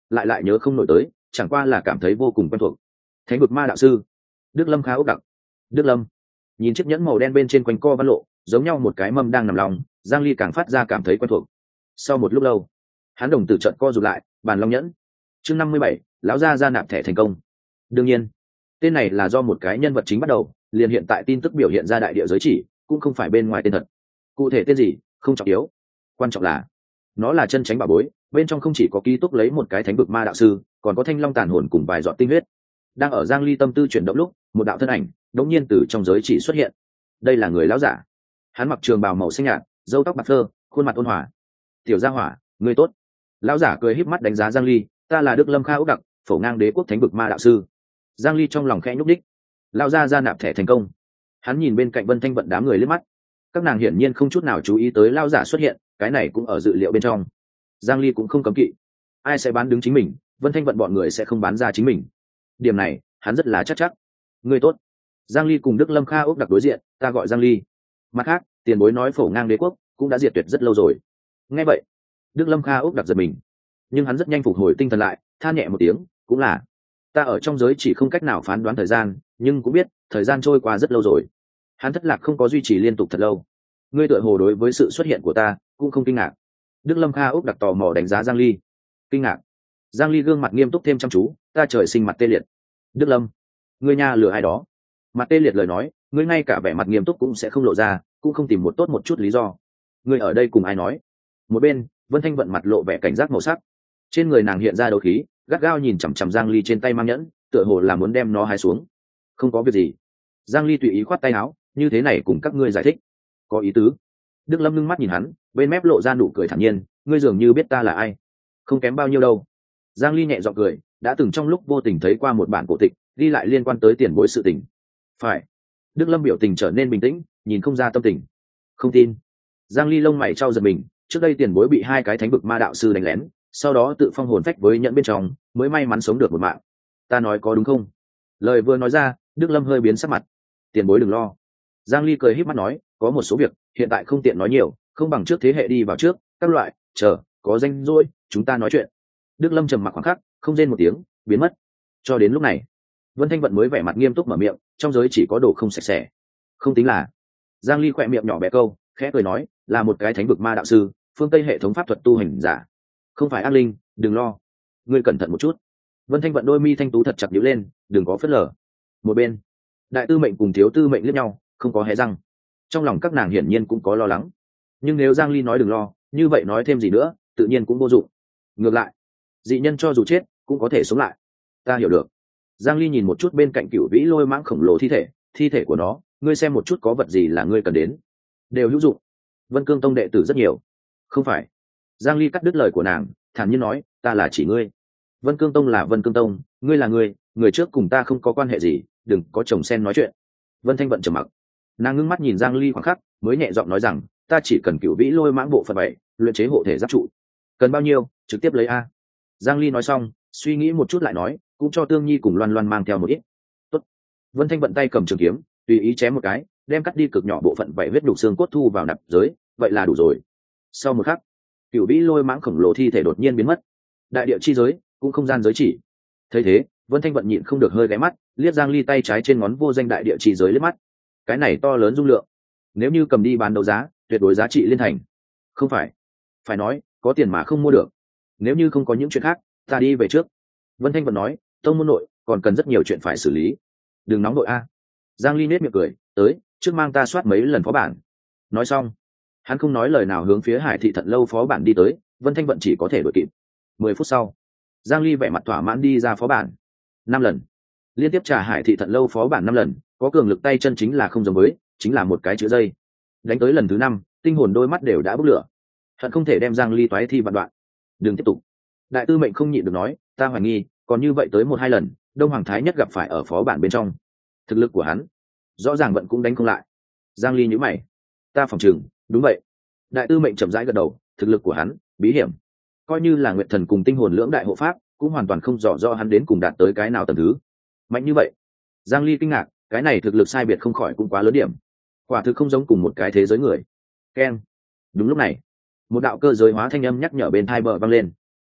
lại lại nhớ không nổi tới, chẳng qua là cảm thấy vô cùng quen thuộc. Thánh vực ma đạo sư Đức Lâm Kha ốc đặc. Đức Lâm nhìn chiếc nhẫn màu đen bên trên quanh co văn lộ giống nhau một cái mâm đang nằm lòng, Giang Ly càng phát ra cảm thấy quen thuộc. Sau một lúc lâu, hắn đồng tử trợn co rụt lại, bàn long nhẫn. Chương năm mươi bảy, lão gia gia nạp thẻ thành công. Đương nhiên, tên này là do một cái nhân vật chính bắt đầu, liền hiện tại tin tức biểu hiện ra đại địa giới chỉ, cũng không phải bên ngoài tên thật. Cụ thể tên gì, không trọng yếu, quan trọng là nó là chân tránh bảo bối, bên trong không chỉ có ký túc lấy một cái thánh vực ma đạo sư, còn có thanh long tàn hồn cùng vài giọt tinh huyết. Đang ở Giang Ly tâm tư chuyển động lúc, một đạo thân ảnh đống nhiên từ trong giới chỉ xuất hiện. Đây là người lão giả. Hắn mặc trường bào màu xanh nhạt, râu tóc bạc phơ, khuôn mặt ôn hòa. Tiểu gia hỏa, ngươi tốt. Lão giả cười híp mắt đánh giá Giang Ly, ta là Đức Lâm Kha ốc đặc, phổ ngang đế quốc thánh vực ma đạo sư. Giang Ly trong lòng khẽ nhúc đích. Lão gia gia nạp thẻ thành công. Hắn nhìn bên cạnh Vân Thanh Vận đám người liếc mắt. Các nàng hiển nhiên không chút nào chú ý tới lão giả xuất hiện, cái này cũng ở dự liệu bên trong. Giang Ly cũng không cấm kỵ. Ai sẽ bán đứng chính mình, Vân Thanh Vận bọn người sẽ không bán ra chính mình. Điểm này, hắn rất là chắc chắc. Ngươi tốt. Giang Ly cùng Đức Lâm Kha ốc đặc đối diện, ta gọi Giang Ly. Mặt khác, tiền bối nói phổ ngang đế quốc cũng đã diệt tuyệt rất lâu rồi. Nghe vậy, Đức Lâm Kha ốc đặc giật mình, nhưng hắn rất nhanh phục hồi tinh thần lại, than nhẹ một tiếng, cũng là ta ở trong giới chỉ không cách nào phán đoán thời gian, nhưng cũng biết thời gian trôi qua rất lâu rồi. Hắn thất lạc không có duy trì liên tục thật lâu. Ngươi tựa hồ đối với sự xuất hiện của ta cũng không kinh ngạc. Đức Lâm Kha ốc đặc tò mò đánh giá Giang Ly. Kinh ngạc? Giang Ly gương mặt nghiêm túc thêm chăm chú, ta trời sinh mặt tê liệt. Đức Lâm, ngươi nha lừa ai đó? Mặt tê liệt lời nói, ngươi ngay cả vẻ mặt nghiêm túc cũng sẽ không lộ ra, cũng không tìm một tốt một chút lý do. Ngươi ở đây cùng ai nói? Một bên, Vân Thanh Vận mặt lộ vẻ cảnh giác màu sắc, trên người nàng hiện ra đấu khí, gắt gao nhìn chằm chằm Giang Ly trên tay mang nhẫn, tựa hồ là muốn đem nó hái xuống. Không có việc gì. Giang Ly tùy ý khoát tay áo, như thế này cùng các ngươi giải thích. Có ý tứ. Đức Lâm ngưng mắt nhìn hắn, bên mép lộ ra nụ cười thản nhiên, ngươi dường như biết ta là ai. Không kém bao nhiêu đâu. Giang Ly nhẹ giọng cười, đã từng trong lúc vô tình thấy qua một bản cổ tịch, ghi lại liên quan tới tiền bối sự tình. Phải. Đức Lâm biểu tình trở nên bình tĩnh, nhìn không ra tâm tình. Không tin. Giang Ly lông mày trao giật mình, trước đây tiền bối bị hai cái thánh vực ma đạo sư đánh lén, sau đó tự phong hồn phách với nhẫn bên trong, mới may mắn sống được một mạng. Ta nói có đúng không? Lời vừa nói ra, Đức Lâm hơi biến sắc mặt. Tiền bối đừng lo. Giang Ly cười híp mắt nói, có một số việc hiện tại không tiện nói nhiều, không bằng trước thế hệ đi vào trước, các loại, chờ, có danh rỗi, chúng ta nói chuyện. Đức Lâm trầm mặc khoảng khắc, không rên một tiếng, biến mất. Cho đến lúc này, Vân Thanh Vận mới vẻ mặt nghiêm túc mở miệng, trong giới chỉ có đồ không sạch sẽ. Không tính là. Giang Ly khỏe miệng nhỏ bé câu, khẽ cười nói, là một cái thánh vực ma đạo sư, phương Tây hệ thống pháp thuật tu hành giả. Không phải ác linh, đừng lo. Ngươi cẩn thận một chút. Vân Thanh Vận đôi mi thanh tú thật chặt nhíu lên, đừng có phớt lờ. Một bên, đại tư mệnh cùng thiếu tư mệnh liếc nhau, không có hé răng. Trong lòng các nàng hiển nhiên cũng có lo lắng. Nhưng nếu Giang Ly nói đừng lo, như vậy nói thêm gì nữa, tự nhiên cũng vô dụng. Ngược lại, dị nhân cho dù chết, cũng có thể sống lại. Ta hiểu được. Giang Ly nhìn một chút bên cạnh cựu vĩ lôi mãng khổng lồ thi thể, thi thể của nó, ngươi xem một chút có vật gì là ngươi cần đến. Đều hữu dụng. Vân Cương Tông đệ tử rất nhiều. Không phải. Giang Ly cắt đứt lời của nàng, thản nhiên nói, ta là chỉ ngươi. Vân Cương Tông là Vân Cương Tông, ngươi là ngươi, người trước cùng ta không có quan hệ gì, đừng có chồng sen nói chuyện. Vân Thanh Vận trầm mặc. Nàng ngưng mắt nhìn Giang Ly khoảng khắc, mới nhẹ giọng nói rằng, ta chỉ cần cựu vĩ lôi mãng bộ phận bảy, luyện chế hộ thể giáp trụ. Cần bao nhiêu, trực tiếp lấy a. Giang Ly nói xong, suy nghĩ một chút lại nói, cũng cho Tương Nhi cùng Loan Loan mang theo một ít. Tốt. Vân Thanh Vận tay cầm trường kiếm, tùy ý chém một cái, đem cắt đi cực nhỏ bộ phận vảy huyết nhục xương cốt thu vào nạp giới, vậy là đủ rồi. Sau một khắc, cựu vĩ lôi mãng khổng lồ thi thể đột nhiên biến mất. Đại địa chi giới, cũng không gian giới chỉ. Thấy thế, Vân Thanh Vận nhịn không được hơi ghé mắt, liếc Giang Ly tay trái trên ngón vô danh đại địa chi giới liếc mắt. Cái này to lớn dung lượng, nếu như cầm đi bán đấu giá, tuyệt đối giá trị liên thành. Không phải, phải nói, có tiền mà không mua được. Nếu như không có những chuyện khác, ta đi về trước. Vân Thanh Vận nói, tông môn nội còn cần rất nhiều chuyện phải xử lý. Đừng nóng nội a. Giang Ly nét miệng cười, tới, trước mang ta soát mấy lần phó bản. Nói xong, hắn không nói lời nào hướng phía Hải Thị Thận lâu phó bản đi tới. Vân Thanh Vận chỉ có thể đuổi kịp. Mười phút sau, Giang Ly vẻ mặt thỏa mãn đi ra phó bản. Năm lần, liên tiếp trả Hải Thị Thận lâu phó bản năm lần, có cường lực tay chân chính là không giống với, chính là một cái chữ dây. Đánh tới lần thứ năm, tinh hồn đôi mắt đều đã bốc lửa, hận không thể đem Giang Ly toái thi vạn đoạn. Đừng tiếp tục. Đại tư mệnh không nhịn được nói, ta hoài nghi, còn như vậy tới một hai lần, Đông Hoàng Thái Nhất gặp phải ở phó bản bên trong. Thực lực của hắn, rõ ràng vẫn cũng đánh không lại. Giang Ly nhíu mày, ta phòng trừng, đúng vậy. Đại tư mệnh chậm rãi gật đầu, thực lực của hắn, bí hiểm. Coi như là Nguyệt Thần cùng tinh hồn lưỡng đại hộ pháp, cũng hoàn toàn không rõ rõ hắn đến cùng đạt tới cái nào tầng thứ. Mạnh như vậy. Giang Ly kinh ngạc, cái này thực lực sai biệt không khỏi cũng quá lớn điểm. Quả thực không giống cùng một cái thế giới người. Keng. Đúng lúc này, một đạo cơ giới hóa thanh âm nhắc nhở bên tai bờ vang lên.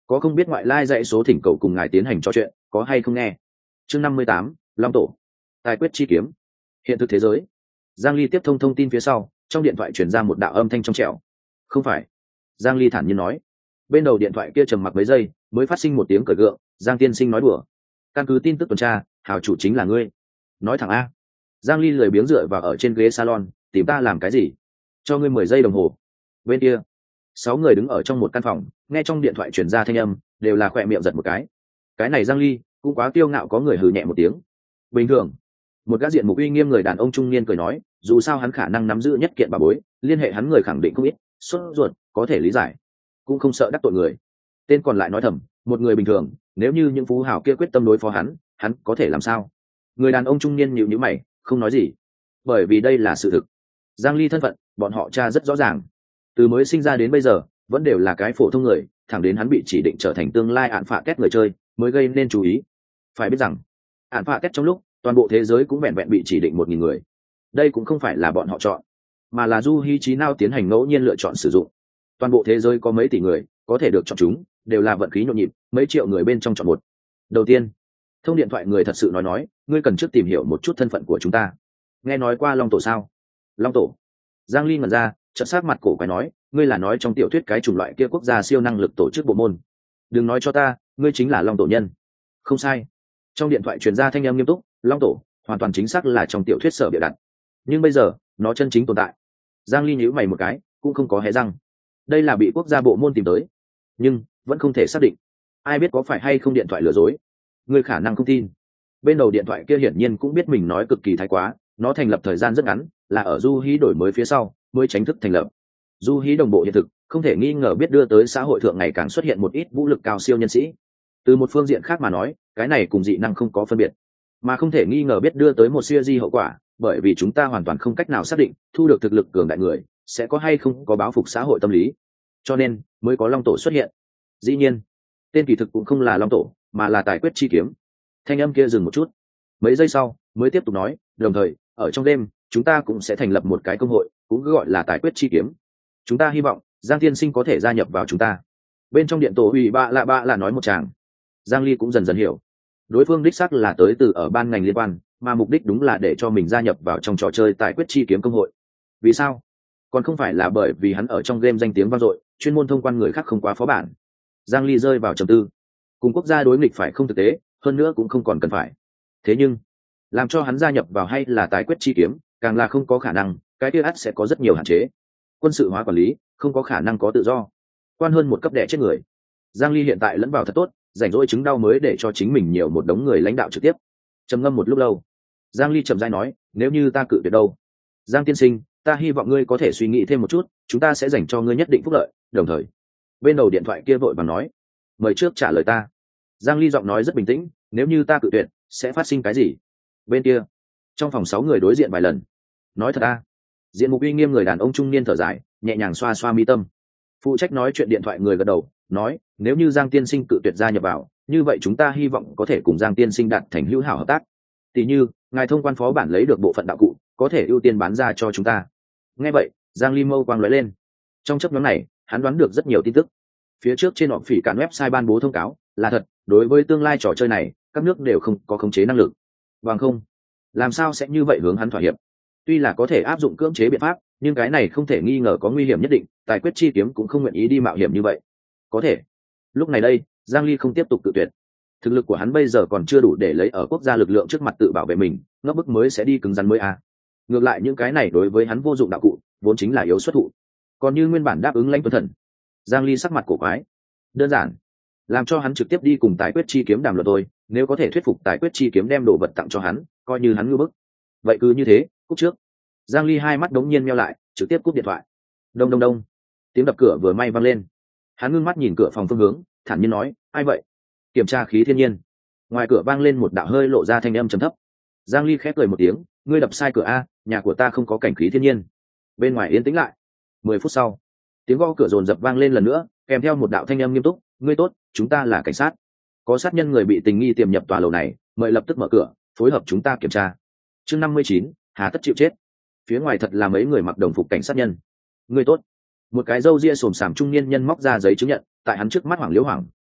có không biết ngoại lai dãy số thỉnh cầu cùng ngài tiến hành trò chuyện, có hay không nghe? Chương năm mươi tám, Long tổ. Tài quyết chi kiếm. Hiện thực thế giới. Giang Ly tiếp thông thông tin phía sau, trong điện thoại truyền ra một đạo âm thanh trong trẻo. Không phải. Giang Ly thản nhiên nói. Bên đầu điện thoại kia trầm mặc mấy giây, mới phát sinh một tiếng cởi gượng. Giang tiên sinh nói đùa. Căn cứ tin tức tuần tra, hào chủ chính là ngươi. Nói thẳng a. Giang Ly lười biếng dựa vào ở trên ghế salon, tìm ta làm cái gì? Cho ngươi mười giây đồng hồ. Bên kia, sáu người đứng ở trong một căn phòng, nghe trong điện thoại truyền ra thanh âm, đều là khỏe miệng giật một cái. Cái này Giang Ly cũng quá kiêu ngạo, có người hừ nhẹ một tiếng. Bình thường. Một gã diện mục uy nghiêm người đàn ông trung niên cười nói, dù sao hắn khả năng nắm giữ nhất kiện bà bối, liên hệ hắn người khẳng định không ít, sốt ruột có thể lý giải, cũng không sợ đắc tội người. Tên còn lại nói thầm, một người bình thường, nếu như những phú hào kia quyết tâm đối phó hắn, hắn có thể làm sao? Người đàn ông trung niên nhíu nhíu mày, không nói gì, bởi vì đây là sự thực. Giang Ly thân phận, bọn họ tra rất rõ ràng, từ mới sinh ra đến bây giờ, vẫn đều là cái phổ thông người, thẳng đến hắn bị chỉ định trở thành tương lai án phạ kết người chơi, mới gây nên chú ý. Phải biết rằng, án phạ kết trong lúc toàn bộ thế giới cũng vẹn vẹn bị chỉ định một nghìn người, đây cũng không phải là bọn họ chọn, mà là du hí trí nào tiến hành ngẫu nhiên lựa chọn sử dụng. Toàn bộ thế giới có mấy tỷ người, có thể được chọn chúng, đều là vận khí nhộn nhịp, mấy triệu người bên trong chọn một. Đầu tiên, thông điện thoại người thật sự nói nói, ngươi cần trước tìm hiểu một chút thân phận của chúng ta. Nghe nói qua Long tổ sao? Long tổ. Giang Ly ngẩn ra, chợt sát mặt cổ quái nói, ngươi là nói trong tiểu thuyết cái chủng loại kia quốc gia siêu năng lực tổ chức bộ môn? Đừng nói cho ta, ngươi chính là Long tổ nhân. Không sai. Trong điện thoại truyền ra thanh âm nghiêm túc, Long tổ hoàn toàn chính xác là trong tiểu thuyết sở bịa đặt, nhưng bây giờ nó chân chính tồn tại. Giang Ly nhíu mày một cái, cũng không có hé răng. Đây là bị quốc gia bộ môn tìm tới, nhưng vẫn không thể xác định, ai biết có phải hay không điện thoại lừa dối. Ngươi khả năng không tin. Bên đầu điện thoại kia hiển nhiên cũng biết mình nói cực kỳ thái quá, nó thành lập thời gian rất ngắn, là ở du hí đổi mới phía sau mới chính thức thành lập. Du hí đồng bộ hiện thực, không thể nghi ngờ biết đưa tới xã hội thượng ngày càng xuất hiện một ít vũ lực cao siêu nhân sĩ. Từ một phương diện khác mà nói, cái này cùng dị năng không có phân biệt, mà không thể nghi ngờ biết đưa tới một siêu di hậu quả, bởi vì chúng ta hoàn toàn không cách nào xác định thu được thực lực cường đại người sẽ có hay không có báo phục xã hội tâm lý, cho nên mới có Long tổ xuất hiện. Dĩ nhiên, tên kỳ thực cũng không là Long tổ, mà là Tài quyết chi kiếm. Thanh âm kia dừng một chút, mấy giây sau mới tiếp tục nói, đồng thời ở trong đêm chúng ta cũng sẽ thành lập một cái công hội, cũng gọi là Tài quyết chi kiếm. Chúng ta hy vọng Giang tiên sinh có thể gia nhập vào chúng ta. Bên trong điện tổ ủy bạ lạ bạ là nói một tràng. Giang Ly cũng dần dần hiểu, đối phương đích xác là tới từ ở ban ngành liên quan, mà mục đích đúng là để cho mình gia nhập vào trong trò chơi Tài quyết chi kiếm công hội. Vì sao? Còn không phải là bởi vì hắn ở trong game danh tiếng vang dội, chuyên môn thông quan người khác không quá phó bản. Giang Ly rơi vào trầm tư. Cùng quốc gia đối nghịch phải không thực tế, hơn nữa cũng không còn cần phải. Thế nhưng, làm cho hắn gia nhập vào hay là Tài quyết chi kiếm, càng là không có khả năng, cái kia ắt sẽ có rất nhiều hạn chế. Quân sự hóa quản lý, không có khả năng có tự do. Quan hơn một cấp đẻ chết người. Giang Ly hiện tại lẫn vào thật tốt, rảnh rỗi chứng đau mới để cho chính mình nhiều một đống người lãnh đạo trực tiếp. Trầm ngâm một lúc lâu, Giang Ly chậm rãi nói, nếu như ta cự tuyệt đâu? Giang tiên sinh, ta hy vọng ngươi có thể suy nghĩ thêm một chút, chúng ta sẽ dành cho ngươi nhất định phúc lợi. Đồng thời, bên đầu điện thoại kia vội vàng nói, mời trước trả lời ta. Giang Ly giọng nói rất bình tĩnh, nếu như ta cự tuyệt, sẽ phát sinh cái gì? Bên kia, trong phòng sáu người đối diện vài lần. Nói thật ta. Diện mục uy nghiêm người đàn ông trung niên thở dài, nhẹ nhàng xoa xoa mi tâm. Phụ trách nói chuyện điện thoại người gật đầu, nói, nếu như Giang tiên sinh cự tuyệt gia nhập vào, như vậy chúng ta hy vọng có thể cùng Giang tiên sinh đạt thành hữu hảo hợp tác. Tỷ như, ngài thông quan phó bản lấy được bộ phận đạo cụ, có thể ưu tiên bán ra cho chúng ta. Nghe vậy, Giang Ly mâu quang lóe lên. Trong chấp nhóm này, hắn đoán được rất nhiều tin tức. Phía trước trên họp phỉ cản website ban bố thông cáo, là thật, đối với tương lai trò chơi này, các nước đều không có khống chế năng lực. Bằng không, làm sao sẽ như vậy hướng hắn thỏa hiệp? Tuy là có thể áp dụng cưỡng chế biện pháp, nhưng cái này không thể nghi ngờ có nguy hiểm nhất định, Tài quyết chi kiếm cũng không nguyện ý đi mạo hiểm như vậy. Có thể. Lúc này đây, Giang Ly không tiếp tục tự tuyệt. Thực lực của hắn bây giờ còn chưa đủ để lấy ở quốc gia lực lượng trước mặt tự bảo vệ mình, ngấp bức mới sẽ đi cứng rắn mới à. Ngược lại những cái này đối với hắn vô dụng đạo cụ, vốn chính là yếu xuất thụ. Còn như nguyên bản đáp ứng lãnh tuấn thần, Giang Ly sắc mặt cổ quái. Đơn giản, làm cho hắn trực tiếp đi cùng Tài quyết chi kiếm đàm luận tôi, nếu có thể thuyết phục Tài quyết chi kiếm đem đồ vật tặng cho hắn, coi như hắn ngư bức. Vậy cứ như thế, cúp trước. Giang Ly hai mắt đống nhiên meo lại, trực tiếp cúp điện thoại. Đông đông đông, tiếng đập cửa vừa may vang lên. Hắn ngưng mắt nhìn cửa phòng phương hướng, thản nhiên nói, ai vậy? Kiểm tra khí thiên nhiên. Ngoài cửa vang lên một đạo hơi lộ ra thanh âm trầm thấp. Giang Ly khép cười một tiếng, ngươi đập sai cửa a, nhà của ta không có cảnh khí thiên nhiên. Bên ngoài yên tĩnh lại. Mười phút sau, tiếng gõ cửa rồn rập vang lên lần nữa, kèm theo một đạo thanh âm nghiêm túc, ngươi tốt, chúng ta là cảnh sát. Có sát nhân người bị tình nghi tiềm nhập tòa lầu này, mời lập tức mở cửa, phối hợp chúng ta kiểm tra. Chương năm mươi chín, hà tất chịu chết. Phía ngoài thật là mấy người mặc đồng phục cảnh sát nhân. Ngươi tốt. Một cái râu ria xồm xàm trung niên nhân móc ra giấy chứng nhận, tại hắn trước mắt hoảng liễu hoảng,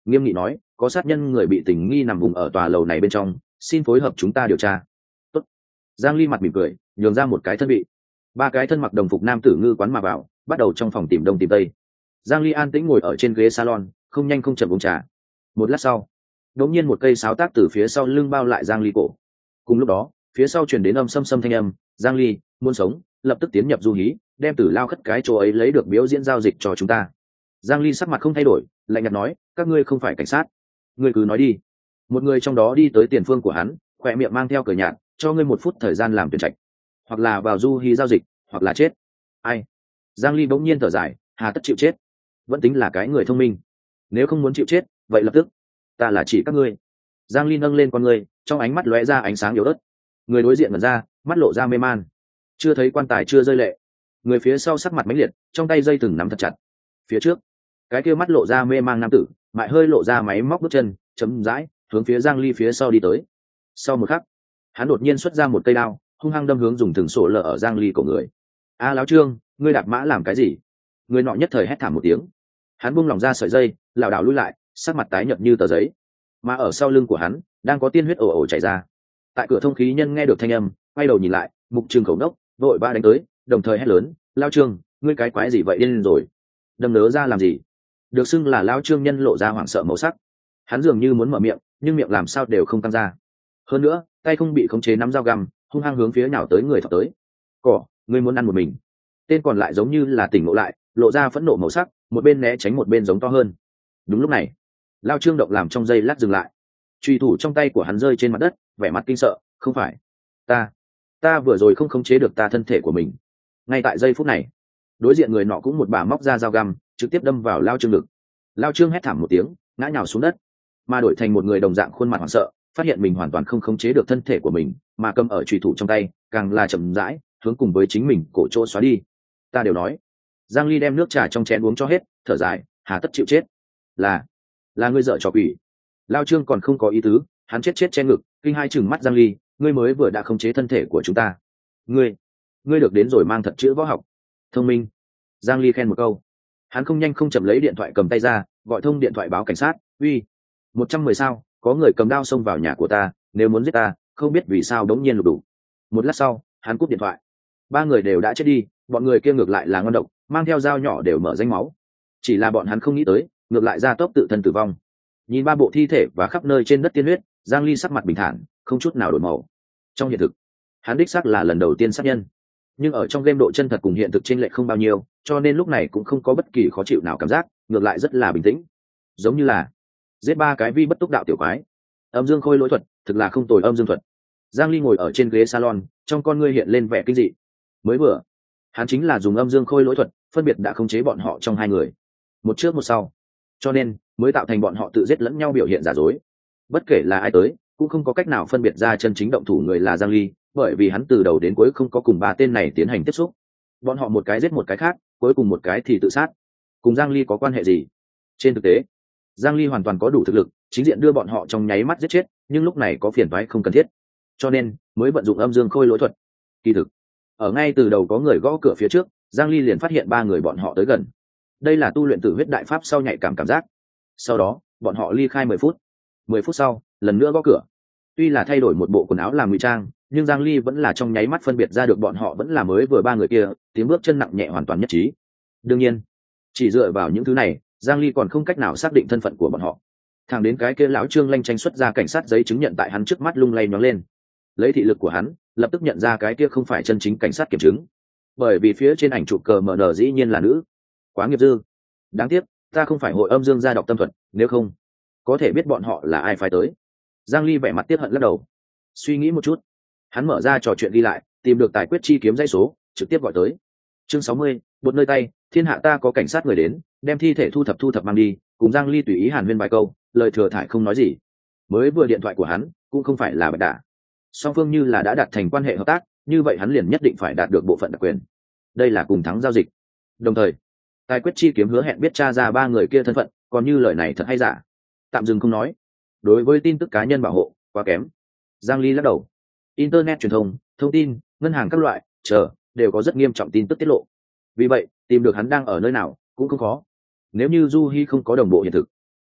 nghiêm nghị nói có sát nhân người bị tình nghi nằm vùng ở tòa lầu này bên trong, xin phối hợp chúng ta điều tra. Tốt. Giang Ly mặt mỉm cười nhường ra một cái thân vị. Ba cái thân mặc đồng phục nam tử ngư quán mà vào, bắt đầu trong phòng tìm đông tìm tây. Giang Ly an tĩnh ngồi ở trên ghế salon, không nhanh không chậm uống trà. Một lát sau, đột nhiên một cây sáo tác từ phía sau lưng bao lại Giang Ly cổ. Cùng lúc đó, phía sau truyền đến âm sâm sâm thanh âm, Giang Ly muốn sống lập tức tiến nhập du hí, đem tử lao khất cái chỗ ấy lấy được biểu diễn giao dịch cho chúng ta. Giang Ly sắc mặt không thay đổi, lạnh nhạt nói, các ngươi không phải cảnh sát, ngươi cứ nói đi. Một người trong đó đi tới tiền phương của hắn, khỏe miệng mang theo cười nhạt, cho ngươi một phút thời gian làm tuyển trạch, hoặc là vào du hí giao dịch, hoặc là chết. Ai? Giang Ly bỗng nhiên thở dài, hà tất chịu chết, vẫn tính là cái người thông minh. Nếu không muốn chịu chết, vậy lập tức, ta là chỉ các ngươi. Giang Ly nâng lên con ngươi, trong ánh mắt lóe ra ánh sáng yếu ớt. Người đối diện mở ra, mắt lộ ra mê man. Chưa thấy quan tài chưa rơi lệ. Người phía sau sắc mặt mãnh liệt, trong tay dây thừng nắm thật chặt. Phía trước, cái kia mắt lộ ra mê mang nam tử, mại hơi lộ ra máy móc bước chân, chấm dãi, hướng phía Giang Ly phía sau đi tới. Sau một khắc, hắn đột nhiên xuất ra một cây đao, hung hăng đâm hướng dùng thừng sổ lở ở Giang Ly cổ người. A Láo Trương, ngươi đạp mã làm cái gì? Người nọ nhất thời hét thảm một tiếng. Hắn buông lỏng ra sợi dây, lảo đảo lùi lại, sắc mặt tái nhợt như tờ giấy. Mà ở sau lưng của hắn, đang có tiên huyết ồ ồ chảy ra. Tại cửa thông khí nhân nghe được thanh âm, quay đầu nhìn lại, mục trường khẩu nốc, vội ba đánh tới, đồng thời hét lớn, Lao Trương, ngươi cái quái gì vậy điên rồi? Đâm nớ ra làm gì? Được xưng là Lao Trương nhân lộ ra hoảng sợ màu sắc. Hắn dường như muốn mở miệng, nhưng miệng làm sao đều không căng ra. Hơn nữa, tay không bị khống chế nắm dao găm, hung hăng hướng phía nào tới người thọc tới. Cỏ, ngươi muốn ăn một mình. Tên còn lại giống như là tỉnh ngộ lại, lộ ra phẫn nộ màu sắc, một bên né tránh một bên giống to hơn. Đúng lúc này, Lao Trương động làm trong giây lát dừng lại. Truy thủ trong tay của hắn rơi trên mặt đất, vẻ mặt kinh sợ, không phải, ta, ta vừa rồi không khống chế được ta thân thể của mình. Ngay tại giây phút này, đối diện người nọ cũng một bà móc ra dao găm, trực tiếp đâm vào Lao Trương ngực. Lao Trương hét thảm một tiếng, ngã nhào xuống đất, mà đổi thành một người đồng dạng khuôn mặt hoảng sợ, phát hiện mình hoàn toàn không khống chế được thân thể của mình, mà cầm ở truy thủ trong tay, càng là chậm rãi hướng cùng với chính mình cổ chỗ xóa đi. Ta đều nói. Giang Ly đem nước trà trong chén uống cho hết, thở dài, hà tất chịu chết. Là, là ngươi dợ trò quỷ. Lao Trương còn không có ý tứ, hắn chết chết che ngực, kinh hai chừng mắt Giang Ly, ngươi mới vừa đã khống chế thân thể của chúng ta. Ngươi, ngươi được đến rồi mang thật chữ võ học. Thông minh. Giang Ly khen một câu. Hắn không nhanh không chậm lấy điện thoại cầm tay ra, gọi thông điện thoại báo cảnh sát, uy, một trăm mười sao, có người cầm đao xông vào nhà của ta, nếu muốn giết ta, không biết vì sao đống nhiên lục đủ. Một lát sau, hắn cúp điện thoại. Ba người đều đã chết đi, bọn người kia ngược lại là ngon độc, mang theo dao nhỏ đều mở danh máu. Chỉ là bọn hắn không nghĩ tới, ngược lại ra tốc tự thân tử vong. Nhìn ba bộ thi thể và khắp nơi trên đất tiên huyết, Giang Ly sắc mặt bình thản, không chút nào đổi màu. Trong hiện thực, hắn đích xác là lần đầu tiên sát nhân, nhưng ở trong game độ chân thật cùng hiện thực chênh lệch không bao nhiêu, cho nên lúc này cũng không có bất kỳ khó chịu nào cảm giác, ngược lại rất là bình tĩnh, giống như là giết ba cái vi bất túc đạo tiểu quái. Âm dương khôi lỗi thuật, thực là không tồi âm dương thuật. Giang Ly ngồi ở trên ghế salon, trong con ngươi hiện lên vẻ kinh dị. Mới vừa, hắn chính là dùng âm dương khôi lỗi thuật, phân biệt đã khống chế bọn họ trong hai người, một trước một sau, cho nên mới tạo thành bọn họ tự giết lẫn nhau biểu hiện giả dối. Bất kể là ai tới, cũng không có cách nào phân biệt ra chân chính động thủ người là Giang Ly, bởi vì hắn từ đầu đến cuối không có cùng ba tên này tiến hành tiếp xúc. Bọn họ một cái giết một cái khác, cuối cùng một cái thì tự sát. Cùng Giang Ly có quan hệ gì? Trên thực tế, Giang Ly hoàn toàn có đủ thực lực, chính diện đưa bọn họ trong nháy mắt giết chết, nhưng lúc này có phiền toái không cần thiết, cho nên mới vận dụng âm dương khôi lỗi thuật. Kỳ thực, ở ngay từ đầu có người gõ cửa phía trước, Giang Ly liền phát hiện ba người bọn họ tới gần. Đây là tu luyện tử huyết đại pháp sau nhạy cảm cảm giác. Sau đó, bọn họ ly khai mười phút. mười phút sau, lần nữa gõ cửa. Tuy là thay đổi một bộ quần áo làm ngụy trang, nhưng Giang Ly vẫn là trong nháy mắt phân biệt ra được bọn họ vẫn là mới vừa ba người kia, tiếng bước chân nặng nhẹ hoàn toàn nhất trí. Đương nhiên, chỉ dựa vào những thứ này, Giang Ly còn không cách nào xác định thân phận của bọn họ. Thẳng đến cái kia lão Trương lanh tranh xuất ra cảnh sát giấy chứng nhận tại hắn trước mắt lung lay nhóng lên. Lấy thị lực của hắn, lập tức nhận ra cái kia không phải chân chính cảnh sát kiểm chứng. Bởi vì phía trên ảnh chụp cờ mờ nờ dĩ nhiên là nữ. Quá nghiệp dư. Đáng tiếc, ta không phải hội âm dương gia đọc tâm thuật, nếu không, có thể biết bọn họ là ai phải tới. Giang Ly vẻ mặt tiếc hận lắc đầu. Suy nghĩ một chút, hắn mở ra trò chuyện đi lại, tìm được tài quyết chi kiếm dãy số, trực tiếp gọi tới. Chương sáu mươi, một nơi tay, thiên hạ ta có cảnh sát người đến, đem thi thể thu thập thu thập mang đi, cùng Giang Ly tùy ý hàn huyên vài câu, lời thừa thải không nói gì. Mới vừa điện thoại của hắn, cũng không phải là bạch đả. Song phương như là đã đạt thành quan hệ hợp tác, như vậy hắn liền nhất định phải đạt được bộ phận đặc quyền. Đây là cùng thắng giao dịch. Đồng thời, tài quyết chi kiếm hứa hẹn biết tra ra ba người kia thân phận, còn như lời này thật hay giả. Tạm dừng không nói. Đối với tin tức cá nhân bảo hộ, quá kém. Giang Ly lắc đầu. Internet truyền thông, thông tin, ngân hàng các loại, chờ, đều có rất nghiêm trọng tin tức tiết lộ. Vì vậy, tìm được hắn đang ở nơi nào, cũng không khó. Nếu như Du Hi không có đồng bộ hiện thực,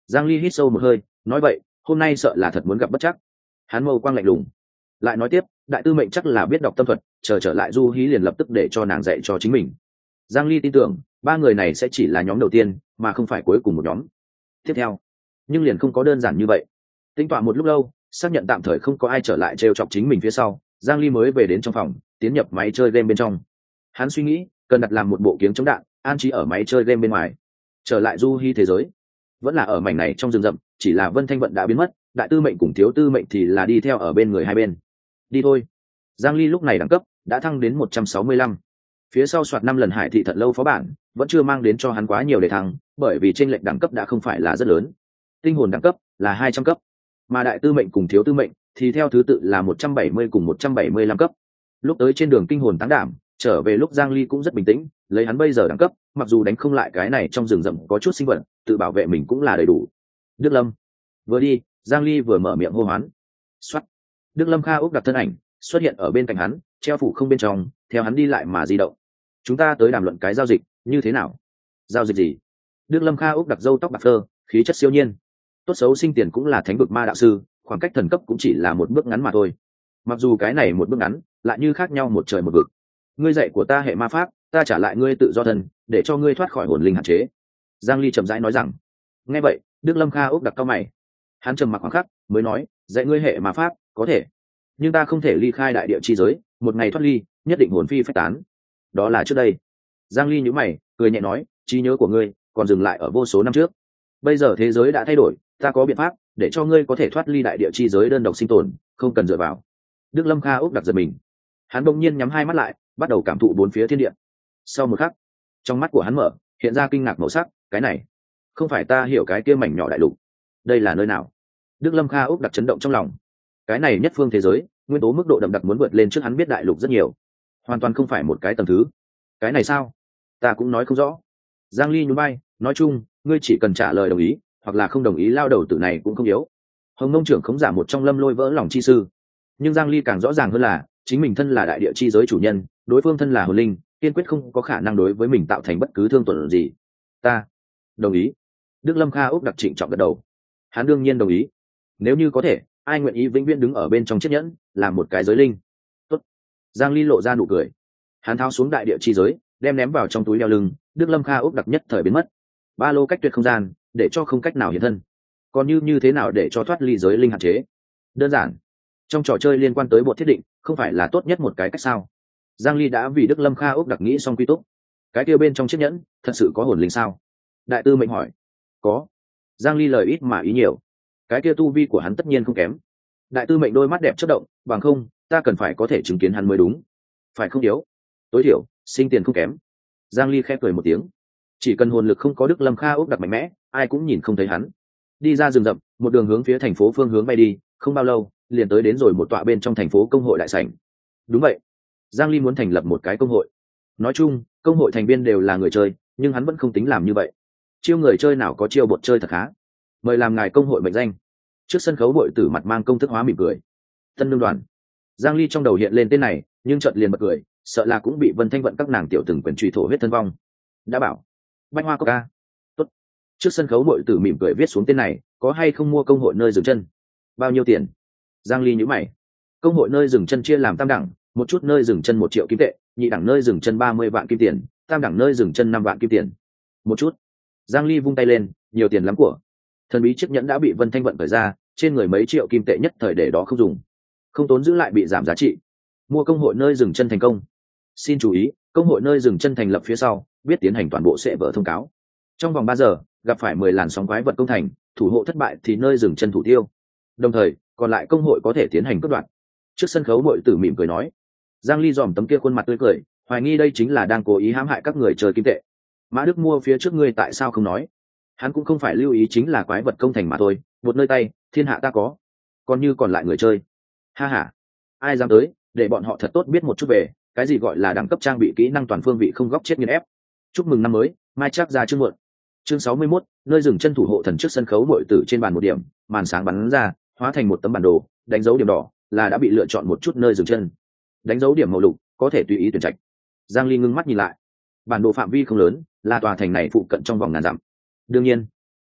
Giang Ly hít sâu một hơi, nói vậy hôm nay sợ là thật muốn gặp bất chắc. Hắn mâu quang lạnh lùng lại nói tiếp, đại tư mệnh chắc là biết đọc tâm thuật, chờ trở lại Du Hí liền lập tức để cho nàng dạy cho chính mình. Giang Ly tin tưởng ba người này sẽ chỉ là nhóm đầu tiên mà không phải cuối cùng một nhóm tiếp theo, nhưng liền không có đơn giản như vậy. Tính toán một lúc lâu, xác nhận tạm thời không có ai trở lại trêu chọc chính mình phía sau, Giang Ly mới về đến trong phòng, tiến nhập máy chơi game bên trong. Hắn suy nghĩ cần đặt làm một bộ kiếng chống đạn an trí ở máy chơi game bên ngoài. Trở lại Du Hí thế giới, vẫn là ở mảnh này trong rừng rậm, chỉ là Vân Thanh Vận đã biến mất, đại tư mệnh cùng thiếu tư mệnh thì là đi theo ở bên người hai bên. Đi thôi. Giang Ly lúc này đẳng cấp đã thăng đến một trăm sáu mươi lăm. Phía sau soạt năm lần Hải thị thận lâu phó bản vẫn chưa mang đến cho hắn quá nhiều để thăng, bởi vì chênh lệch đẳng cấp đã không phải là rất lớn. Tinh hồn đẳng cấp là hai trăm cấp, mà đại tư mệnh cùng thiếu tư mệnh thì theo thứ tự là một trăm bảy mươi cùng một trăm bảy mươi lăm cấp. Lúc tới trên đường kinh hồn táng đảm, trở về lúc Giang Ly cũng rất bình tĩnh, lấy hắn bây giờ đẳng cấp, mặc dù đánh không lại cái này trong rừng rậm có chút sinh vật, tự bảo vệ mình cũng là đầy đủ. Đức Lâm vừa đi, Giang Ly vừa mở miệng hô hoán. Soát. Đức Lâm Kha úp đặt thân ảnh xuất hiện ở bên cạnh hắn, treo phủ không bên trong, theo hắn đi lại mà di động. Chúng ta tới đàm luận cái giao dịch như thế nào? Giao dịch gì? Đức Lâm Kha úp đặt râu tóc bạc phơ, khí chất siêu nhiên. Tốt xấu sinh tiền cũng là thánh vực ma đạo sư, khoảng cách thần cấp cũng chỉ là một bước ngắn mà thôi. Mặc dù cái này một bước ngắn lại như khác nhau một trời một vực. Ngươi dạy của ta hệ ma pháp, ta trả lại ngươi tự do thần, để cho ngươi thoát khỏi hồn linh hạn chế. Giang Ly chậm rãi nói rằng. Nghe vậy, Đức Lâm Kha úp đặt cao mày. Hắn trầm mặc khoảng khắc, mới nói, dạy ngươi hệ ma pháp, có thể, nhưng ta không thể ly khai đại địa chi giới, một ngày thoát ly, nhất định hồn phi phách tán. Đó là trước đây. Giang Ly nhíu mày, cười nhẹ nói, trí nhớ của ngươi còn dừng lại ở vô số năm trước. Bây giờ thế giới đã thay đổi, ta có biện pháp để cho ngươi có thể thoát ly đại địa chi giới đơn độc sinh tồn, không cần dựa vào. Đức Lâm Kha úp đặt giật mình. Hắn bỗng nhiên nhắm hai mắt lại, bắt đầu cảm thụ bốn phía thiên địa. Sau một khắc, trong mắt của hắn mở, hiện ra kinh ngạc màu sắc, cái này, không phải ta hiểu cái kia mảnh nhỏ đại lục. Đây là nơi nào? Đức Lâm Kha úp đặt chấn động trong lòng. Cái này nhất phương thế giới, nguyên tố mức độ đậm đặc muốn vượt lên trước hắn biết đại lục rất nhiều, hoàn toàn không phải một cái tầng thứ. Cái này sao? Ta cũng nói không rõ. Giang Ly nhún vai, nói chung, ngươi chỉ cần trả lời đồng ý, hoặc là không đồng ý, lao đầu tử này cũng không yếu. Hồng Nông trưởng không giả một trong Lâm Lôi vỡ lòng chi sư, nhưng Giang Ly càng rõ ràng hơn là, chính mình thân là đại địa chi giới chủ nhân, đối phương thân là hồn linh, kiên quyết không có khả năng đối với mình tạo thành bất cứ thương tổn gì. Ta đồng ý. Đức Lâm Kha úp đặc trịnh trọng gật đầu. Hắn đương nhiên đồng ý. Nếu như có thể, ai nguyện ý vĩnh viễn đứng ở bên trong chiếc nhẫn, làm một cái giới linh. Tốt. Giang Ly lộ ra nụ cười. Hắn tháo xuống đại địa chi giới, đem ném vào trong túi đeo lưng. Đức Lâm Kha úp đặc nhất thời biến mất. Ba lô cách tuyệt không gian, để cho không cách nào hiện thân. Còn như như thế nào để cho thoát ly giới linh hạn chế? Đơn giản. Trong trò chơi liên quan tới bộ thiết định, không phải là tốt nhất một cái cách sao? Giang Ly đã vì Đức Lâm Kha úp đặc nghĩ xong quy túc. Cái kia bên trong chiếc nhẫn, thật sự có hồn linh sao? Đại tư mệnh hỏi. Có. Giang Ly lời ít mà ý nhiều. Cái kia tu vi của hắn tất nhiên không kém. Đại tư mệnh đôi mắt đẹp chớp động, bằng không, ta cần phải có thể chứng kiến hắn mới đúng. Phải không yếu? Tối thiểu, sinh tiền không kém. Giang Ly khẽ cười một tiếng. Chỉ cần hồn lực không có Đức Lâm Kha úp đặc mạnh mẽ, ai cũng nhìn không thấy hắn. Đi ra rừng rậm, một đường hướng phía thành phố phương hướng bay đi, không bao lâu, liền tới đến rồi một tọa bên trong thành phố công hội đại sảnh. Đúng vậy. Giang Ly muốn thành lập một cái công hội. Nói chung, công hội thành viên đều là người chơi, nhưng hắn vẫn không tính làm như vậy. Chiêu người chơi nào có chiêu bột chơi thật khá. Mời làm ngài công hội mệnh danh. Trước sân khấu bội tử mặt mang công thức hóa mỉm cười. Tân Nương đoàn. Giang Ly trong đầu hiện lên tên này, nhưng chợt liền bật cười, sợ là cũng bị Vân Thanh Vận các nàng tiểu từng quyền truy thổ huyết thân vong. Đã bảo, Bách Hoa Coca. Tốt. Trước sân khấu bội tử mỉm cười viết xuống tên này, có hay không mua công hội nơi dừng chân? Bao nhiêu tiền? Giang Ly nhíu mày. Công hội nơi dừng chân chia làm tam đẳng, một chút nơi dừng chân một triệu kim tệ, nhị đẳng nơi dừng chân ba mươi vạn kim tiền, tam đẳng nơi dừng chân năm vạn kim tiền. Một chút. Giang Ly vung tay lên, nhiều tiền lắm của. Thần bí chiếc nhẫn đã bị Vân Thanh Vận cởi ra, trên người mấy triệu kim tệ nhất thời để đó không dùng, không tốn giữ lại bị giảm giá trị. Mua công hội nơi dừng chân thành công. Xin chú ý, công hội nơi dừng chân thành lập phía sau, biết tiến hành toàn bộ sẽ vở thông cáo. Trong vòng ba giờ, gặp phải mười làn sóng quái vật công thành, thủ hộ thất bại thì nơi dừng chân thủ tiêu. Đồng thời, còn lại công hội có thể tiến hành cướp đoạt. Trước sân khấu bội tử mỉm cười nói. Giang Ly dòm tấm kia khuôn mặt tươi cười, hoài nghi đây chính là đang cố ý hãm hại các người chơi kim tệ. Mã Đức mua phía trước ngươi tại sao không nói? Hắn cũng không phải lưu ý chính là quái vật công thành mà thôi, một nơi tay, thiên hạ ta có. Còn như còn lại người chơi, ha ha, ai dám tới, để bọn họ thật tốt biết một chút về cái gì gọi là đẳng cấp trang bị kỹ năng toàn phương vị không góc chết nghiền ép. Chúc mừng năm mới, mai chắc ra chương muộn. Chương sáu mươi mốt, nơi dừng chân thủ hộ thần trước sân khấu bội tử trên bàn một điểm, màn sáng bắn ra, hóa thành một tấm bản đồ, đánh dấu điểm đỏ là đã bị lựa chọn một chút nơi dừng chân. Đánh dấu điểm màu lục, có thể tùy ý tuyển trạch. Giang Ly ngưng mắt nhìn lại. Bản đồ phạm vi không lớn, là tòa thành này phụ cận trong vòng ngàn dặm. Đương nhiên,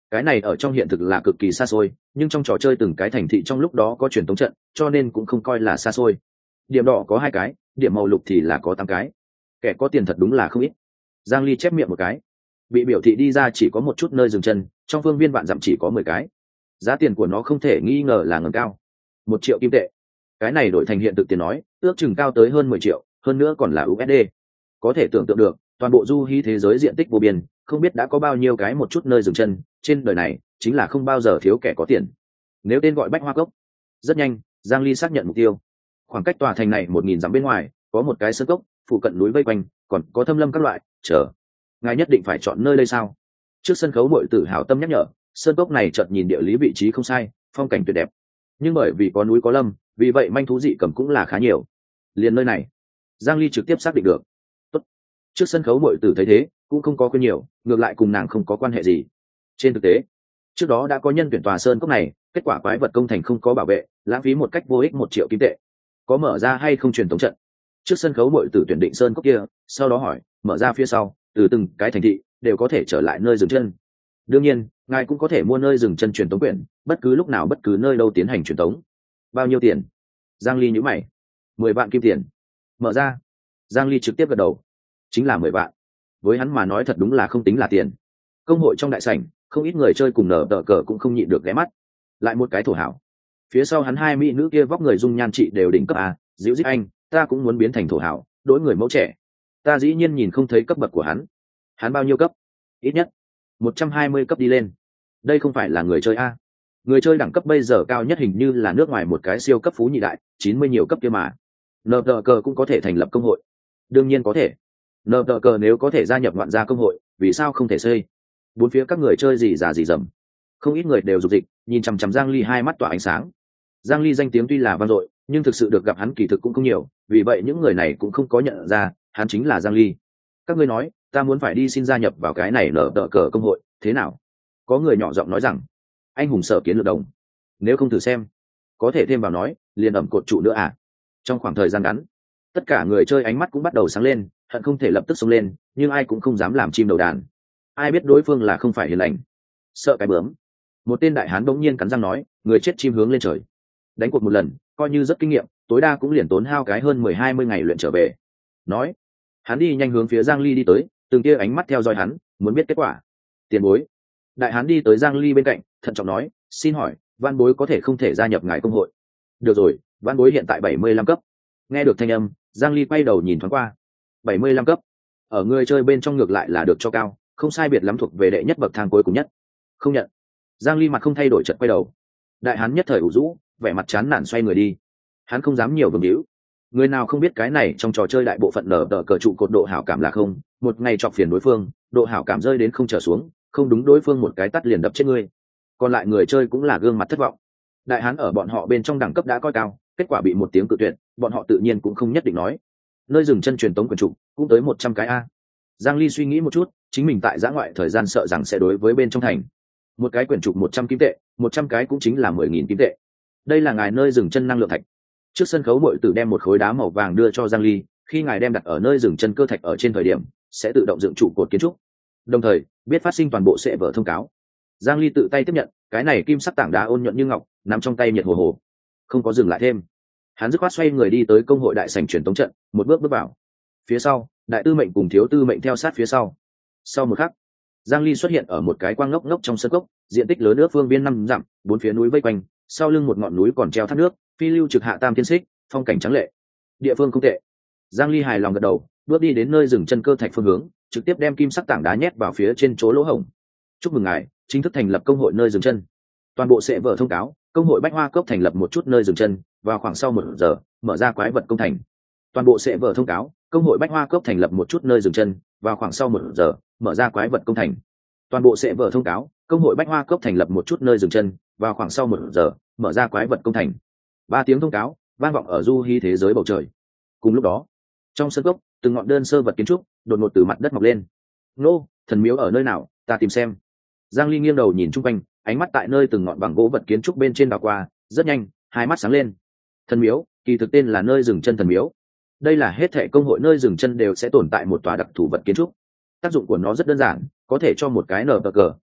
cái này ở trong hiện thực là cực kỳ xa xôi, nhưng trong trò chơi từng cái thành thị trong lúc đó có truyền tống trận, cho nên cũng không coi là xa xôi. Điểm đỏ có hai cái, điểm màu lục thì là có tám cái. Kẻ có tiền thật đúng là không ít. Giang Ly chép miệng một cái. Bị biểu thị đi ra chỉ có một chút nơi dừng chân, trong phương viên vạn dặm chỉ có mười cái. Giá tiền của nó không thể nghi ngờ là ngầm cao. Một triệu kim tệ. Cái này đổi thành hiện thực tiền nói, ước chừng cao tới hơn mười triệu, hơn nữa còn là u ét đê. Có thể tưởng tượng được, toàn bộ du hí thế giới diện tích vô biên, không biết đã có bao nhiêu cái một chút nơi dừng chân, trên đời này chính là không bao giờ thiếu kẻ có tiền. Nếu tên gọi Bách Hoa Cốc. Rất nhanh, Giang Ly xác nhận mục tiêu. Khoảng cách tòa thành này một nghìn dặm bên ngoài, có một cái sơn cốc, phụ cận núi vây quanh, còn có thâm lâm các loại, chờ. Ngài nhất định phải chọn nơi đây sao? Trước sân khấu muội tử hảo tâm nhắc nhở, sơn cốc này chợt nhìn địa lý vị trí không sai, phong cảnh tuyệt đẹp. Nhưng bởi vì có núi có lâm, vì vậy manh thú dị cầm cũng là khá nhiều. Liền nơi này, Giang Ly trực tiếp xác định được. Tốt. Trước sân khấu muội tử thấy thế, cũng không có quên nhiều, ngược lại cùng nàng không có quan hệ gì. Trên thực tế, trước đó đã có nhân tuyển tòa sơn cốc này, kết quả quái vật công thành không có bảo vệ, lãng phí một cách vô ích một triệu kim tệ. Có mở ra hay không truyền tống trận? Trước sân khấu muội tử tuyển định sơn cốc kia, sau đó hỏi, mở ra phía sau, từ từng cái thành thị đều có thể trở lại nơi dừng chân. Đương nhiên, ngài cũng có thể mua nơi dừng chân truyền tống quyển, bất cứ lúc nào bất cứ nơi đâu tiến hành truyền tống. Bao nhiêu tiền? Giang Ly nhíu mày. Mười vạn kim tiền. Mở ra. Giang Ly trực tiếp gật đầu. Chính là mười vạn. Với hắn mà nói thật đúng là không tính là tiền. Công hội trong đại sảnh, không ít người chơi cùng nở tờ cờ cũng không nhịn được ghé mắt. Lại một cái thổ hảo. Phía sau hắn hai mỹ nữ kia vóc người dung nhan trị đều đỉnh cấp a, dịu dít anh, ta cũng muốn biến thành thổ hảo, đối người mẫu trẻ. Ta dĩ nhiên nhìn không thấy cấp bậc của hắn. Hắn bao nhiêu cấp? Ít nhất một trăm hai mươi cấp đi lên. Đây không phải là người chơi a. Người chơi đẳng cấp bây giờ cao nhất hình như là nước ngoài một cái siêu cấp phú nhị đại, chín mươi nhiều cấp kia mà. Nờ tờ cờ cũng có thể thành lập công hội. Đương nhiên có thể. Nờ tờ cờ nếu có thể gia nhập ngoạn gia công hội, vì sao không thể xây? Bốn phía các người chơi gì già gì dầm. Không ít người đều dục dịch, nhìn chằm chằm Giang Ly hai mắt tỏa ánh sáng. Giang Ly danh tiếng tuy là vang dội, nhưng thực sự được gặp hắn kỳ thực cũng không nhiều, vì vậy những người này cũng không có nhận ra hắn chính là Giang Ly. Các ngươi nói, ta muốn phải đi xin gia nhập vào cái này nở tờ cờ công hội, thế nào? Có người nhỏ giọng nói rằng, anh hùng sở kiến lược đồng. Nếu không thử xem, có thể thêm vào nói, liền ẩm cột trụ nữa à? Trong khoảng thời gian ngắn, tất cả người chơi ánh mắt cũng bắt đầu sáng lên, hận không thể lập tức xông lên, nhưng ai cũng không dám làm chim đầu đàn. Ai biết đối phương là không phải hiền lành, sợ cái bướm. Một tên đại hán bỗng nhiên cắn răng nói, người chết chim hướng lên trời. Đánh cuộc một lần, coi như rất kinh nghiệm, tối đa cũng liền tốn hao cái hơn mười hai mươi ngày luyện trở về. Nói, hắn đi nhanh hướng phía Giang Ly đi tới, từng tia ánh mắt theo dõi hắn, muốn biết kết quả. Tiền bối. Đại hán đi tới Giang Ly bên cạnh, thận trọng nói, xin hỏi, Văn Bối có thể không thể gia nhập ngài công hội? Được rồi, Văn Bối hiện tại bảy mươi lăm cấp. Nghe được thanh âm, Giang Ly quay đầu nhìn thoáng qua. bảy mươi lăm cấp. Ở người chơi bên trong ngược lại là được cho cao, không sai biệt lắm thuộc về đệ nhất bậc thang cuối cùng nhất. Không nhận. Giang Ly mặt không thay đổi chợt quay đầu. Đại hán nhất thời ủ rũ, vẻ mặt chán nản xoay người đi. Hắn không dám nhiều vương hữu. Người nào không biết cái này trong trò chơi đại bộ phận nở tờ cờ trụ cột độ hảo cảm là không, một ngày chọc phiền đối phương, độ hảo cảm rơi đến không trở xuống, không đúng đối phương một cái tắt liền đập chết ngươi. Còn lại người chơi cũng là gương mặt thất vọng. Đại hán ở bọn họ bên trong đẳng cấp đã coi cao, kết quả bị một tiếng cự tuyệt, bọn họ tự nhiên cũng không nhất định nói. Nơi dừng chân truyền tống quyền trụ, cũng tới một trăm cái a. Giang Ly suy nghĩ một chút, chính mình tại giã ngoại thời gian sợ rằng sẽ đối với bên trong thành. Một cái quyển trục một trăm kim tệ, một trăm cái cũng chính là mười nghìn kim tệ. Đây là ngài nơi dừng chân năng lượng thạch. Trước sân khấu muội tử đem một khối đá màu vàng đưa cho Giang Ly, khi ngài đem đặt ở nơi dừng chân cơ thạch ở trên thời điểm, sẽ tự động dựng trụ cột kiến trúc. Đồng thời, biết phát sinh toàn bộ sẽ vở thông cáo. Giang Ly tự tay tiếp nhận, cái này kim sắc tảng đá ôn nhuận như ngọc, nằm trong tay nhiệt hồ hồ. Không có dừng lại thêm. Hắn dứt khoát xoay người đi tới công hội đại sảnh truyền tống trận, một bước bước vào. Phía sau, đại tư mệnh cùng thiếu tư mệnh theo sát phía sau. Sau một khắc, Giang Ly xuất hiện ở một cái quang ngốc ngốc trong sân cốc, diện tích lớn nước phương viên năm dặm, bốn phía núi vây quanh, sau lưng một ngọn núi còn treo thác nước, phi lưu trực hạ tam thiên xích, phong cảnh trắng lệ. Địa phương không tệ. Giang Ly hài lòng gật đầu, bước đi đến nơi dừng chân cơ thạch phương hướng, trực tiếp đem kim sắc tảng đá nhét vào phía trên chỗ lỗ hổng. Chúc mừng ngài, chính thức thành lập công hội nơi dừng chân. Toàn bộ sẽ vở thông cáo, công hội Bách Hoa Cốc thành lập một chút nơi dừng chân, vào khoảng sau một giờ, mở ra quái vật công thành. Toàn bộ sẽ vở thông cáo, công hội Bách Hoa Cốc thành lập một chút nơi dừng chân, vào khoảng sau một giờ, mở ra quái vật công thành. Toàn bộ sẽ vở thông cáo, công hội Bách Hoa Cốc thành lập một chút nơi dừng chân, vào khoảng sau một giờ, mở ra quái vật công thành. Ba tiếng thông cáo vang vọng ở du hí thế giới bầu trời. Cùng lúc đó, trong sân cốc, từng ngọn đơn sơ vật kiến trúc đột ngột từ mặt đất mọc lên. Nô, thần miếu ở nơi nào, ta tìm xem. Giang Ly nghiêng đầu nhìn chung quanh, ánh mắt tại nơi từng ngọn bằng gỗ vật kiến trúc bên trên đảo qua, rất nhanh, hai mắt sáng lên. Thần miếu, kỳ thực tên là nơi dừng chân thần miếu. Đây là hết thảy công hội nơi dừng chân đều sẽ tồn tại một tòa đặc thù vật kiến trúc. Tác dụng của nó rất đơn giản, có thể cho một cái nở cờ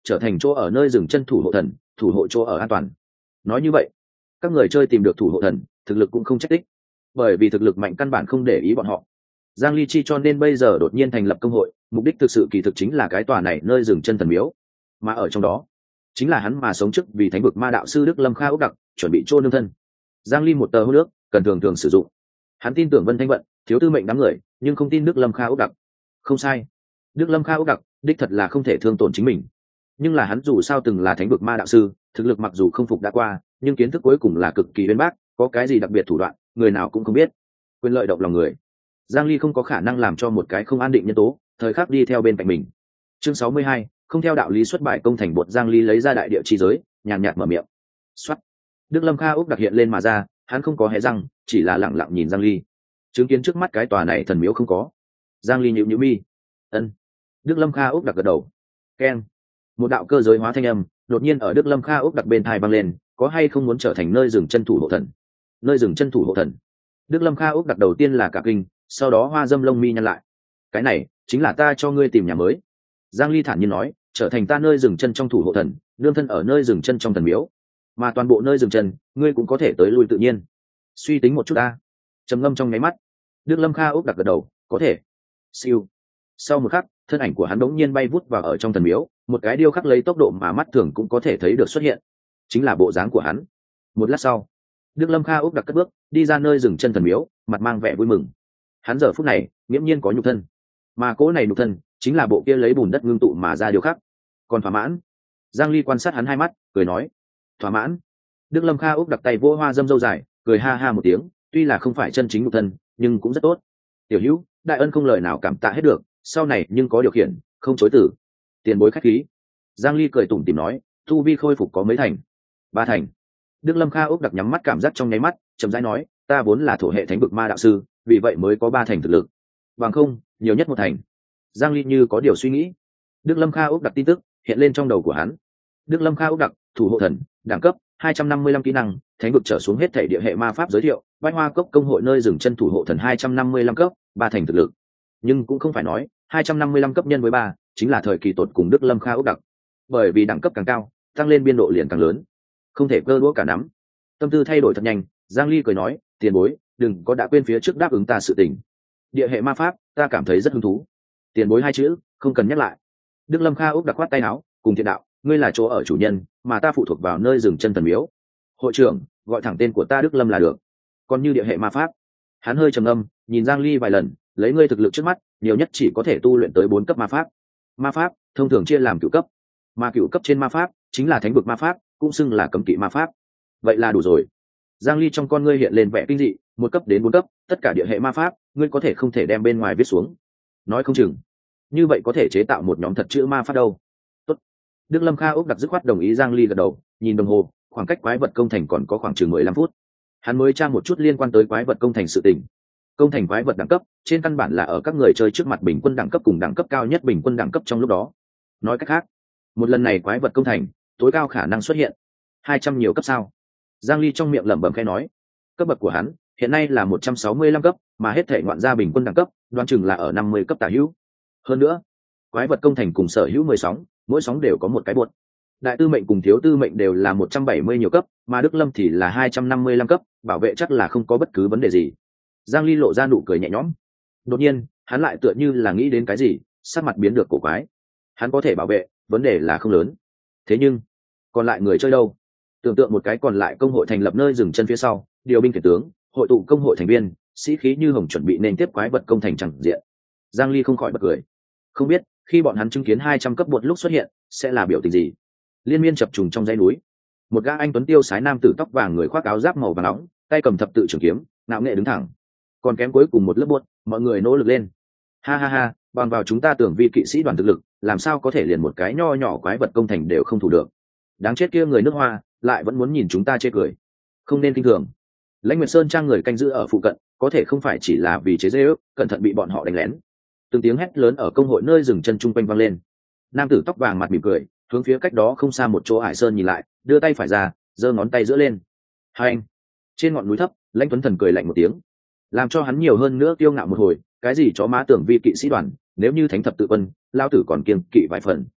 trở thành chỗ ở nơi dừng chân thủ hộ thần, thủ hộ chỗ ở an toàn. Nói như vậy, các người chơi tìm được thủ hộ thần, thực lực cũng không trách tích, bởi vì thực lực mạnh căn bản không để ý bọn họ. Giang Ly Chi cho nên bây giờ đột nhiên thành lập công hội, mục đích thực sự kỳ thực chính là cái tòa này nơi dừng chân thần miếu, mà ở trong đó chính là hắn mà sống chức vì thánh vực ma đạo sư Đức Lâm Kha ốc đặc, chuẩn bị chôn nương thân. Giang Ly một tờ hô nước, cần thường thường sử dụng. Hắn tin tưởng Vân Thanh Vận, Thiếu Tư Mệnh đám người, nhưng không tin Đức Lâm Kha ốc đặc. Không sai, Đức Lâm Kha ốc đặc, đích thật là không thể thương tổn chính mình. Nhưng là hắn dù sao từng là thánh vực ma đạo sư, thực lực mặc dù không phục đã qua, nhưng kiến thức cuối cùng là cực kỳ uyên bác, có cái gì đặc biệt thủ đoạn, người nào cũng không biết. Quyền lợi động lòng người. Giang Ly không có khả năng làm cho một cái không an định nhân tố, thời khắc đi theo bên cạnh mình. Chương sáu mươi hai, không theo đạo lý xuất bài công thành bột. Giang Ly lấy ra đại địa chi giới, nhàn nhạt mở miệng. Soát. Đức Lâm Kha ốc đặc hiện lên mà ra, hắn không có hé răng, chỉ là lặng lặng nhìn Giang Ly. Chứng kiến trước mắt cái tòa này thần miếu không có. Giang Ly nhíu nhíu mi. Ân. Đức Lâm Kha ốc đặc gật đầu. Keng. Một đạo cơ giới hóa thanh âm đột nhiên ở Đức Lâm Kha ốc đặc bên thai vang lên, có hay không muốn trở thành nơi dừng chân thủ hộ thần? Nơi dừng chân thủ hộ thần. Đức Lâm Kha ốc đặc đầu tiên là cả kinh, sau đó hoa dâm lông mi nhăn lại. Cái này chính là ta cho ngươi tìm nhà mới. Giang Ly thản nhiên nói, trở thành ta nơi dừng chân trong thủ hộ thần, nương thân ở nơi dừng chân trong thần miếu, mà toàn bộ nơi dừng chân ngươi cũng có thể tới lui tự nhiên. Suy tính một chút ta. Trầm ngâm trong nháy mắt, Đức Lâm Kha ốc đặc gật đầu, có thể. Siêu. Sau một khắc, thân ảnh của hắn đống nhiên bay vút vào ở trong thần miếu, một cái điêu khắc lấy tốc độ mà mắt thường cũng có thể thấy được xuất hiện, chính là bộ dáng của hắn. Một lát sau, Đức Lâm Kha ốc đặc cất bước đi ra nơi dừng chân thần miếu, mặt mang vẻ vui mừng. Hắn giờ phút này nghiễm nhiên có nhục thân, mà cỗ này nhục thân chính là bộ kia lấy bùn đất ngưng tụ mà ra điêu khắc. Còn thỏa mãn? Giang Ly quan sát hắn hai mắt, cười nói, thỏa mãn. Đức Lâm Kha ốc đặt tay vỗ hoa dâm râu dài, cười ha ha một tiếng, tuy là không phải chân chính nhục thân, nhưng cũng rất tốt. Tiểu hữu, đại ân không lời nào cảm tạ hết được, sau này nhưng có điều khiển, không chối từ. Tiền bối khách khí. Giang Ly cười tủm tỉm nói, tu vi khôi phục có mấy thành? Ba thành. Đức Lâm Kha ốc đặt nhắm mắt cảm giác trong nháy mắt, chậm rãi nói, ta vốn là thổ hệ thánh vực ma đạo sư, vì vậy mới có ba thành thực lực. Bằng không, nhiều nhất một thành. Giang Ly như có điều suy nghĩ. Đức Lâm Kha ốc đặt tin tức hiện lên trong đầu của hắn. Đức Lâm Kha ốc đặc, thủ hộ thần, đẳng cấp hai trăm năm mươi lăm kỹ năng, thánh vực trở xuống hết thảy địa hệ ma pháp giới thiệu, Bách Hoa Cốc công hội nơi dừng chân thủ hộ thần hai trăm năm mươi lăm cấp, ba thành thực lực. Nhưng cũng không phải nói hai trăm năm mươi lăm cấp nhân với ba chính là thời kỳ tột cùng Đức Lâm Kha ốc đặc, bởi vì đẳng cấp càng cao, tăng lên biên độ liền càng lớn, không thể cơ đũa cả nắm. Tâm tư thay đổi thật nhanh, Giang Ly cười nói, tiền bối, đừng có đã quên phía trước đáp ứng ta sự tình. Địa hệ ma pháp, ta cảm thấy rất hứng thú. Tiền bối hai chữ, không cần nhắc lại. Đức Lâm Kha ốc đặc khoát tay áo, cùng thiện đạo, ngươi là chỗ ở chủ nhân, mà ta phụ thuộc vào nơi dừng chân thần miếu. Hội trưởng, gọi thẳng tên của ta Đức Lâm là được. Còn như địa hệ ma pháp, hắn hơi trầm âm, nhìn Giang Ly vài lần, lấy ngươi thực lực trước mắt, nhiều nhất chỉ có thể tu luyện tới bốn cấp ma pháp. Ma pháp thông thường chia làm cửu cấp, mà cửu cấp trên ma pháp chính là thánh vực ma pháp, cũng xưng là cấm kỵ ma pháp. Vậy là đủ rồi. Giang Ly trong con ngươi hiện lên vẻ kinh dị, một cấp đến bốn cấp, tất cả địa hệ ma pháp, ngươi có thể không thể đem bên ngoài viết xuống. Nói không chừng, như vậy có thể chế tạo một nhóm thật chữ ma pháp đâu. Tốt. Đức Lâm Kha ốc đặc dứt khoát đồng ý. Giang Ly gật đầu, nhìn đồng hồ, khoảng cách quái vật công thành còn có khoảng chừng mười lăm phút. Hắn mới tra một chút liên quan tới quái vật công thành sự tình. Công thành quái vật đẳng cấp, trên căn bản là ở các người chơi trước mặt bình quân đẳng cấp cùng đẳng cấp cao nhất bình quân đẳng cấp trong lúc đó. Nói cách khác, một lần này quái vật công thành, tối cao khả năng xuất hiện hai trăm nhiều cấp sao? Giang Ly trong miệng lẩm bẩm khẽ nói, cấp bậc của hắn hiện nay là một trăm sáu mươi lăm cấp, mà hết thể ngoạn gia bình quân đẳng cấp, đoán chừng là ở năm mươi cấp tả hữu. Hơn nữa, quái vật công thành cùng sở hữu mười sóng, mỗi sóng đều có một cái bột. Đại tư mệnh cùng thiếu tư mệnh đều là một trăm bảy mươi nhiều cấp, mà Đức Lâm thì là hai trăm năm mươi lăm cấp, bảo vệ chắc là không có bất cứ vấn đề gì. Giang Ly lộ ra nụ cười nhẹ nhõm. Đột nhiên, hắn lại tựa như là nghĩ đến cái gì, sắc mặt biến được cổ quái. Hắn có thể bảo vệ, vấn đề là không lớn. Thế nhưng, còn lại người chơi đâu? Tưởng tượng một cái còn lại công hội thành lập nơi dừng chân phía sau, điều binh khiển tướng, hội tụ công hội thành viên, sĩ khí như hồng chuẩn bị nên tiếp quái vật công thành chẳng diện. Giang Ly không khỏi bật cười. Không biết, khi bọn hắn chứng kiến hai trăm cấp bột lúc xuất hiện, sẽ là biểu tình gì? Liên miên chập trùng trong dãy núi, một gã anh tuấn tiêu sái nam tử tóc vàng, người khoác áo giáp màu vàng nóng, tay cầm thập tự trường kiếm, ngạo nghệ đứng thẳng. Còn kém cuối cùng một lớp bột, mọi người nỗ lực lên. Ha ha ha, bằng vào chúng ta tưởng vi kỵ sĩ đoàn thực lực, làm sao có thể liền một cái nho nhỏ quái vật công thành đều không thủ được? Đáng chết kia người nước Hoa, lại vẫn muốn nhìn chúng ta chê cười. Không nên kinh thường. Lãnh Nguyệt Sơn trang người canh giữ ở phụ cận, có thể không phải chỉ là vì chế giễu, cẩn thận bị bọn họ đánh lén. Từng tiếng hét lớn ở công hội nơi dừng chân chung quanh vang lên. Nam tử tóc vàng mặt mỉm cười, hướng phía cách đó không xa một chỗ ải sơn nhìn lại, đưa tay phải ra, giơ ngón tay giữa lên. Hai anh. Trên ngọn núi thấp, Lãnh Tuấn Thần cười lạnh một tiếng, làm cho hắn nhiều hơn nữa kiêu ngạo một hồi. Cái gì chó má tưởng vi kỵ sĩ đoàn, nếu như thánh thập tự quân, lao tử còn kiêng kỵ vài phần.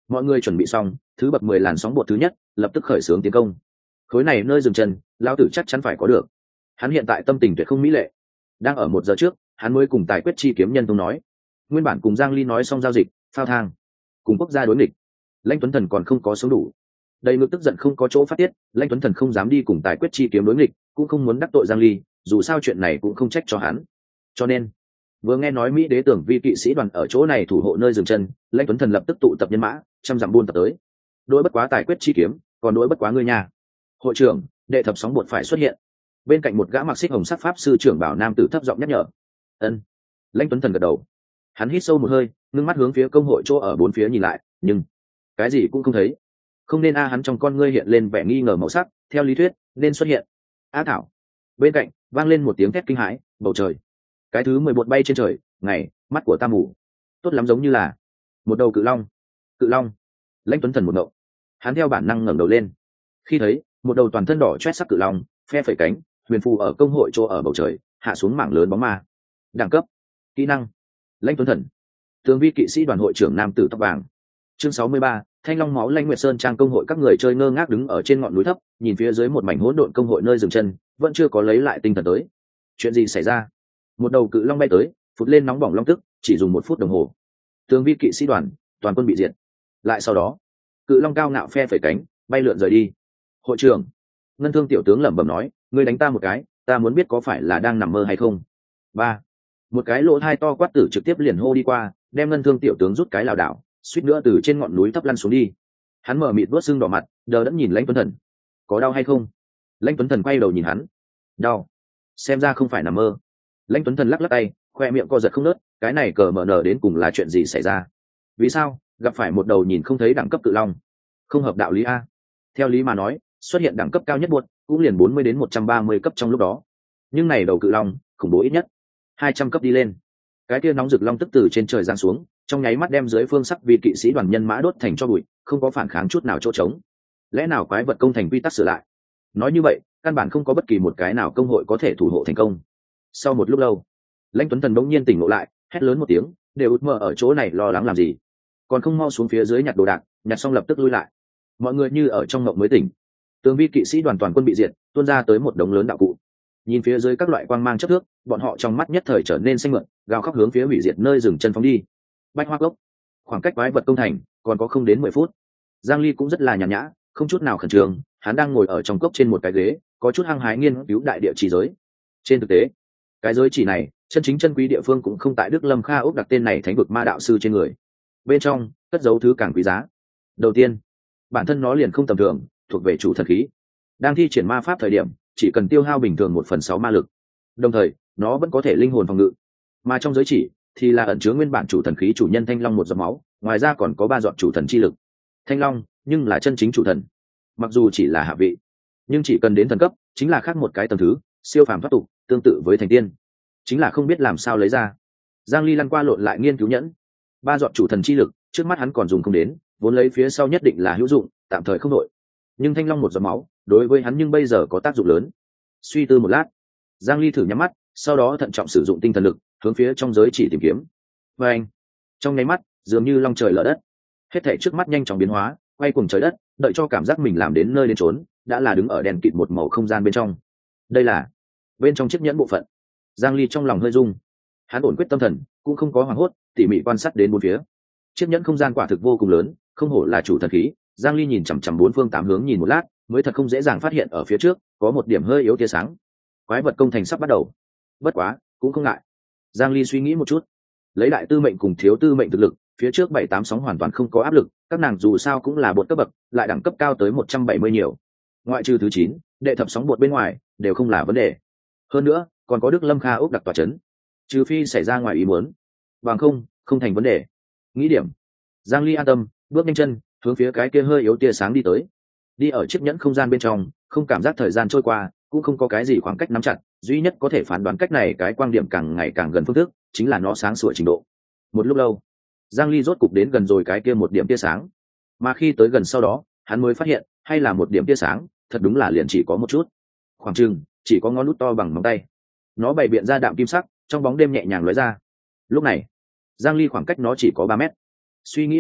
mọi người chuẩn bị xong thứ bậc mười làn sóng bột thứ nhất lập tức khởi xướng tiến công. Khối này nơi dừng chân lao tử chắc chắn phải có được. Hắn hiện tại tâm tình tuyệt không mỹ lệ. Đang ở một giờ trước hắn mới cùng tài quyết chi kiếm nhân thông nói, nguyên bản cùng Giang Ly nói xong giao dịch phao thang cùng quốc gia đối nghịch, Lãnh Tuấn Thần còn không có sống đủ, đầy ngực tức giận không có chỗ phát tiết. Lãnh Tuấn Thần không dám đi cùng tài quyết chi kiếm đối nghịch, cũng không muốn đắc tội Giang Ly, dù sao chuyện này cũng không trách cho hắn. Cho nên vừa nghe nói Mỹ đế tưởng vi kỵ sĩ đoàn ở chỗ này thủ hộ nơi dừng chân, Lãnh Tuấn Thần lập tức tụ tập nhân mã trăm dặm buôn tập tới. Đối bất quá tài quyết chi kiếm, còn đối bất quá ngươi nhà. Hội trưởng, đệ thập sóng bột phải xuất hiện. Bên cạnh một gã mặc xích hồng sắc pháp sư trưởng bảo nam tử thấp giọng nhắc nhở. Ân. Lãnh Tuấn Thần gật đầu. Hắn hít sâu một hơi, ngưng mắt hướng phía công hội chỗ ở bốn phía nhìn lại, nhưng cái gì cũng không thấy. Không nên a, hắn trong con ngươi hiện lên vẻ nghi ngờ màu sắc, theo lý thuyết nên xuất hiện. A thảo. Bên cạnh vang lên một tiếng thét kinh hãi, bầu trời cái thứ mười bột bay trên trời, ngày mắt của ta mù. Tốt lắm, giống như là một đầu cự long. Cự long. Lãnh Tuấn Thần một nộ, hắn theo bản năng ngẩng đầu lên, khi thấy một đầu toàn thân đỏ chót sắc cự long phe phẩy cánh huyền phù ở công hội chỗ ở bầu trời, hạ xuống mảng lớn bóng ma. Đẳng cấp: kỹ năng Lãnh Tuấn Thần, tướng vi kỵ sĩ đoàn hội trưởng nam tử tóc vàng. Chương sáu mươi ba, Thanh Long máu Lãnh Nguyệt Sơn trang. Công hội các người chơi ngơ ngác đứng ở trên ngọn núi thấp, nhìn phía dưới một mảnh hỗn độn công hội nơi dừng chân, vẫn chưa có lấy lại tinh thần tới. Chuyện gì xảy ra? Một đầu cự long bay tới, phụt lên nóng bỏng long tức, chỉ dùng một phút đồng hồ, tướng vi kỵ sĩ đoàn toàn quân bị diệt. Lại sau đó, cự long cao ngạo phe phẩy cánh, bay lượn rời đi. Hội trưởng, Ngân Thương tiểu tướng lẩm bẩm nói, ngươi đánh ta một cái, ta muốn biết có phải là đang nằm mơ hay không. Ba, một cái lỗ thai to quát tử trực tiếp liền hô đi qua, đem Ngân Thương tiểu tướng rút cái lảo đảo, suýt nữa từ trên ngọn núi thấp lăn xuống đi. Hắn mở mịt vuốt sưng đỏ mặt, đờ đẫn nhìn Lãnh Tuấn Thần. Có đau hay không? Lãnh Tuấn Thần quay đầu nhìn hắn. Đau. Xem ra không phải nằm mơ. Lãnh Tuấn Thần lắc lắc tay, khoe miệng co giật không nớt, cái này cờ mở nở đến cùng là chuyện gì xảy ra? Vì sao gặp phải một đầu nhìn không thấy đẳng cấp cự long? Không hợp đạo lý a. Theo lý mà nói, xuất hiện đẳng cấp cao nhất buột cũng liền bốn mươi đến một trăm ba mươi cấp trong lúc đó, nhưng này đầu cự long khủng bố ít nhất hai trăm cấp đi lên. Cái kia nóng rực long tức từ trên trời giáng xuống, trong nháy mắt đem dưới phương sắc vi kỵ sĩ đoàn nhân mã đốt thành cho bụi, không có phản kháng chút nào chỗ trống. Lẽ nào quái vật công thành quy tắc sửa lại? Nói như vậy, căn bản không có bất kỳ một cái nào công hội có thể thủ hộ thành công. Sau một lúc lâu, Lãnh Tuấn Thần bỗng nhiên tỉnh ngộ lại, hét lớn một tiếng, đều út mơ ở chỗ này lo lắng làm gì? Còn không mau xuống phía dưới nhặt đồ đạc. Nhặt xong lập tức lui lại. Mọi người như ở trong mộng mới tỉnh. Tướng vi kỵ sĩ đoàn toàn quân bị diệt, tuôn ra tới một đống lớn đạo cụ. Nhìn phía dưới các loại quang mang chất thước, bọn họ trong mắt nhất thời trở nên xanh mượn, gào khóc hướng phía hủy diệt nơi dừng chân phóng đi. Bách Hoa Cốc, khoảng cách quái vật công thành còn có không đến mười phút. Giang Ly cũng rất là nhàn nhã, không chút nào khẩn trương, hắn đang ngồi ở trong cốc trên một cái ghế, có chút hăng hái nghiên cứu đại địa chỉ giới. Trên thực tế, cái giới chỉ này, chân chính chân quý địa phương cũng không tại Đức Lâm Kha ốc đặt tên này thánh vực ma đạo sư trên người. Bên trong, cất giấu thứ càng quý giá. Đầu tiên, bản thân nó liền không tầm thường, thuộc về chủ thần khí. Đang thi triển ma pháp thời điểm, chỉ cần tiêu hao bình thường một phần sáu ma lực. Đồng thời, nó vẫn có thể linh hồn phòng ngự. Mà trong giới chỉ thì là ẩn chứa nguyên bản chủ thần khí chủ nhân Thanh Long một giọt máu, ngoài ra còn có ba giọt chủ thần chi lực. Thanh Long, nhưng là chân chính chủ thần. Mặc dù chỉ là hạ vị, nhưng chỉ cần đến thần cấp, chính là khác một cái tầng thứ, siêu phàm thoát tục, tương tự với thành tiên. Chính là không biết làm sao lấy ra. Giang Ly lăn qua lộn lại nghiên cứu nhẫn. Ba giọt chủ thần chi lực, trước mắt hắn còn dùng không đến, vốn lấy phía sau nhất định là hữu dụng, tạm thời không đội. Nhưng Thanh Long một giọt máu, đối với hắn nhưng bây giờ có tác dụng lớn. Suy tư một lát, Giang Ly thử nhắm mắt, sau đó thận trọng sử dụng tinh thần lực, hướng phía trong giới chỉ tìm kiếm. Và anh, trong nháy mắt, dường như long trời lở đất, hết thảy trước mắt nhanh chóng biến hóa, quay cuồng trời đất, đợi cho cảm giác mình làm đến nơi đến trốn, đã là đứng ở đèn kịt một màu không gian bên trong. Đây là bên trong chiếc nhẫn bộ phận. Giang Ly trong lòng hơi rung, hắn ổn quyết tâm thần, cũng không có hoảng hốt, tỉ mỉ quan sát đến bốn phía. Chiếc nhẫn không gian quả thực vô cùng lớn, không hổ là chủ thần khí. Giang Ly nhìn chằm chằm bốn phương tám hướng nhìn một lát, mới thật không dễ dàng phát hiện ở phía trước có một điểm hơi yếu tia sáng. Quái vật công thành sắp bắt đầu. Bất quá, cũng không ngại. Giang Ly suy nghĩ một chút, lấy đại tư mệnh cùng thiếu tư mệnh thực lực, phía trước bảy tám sóng hoàn toàn không có áp lực, các nàng dù sao cũng là bột cấp bậc, lại đẳng cấp cao tới một trăm bảy mươi nhiều. Ngoại trừ thứ chín, đệ thập sóng bột bên ngoài, đều không là vấn đề. Hơn nữa, còn có Đức Lâm Kha ốc đặc tòa chấn. Trừ phi xảy ra ngoài ý muốn, bằng không, không thành vấn đề. Nghĩ điểm, Giang Ly an tâm, bước nhanh chân, hướng phía cái kia hơi yếu tia sáng đi tới. Đi ở chiếc nhẫn không gian bên trong, không cảm giác thời gian trôi qua, cũng không có cái gì khoảng cách nắm chặt, duy nhất có thể phán đoán cách này cái quan điểm càng ngày càng gần phương thức, chính là nó sáng sủa trình độ. Một lúc lâu, Giang Ly rốt cục đến gần rồi cái kia một điểm tia sáng. Mà khi tới gần sau đó, hắn mới phát hiện, hay là một điểm tia sáng, thật đúng là liền chỉ có một chút. Khoảng chừng chỉ có ngón út to bằng ngón tay. Nó bày biện ra đạm kim sắc, trong bóng đêm nhẹ nhàng lóe ra. Lúc này, Giang Ly khoảng cách nó chỉ có ba mét. Suy nghĩ một chút,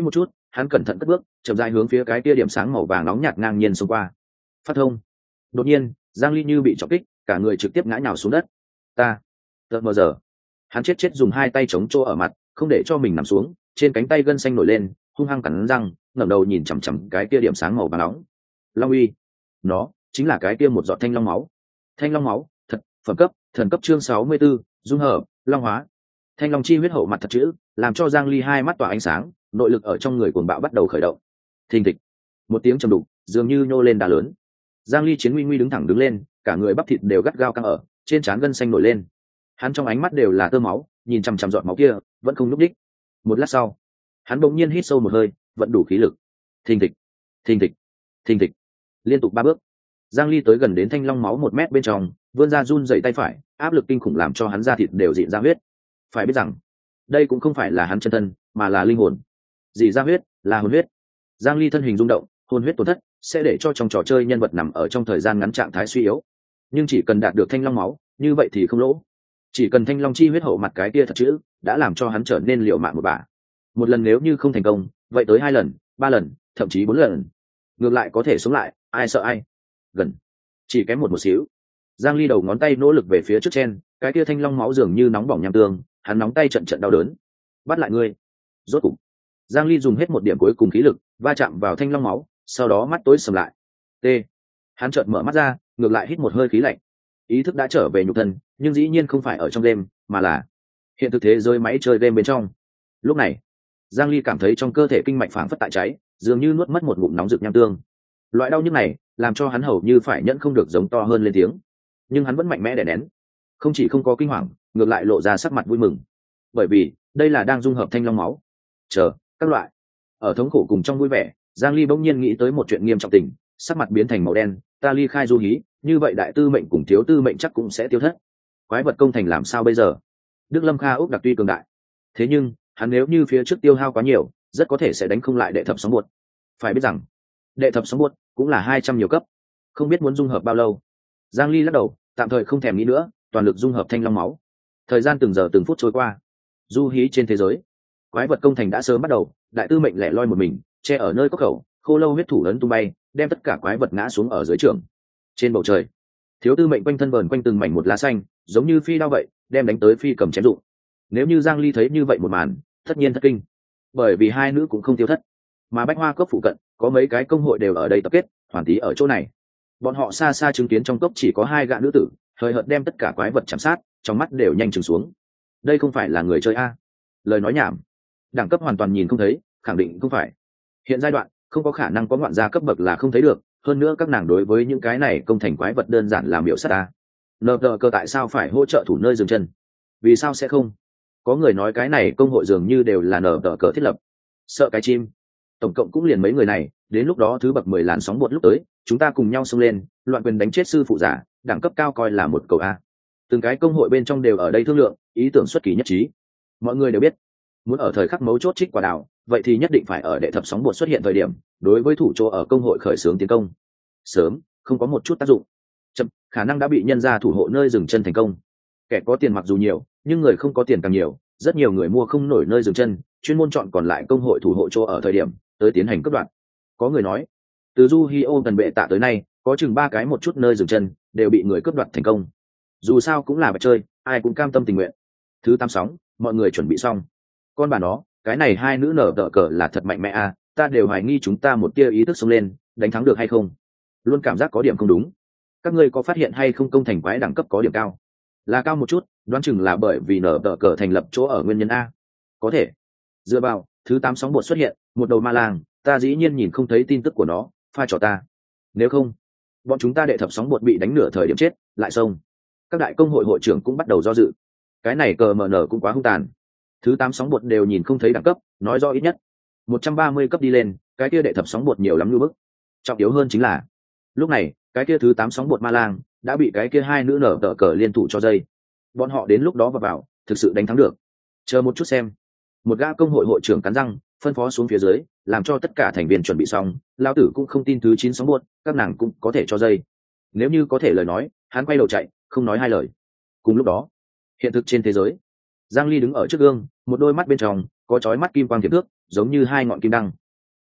hắn cẩn thận cất bước chậm rãi hướng phía cái kia điểm sáng màu vàng nóng nhạt ngang nhiên xông qua. Phát thông. Đột nhiên Giang Ly như bị trọng kích, cả người trực tiếp ngã nhào xuống đất. Ta tợt mờ giờ. Hắn chết chết dùng hai tay chống chỗ ở mặt, không để cho mình nằm xuống, trên cánh tay gân xanh nổi lên, hung hăng cắn răng, ngẩng đầu nhìn chằm chằm cái kia điểm sáng màu vàng nóng. Long uy. Nó chính là cái kia một giọt thanh long máu. Thanh long máu, thật, phẩm cấp, thần cấp chương sáu mươi 64, dung hợp, long hóa. Thanh long chi huyết hậu mặt thật chữ, làm cho Giang Ly hai mắt tỏa ánh sáng, nội lực ở trong người cuồng bạo bắt đầu khởi động. Thình thịch. Một tiếng trầm đục, dường như nhô lên đá lớn. Giang Ly chiến nguy nguy đứng thẳng đứng lên, cả người bắp thịt đều gắt gao căng ở, trên trán gân xanh nổi lên. Hắn trong ánh mắt đều là tơ máu, nhìn chằm chằm giọt máu kia, vẫn không nhúc nhích. Một lát sau, hắn bỗng nhiên hít sâu một hơi, vận đủ khí lực. Thình thịch, thình thịch, thình thịch, liên tục ba bước. Giang Ly tới gần đến thanh long máu một mét bên trong, vươn ra run dậy tay phải, áp lực kinh khủng làm cho hắn da thịt đều dịn ra huyết. Phải biết rằng, đây cũng không phải là hắn chân thân, mà là linh hồn. Dị ra huyết, là hồn huyết. Giang Ly thân hình rung động, hồn huyết tổn thất, sẽ để cho trong trò chơi nhân vật nằm ở trong thời gian ngắn trạng thái suy yếu. Nhưng chỉ cần đạt được thanh long máu, như vậy thì không lỗ. Chỉ cần thanh long chi huyết hậu mặt cái kia thật chữ, đã làm cho hắn trở nên liều mạng một bả. Một lần nếu như không thành công, vậy tới hai lần, ba lần, thậm chí bốn lần. Ngược lại có thể sống lại, ai sợ ai. Gần, chỉ kém một một xíu. Giang Ly đầu ngón tay nỗ lực về phía trước trên, cái kia thanh long máu dường như nóng bỏng nham tương, hắn nóng tay trận trận đau đớn. Bắt lại ngươi. Rốt cục, Giang Ly dùng hết một điểm cuối cùng khí lực, va chạm vào thanh long máu, sau đó mắt tối sầm lại. T. Hắn chợt mở mắt ra, ngược lại hít một hơi khí lạnh. Ý thức đã trở về nhục thân, nhưng dĩ nhiên không phải ở trong game, mà là hiện thực thế giới máy chơi game bên trong. Lúc này, Giang Ly cảm thấy trong cơ thể kinh mạch phảng phất tại cháy, dường như nuốt mất một ngụm nóng rực nham tương. Loại đau nhức này làm cho hắn hầu như phải nhẫn không được giống to hơn lên tiếng, nhưng hắn vẫn mạnh mẽ đè nén, không chỉ không có kinh hoàng, ngược lại lộ ra sắc mặt vui mừng, bởi vì đây là đang dung hợp thanh long máu. Chờ, các loại. Ở thống khổ cùng trong vui vẻ, Giang Ly bỗng nhiên nghĩ tới một chuyện nghiêm trọng tình, sắc mặt biến thành màu đen, ta ly khai du hí, như vậy đại tư mệnh cùng thiếu tư mệnh chắc cũng sẽ tiêu thất. Quái vật công thành làm sao bây giờ? Đức Lâm Kha úc đặc tuy cường đại, thế nhưng hắn nếu như phía trước tiêu hao quá nhiều, rất có thể sẽ đánh không lại đệ thập sóng buột. Phải biết rằng đệ thập sóng buột cũng là hai trăm nhiều cấp, không biết muốn dung hợp bao lâu. Giang Ly lắc đầu, tạm thời không thèm nghĩ nữa, toàn lực dung hợp thanh long máu. Thời gian từng giờ từng phút trôi qua, du hí trên thế giới, quái vật công thành đã sớm bắt đầu. Đại tư mệnh lẻ loi một mình, che ở nơi cốc khẩu, khô lâu huyết thủ lớn tung bay, đem tất cả quái vật ngã xuống ở dưới trường. Trên bầu trời, thiếu tư mệnh quanh thân vờn quanh từng mảnh một lá xanh, giống như phi đao vậy, đem đánh tới phi cầm chém dụng. Nếu như Giang Ly thấy như vậy một màn, tất nhiên thất kinh, bởi vì hai nữ cũng không tiêu thất, mà bách hoa cốc phụ cận có mấy cái công hội đều ở đây tập kết, hoàn tí ở chỗ này. Bọn họ xa xa chứng kiến trong cốc chỉ có hai gã nữ tử, hơi hợt đem tất cả quái vật chạm sát, trong mắt đều nhanh chừng xuống. Đây không phải là người chơi a? Lời nói nhảm, đẳng cấp hoàn toàn nhìn không thấy, khẳng định không phải. Hiện giai đoạn không có khả năng có ngoạn gia cấp bậc là không thấy được, hơn nữa các nàng đối với những cái này công thành quái vật đơn giản làm miểu sát a. Nờ tờ cơ tại sao phải hỗ trợ thủ nơi dừng chân? Vì sao sẽ không? Có người nói cái này công hội dường như đều là nờ tờ cờ thiết lập. Sợ cái chim. Tổng cộng cũng liền mấy người này, đến lúc đó thứ bậc mười làn sóng buột lúc tới, chúng ta cùng nhau xông lên, loạn quyền đánh chết sư phụ giả, đẳng cấp cao coi là một cầu a. Từng cái công hội bên trong đều ở đây thương lượng, ý tưởng xuất kỳ nhất trí. Mọi người đều biết, muốn ở thời khắc mấu chốt trích quả đảo, vậy thì nhất định phải ở đệ thập sóng buột xuất hiện thời điểm, đối với thủ chỗ ở công hội khởi xướng tiến công. Sớm, không có một chút tác dụng. Chậm, khả năng đã bị nhân ra thủ hộ nơi dừng chân thành công. Kẻ có tiền mặc dù nhiều, nhưng người không có tiền càng nhiều, rất nhiều người mua không nổi nơi dừng chân, chuyên môn chọn còn lại công hội thủ hộ chỗ ở thời điểm tới tiến hành cướp đoạt. Có người nói, từ du hi ô gần bệ tạ tới nay, có chừng ba cái một chút nơi dừng chân đều bị người cướp đoạt thành công. Dù sao cũng là bạch chơi, ai cũng cam tâm tình nguyện. Thứ tám sóng, mọi người chuẩn bị xong. Con bà nó, cái này hai nữ nở đỡ cờ là thật mạnh mẽ à, ta đều hoài nghi chúng ta một tia ý thức xông lên, đánh thắng được hay không. Luôn cảm giác có điểm không đúng. Các ngươi có phát hiện hay không công thành quái đẳng cấp có điểm cao? Là cao một chút, đoán chừng là bởi vì nở đỡ cờ thành lập chỗ ở nguyên nhân a. Có thể. Dựa vào, thứ tám sóng bột xuất hiện, một đầu ma lang, ta dĩ nhiên nhìn không thấy tin tức của nó, pha trò ta. Nếu không, bọn chúng ta đệ thập sóng bột bị đánh nửa thời điểm chết, lại xông. Các đại công hội hội trưởng cũng bắt đầu do dự. Cái này cờ mờ nở cũng quá hung tàn. Thứ tám sóng bột đều nhìn không thấy đẳng cấp, nói rõ ít nhất một trăm ba mươi cấp đi lên, cái kia đệ thập sóng bột nhiều lắm như bức. Trọng yếu hơn chính là, lúc này, cái kia thứ tám sóng bột ma lang đã bị cái kia hai nữ nở tờ cờ liên thủ cho dây. Bọn họ đến lúc đó vào vào, thực sự đánh thắng được. Chờ một chút xem. Một gã công hội hội trưởng cắn răng, phân phó xuống phía dưới, làm cho tất cả thành viên chuẩn bị xong, lão tử cũng không tin thứ chín sóng bột, các nàng cũng có thể cho dây. Nếu như có thể lời nói, hắn quay đầu chạy, không nói hai lời. Cùng lúc đó, hiện thực trên thế giới, Giang Ly đứng ở trước gương, một đôi mắt bên trong có chói mắt kim quang thiệp thước, giống như hai ngọn kim đăng.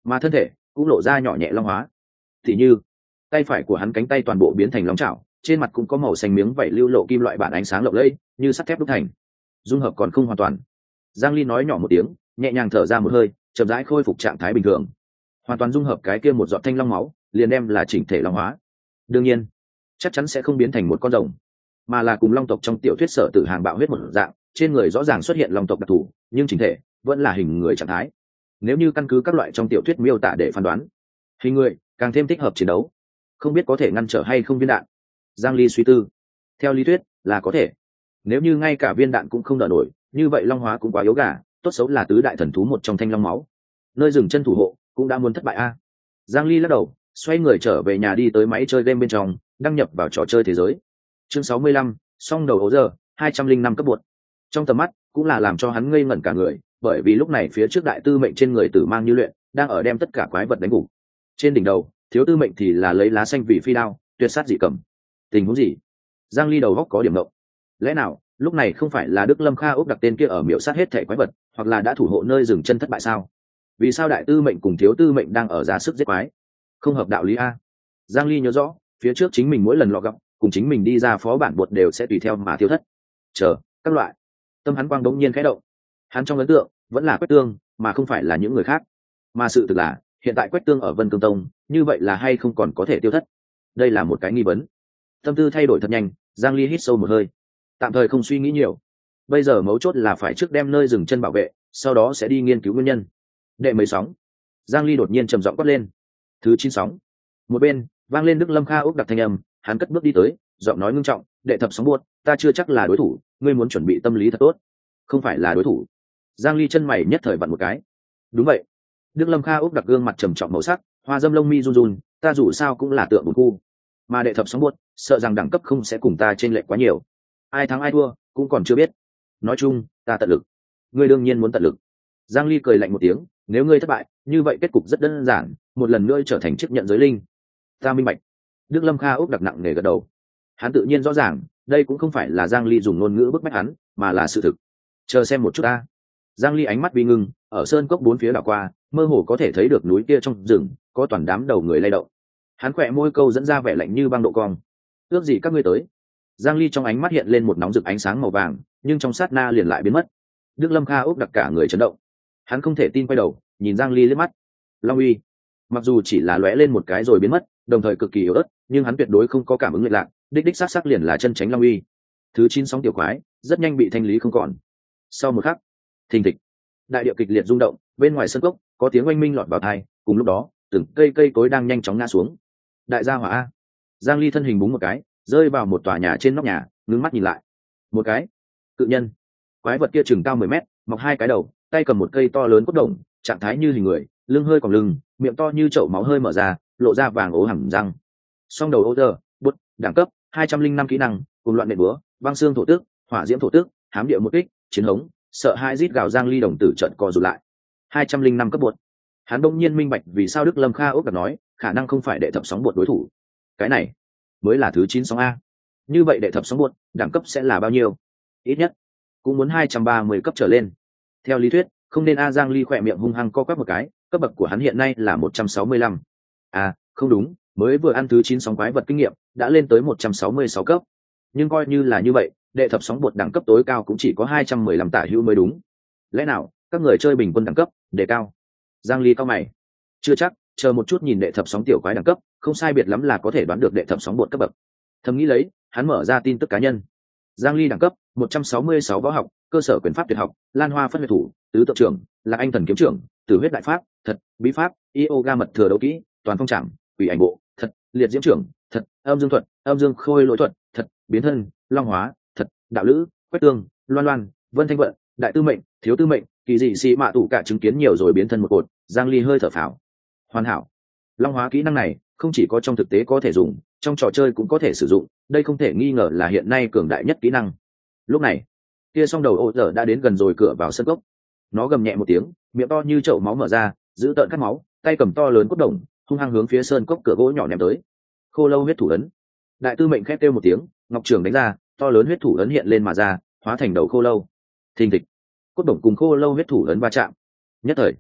mà thân thể cũng lộ ra nhỏ nhẹ long hóa. Thì như tay phải của hắn cánh tay toàn bộ biến thành long chảo, trên mặt cũng có màu xanh miếng vảy lưu lộ kim loại bản ánh sáng lộng lẫy như sắt thép đúc thành. Dung hợp còn không hoàn toàn. Giang Ly nói nhỏ một tiếng, nhẹ nhàng thở ra một hơi, chậm rãi khôi phục trạng thái bình thường. Hoàn toàn dung hợp cái kia một giọt thanh long máu, liền đem là chỉnh thể long hóa. Đương nhiên, chắc chắn sẽ không biến thành một con rồng, mà là cùng long tộc trong tiểu thuyết Sở Tử Hàng bạo huyết một dạng, trên người rõ ràng xuất hiện long tộc đặc thù, nhưng chỉnh thể vẫn là hình người trạng thái. Nếu như căn cứ các loại trong tiểu thuyết miêu tả để phán đoán, hình người càng thêm thích hợp chiến đấu, không biết có thể ngăn trở hay không viên đạn. Giang Ly suy tư, theo lý thuyết là có thể. Nếu như ngay cả viên đạn cũng không đỡ nổi, như vậy long hóa cũng quá yếu gà, tốt xấu là tứ đại thần thú một trong thanh long máu, nơi dừng chân thủ hộ cũng đã muốn thất bại a. Giang Ly lắc đầu, xoay người trở về nhà, đi tới máy chơi game bên trong, đăng nhập vào trò chơi thế giới. Chương sáu mươi lăm, song đầu ấu giờ, hai trăm linh năm cấp bột. Trong tầm mắt cũng là làm cho hắn ngây ngẩn cả người, bởi vì lúc này phía trước đại tư mệnh trên người tử mang như luyện, đang ở đem tất cả quái vật đánh gục. Trên đỉnh đầu, thiếu tư mệnh thì là lấy lá xanh vì phi đao, tuyệt sát dị cầm. Tình huống gì? Giang Ly đầu góc có điểm động. Lẽ nào lúc này không phải là Đức Lâm Kha ốc đặc tên kia ở miểu sát hết thể quái vật, hoặc là đã thủ hộ nơi dừng chân thất bại sao? Vì sao đại tư mệnh cùng thiếu tư mệnh đang ở giá sức giết quái? Không hợp đạo lý a. Giang Ly nhớ rõ, phía trước chính mình mỗi lần lọ gặp, cùng chính mình đi ra phó bản bột đều sẽ tùy theo mà tiêu thất. Chờ, các loại. Tâm hắn quang đống nhiên khẽ động. Hắn trong ấn tượng vẫn là Quách Tương, mà không phải là những người khác. Mà sự thực là, hiện tại Quách Tương ở Vân Cương Tông, như vậy là hay không còn có thể tiêu thất? Đây là một cái nghi vấn. Tâm tư thay đổi thật nhanh, Giang Ly hít sâu một hơi, tạm thời không suy nghĩ nhiều. Bây giờ mấu chốt là phải trước đem nơi dừng chân bảo vệ, sau đó sẽ đi nghiên cứu nguyên nhân. Đệ mấy sóng? Giang Ly đột nhiên trầm giọng quát lên. Thứ chín sóng. Một bên vang lên Đức Lâm Kha ốc đặc thanh âm, hắn cất bước đi tới, giọng nói ngưng trọng, đệ thập sóng buốt, ta chưa chắc là đối thủ, ngươi muốn chuẩn bị tâm lý thật tốt. Không phải là đối thủ. Giang Ly chân mày nhất thời vặn một cái. Đúng vậy. Đức Lâm Kha ốc đặc gương mặt trầm trọng màu sắc, hoa dâm lông mi run run, ta dù sao cũng là tượng bùn khu, mà đệ thập sóng buốt, sợ rằng đẳng cấp không sẽ cùng ta trên lệch quá nhiều. Ai thắng ai thua cũng còn chưa biết. Nói chung, ta tận lực. Ngươi đương nhiên muốn tận lực. Giang Ly cười lạnh một tiếng, nếu ngươi thất bại, như vậy kết cục rất đơn giản, một lần nữa trở thành chức nhận giới linh. Ta minh bạch. Đức Lâm Kha ốc đặc nặng nề gật đầu. Hắn tự nhiên rõ ràng, đây cũng không phải là Giang Ly dùng ngôn ngữ bức bách hắn, mà là sự thực. Chờ xem một chút ta. Giang Ly ánh mắt vi ngưng, ở sơn cốc bốn phía đảo qua, mơ hồ có thể thấy được núi kia trong rừng có toàn đám đầu người lay động. Hắn khỏe môi câu dẫn ra vẻ lạnh như băng độ cong. Ước gì các ngươi tới. Giang Ly trong ánh mắt hiện lên một nóng rực ánh sáng màu vàng, nhưng trong sát na liền lại biến mất. Đức Lâm Kha ốc đặc cả người chấn động. Hắn không thể tin quay đầu, nhìn Giang Ly liếc mắt. Long uy, mặc dù chỉ là lóe lên một cái rồi biến mất, đồng thời cực kỳ yếu ớt, nhưng hắn tuyệt đối không có cảm ứng lệch lạc, đích đích xác xác liền là chân tránh Long uy. Thứ chín sóng tiểu quái, rất nhanh bị thanh lý không còn. Sau một khắc, thình thịch, đại địa kịch liệt rung động, bên ngoài sân cốc có tiếng oanh minh lọt vào tai, cùng lúc đó, từng cây cây cối đang nhanh chóng ngã xuống. Đại gia hỏa a. Giang Ly thân hình búng một cái, rơi vào một tòa nhà trên nóc nhà, ngước mắt nhìn lại. Một cái cự nhân, quái vật kia chừng cao mười mét, mọc hai cái đầu, tay cầm một cây to lớn cốt đồng, trạng thái như hình người, lưng hơi còng lưng, miệng to như chậu máu hơi mở ra, lộ ra vàng ố hẳn răng. Song đầu ô giờ, bút, đẳng cấp hai trăm linh năm kỹ năng, cùng loạn nện búa, băng xương thổ tước, hỏa diễm thổ tước, hám địa một kích, chiến hống, sợ hai rít gào. Giang Ly đồng tử trận co rụt lại. hai trăm linh năm cấp bột. Hắn đông nhiên minh bạch vì sao Đức Lâm Kha ốc đặc nói, khả năng không phải đệ thập sóng bột đối thủ. Cái này mới là thứ chín sóng a. Như vậy đệ thập sóng bột, đẳng cấp sẽ là bao nhiêu? Ít nhất cũng muốn hai trăm ba mươi cấp trở lên. Theo lý thuyết, không nên a. Giang Ly khỏe miệng hung hăng co quắp một cái, cấp bậc của hắn hiện nay là một trăm sáu mươi lăm. À, không đúng, mới vừa ăn thứ chín sóng quái vật kinh nghiệm, đã lên tới một trăm sáu mươi sáu cấp. Nhưng coi như là như vậy, đệ thập sóng bột đẳng cấp tối cao cũng chỉ có hai trăm mười lăm tả hữu mới đúng. Lẽ nào các người chơi bình quân đẳng cấp đề cao? Giang Ly cao mày. Chưa chắc, chờ một chút nhìn đệ thập sóng tiểu quái đẳng cấp, không sai biệt lắm là có thể đoán được đệ thập sóng bột cấp bậc. Thầm nghĩ lấy, hắn mở ra tin tức cá nhân. Giang Ly đẳng cấp một trăm sáu mươi sáu võ học, cơ sở quyền pháp tuyệt học, Lan Hoa phân huyết thủ, tứ tự trưởng, Lạc Anh thần kiếm trưởng, Tử huyết đại pháp, thật, bí pháp, yoga mật thừa đấu kỹ, toàn phong trảm, quỷ ảnh bộ, thật, liệt diễm trưởng, thật, âm dương thuật, âm dương khôi lỗi thuật, thật, biến thân, long hóa, thật, đạo lữ, quách tương, loan loan, vân thanh vận, đại tư mệnh, thiếu tư mệnh, kỳ dị xì mạ tủ cả chứng kiến nhiều rồi biến thân một cột. Giang Ly hơi thở phào. Hoàn hảo. Long hóa kỹ năng này không chỉ có trong thực tế có thể dùng, trong trò chơi cũng có thể sử dụng, đây không thể nghi ngờ là hiện nay cường đại nhất kỹ năng. Lúc này, kia song đầu ô giờ đã đến gần rồi cửa vào sân cốc. Nó gầm nhẹ một tiếng, miệng to như chậu máu mở ra, giữ tợn cắt máu, tay cầm to lớn cốt đồng, hung hăng hướng phía sơn cốc cửa gỗ nhỏ ném tới. Khô lâu huyết thủ ấn. Đại tư mệnh khét kêu một tiếng, ngọc trường đánh ra, to lớn huyết thủ ấn hiện lên mà ra, hóa thành đầu khô lâu. Thình thịch. Cốt đồng cùng khô lâu huyết thủ ấn va chạm. Nhất thời,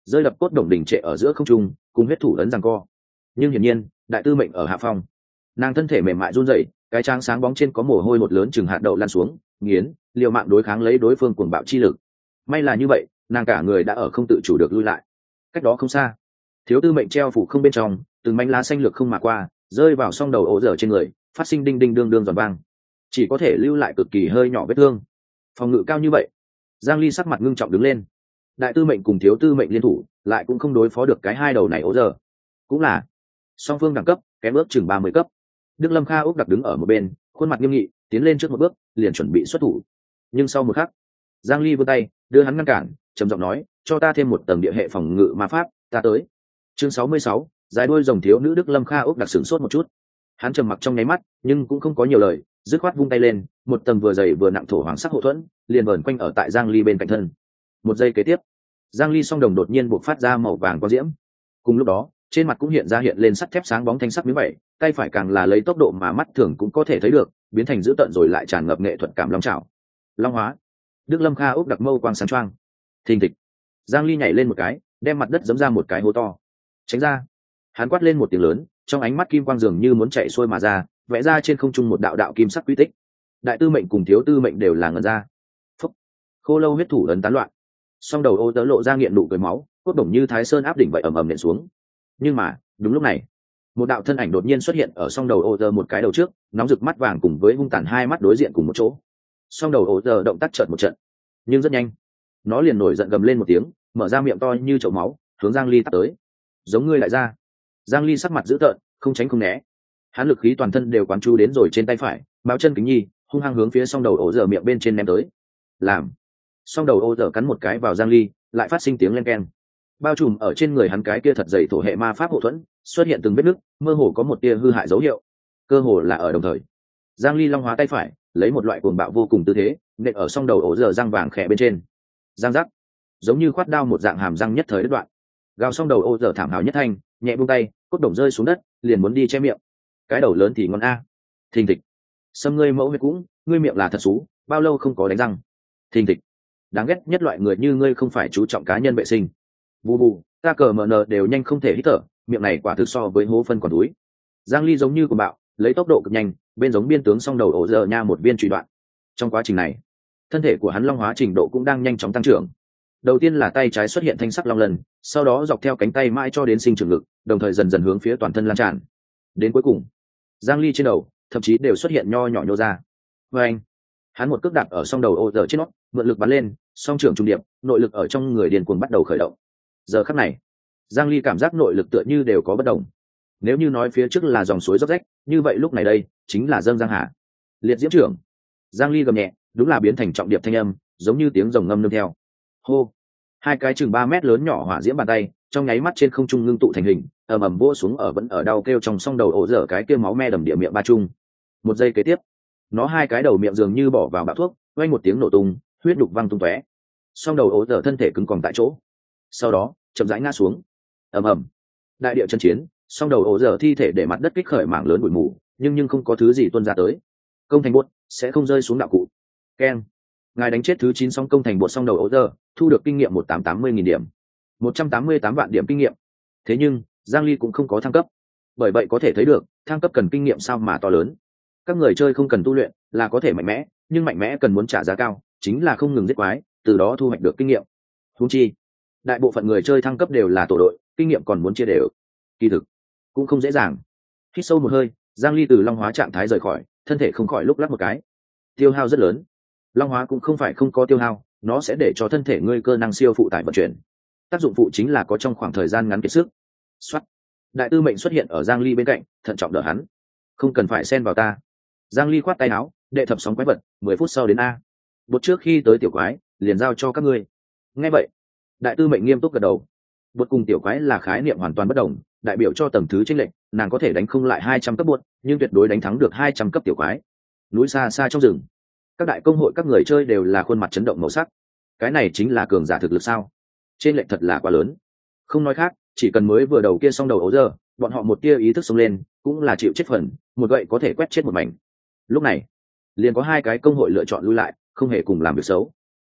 rơi đập cốt đồng đỉnh trệ ở giữa không trung, cùng huyết thủ ấn giằng co. Nhưng hiển nhiên đại tư mệnh ở hạ phong, nàng thân thể mềm mại run rẩy, cái trắng sáng bóng trên có mồ hôi một lớn chừng hạt đậu lan xuống, nghiến liều mạng đối kháng lấy đối phương cuồng bạo chi lực. May là như vậy, nàng cả người đã ở không tự chủ được lui lại. Cách đó không xa, thiếu tư mệnh treo phủ không bên trong, từng mảnh lá xanh lược không mà qua, rơi vào song đầu ổ dở trên người, phát sinh đinh đinh đương đương giòn vang, chỉ có thể lưu lại cực kỳ hơi nhỏ vết thương. Phòng ngự cao như vậy, Giang Ly sắc mặt ngưng trọng đứng lên. Đại tư mệnh cùng thiếu tư mệnh liên thủ, lại cũng không đối phó được cái hai đầu này ổ dở. Cũng là song phương đẳng cấp kém ước chừng ba mươi cấp. Đức Lâm Kha úp đặc đứng ở một bên, khuôn mặt nghiêm nghị, tiến lên trước một bước, liền chuẩn bị xuất thủ. Nhưng sau một khắc, Giang Ly vươn tay, đưa hắn ngăn cản, trầm giọng nói, cho ta thêm một tầng địa hệ phòng ngự ma pháp, ta tới. Chương sáu mươi sáu, dài đuôi rồng thiếu nữ Đức Lâm Kha úp đặc sửng sốt một chút. Hắn trầm mặc trong nháy mắt, nhưng cũng không có nhiều lời, dứt khoát vung tay lên, một tầng vừa dày vừa nặng thổ hoàng sắc hộ thuẫn, liền vờn quanh ở tại Giang Ly bên cạnh thân. Một giây kế tiếp, Giang Ly song đồng đột nhiên bộc phát ra màu vàng quang diễm. Cùng lúc đó, trên mặt cũng hiện ra hiện lên sắt thép sáng bóng thanh sắc miếng bảy, tay phải càng là lấy tốc độ mà mắt thường cũng có thể thấy được, biến thành dữ tợn rồi lại tràn ngập nghệ thuật cảm long trảo. Long hóa. Đức Lâm Kha úp đặc mâu quang sáng choang. Thình thịch. Giang Ly nhảy lên một cái, đem mặt đất giẫm ra một cái hố to. Tránh ra. Hắn quát lên một tiếng lớn, trong ánh mắt kim quang dường như muốn chạy xuôi mà ra, vẽ ra trên không trung một đạo đạo kim sắc quy tích. Đại tư mệnh cùng thiếu tư mệnh đều là ngẩn ra. Phúc. Khô lâu huyết thủ ấn tán loạn. Song đầu ô tớ lộ ra nghiện nụ cười máu, cốt đồng như thái sơn áp đỉnh vậy ầm ầm nện xuống. Nhưng mà đúng lúc này, một đạo thân ảnh đột nhiên xuất hiện ở song đầu ô tơ một cái đầu trước, nóng rực mắt vàng cùng với hung tàn hai mắt đối diện cùng một chỗ. Song đầu ô tơ động tác chợt một trận, nhưng rất nhanh nó liền nổi giận gầm lên một tiếng, mở ra miệng to như chậu máu, hướng Giang Ly tắt tới. Giống ngươi lại ra. Giang Ly sắc mặt dữ tợn, không tránh không né. Hắn lực khí toàn thân đều quán chú đến rồi trên tay phải, báo chân kính nhi hung hăng hướng phía song đầu ô tơ miệng bên trên ném tới. Làm. Song đầu ô tơ cắn một cái vào Giang Ly, lại phát sinh tiếng len keng. Bao trùm ở trên người hắn cái kia thật dày thổ hệ ma pháp hộ thuẫn xuất hiện từng vết nứt, mơ hồ có một tia hư hại dấu hiệu. Cơ hồ là ở đồng thời, Giang Ly long hóa tay phải, lấy một loại cuồng bạo vô cùng tư thế, nện ở song đầu ổ giờ răng vàng khẽ bên trên. Giang giác, giống như khoát đao một dạng hàm răng nhất thời đứt đoạn. Gào song đầu ổ giờ thảm hào nhất thanh, nhẹ buông tay, cốt đồng rơi xuống đất, liền muốn đi che miệng. Cái đầu lớn thì ngon a. Thình thịch. Xâm ngươi mẫu huyết cũng, ngươi miệng là thật xú, bao lâu không có đánh răng. Thình thịch. Đáng ghét nhất loại người như ngươi không phải chú trọng cá nhân vệ sinh. Bù bù, ta cờ mờ nờ đều nhanh không thể hít thở, miệng này quả thực so với hố phân còn túi. Giang Ly giống như của bạo, lấy tốc độ cực nhanh, bên giống biên tướng song đầu ổ giờ nha một viên truy đoạn. Trong quá trình này, thân thể của hắn long hóa trình độ cũng đang nhanh chóng tăng trưởng. Đầu tiên là tay trái xuất hiện thanh sắc long lần, sau đó dọc theo cánh tay mãi cho đến sinh trưởng lực, đồng thời dần dần hướng phía toàn thân lan tràn. Đến cuối cùng, Giang Ly trên đầu thậm chí đều xuất hiện nho nhỏ nhô ra. Với anh, hắn một cước đạp ở song đầu ổ giờ trên nó, mượn lực bắn lên, song trưởng trung điệp, nội lực ở trong người điên cuồng bắt đầu khởi động. Giờ khắc này, Giang Ly cảm giác nội lực tựa như đều có bất đồng. Nếu như nói phía trước là dòng suối róc rách, như vậy lúc này đây chính là dâng giang hà. Liệt diễm trưởng. Giang Ly gầm nhẹ, đúng là biến thành trọng điệp thanh âm, giống như tiếng rồng ngâm nương theo. Hô. Hai cái chừng ba mét lớn nhỏ hỏa diễm bàn tay, trong nháy mắt trên không trung ngưng tụ thành hình, ầm ầm vỗ xuống ở vẫn ở đau kêu trong song đầu ổ dở cái kia máu me đầm địa miệng ba trung. Một giây kế tiếp, nó hai cái đầu miệng dường như bỏ vào bạo thuốc, vang một tiếng nổ tung, huyết đục văng tung tóe. Song đầu ổ dở thân thể cứng còng tại chỗ. Sau đó, chậm rãi ngã xuống. Ầm ầm. Đại địa chân chiến, song đầu ổ dở thi thể để mặt đất kích khởi mảng lớn bụi mù, nhưng nhưng không có thứ gì tuôn ra tới. Công thành bột sẽ không rơi xuống đạo cụ. Keng. Ngài đánh chết thứ chín song công thành bột song đầu ổ dở, thu được kinh nghiệm một trăm tám mươi nghìn điểm, một trăm tám mươi tám vạn điểm kinh nghiệm. Thế nhưng, Giang Ly cũng không có thăng cấp. Bởi vậy có thể thấy được, thăng cấp cần kinh nghiệm sao mà to lớn. Các người chơi không cần tu luyện, là có thể mạnh mẽ, nhưng mạnh mẽ cần muốn trả giá cao, chính là không ngừng giết quái, từ đó thu hoạch được kinh nghiệm. Huống chi, đại bộ phận người chơi thăng cấp đều là tổ đội, kinh nghiệm còn muốn chia đều. Kỳ thực cũng không dễ dàng. Hít sâu một hơi, Giang Ly từ long hóa trạng thái rời khỏi, thân thể không khỏi lúc lắc một cái. Tiêu hao rất lớn. Long hóa cũng không phải không có tiêu hao, nó sẽ để cho thân thể ngươi cơ năng siêu phụ tải vận chuyển. Tác dụng phụ chính là có trong khoảng thời gian ngắn kiệt sức. Soát. Đại tư mệnh xuất hiện ở Giang Ly bên cạnh, thận trọng đỡ hắn. Không cần phải xen vào ta. Giang Ly khoát tay áo, đệ thập sóng quái vật, mười phút sau đến a. Bột trước khi tới tiểu quái, liền giao cho các ngươi. Nghe vậy, đại tư mệnh nghiêm túc gật đầu. Bột cùng tiểu quái là khái niệm hoàn toàn bất đồng, đại biểu cho tầng thứ chênh lệch, nàng có thể đánh không lại hai trăm cấp bột, nhưng tuyệt đối đánh thắng được hai trăm cấp tiểu quái. Núi xa xa trong rừng, các đại công hội các người chơi đều là khuôn mặt chấn động màu sắc. Cái này chính là cường giả thực lực sao? Chênh lệch thật là quá lớn. Không nói khác, chỉ cần mới vừa đầu kia xong đầu ấu giờ, bọn họ một tia ý thức xông lên, cũng là chịu chết phần, một gậy có thể quét chết một mảnh. Lúc này, liền có hai cái công hội lựa chọn lui lại, không hề cùng làm việc xấu.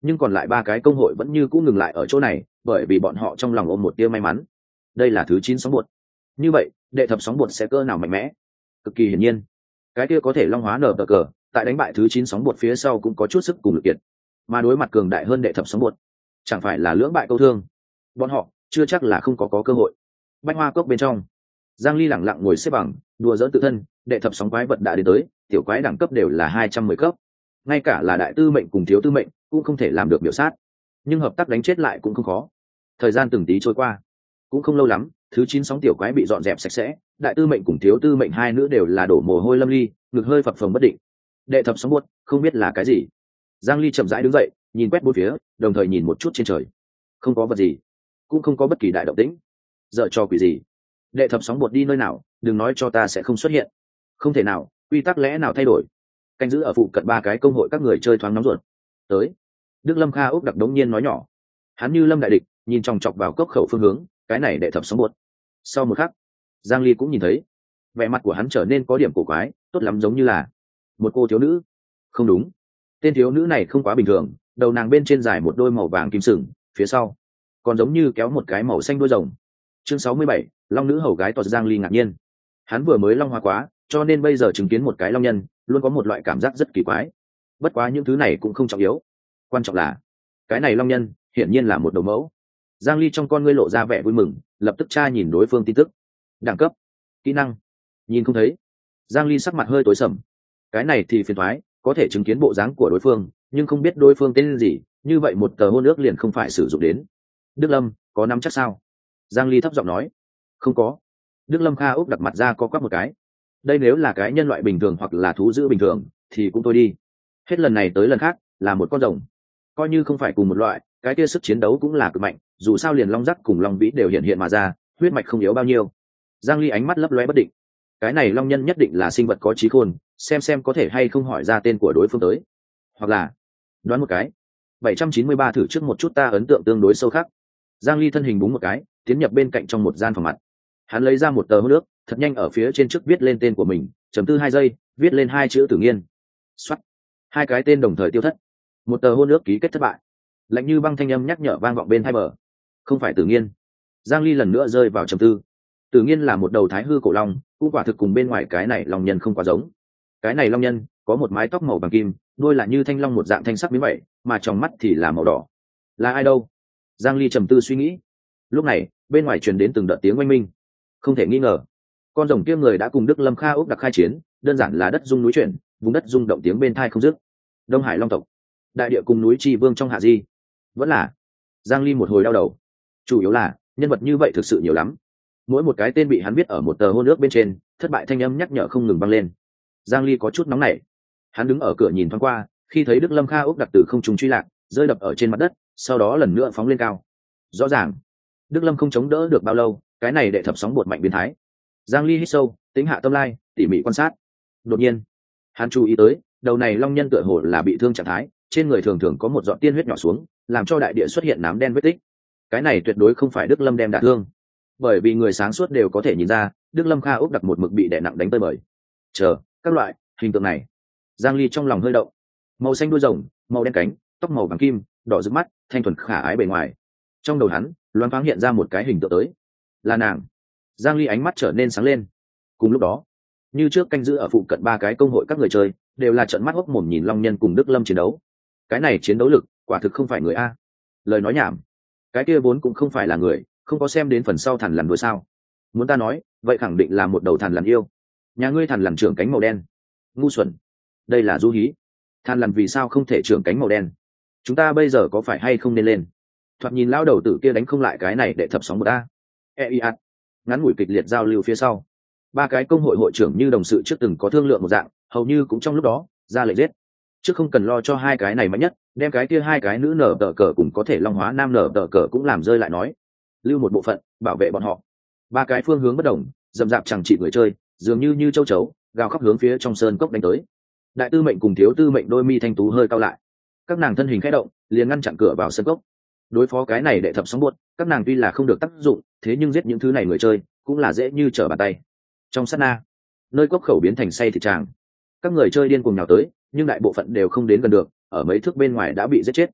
nhưng còn lại ba cái công hội vẫn như cũng ngừng lại ở chỗ này, bởi vì bọn họ trong lòng ôm một tia may mắn. Đây là thứ chín sóng bột, như vậy đệ thập sóng bột sẽ cỡ nào mạnh mẽ? Cực kỳ hiển nhiên, cái kia có thể long hóa nở cờ tại đánh bại thứ chín sóng bột phía sau cũng có chút sức cùng lực kiệt, mà đối mặt cường đại hơn đệ thập sóng bột, chẳng phải là lưỡng bại câu thương. Bọn họ chưa chắc là không có, có cơ hội. Bách hoa cốc bên trong, Giang Ly lẳng lặng ngồi xếp bằng, đùa giỡn tự thân. Đệ thập sóng quái vật đã đến tới, tiểu quái đẳng cấp đều là hai trăm mười cấp, ngay cả là đại tư mệnh cùng thiếu tư mệnh cũng không thể làm được biểu sát, nhưng hợp tác đánh chết lại cũng không khó. Thời gian từng tí trôi qua, cũng không lâu lắm, thứ chín sóng tiểu quái bị dọn dẹp sạch sẽ, đại tư mệnh cùng thiếu tư mệnh hai nữ đều là đổ mồ hôi lâm ly, ngực hơi phập phồng bất định. Đệ thập sóng buốt không biết là cái gì. Giang Ly chậm rãi đứng dậy, nhìn quét bốn phía, đồng thời nhìn một chút trên trời. Không có vật gì, cũng không có bất kỳ đại động tĩnh. Dở cho quỷ gì? Đệ thập sóng bột đi nơi nào, đừng nói cho ta sẽ không xuất hiện. Không thể nào, quy tắc lẽ nào thay đổi? Canh giữ ở phụ cận ba cái công hội các người chơi thoáng nóng ruột. Tới. Đức Lâm Kha ốc đặc đống nhiên nói nhỏ. Hắn như lâm đại địch, nhìn chòng chọc vào cốc khẩu phương hướng, cái này đệ thập sóng bột. Sau một khắc, Giang Ly cũng nhìn thấy, vẻ mặt của hắn trở nên có điểm cổ quái, tốt lắm giống như là một cô thiếu nữ. Không đúng, tên thiếu nữ này không quá bình thường, đầu nàng bên trên dài một đôi màu vàng kim sừng, phía sau còn giống như kéo một cái màu xanh đuôi rồng. Chương sáu mươi bảy, long nữ hầu gái toạt. Giang Ly ngạc nhiên, hắn vừa mới long hóa quá, cho nên bây giờ chứng kiến một cái long nhân, luôn có một loại cảm giác rất kỳ quái. Bất quá những thứ này cũng không trọng yếu, quan trọng là cái này long nhân hiển nhiên là một đầu mẫu. Giang Ly trong con ngươi lộ ra vẻ vui mừng, lập tức tra nhìn đối phương tin tức. Đẳng cấp, kỹ năng, nhìn không thấy. Giang Ly sắc mặt hơi tối sầm. Cái này thì phiền toái, có thể chứng kiến bộ dáng của đối phương, nhưng không biết đối phương tên gì, như vậy một tờ hôn ước liền không phải sử dụng đến. Đức Lâm, có nắm chắc sao? Giang Ly thấp giọng nói. Không có. Đức Lâm Kha úp đặt mặt ra có quắc một cái. Đây nếu là cái nhân loại bình thường hoặc là thú dữ bình thường, thì cũng thôi đi. Hết lần này tới lần khác, là một con rồng. Coi như không phải cùng một loại, cái kia sức chiến đấu cũng là cực mạnh, dù sao liền long giác cùng long vĩ đều hiện hiện mà ra, huyết mạch không yếu bao nhiêu. Giang Ly ánh mắt lấp lóe bất định. Cái này long nhân nhất định là sinh vật có trí khôn, xem xem có thể hay không hỏi ra tên của đối phương tới, hoặc là đoán một cái. bảy trăm chín mươi ba thử trước một chút, ta ấn tượng tương đối sâu khác. Giang Ly thân hình búng một cái, tiến nhập bên cạnh trong một gian phòng mặt. Hắn lấy ra một tờ hôn ước, thật nhanh ở phía trên trước viết lên tên của mình, chấm tư hai giây, viết lên hai chữ Tử Nghiên. Soát, hai cái tên đồng thời tiêu thất. Một tờ hôn ước ký kết thất bại. Lạnh như băng thanh âm nhắc nhở vang vọng bên hai bờ. Không phải Tử Nghiên. Giang Ly lần nữa rơi vào trầm tư. Tử Nghiên là một đầu thái hư cổ long, cũng quả thực cùng bên ngoài cái này long nhân không quá giống. Cái này long nhân có một mái tóc màu vàng kim, đuôi là như thanh long một dạng thanh sắc miếng vậy, mà trong mắt thì là màu đỏ. Là ai đâu? Giang Ly trầm tư suy nghĩ. Lúc này bên ngoài truyền đến từng đợt tiếng oanh minh. Không thể nghi ngờ, con rồng kia người đã cùng Đức Lâm Kha ốc đặc khai chiến, đơn giản là đất rung núi chuyển, vùng đất rung động tiếng bên tai không dứt. Đông Hải long tộc, đại địa cùng núi Tri Vương trong hạ di, vẫn là. Giang Ly một hồi đau đầu. Chủ yếu là nhân vật như vậy thực sự nhiều lắm, mỗi một cái tên bị hắn viết ở một tờ hôn ước bên trên, thất bại thanh âm nhắc nhở không ngừng vang lên. Giang Ly có chút nóng nảy. Hắn đứng ở cửa nhìn thoáng qua, khi thấy Đức Lâm Kha ốc đặc từ không trung truy lạc, rơi đập ở trên mặt đất, sau đó lần nữa phóng lên cao. Rõ ràng Đức Lâm không chống đỡ được bao lâu, cái này đệ thập sóng bột mạnh biến thái. Giang Ly hít sâu, tính hạ tâm lai, tỉ mỉ quan sát. Đột nhiên hắn chú ý tới, đầu này long nhân tựa hồ là bị thương trạng thái, trên người thường thường có một giọt tiên huyết nhỏ xuống, làm cho đại địa xuất hiện nám đen vết tích. Cái này tuyệt đối không phải Đức Lâm đem đả thương, bởi vì người sáng suốt đều có thể nhìn ra, Đức Lâm Kha ốc đặc một mực bị đè nặng đánh tơi bời. Chờ, các loại hình tượng này, Giang Ly trong lòng hơi động. Màu xanh đuôi rồng, màu đen cánh, tóc màu vàng kim, đỏ rực mắt, thanh thuần khả ái bề ngoài. Trong đầu hắn loáng thoáng hiện ra một cái hình tượng tới, là nàng. Giang Ly ánh mắt trở nên sáng lên. Cùng lúc đó, như trước canh giữ ở phụ cận ba cái công hội các người chơi đều là trợn mắt hốc mồm nhìn long nhân cùng Đức Lâm chiến đấu. Cái này chiến đấu lực quả thực không phải người a. Lời nói nhảm, cái kia vốn cũng không phải là người, không có xem đến phần sau thằn lằn đuôi sao? Muốn ta nói, vậy khẳng định là một đầu thằn lằn yêu. Nhà ngươi thằn lằn trưởng cánh màu đen, ngu xuẩn. Đây là du hí. Thằn lằn vì sao không thể trưởng cánh màu đen? Chúng ta bây giờ có phải hay không nên lên? Thoạt nhìn lão đầu tử kia đánh không lại cái này để thập sóng một a. E i a. Ngắn ngủi kịch liệt giao lưu phía sau, ba cái công hội hội trưởng như đồng sự trước từng có thương lượng một dạng, hầu như cũng trong lúc đó ra lệnh giết. Chứ không cần lo cho hai cái này mạnh nhất, đem cái kia hai cái nữ nở tờ cờ cùng có thể long hóa nam nở tờ cờ cũng làm rơi lại nói, lưu một bộ phận bảo vệ bọn họ. Ba cái phương hướng bất đồng, dầm dạp chẳng trị người chơi, dường như như châu chấu gào khóc hướng phía trong sơn cốc đánh tới. Đại tư mệnh cùng thiếu tư mệnh đôi mi thanh tú hơi cao lại, các nàng thân hình khẽ động, liền ngăn chặn cửa vào sơn cốc. Đối phó cái này đệ thập sóng buốt, các nàng tuy là không được tác dụng, thế nhưng giết những thứ này người chơi cũng là dễ như trở bàn tay. Trong sát na, nơi cốc khẩu biến thành say thịt tràng, các người chơi điên cuồng nhào tới, nhưng đại bộ phận đều không đến gần được, ở mấy thước bên ngoài đã bị giết chết.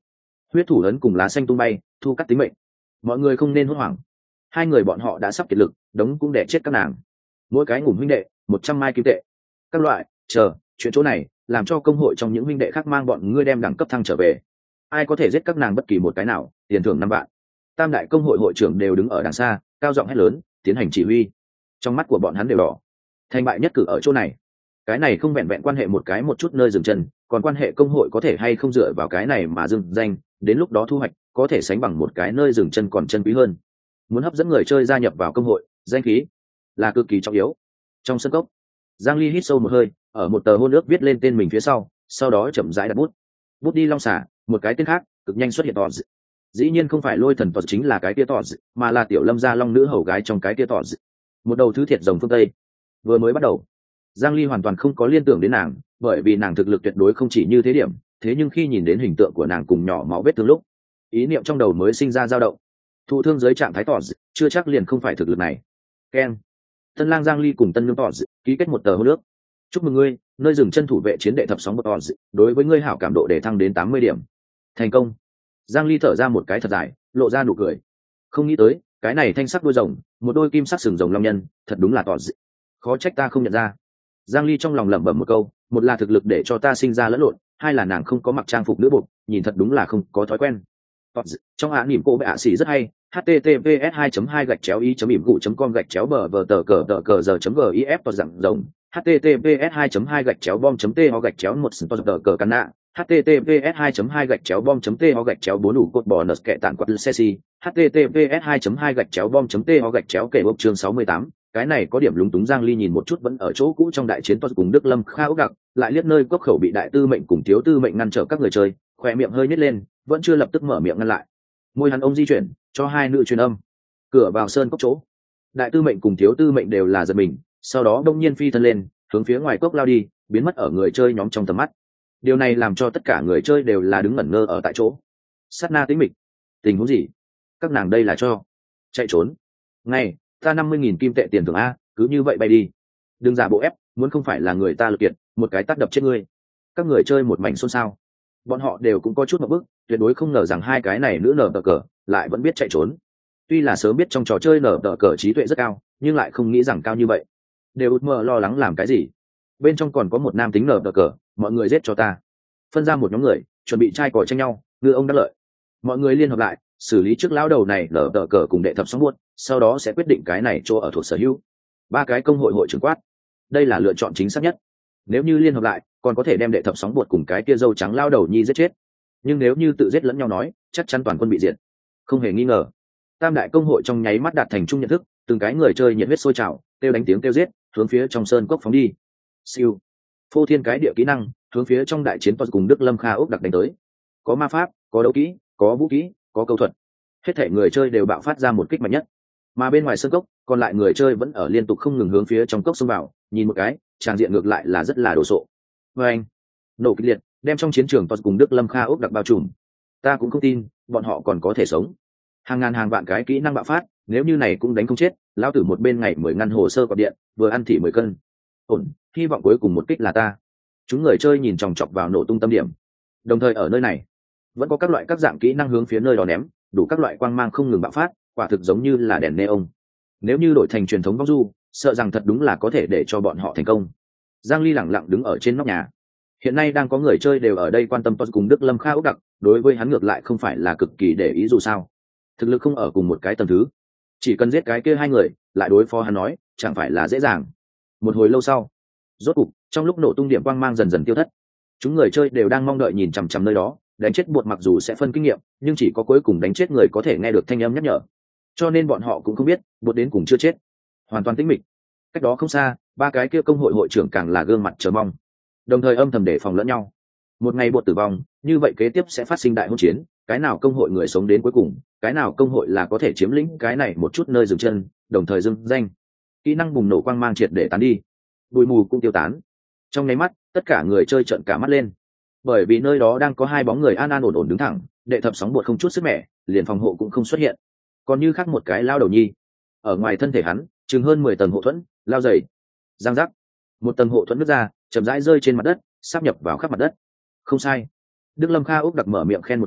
huyết thủ ấn cùng lá xanh tung bay thu cắt tính mệnh. Mọi người không nên hốt hoảng, hai người bọn họ đã sắp kiệt lực, đống cũng đẻ chết các nàng. Mỗi cái ngủm huynh đệ một trăm mai kim tệ các loại. Chờ chuyện chỗ này làm cho công hội trong những huynh đệ khác mang bọn ngươi đem đẳng cấp thăng trở về, ai có thể giết các nàng bất kỳ một cái nào tiền thưởng năm vạn. Tam đại công hội hội trưởng đều đứng ở đằng xa cao giọng hét lớn tiến hành chỉ huy, trong mắt của bọn hắn đều đỏ. Thành bại nhất cử ở chỗ này, cái này không vẹn vẹn quan hệ một cái một chút nơi dừng chân, còn quan hệ công hội có thể hay không dựa vào cái này mà dừng danh, đến lúc đó thu hoạch có thể sánh bằng một cái nơi dừng chân còn chân quý hơn. Muốn hấp dẫn người chơi gia nhập vào công hội, danh khí là cực kỳ trọng yếu. Trong sân cốc, Giang Ly hít sâu một hơi, ở một tờ hôn ước viết lên tên mình phía sau, sau đó chậm rãi đặt bút. Bút đi long xả, một cái tên khác cực nhanh xuất hiện tọt. Dĩ nhiên không phải lôi thần tọt chính là cái tia tọt, mà là tiểu lâm gia long nữ hầu gái trong cái tia tọt. Một đầu thứ thiệt rồng phương tây. Vừa mới bắt đầu, Giang Ly hoàn toàn không có liên tưởng đến nàng, bởi vì nàng thực lực tuyệt đối không chỉ như thế điểm, thế nhưng khi nhìn đến hình tượng của nàng cùng nhỏ máu vết thương lúc, ý niệm trong đầu mới sinh ra dao động. Thụ thương dưới trạng thái tọt, chưa chắc liền không phải thực lực này. Ken. Tân lang Giang Ly cùng tân nương tọt ký kết một tờ hôn ước. Chúc mừng ngươi, nơi dừng chân thủ vệ chiến đệ thập sóng một tọt, đối với ngươi hảo cảm độ để thăng đến tám mươi điểm. Thành công. Giang Ly thở ra một cái thật dài, lộ ra nụ cười. Không nghĩ tới, cái này thanh sắc đuôi rồng, một đôi kim sắc sừng rồng long nhân, thật đúng là tọt. Khó trách ta không nhận ra. Giang Ly trong lòng lẩm bẩm một câu, một là thực lực để cho ta sinh ra lẫn lộn, hai là nàng không có mặc trang phục nữ bột, nhìn thật đúng là không có thói quen. Tọt. Trong ạ niệm cô bệ ạ xỉ rất hay. https 2 2 gạch chéo i chấm ỉm cụ chấm com gạch chéo bờ vờ tờ cờ tờ cờ giờ chấm gif tọt dạng rồng. https 2 2 gạch chéo bom chấm to gạch chéo một tọt tờ cờ cắn nạ. https 2 2 gạch chéo bom chấm to gạch chéo bốn đủ cột bò nợ kệ tản quạt xe xi. https 2 2 gạch chéo bom chấm to gạch chéo kể bốc chương sáu mươi tám. Cái này có điểm lúng túng. Giang Ly nhìn một chút vẫn ở chỗ cũ trong đại chiến toát cùng Đức Lâm Kha ốc đặc, lại liếc nơi cốc khẩu bị đại tư mệnh cùng thiếu tư mệnh ngăn trở các người chơi, khỏe miệng hơi nhếch lên, vẫn chưa lập tức mở miệng ngăn lại. Môi hắn ông di chuyển, cho hai nữ truyền âm. Cửa vào sơn cốc chỗ, đại tư mệnh cùng thiếu tư mệnh đều là giật mình, sau đó đông nhiên phi thân lên, hướng phía ngoài cốc lao đi, biến mất ở người chơi nhóm trong tầm mắt. Điều này làm cho tất cả người chơi đều là đứng ngẩn ngơ ở tại chỗ. Sát na tĩnh mịch, tình huống gì? Các nàng đây là cho chạy trốn? Ngay, ta năm mươi nghìn kim tệ tiền thưởng a, cứ như vậy bay đi. Đừng giả bộ ép, muốn không phải là người ta lực kiệt, một cái tát đập chết ngươi. Các người chơi một mảnh xôn xao. Bọn họ đều cũng có chút một bức, tuyệt đối không ngờ rằng hai cái này nữ nở tờ cờ lại vẫn biết chạy trốn. Tuy là sớm biết trong trò chơi nở tờ cờ trí tuệ rất cao, nhưng lại không nghĩ rằng cao như vậy. Đều út mơ lo lắng làm cái gì? Bên trong còn có một nam tính nở tờ cờ, mọi người giết cho ta. Phân ra một nhóm người, chuẩn bị trai cò tranh nhau, ngư ông đắc lợi. Mọi người liên hợp lại, xử lý trước lão đầu này nở tờ cờ cùng đệ thập sóng buốt, sau đó sẽ quyết định cái này chỗ ở thuộc sở hữu. Ba cái công hội hội trưởng quát, đây là lựa chọn chính xác nhất. Nếu như liên hợp lại, còn có thể đem đệ thập sóng buột cùng cái kia dâu trắng lao đầu nhi giết chết. Nhưng nếu như tự giết lẫn nhau nói, chắc chắn toàn quân bị diệt. Không hề nghi ngờ. Tam đại công hội trong nháy mắt đạt thành chung nhận thức, từng cái người chơi nhiệt huyết sôi trào, kêu đánh tiếng kêu giết, hướng phía trong sơn cốc phóng đi. Siêu, phô thiên cái địa kỹ năng, hướng phía trong đại chiến to cùng Đức Lâm Kha ốc đặc đánh tới. Có ma pháp, có đấu kỹ, có vũ kỹ, có câu thuật. Hết thảy người chơi đều bạo phát ra một kích mạnh nhất. Mà bên ngoài sơn cốc, còn lại người chơi vẫn ở liên tục không ngừng hướng phía trong cốc xông vào, nhìn một cái, tràng diện ngược lại là rất là đồ sộ. Và anh, nổ kịch liệt, đem trong chiến trường to cùng Đức Lâm Kha ốc đặc bao trùm. Ta cũng không tin, bọn họ còn có thể sống. Hàng ngàn hàng vạn cái kỹ năng bạo phát, nếu như này cũng đánh không chết, lão tử một bên ngày mười ngăn hồ sơ cọp điện, vừa ăn thị mười cân. Ổn, hy vọng cuối cùng một kích là ta. Chúng người chơi nhìn chòng chọc vào nổ tung tâm điểm. Đồng thời ở nơi này, vẫn có các loại các dạng kỹ năng hướng phía nơi đó ném, đủ các loại quang mang không ngừng bạo phát, quả thực giống như là đèn neon. Nếu như đổi thành truyền thống vong du, sợ rằng thật đúng là có thể để cho bọn họ thành công. Giang Ly lẳng lặng đứng ở trên nóc nhà. Hiện nay đang có người chơi đều ở đây quan tâm to cùng Đức Lâm Kha ốc đặc, đối với hắn ngược lại không phải là cực kỳ để ý dù sao. Thực lực không ở cùng một cái tầm thứ. Chỉ cần giết cái kia hai người, lại đối phó hắn nói, chẳng phải là dễ dàng. Một hồi lâu sau, rốt cục, trong lúc nổ tung điểm quang mang dần dần tiêu thất, chúng người chơi đều đang mong đợi nhìn chằm chằm nơi đó, đánh chết buột mặc dù sẽ phân kinh nghiệm, nhưng chỉ có cuối cùng đánh chết người có thể nghe được thanh âm nhắc nhở. Cho nên bọn họ cũng không biết, buột đến cùng chưa chết. Hoàn toàn tĩnh mịch. Cách đó không xa, ba cái kia công hội hội trưởng càng là gương mặt chờ mong, đồng thời âm thầm để phòng lẫn nhau. Một ngày buột tử vong, như vậy kế tiếp sẽ phát sinh đại hỗn chiến, cái nào công hội người sống đến cuối cùng, cái nào công hội là có thể chiếm lĩnh cái này một chút nơi dừng chân, đồng thời dưng danh. Kỹ năng bùng nổ quang mang triệt để tán đi, bụi mù cũng tiêu tán. Trong nháy mắt, tất cả người chơi trợn cả mắt lên, bởi vì nơi đó đang có hai bóng người an an ổn ổn đứng thẳng, đệ thập sóng buột không chút sức mẻ, liền phòng hộ cũng không xuất hiện. Còn như khác một cái lao đầu nhi, ở ngoài thân thể hắn, chừng hơn mười tầng hộ thuẫn, lao dày, giang rắc, một tầng hộ thuẫn nứt ra, chậm rãi rơi trên mặt đất, sáp nhập vào khắp mặt đất. Không sai. Đức Lâm Kha úc đặc mở miệng khen một câu,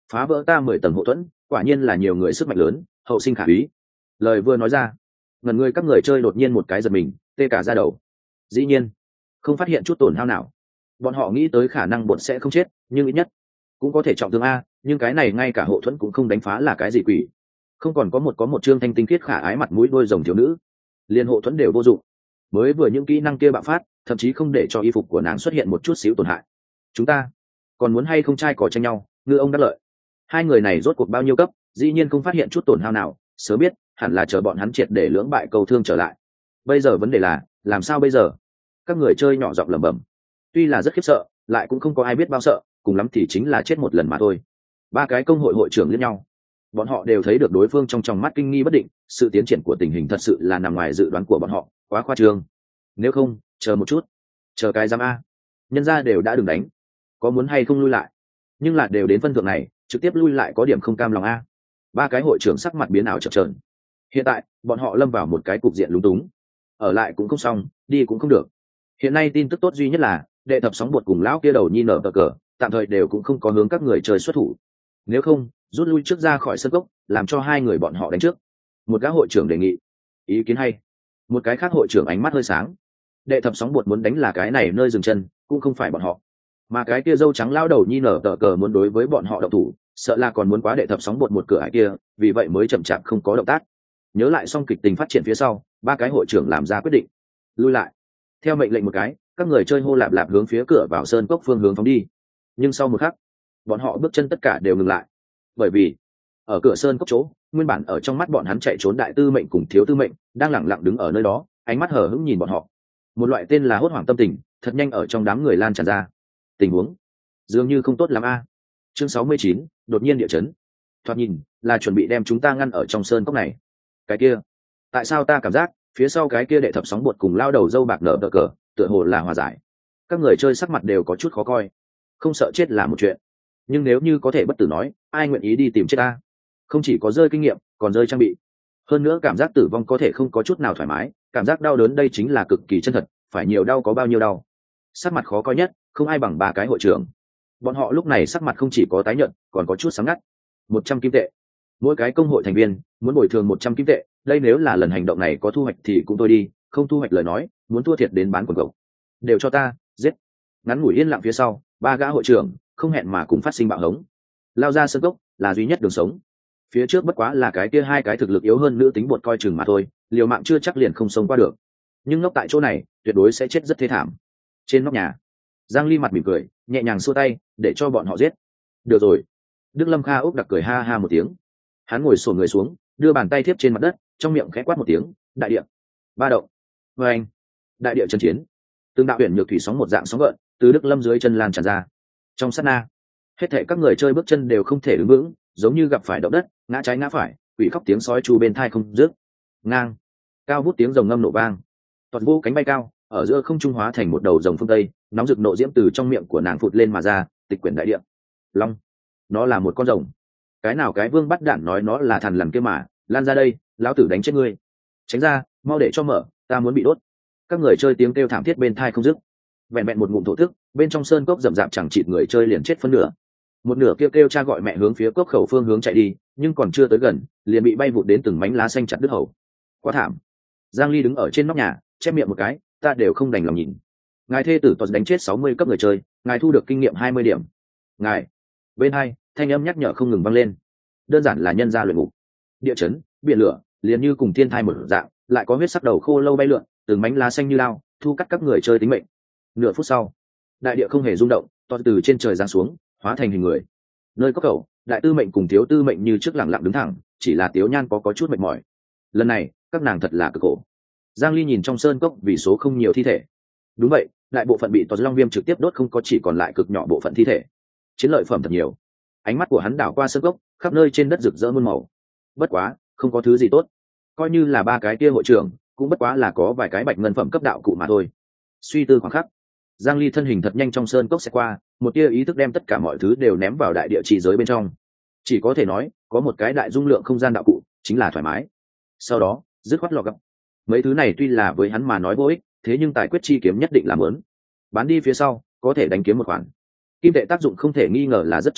phá vỡ ta mười tầng hộ thuẫn, quả nhiên là nhiều người sức mạnh lớn, hậu sinh khả úy. Lời vừa nói ra, ngần người các người chơi đột nhiên một cái giật mình, tê cả da đầu. Dĩ nhiên không phát hiện chút tổn hao nào. Bọn họ nghĩ tới khả năng bọn sẽ không chết, nhưng ít nhất cũng có thể trọng thương a, nhưng cái này ngay cả hộ thuẫn cũng không đánh phá là cái gì quỷ. Không còn có một có một trương thanh tinh khiết khả ái mặt mũi đôi rồng thiếu nữ, liền hộ thuẫn đều vô dụng. Mới vừa những kỹ năng kia bạo phát, thậm chí không để cho y phục của nàng xuất hiện một chút xíu tổn hại. Chúng ta còn muốn hay không trai cỏ tranh nhau, ngư ông đắc lợi. Hai người này rốt cuộc bao nhiêu cấp, dĩ nhiên không phát hiện chút tổn hao nào, sớm biết hẳn là chờ bọn hắn triệt để lưỡng bại cầu thương trở lại. Bây giờ vấn đề là làm sao bây giờ? Các người chơi nhỏ giọng lẩm bẩm. Tuy là rất khiếp sợ, lại cũng không có ai biết bao sợ, cùng lắm thì chính là chết một lần mà thôi. Ba cái công hội hội trưởng liếc nhau, bọn họ đều thấy được đối phương trong tròng mắt kinh nghi bất định, sự tiến triển của tình hình thật sự là nằm ngoài dự đoán của bọn họ, quá khoa trương. Nếu không chờ một chút, chờ cái giam a, nhân ra đều đã đừng đánh, có muốn hay không lui lại? Nhưng là đều đến phân thượng này, trực tiếp lui lại có điểm không cam lòng a. Ba cái hội trưởng sắc mặt biến ảo chập chờn. Hiện tại bọn họ lâm vào một cái cục diện lúng túng, ở lại cũng không xong, đi cũng không được. Hiện nay tin tức tốt duy nhất là đệ thập sóng bột cùng lão kia đầu nhi nở cờ cờ tạm thời đều cũng không có hướng các người chơi xuất thủ. Nếu không rút lui trước ra khỏi sân cốc, làm cho hai người bọn họ đánh trước. Một gã hội trưởng đề nghị. Ý kiến hay. Một cái khác hội trưởng ánh mắt hơi sáng. Đệ thập sóng bột muốn đánh là cái này nơi dừng chân, cũng không phải bọn họ, mà cái kia dâu trắng lao đầu nhi nở tờ cờ muốn đối với bọn họ động thủ, sợ là còn muốn quá đệ thập sóng bột một cửa ải kia, vì vậy mới chậm chạp không có động tác. Nhớ lại xong kịch tình phát triển phía sau, ba cái hội trưởng làm ra quyết định lui lại. Theo mệnh lệnh một cái, các người chơi hô lạp lạp hướng phía cửa vào sơn cốc phương hướng phóng đi. Nhưng sau một khắc, bọn họ bước chân tất cả đều ngừng lại, bởi vì ở cửa sơn cốc chỗ, nguyên bản ở trong mắt bọn hắn chạy trốn đại tư mệnh cùng thiếu tư mệnh đang lẳng lặng đứng ở nơi đó, ánh mắt hờ hững nhìn bọn họ. Một loại tên là hốt hoảng tâm tình thật nhanh ở trong đám người lan tràn ra. Tình huống dường như không tốt lắm a. Chương sáu mươi chín, đột nhiên địa chấn. Thoạt nhìn là chuẩn bị đem chúng ta ngăn ở trong sơn cốc này. Cái kia, tại sao ta cảm giác phía sau cái kia đệ thập sóng bột cùng lao đầu dâu bạc nở cờ cờ tựa hồ là hòa giải? Các người chơi sắc mặt đều có chút khó coi. Không sợ chết là một chuyện, nhưng nếu như có thể bất tử nói, ai nguyện ý đi tìm chết ta? Không chỉ có rơi kinh nghiệm, còn rơi trang bị. Hơn nữa cảm giác tử vong có thể không có chút nào thoải mái, cảm giác đau đớn đây chính là cực kỳ chân thật, phải nhiều đau có bao nhiêu đau. Sắc mặt khó coi nhất không ai bằng ba cái hội trưởng. Bọn họ lúc này sắc mặt không chỉ có tái nhợt, còn có chút sáng ngắt. Một trăm kim tệ, mỗi cái công hội thành viên muốn bồi thường một trăm kim tệ. Đây nếu là lần hành động này có thu hoạch thì cũng thôi đi, không thu hoạch lời nói muốn thua thiệt đến bán quần cộc. Đều cho ta giết. Ngắn ngủi yên lặng phía sau, ba gã hội trưởng không hẹn mà cùng phát sinh bạo hống, lao ra sân cốc là duy nhất đường sống. Phía trước bất quá là cái kia hai cái thực lực yếu hơn nữ tính bột coi chừng mà thôi, liều mạng chưa chắc liền không sống qua được, nhưng ngốc tại chỗ này tuyệt đối sẽ chết rất thê thảm. Trên nóc nhà, Giang Ly mặt mỉm cười, nhẹ nhàng xua tay để cho bọn họ giết. Được rồi. Đức Lâm Kha ốc đặc cười ha ha một tiếng, hắn ngồi xổm người xuống, đưa bàn tay tiếp trên mặt đất, trong miệng khẽ quát một tiếng, đại địa ba động. Với anh, đại địa chân chiến, tương đạo huyền nhược thủy sóng một dạng sóng gợn từ Đức Lâm dưới chân lan tràn ra. Trong sát na, hết thảy các người chơi bước chân đều không thể đứng vững, giống như gặp phải động đất, ngã trái ngã phải, quỷ khóc tiếng sói chu bên tai không dứt. Ngang, cao vút tiếng rồng ngâm nổ vang, toàn vô cánh bay cao, ở giữa không trung hóa thành một đầu rồng phương tây, nóng rực nộ diễm từ trong miệng của nàng phụt lên mà ra, tịch quyển đại địa. Long, nó là một con rồng. Cái nào cái vương bắt đản nói nó là thằn lằn kia mà, lan ra đây, lão tử đánh chết ngươi. Tránh ra, mau để cho mở, ta muốn bị đốt. Các người chơi tiếng kêu thảm thiết bên tai không dứt. Vẹn vẹn một ngụm thổ tức, bên trong sơn cốc rậm rạp chẳng chịt người chơi liền chết phân nửa. Một nửa kêu kêu cha gọi mẹ hướng phía cốc khẩu phương hướng chạy đi, nhưng còn chưa tới gần, liền bị bay vụt đến từng mảnh lá xanh chặt đứt hầu. Quá thảm. Giang Ly đứng ở trên nóc nhà, chép miệng một cái, ta đều không đành lòng nhìn. Ngài thê tử toàn đánh chết sáu mươi cấp người chơi, ngài thu được kinh nghiệm hai mươi điểm. Ngài. Bên hai, thanh âm nhắc nhở không ngừng vang lên. Đơn giản là nhân gia luyện ngục. Địa chấn, biển lửa, liền như cùng thiên thai một dạng, lại có huyết sắc đầu khô lâu bay lượn, từng mảnh lá xanh như lao, thu cắt các người chơi tính mệnh. Nửa phút sau, đại địa không hề rung động, toàn từ trên trời giáng xuống, hóa thành hình người. Nơi cốc khẩu, đại tư mệnh cùng thiếu tư mệnh như trước lặng lặng đứng thẳng, chỉ là Tiếu Nhan có có chút mệt mỏi. Lần này, các nàng thật là cực khổ. Giang Ly nhìn trong sơn cốc vì số không nhiều thi thể. Đúng vậy, đại bộ phận bị toàn long viêm trực tiếp đốt không có, chỉ còn lại cực nhỏ bộ phận thi thể. Chiến lợi phẩm thật nhiều. Ánh mắt của hắn đảo qua sơn cốc, khắp nơi trên đất rực rỡ muôn màu. Bất quá, không có thứ gì tốt. Coi như là ba cái kia hội trưởng, cũng bất quá là có vài cái bạch ngân phẩm cấp đạo cụ mà thôi. Suy tư khoảng khắc, Giang Ly thân hình thật nhanh trong sơn cốc sẽ qua, một tia ý thức đem tất cả mọi thứ đều ném vào đại địa chỉ giới bên trong. Chỉ có thể nói, có một cái đại dung lượng không gian đạo cụ, chính là thoải mái. Sau đó, dứt khoát lọ gấp. Mấy thứ này tuy là với hắn mà nói vô ích, thế nhưng tài quyết chi kiếm nhất định là lớn. Bán đi phía sau, có thể đánh kiếm một khoản. Kim tệ tác dụng không thể nghi ngờ là rất trọng yếu,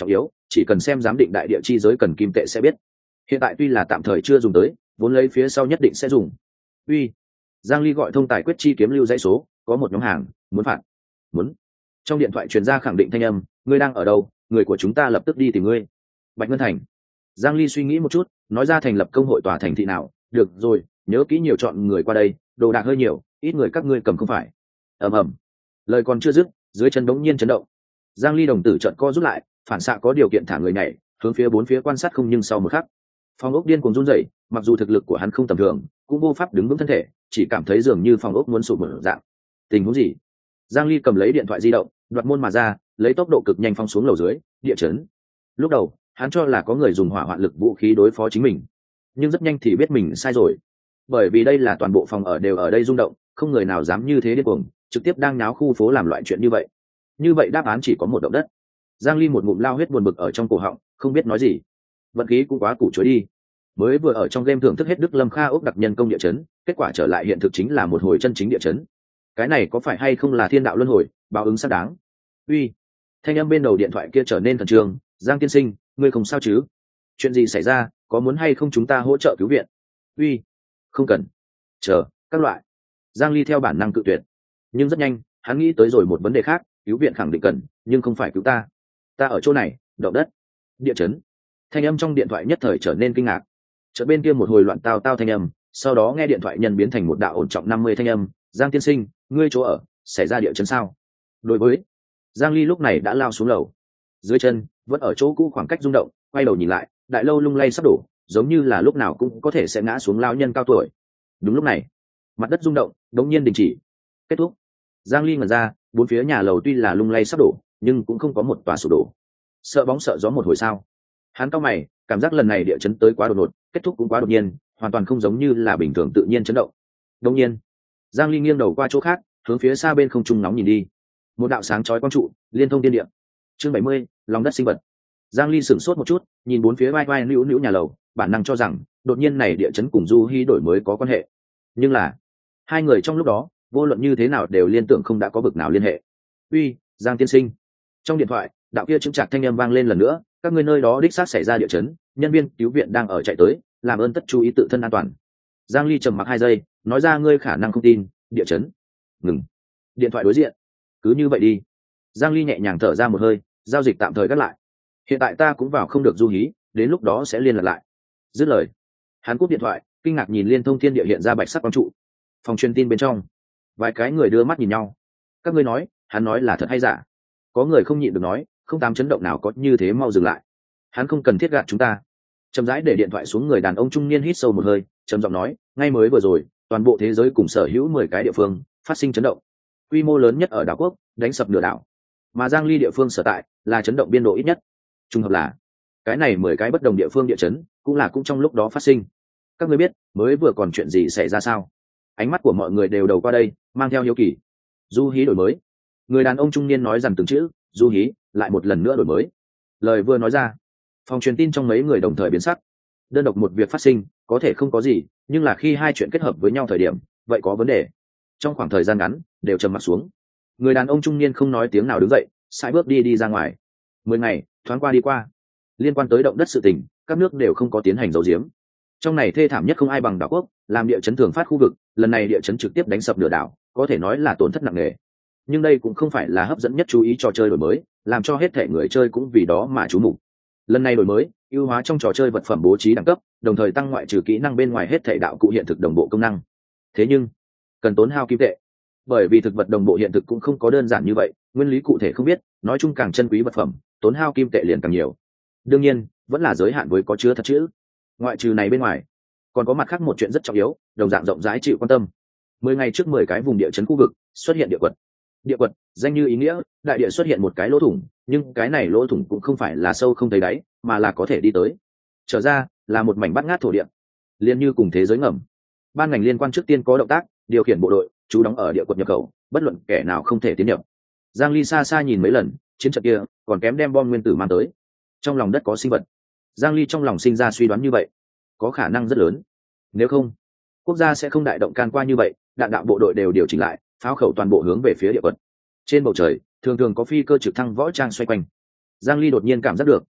chỉ cần xem giám định đại địa chi giới cần kim tệ sẽ biết. Hiện tại tuy là tạm thời chưa dùng tới, vốn lấy phía sau nhất định sẽ dùng. Uy, Giang Ly gọi thông tài quyết chi kiếm lưu dãy số, có một nhóm hàng muốn phạt. Muốn. Trong điện thoại truyền ra khẳng định thanh âm, ngươi đang ở đâu, người của chúng ta lập tức đi tìm ngươi. Bạch Ngân Thành. Giang Ly suy nghĩ một chút, nói ra thành lập công hội tòa thành thị nào, được rồi, nhớ kỹ nhiều chọn người qua đây, đồ đạc hơi nhiều, ít người các ngươi cầm không phải. Ầm ầm. Lời còn chưa dứt, dưới chân đống nhiên chấn động. Giang Ly đồng tử chợt co rút lại, phản xạ có điều kiện thả người nhảy, hướng phía bốn phía quan sát không, nhưng sau một khắc, phòng ốc điên cuồng run rẩy, mặc dù thực lực của hắn không tầm thường, cũng vô pháp đứng vững thân thể, chỉ cảm thấy dường như phòng ốc muốn sụp mở dạng. Tình huống gì? Giang Ly cầm lấy điện thoại di động, đoạt môn mà ra, lấy tốc độ cực nhanh phóng xuống lầu dưới, địa chấn. Lúc đầu, hắn cho là có người dùng hỏa hoạn lực vũ khí đối phó chính mình, nhưng rất nhanh thì biết mình sai rồi, bởi vì đây là toàn bộ phòng ở đều ở đây rung động, không người nào dám như thế điên cuồng, trực tiếp đang náo khu phố làm loại chuyện như vậy. Như vậy đáp án chỉ có một động đất. Giang Ly một ngụm lao huyết buồn bực ở trong cổ họng, không biết nói gì. Vận khí cũng quá củ chuối đi. Mới vừa ở trong game thưởng thức hết Đức Lâm Kha ốc đặc nhân công địa chấn, kết quả trở lại hiện thực chính là một hồi chân chính địa chấn. Cái này có phải hay không là thiên đạo luân hồi, báo ứng xác đáng. Uy, thanh âm bên đầu điện thoại kia trở nên khẩn trương. Giang tiên sinh, ngươi không sao chứ? Chuyện gì xảy ra, có muốn hay không chúng ta hỗ trợ cứu viện? Uy, không cần. Chờ, các loại. Giang Ly theo bản năng cự tuyệt, nhưng rất nhanh hắn nghĩ tới rồi một vấn đề khác, cứu viện khẳng định cần, nhưng không phải cứu ta. Ta ở chỗ này, động đất, địa chấn. Thanh âm trong điện thoại nhất thời trở nên kinh ngạc. Chợt bên kia một hồi loạn tao tao thanh âm, sau đó nghe điện thoại nhân biến thành một đạo ổn trọng năm mươi thanh âm. Giang tiên sinh, ngươi chỗ ở xảy ra địa chấn sao? Đối với Giang Ly lúc này đã lao xuống lầu, dưới chân vẫn ở chỗ cũ khoảng cách rung động, quay đầu nhìn lại, đại lâu lung lay sắp đổ, giống như là lúc nào cũng có thể sẽ ngã xuống lao nhân cao tuổi. Đúng lúc này, mặt đất rung động đống nhiên đình chỉ. Kết thúc. Giang Ly ngẩn ra, bốn phía nhà lầu tuy là lung lay sắp đổ, nhưng cũng không có một tòa sụp đổ. Sợ bóng sợ gió một hồi sao? Hắn cau mày, cảm giác lần này địa chấn tới quá đột ngột, kết thúc cũng quá đột nhiên, hoàn toàn không giống như là bình thường tự nhiên chấn động. Đột nhiên, Giang Ly nghiêng đầu qua chỗ khác, hướng phía xa bên không trung nóng nhìn đi. Một đạo sáng chói quang trụ, liên thông thiên địa. Chương bảy mươi, lòng đất sinh vật. Giang Ly sửng sốt một chút, nhìn bốn phía vai vai nữu nữu nhà lầu, bản năng cho rằng đột nhiên này địa chấn cùng Du Hi đổi mới có quan hệ. Nhưng là, hai người trong lúc đó, vô luận như thế nào đều liên tưởng không đã có vực nào liên hệ. Uy, Giang tiên sinh. Trong điện thoại, đạo kia chứng chặt thanh âm vang lên lần nữa, các ngươi nơi đó đích xác xảy ra địa chấn, nhân viên cứu viện đang ở chạy tới, làm ơn tất chú ý tự thân an toàn. Giang Ly trầm mặc hai giây, nói ra ngươi khả năng không tin, địa chấn. Ngừng. Điện thoại đối diện. Cứ như vậy đi. Giang Ly nhẹ nhàng thở ra một hơi, giao dịch tạm thời gác lại. Hiện tại ta cũng vào không được Du Hí, đến lúc đó sẽ liên lạc lại. Dứt lời, hắn cúp điện thoại, kinh ngạc nhìn liên thông thiên địa hiện ra bạch sắc quang trụ. Phòng truyền tin bên trong, vài cái người đưa mắt nhìn nhau. Các ngươi nói, hắn nói là thật hay giả? Có người không nhịn được nói, không tám chấn động nào có như thế, mau dừng lại. Hắn không cần thiết gạt chúng ta. Chậm rãi để điện thoại xuống, người đàn ông trung niên hít sâu một hơi, trầm giọng nói, ngay mới vừa rồi, toàn bộ thế giới cùng sở hữu mười cái địa phương phát sinh chấn động, quy mô lớn nhất ở đảo quốc, đánh sập nửa đảo. Mà Giang Ly địa phương sở tại là chấn động biên độ ít nhất. Trùng hợp là, cái này mười cái bất đồng địa phương địa chấn cũng là cũng trong lúc đó phát sinh. Các ngươi biết mới vừa còn chuyện gì xảy ra sao? Ánh mắt của mọi người đều đầu qua đây, mang theo hiếu kỳ. Du Hí đổi mới. Người đàn ông trung niên nói rằng từng chữ, Du Hí lại một lần nữa đổi mới. Lời vừa nói ra, phòng truyền tin trong mấy người đồng thời biến sắc. Đơn độc một việc phát sinh có thể không có gì, nhưng là khi hai chuyện kết hợp với nhau thời điểm, vậy có vấn đề. Trong khoảng thời gian ngắn đều trầm mặc xuống. Người đàn ông trung niên không nói tiếng nào đứng dậy, sải bước đi đi ra ngoài. Mười ngày thoáng qua đi qua, liên quan tới động đất sự tình, các nước đều không có tiến hành giấu giếm. Trong này thê thảm nhất không ai bằng đảo quốc, làm địa chấn thường phát khu vực, lần này địa chấn trực tiếp đánh sập nửa đảo, có thể nói là tổn thất nặng nề. Nhưng đây cũng không phải là hấp dẫn nhất chú ý trò chơi đổi mới, làm cho hết thể người chơi cũng vì đó mà chú mục. Lần này đổi mới, ưu hóa trong trò chơi vật phẩm bố trí đẳng cấp, đồng thời tăng ngoại trừ kỹ năng bên ngoài hết thể đạo cụ hiện thực đồng bộ công năng. Thế nhưng, cần tốn hao kim tệ. Bởi vì thực vật đồng bộ hiện thực cũng không có đơn giản như vậy, nguyên lý cụ thể không biết, nói chung càng chân quý vật phẩm, tốn hao kim tệ liền càng nhiều. Đương nhiên, vẫn là giới hạn với có chứa thật chữ. Ngoại trừ này bên ngoài, còn có mặt khác một chuyện rất trọng yếu, đồng dạng rộng rãi chịu quan tâm. Mười ngày trước mười cái vùng địa chấn khu vực xuất hiện địa quật. Địa quật, danh như ý nghĩa, đại địa xuất hiện một cái lỗ thủng, nhưng cái này lỗ thủng cũng không phải là sâu không thấy đáy, mà là có thể đi tới. Trở ra, là một mảnh bát ngát thổ địa, liên như cùng thế giới ngầm. Ban ngành liên quan trước tiên có động tác, điều khiển bộ đội, chú đóng ở địa quật nhập khẩu, bất luận kẻ nào không thể tiến nhập. Giang Ly xa xa nhìn mấy lần, chiến trận kia còn kém đem bom nguyên tử mang tới. Trong lòng đất có sinh vật. Giang Ly trong lòng sinh ra suy đoán như vậy, có khả năng rất lớn. Nếu không, quốc gia sẽ không đại động can qua như vậy, đạn đạo bộ đội đều điều chỉnh lại, pháo khẩu toàn bộ hướng về phía địa quật. Trên bầu trời, thường thường có phi cơ trực thăng võ trang xoay quanh. Giang Ly đột nhiên cảm giác được,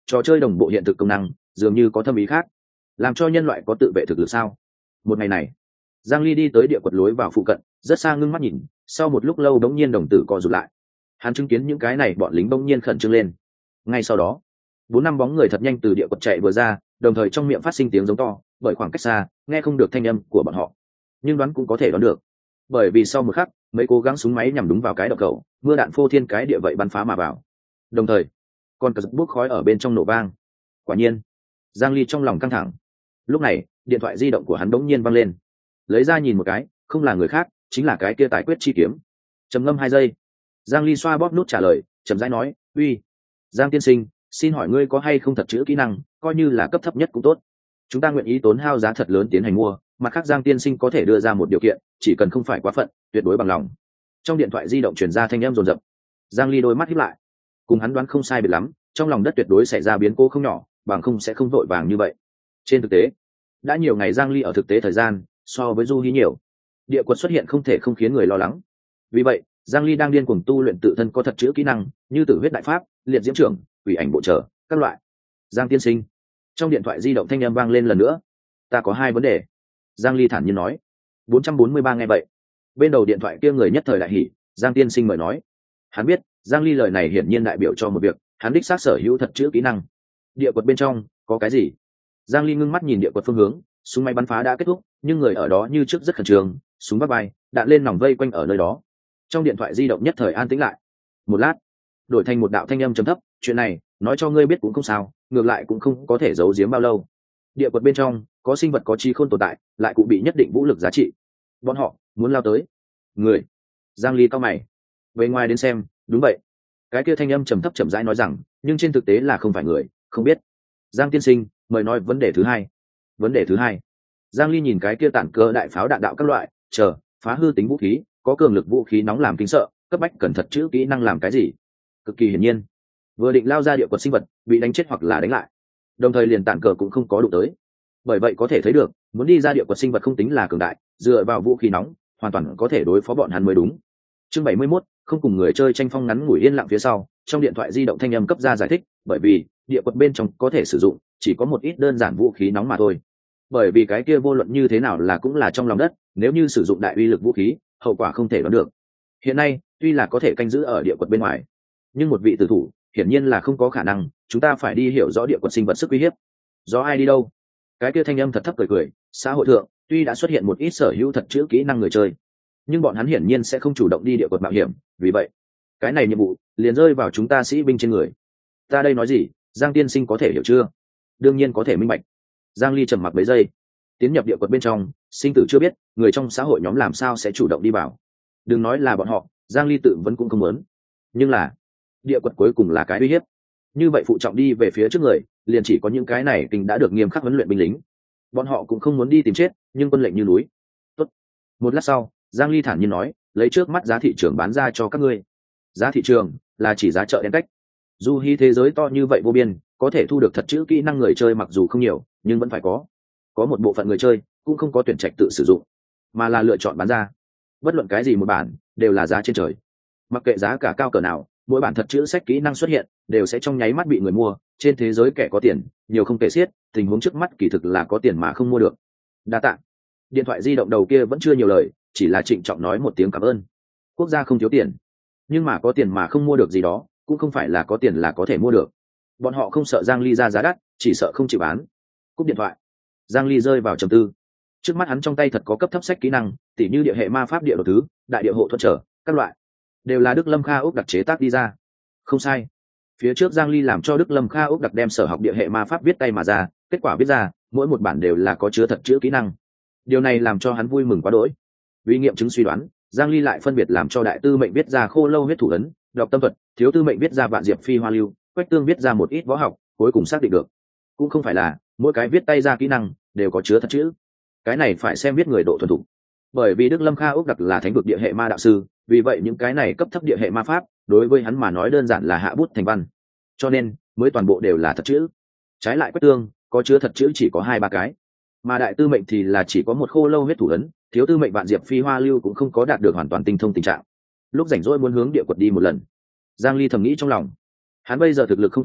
trò chơi đồng bộ hiện thực công năng dường như có thâm ý khác, làm cho nhân loại có tự vệ thực lực sao. Một ngày này, Giang Ly đi tới địa quật lối vào phụ cận, rất xa ngưng mắt nhìn, sau một lúc lâu đống nhiên đồng tử co rụt lại. Hắn chứng kiến những cái này bọn lính bỗng nhiên khẩn trương lên. Ngay sau đó, bốn năm bóng người thật nhanh từ địa quật chạy vừa ra, đồng thời trong miệng phát sinh tiếng giống to, bởi khoảng cách xa, nghe không được thanh âm của bọn họ, nhưng đoán cũng có thể đoán được, bởi vì sau một khắc, mấy cố gắng súng máy nhằm đúng vào cái đập cầu, mưa đạn phô thiên cái địa vậy bắn phá mà vào. Đồng thời, còn cả bốc khói ở bên trong nổ vang. Quả nhiên, Giang Ly trong lòng căng thẳng. Lúc này, điện thoại di động của hắn đống nhiên vang lên. Lấy ra nhìn một cái, không là người khác, chính là cái kia tài quyết chi kiếm. Trầm ngâm hai giây, Giang Ly xoa bóp nút trả lời, chậm rãi nói, "Uy, Giang tiên sinh, xin hỏi ngươi có hay không thật chữ kỹ năng, coi như là cấp thấp nhất cũng tốt. Chúng ta nguyện ý tốn hao giá thật lớn tiến hành mua, mặt khác Giang tiên sinh có thể đưa ra một điều kiện, chỉ cần không phải quá phận, tuyệt đối bằng lòng." Trong điện thoại di động truyền ra thanh âm rồn rập. Giang Ly đôi mắt híp lại, cùng hắn đoán không sai biệt lắm, trong lòng đất tuyệt đối xảy ra biến cố không nhỏ, bằng không sẽ không vội vàng như vậy. Trên thực tế, đã nhiều ngày Giang Ly ở thực tế thời gian so với Du Hí nhiều, địa quật xuất hiện không thể không khiến người lo lắng. Vì vậy, Giang Ly đang điên cuồng tu luyện tự thân có thật chữ kỹ năng, như Tử huyết đại pháp, liệt diễm trưởng, ủy ảnh bộ trở, các loại. Giang tiên sinh, trong điện thoại di động thanh âm vang lên lần nữa. "Ta có hai vấn đề." Giang Ly thản nhiên nói. bốn trăm bốn mươi ba nghe vậy, bên đầu điện thoại kia người nhất thời đại hỉ, "Giang tiên sinh mời nói." Hắn biết, Giang Ly lời này hiển nhiên đại biểu cho một việc, hắn đích xác sở hữu thật chữ kỹ năng. Địa quật bên trong có cái gì? Giang Ly ngưng mắt nhìn địa quật phương hướng, súng máy bắn phá đã kết thúc, nhưng người ở đó như trước rất khẩn trương, súng vắt bay, đạn lên nòng vây quanh ở nơi đó. Trong điện thoại di động nhất thời an tĩnh lại. Một lát, đổi thành một đạo thanh âm trầm thấp, "Chuyện này, nói cho ngươi biết cũng không sao, ngược lại cũng không có thể giấu giếm bao lâu. Địa quật bên trong có sinh vật có trí khôn tồn tại, lại cũng bị nhất định vũ lực giá trị. Bọn họ muốn lao tới." Người. Giang Ly cao mày. Về ngoài đến xem, đúng vậy. Cái kia thanh âm trầm thấp chậm rãi nói rằng, nhưng trên thực tế là không phải người, không biết. Giang tiên sinh, mời nói vấn đề thứ hai. Vấn đề thứ hai. Giang Ly nhìn cái kia tản cơ đại pháo đạn đạo các loại, chờ, phá hư tính vũ khí, có cường lực vũ khí nóng làm kinh sợ, cấp bách cần thật chữ kỹ năng làm cái gì? Cực kỳ hiển nhiên, vừa định lao ra địa quật sinh vật, bị đánh chết hoặc là đánh lại. Đồng thời liền tản cờ cũng không có đụng tới. Bởi vậy có thể thấy được, muốn đi ra địa quật sinh vật không tính là cường đại, dựa vào vũ khí nóng, hoàn toàn có thể đối phó bọn hắn mới đúng. Chương bảy mươi mốt, không cùng người chơi tranh phong ngắn ngủi yên lặng phía sau, trong điện thoại di động thanh âm cấp ra giải thích, bởi vì địa quật bên trong có thể sử dụng chỉ có một ít đơn giản vũ khí nóng mà thôi. Bởi vì cái kia vô luận như thế nào là cũng là trong lòng đất, nếu như sử dụng đại uy lực vũ khí, hậu quả không thể đoán được. Hiện nay, tuy là có thể canh giữ ở địa quật bên ngoài, nhưng một vị tử thủ, hiển nhiên là không có khả năng, chúng ta phải đi hiểu rõ địa quật sinh vật sức uy hiếp. Do ai đi đâu? Cái kia thanh âm thật thấp cười cười, xã hội thượng, tuy đã xuất hiện một ít sở hữu thật chữ kỹ năng người chơi, nhưng bọn hắn hiển nhiên sẽ không chủ động đi địa quật mạo hiểm, vì vậy, cái này nhiệm vụ liền rơi vào chúng ta sĩ binh trên người. Ta đây nói gì, Giang tiên sinh có thể hiểu chưa? Đương nhiên có thể minh bạch. Giang Ly trầm mặc mấy giây. Tiến nhập địa quật bên trong, sinh tử chưa biết, người trong xã hội nhóm làm sao sẽ chủ động đi vào. Đừng nói là bọn họ, Giang Ly tự vẫn cũng không muốn. Nhưng là, địa quật cuối cùng là cái uy hiếp. Như vậy phụ trọng đi về phía trước người, liền chỉ có những cái này kinh đã được nghiêm khắc huấn luyện binh lính. Bọn họ cũng không muốn đi tìm chết, nhưng quân lệnh như núi. Tốt. Một lát sau, Giang Ly thản nhiên nói, lấy trước mắt giá thị trường bán ra cho các ngươi. Giá thị trường là chỉ giá chợ đen cách. Du hí thế giới to như vậy vô biên, có thể thu được thật chữ kỹ năng người chơi mặc dù không nhiều, nhưng vẫn phải có. Có một bộ phận người chơi cũng không có tuyển trạch tự sử dụng, mà là lựa chọn bán ra. Bất luận cái gì một bản đều là giá trên trời. Mặc kệ giá cả cao cỡ nào, mỗi bản thật chữ sách kỹ năng xuất hiện đều sẽ trong nháy mắt bị người mua. Trên thế giới kẻ có tiền nhiều không kể xiết, tình huống trước mắt kỳ thực là có tiền mà không mua được. Đa tạ. Điện thoại di động đầu kia vẫn chưa nhiều lời, chỉ là trịnh trọng nói một tiếng cảm ơn. Quốc gia không thiếu tiền, nhưng mà có tiền mà không mua được gì đó cũng không phải là có tiền là có thể mua được. Bọn họ không sợ Giang Ly ra giá đắt, chỉ sợ không chịu bán. Cúp điện thoại, Giang Ly rơi vào trầm tư. Trước mắt hắn trong tay thật có cấp thấp sách kỹ năng, tỉ như địa hệ ma pháp địa đồ thứ, đại địa hộ thuận trở, các loại đều là Đức Lâm Kha Úc đặc chế tác đi ra. Không sai, phía trước Giang Ly làm cho Đức Lâm Kha Úc đặc đem sở học địa hệ ma pháp viết tay mà ra, kết quả viết ra mỗi một bản đều là có chứa thật chữ kỹ năng. Điều này làm cho hắn vui mừng quá đỗi. Vì nghiệm chứng suy đoán, Giang Ly lại phân biệt làm cho đại tư mệnh viết ra khô lâu huyết thủ ấn, đọc tâm thuật, thiếu tư mệnh viết ra vạn diệp phi hoa lưu, quách tương viết ra một ít võ học, cuối cùng xác định được cũng không phải là mỗi cái viết tay ra kỹ năng đều có chứa thật chữ. Cái này phải xem viết người độ thuần thục. Bởi vì Đức Lâm Kha Úc đặc là thánh vực địa hệ ma đạo sư, vì vậy những cái này cấp thấp địa hệ ma pháp đối với hắn mà nói đơn giản là hạ bút thành văn, cho nên mới toàn bộ đều là thật chữ. Trái lại quách tương có chứa thật chữ chỉ có hai ba cái, mà đại tư mệnh thì là chỉ có một khô lâu huyết thủ ấn, thiếu tư mệnh vạn diệp phi hoa lưu cũng không có đạt được hoàn toàn tinh thông tình trạng. Lúc rảnh rỗi muốn hướng địa quật đi một lần. Giang Ly thầm nghĩ trong lòng, hắn bây giờ thực lực không kém,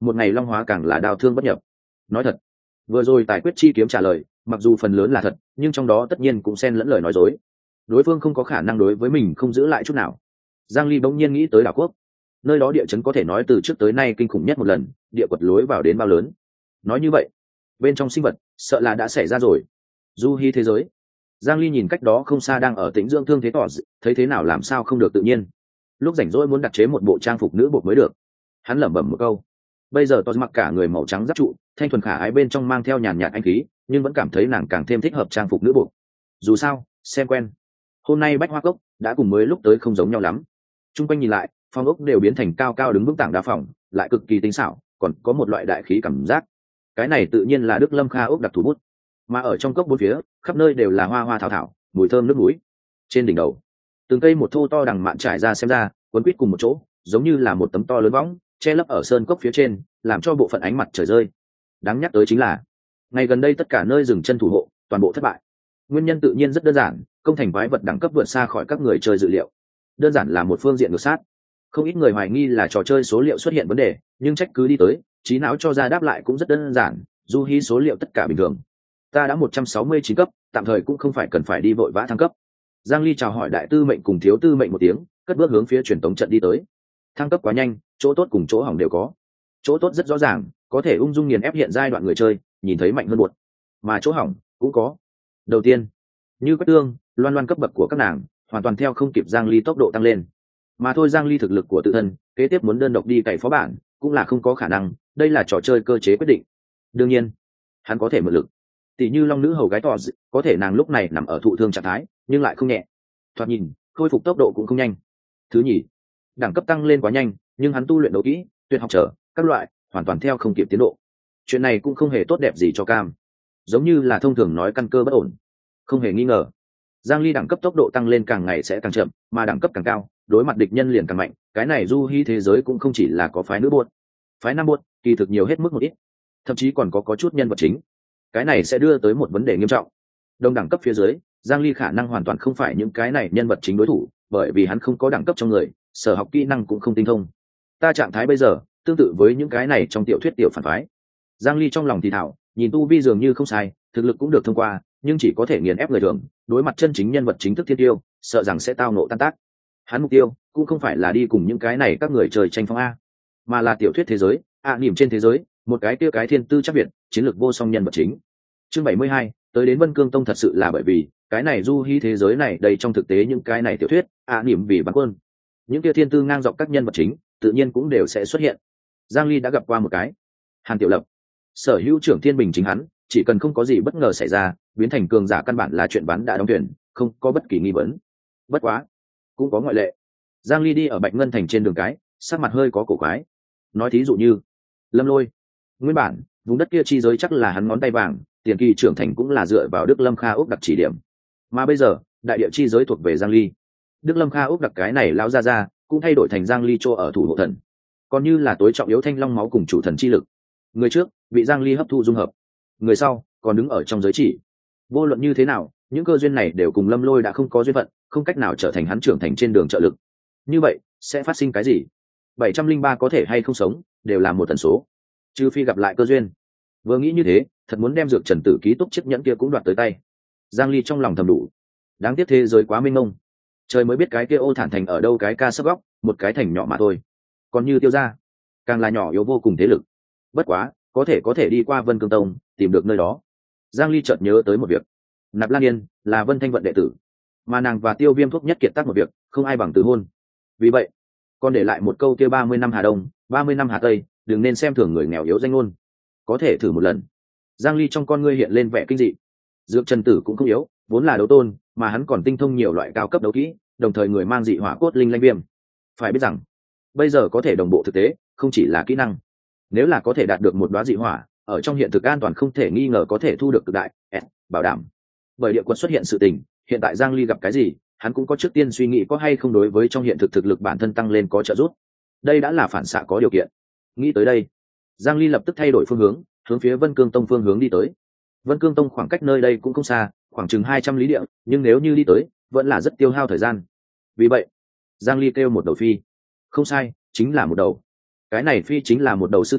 một ngày long hóa càng là đau thương bất nhập. Nói thật, vừa rồi tài quyết chi kiếm trả lời mặc dù phần lớn là thật, nhưng trong đó tất nhiên cũng xen lẫn lời nói dối. Đối phương không có khả năng đối với mình không giữ lại chút nào. Giang Ly bỗng nhiên nghĩ tới đảo quốc, nơi đó địa chấn có thể nói từ trước tới nay kinh khủng nhất một lần, địa quật lối vào đến bao lớn. Nói như vậy, bên trong sinh vật sợ là đã xảy ra rồi. Du hi thế giới. Giang Ly nhìn cách đó không xa đang ở tĩnh dưỡng thương thế tỏ, thấy thế nào làm sao không được tự nhiên. Lúc rảnh rỗi muốn đặt chế một bộ trang phục nữ bộ mới được. Hắn lẩm bẩm một câu. Bây giờ tỏ mặc cả người màu trắng giáp trụ, thanh thuần khả ái bên trong mang theo nhàn nhạt anh khí, nhưng vẫn cảm thấy nàng càng thêm thích hợp trang phục nữ bộ. Dù sao, xem quen. Hôm nay bách hoa cốc đã cùng mới lúc tới không giống nhau lắm. Trung quanh nhìn lại, phong ốc đều biến thành cao cao đứng vững tảng đá phòng, lại cực kỳ tinh xảo, còn có một loại đại khí cảm giác. Cái này tự nhiên là Đức Lâm Kha ốc đặc thủ bút. Mà ở trong cốc bốn phía, khắp nơi đều là hoa hoa thảo thảo, mùi thơm nước núi. Trên đỉnh đầu, từng cây một thô to đằng mạn trải ra xem ra, quấn quít cùng một chỗ, giống như là một tấm to lớn võng, che lấp ở sơn cốc phía trên, làm cho bộ phận ánh mặt trời rơi. Đáng nhắc tới chính là, ngày gần đây tất cả nơi dừng chân thủ hộ, toàn bộ thất bại. Nguyên nhân tự nhiên rất đơn giản, công thành quái vật đẳng cấp vượt xa khỏi các người chơi dự liệu. Đơn giản là một phương diện ngược sát. Không ít người hoài nghi là trò chơi số liệu xuất hiện vấn đề, nhưng trách cứ đi tới, trí não cho ra đáp lại cũng rất đơn giản, du hí số liệu tất cả bình thường. Ta đã một trăm sáu mươi chín cấp, tạm thời cũng không phải cần phải đi vội vã thăng cấp. Giang Ly chào hỏi đại tư mệnh cùng thiếu tư mệnh một tiếng, cất bước hướng phía truyền tống trận đi tới. Thăng cấp quá nhanh, chỗ tốt cùng chỗ hỏng đều có. Chỗ tốt rất rõ ràng, có thể ung dung nghiền ép hiện giai đoạn người chơi, nhìn thấy mạnh hơn buột. Mà chỗ hỏng cũng có. Đầu tiên, như Quách Tương, Loan Loan cấp bậc của các nàng, hoàn toàn theo không kịp Giang Ly tốc độ tăng lên. Mà thôi Giang Ly thực lực của tự thân, kế tiếp muốn đơn độc đi cày phó bản, cũng là không có khả năng, đây là trò chơi cơ chế quyết định. Đương nhiên, hắn có thể mượn lực. Tỷ như Long nữ hầu gái tỏ, có thể nàng lúc này nằm ở thụ thương trạng thái, nhưng lại không nhẹ. Thoạt nhìn, khôi phục tốc độ cũng không nhanh. Thứ nhì, đẳng cấp tăng lên quá nhanh, nhưng hắn tu luyện đấu kỹ, tuyệt học trở, các loại, hoàn toàn theo không kịp tiến độ. Chuyện này cũng không hề tốt đẹp gì cho Cam. Giống như là thông thường nói căn cơ bất ổn. Không hề nghi ngờ, Giang Ly đẳng cấp tốc độ tăng lên càng ngày sẽ càng chậm, mà đẳng cấp càng cao, đối mặt địch nhân liền càng mạnh. Cái này du hi thế giới cũng không chỉ là có phái nữ buốt, phái nam buốt, kỳ thực nhiều hết mức một ít, thậm chí còn có có chút nhân vật chính. Cái này sẽ đưa tới một vấn đề nghiêm trọng. Đồng đẳng cấp phía dưới, Giang Ly khả năng hoàn toàn không phải những cái này nhân vật chính đối thủ, bởi vì hắn không có đẳng cấp trong người, sở học kỹ năng cũng không tinh thông. Ta trạng thái bây giờ tương tự với những cái này trong tiểu thuyết tiểu phản phái. Giang Ly trong lòng thì thảo, nhìn tu vi dường như không sai, thực lực cũng được thông qua, nhưng chỉ có thể nghiền ép người thường, đối mặt chân chính nhân vật chính thức thiên tiêu, sợ rằng sẽ tao nộ tan tác. Hắn mục tiêu cũng không phải là đi cùng những cái này các người chơi tranh phong a, mà là tiểu thuyết thế giới, ạ à, niềm trên thế giới, một cái kia cái thiên tư chắc việt, chiến lược vô song nhân vật chính. Chương bảy mươi hai, tới đến Vân Cương Tông thật sự là bởi vì cái này du hi thế giới này đây trong thực tế những cái này tiểu thuyết, ạ à, niềm vì bắn quân, những kia thiên tư ngang dọc các nhân vật chính, tự nhiên cũng đều sẽ xuất hiện. Giang Ly đã gặp qua một cái, Hàn Tiểu Lập, sở hữu trưởng thiên bình chính hắn, chỉ cần không có gì bất ngờ xảy ra, biến thành cường giả căn bản là chuyện bán đã đóng thuyền, không có bất kỳ nghi vấn. Bất quá, cũng có ngoại lệ. Giang Ly đi ở Bạch Ngân Thành trên đường cái, sắc mặt hơi có cổ quái. Nói thí dụ như Lâm Lôi, nguyên bản vùng đất kia chi giới chắc là hắn ngón tay vàng, tiền kỳ trưởng thành cũng là dựa vào Đức Lâm Kha ốc đặc chỉ điểm, mà bây giờ đại địa chi giới thuộc về Giang Ly. Đức Lâm Kha ốc đặc cái này lão ra ra cũng thay đổi thành Giang Ly chỗ ở thủ hộ thần, còn như là tối trọng yếu thanh long máu cùng chủ thần chi lực. Người trước bị Giang Ly hấp thu dung hợp, người sau còn đứng ở trong giới chỉ. Vô luận như thế nào, những cơ duyên này đều cùng Lâm Lôi đã không có duyên phận, không cách nào trở thành hắn trưởng thành trên đường trợ lực. Như vậy sẽ phát sinh cái gì? bảy trăm linh ba có thể hay không sống đều là một tần số, trừ phi gặp lại cơ duyên. Vừa nghĩ như thế, thật muốn đem dược trần tử ký túc chiếc nhẫn kia cũng đoạt tới tay. Giang Ly trong lòng thầm đủ. Đáng tiếc thế giới quá mênh mông, trời mới biết cái kia ô thản thành ở đâu, cái ca sấp góc, một cái thành nhỏ mà thôi. Còn như Tiêu gia, càng là nhỏ yếu vô cùng thế lực. Bất quá, có thể có thể đi qua Vân Cương Tông, tìm được nơi đó. Giang Ly chợt nhớ tới một việc. Nạp Lan Yên là Vân Thanh Vận đệ tử, mà nàng và Tiêu Viêm thuốc nhất kiệt tác một việc, không ai bằng từ hôn. Vì vậy, còn để lại một câu kia ba mươi năm Hà Đông, ba mươi năm Hà Tây, đừng nên xem thường người nghèo yếu danh ngôn. Có thể thử một lần. Giang Ly trong con ngươi hiện lên vẻ kinh dị. Dược Trần Tử cũng không yếu, vốn là đấu tôn, mà hắn còn tinh thông nhiều loại cao cấp đấu kỹ, đồng thời người mang dị hỏa cốt linh lanh viêm. Phải biết rằng, bây giờ có thể đồng bộ thực tế, không chỉ là kỹ năng. Nếu là có thể đạt được một đóa dị hỏa, ở trong hiện thực an toàn không thể nghi ngờ có thể thu được cực đại, bảo đảm. Bởi địa quật xuất hiện sự tình, hiện tại Giang Ly gặp cái gì, hắn cũng có trước tiên suy nghĩ có hay không đối với trong hiện thực thực lực bản thân tăng lên có trợ giúp. Đây đã là phản xạ có điều kiện. Nghĩ tới đây, Giang Ly lập tức thay đổi phương hướng, hướng phía Vân Cương Tông phương hướng đi tới. Vân Cương Tông khoảng cách nơi đây cũng không xa, khoảng chừng hai trăm lý địa, nhưng nếu như đi tới, vẫn là rất tiêu hao thời gian. Vì vậy, Giang Ly kêu một đầu phi. Không sai, chính là một đầu. Cái này phi chính là một đầu sư thiếu,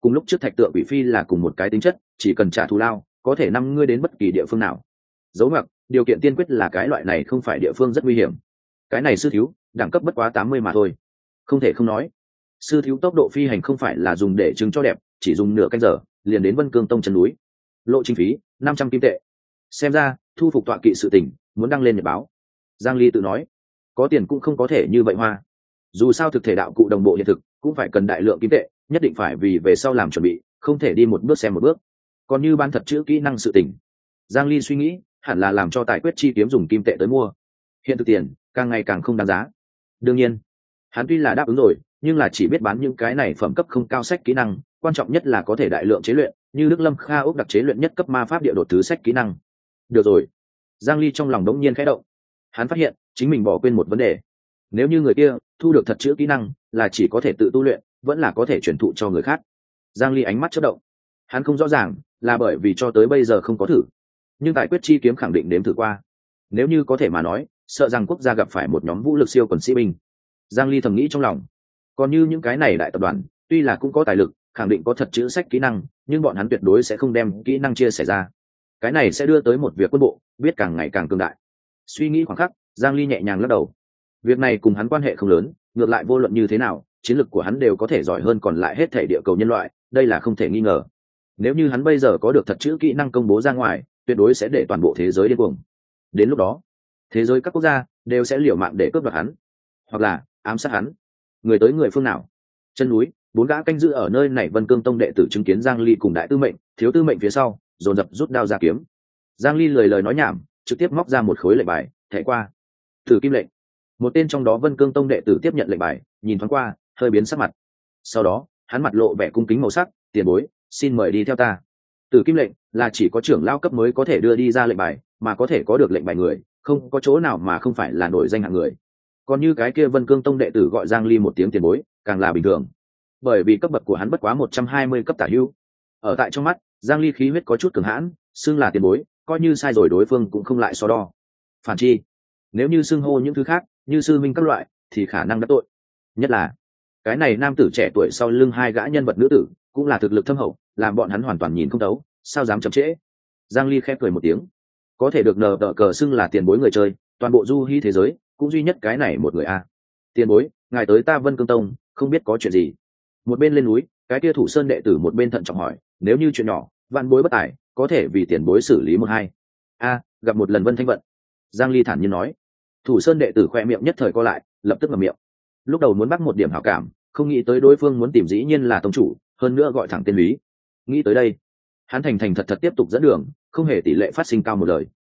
cùng lúc trước thạch tượng quỷ phi là cùng một cái tính chất, chỉ cần trả thù lao có thể năm ngươi đến bất kỳ địa phương nào. Dấu ngoặc, điều kiện tiên quyết là cái loại này không phải địa phương rất nguy hiểm. Cái này sư thiếu đẳng cấp bất quá tám mươi mà thôi. Không thể không nói, sư thiếu tốc độ phi hành không phải là dùng để chứng cho đẹp, chỉ dùng nửa canh giờ liền đến Vân Cương Tông chân núi. Lộ trình phí năm trăm kim tệ. Xem ra thu phục tọa kỵ sự tình muốn đăng lên nhật báo. Giang Ly tự nói, có tiền cũng không có thể như vậy hoa. Dù sao thực thể đạo cụ đồng bộ hiện thực cũng phải cần đại lượng kim tệ, nhất định phải vì về sau làm chuẩn bị, không thể đi một bước xem một bước. Còn như ban thật chữ kỹ năng sự tình, Giang Ly suy nghĩ hẳn là làm cho tài quyết chi kiếm dùng kim tệ tới mua. Hiện thực tiền càng ngày càng không đáng giá. Đương nhiên hắn tuy là đáp ứng rồi, nhưng là chỉ biết bán những cái này phẩm cấp không cao sách kỹ năng, quan trọng nhất là có thể đại lượng chế luyện, như Đức Lâm Kha ốc đặc chế luyện nhất cấp ma pháp địa đột thứ sách kỹ năng. Được rồi, Giang Ly trong lòng đống nhiên khẽ động. Hắn phát hiện chính mình bỏ quên một vấn đề. Nếu như người kia thu được thật chữ kỹ năng là chỉ có thể tự tu luyện, vẫn là có thể truyền thụ cho người khác. Giang Ly ánh mắt chớp động. Hắn không rõ ràng là bởi vì cho tới bây giờ không có thử, nhưng tại quyết chi kiếm khẳng định đếm thử qua. Nếu như có thể mà nói, sợ rằng quốc gia gặp phải một nhóm vũ lực siêu quần sĩ binh. Giang Ly thầm nghĩ trong lòng. Còn như những cái này đại tập đoàn, tuy là cũng có tài lực, khẳng định có thật chữ sách kỹ năng, nhưng bọn hắn tuyệt đối sẽ không đem kỹ năng chia sẻ ra. Cái này sẽ đưa tới một việc quân bộ biết càng ngày càng cường đại. Suy nghĩ khoảng khắc, Giang Ly nhẹ nhàng lắc đầu. Việc này cùng hắn quan hệ không lớn, ngược lại vô luận như thế nào, chiến lực của hắn đều có thể giỏi hơn còn lại hết thể địa cầu nhân loại, đây là không thể nghi ngờ. Nếu như hắn bây giờ có được thật chữ kỹ năng công bố ra ngoài, tuyệt đối sẽ để toàn bộ thế giới điên cuồng. Đến lúc đó, thế giới các quốc gia đều sẽ liều mạng để cướp đoạt hắn, hoặc là ám sát hắn. Người tới người phương nào? Chân núi, bốn gã canh giữ ở nơi này Vân Cương Tông đệ tử chứng kiến Giang Ly cùng đại tư mệnh, thiếu tư mệnh phía sau, dồn dập rút đao ra kiếm. Giang Ly lời lời nói nhảm, trực tiếp móc ra một khối lệnh bài, thẻ qua. Tử kim lệnh. Một tên trong đó Vân Cương Tông đệ tử tiếp nhận lệnh bài, nhìn thoáng qua, hơi biến sắc mặt. Sau đó, hắn mặt lộ vẻ cung kính màu sắc, tiền bối, xin mời đi theo ta. Tử kim lệnh là chỉ có trưởng lao cấp mới có thể đưa đi ra lệnh bài, mà có thể có được lệnh bài người, không có chỗ nào mà không phải là nổi danh hạng người. Còn như cái kia Vân Cương Tông đệ tử gọi Giang Ly một tiếng tiền bối, càng là bình thường. Bởi vì cấp bậc của hắn bất quá một trăm hai mươi cấp tả hữu. Ở tại trong mắt, Giang Ly khí huyết có chút cường hãn, xưng là tiền bối, coi như sai rồi đối phương cũng không lại so đo. Phản chi, nếu như xưng hô những thứ khác, như sư minh các loại, thì khả năng đắc tội. Nhất là, cái này nam tử trẻ tuổi sau lưng hai gã nhân vật nữ tử, cũng là thực lực thâm hậu, làm bọn hắn hoàn toàn nhìn không thấu, sao dám chậm trễ. Giang Ly khép cười một tiếng, có thể được nờ đỡ cờ xưng là tiền bối người chơi, toàn bộ du hy thế giới cũng duy nhất cái này một người a. Tiền bối, ngài tới ta Vân Cương Tông, không biết có chuyện gì? Một bên lên núi, cái kia thủ sơn đệ tử một bên thận trọng hỏi, nếu như chuyện nhỏ, vạn bối bất tài, có thể vì tiền bối xử lý một hai. A, gặp một lần Vân Thanh Vận. Giang Ly thản nhiên nói. Thủ sơn đệ tử khoe miệng nhất thời co lại, lập tức ngậm miệng. Lúc đầu muốn bắt một điểm hảo cảm, không nghĩ tới đối phương muốn tìm dĩ nhiên là tông chủ, hơn nữa gọi thẳng tên lý. Nghĩ tới đây, hắn thành thành thật thật tiếp tục dẫn đường, không hề tỷ lệ phát sinh cao một lời.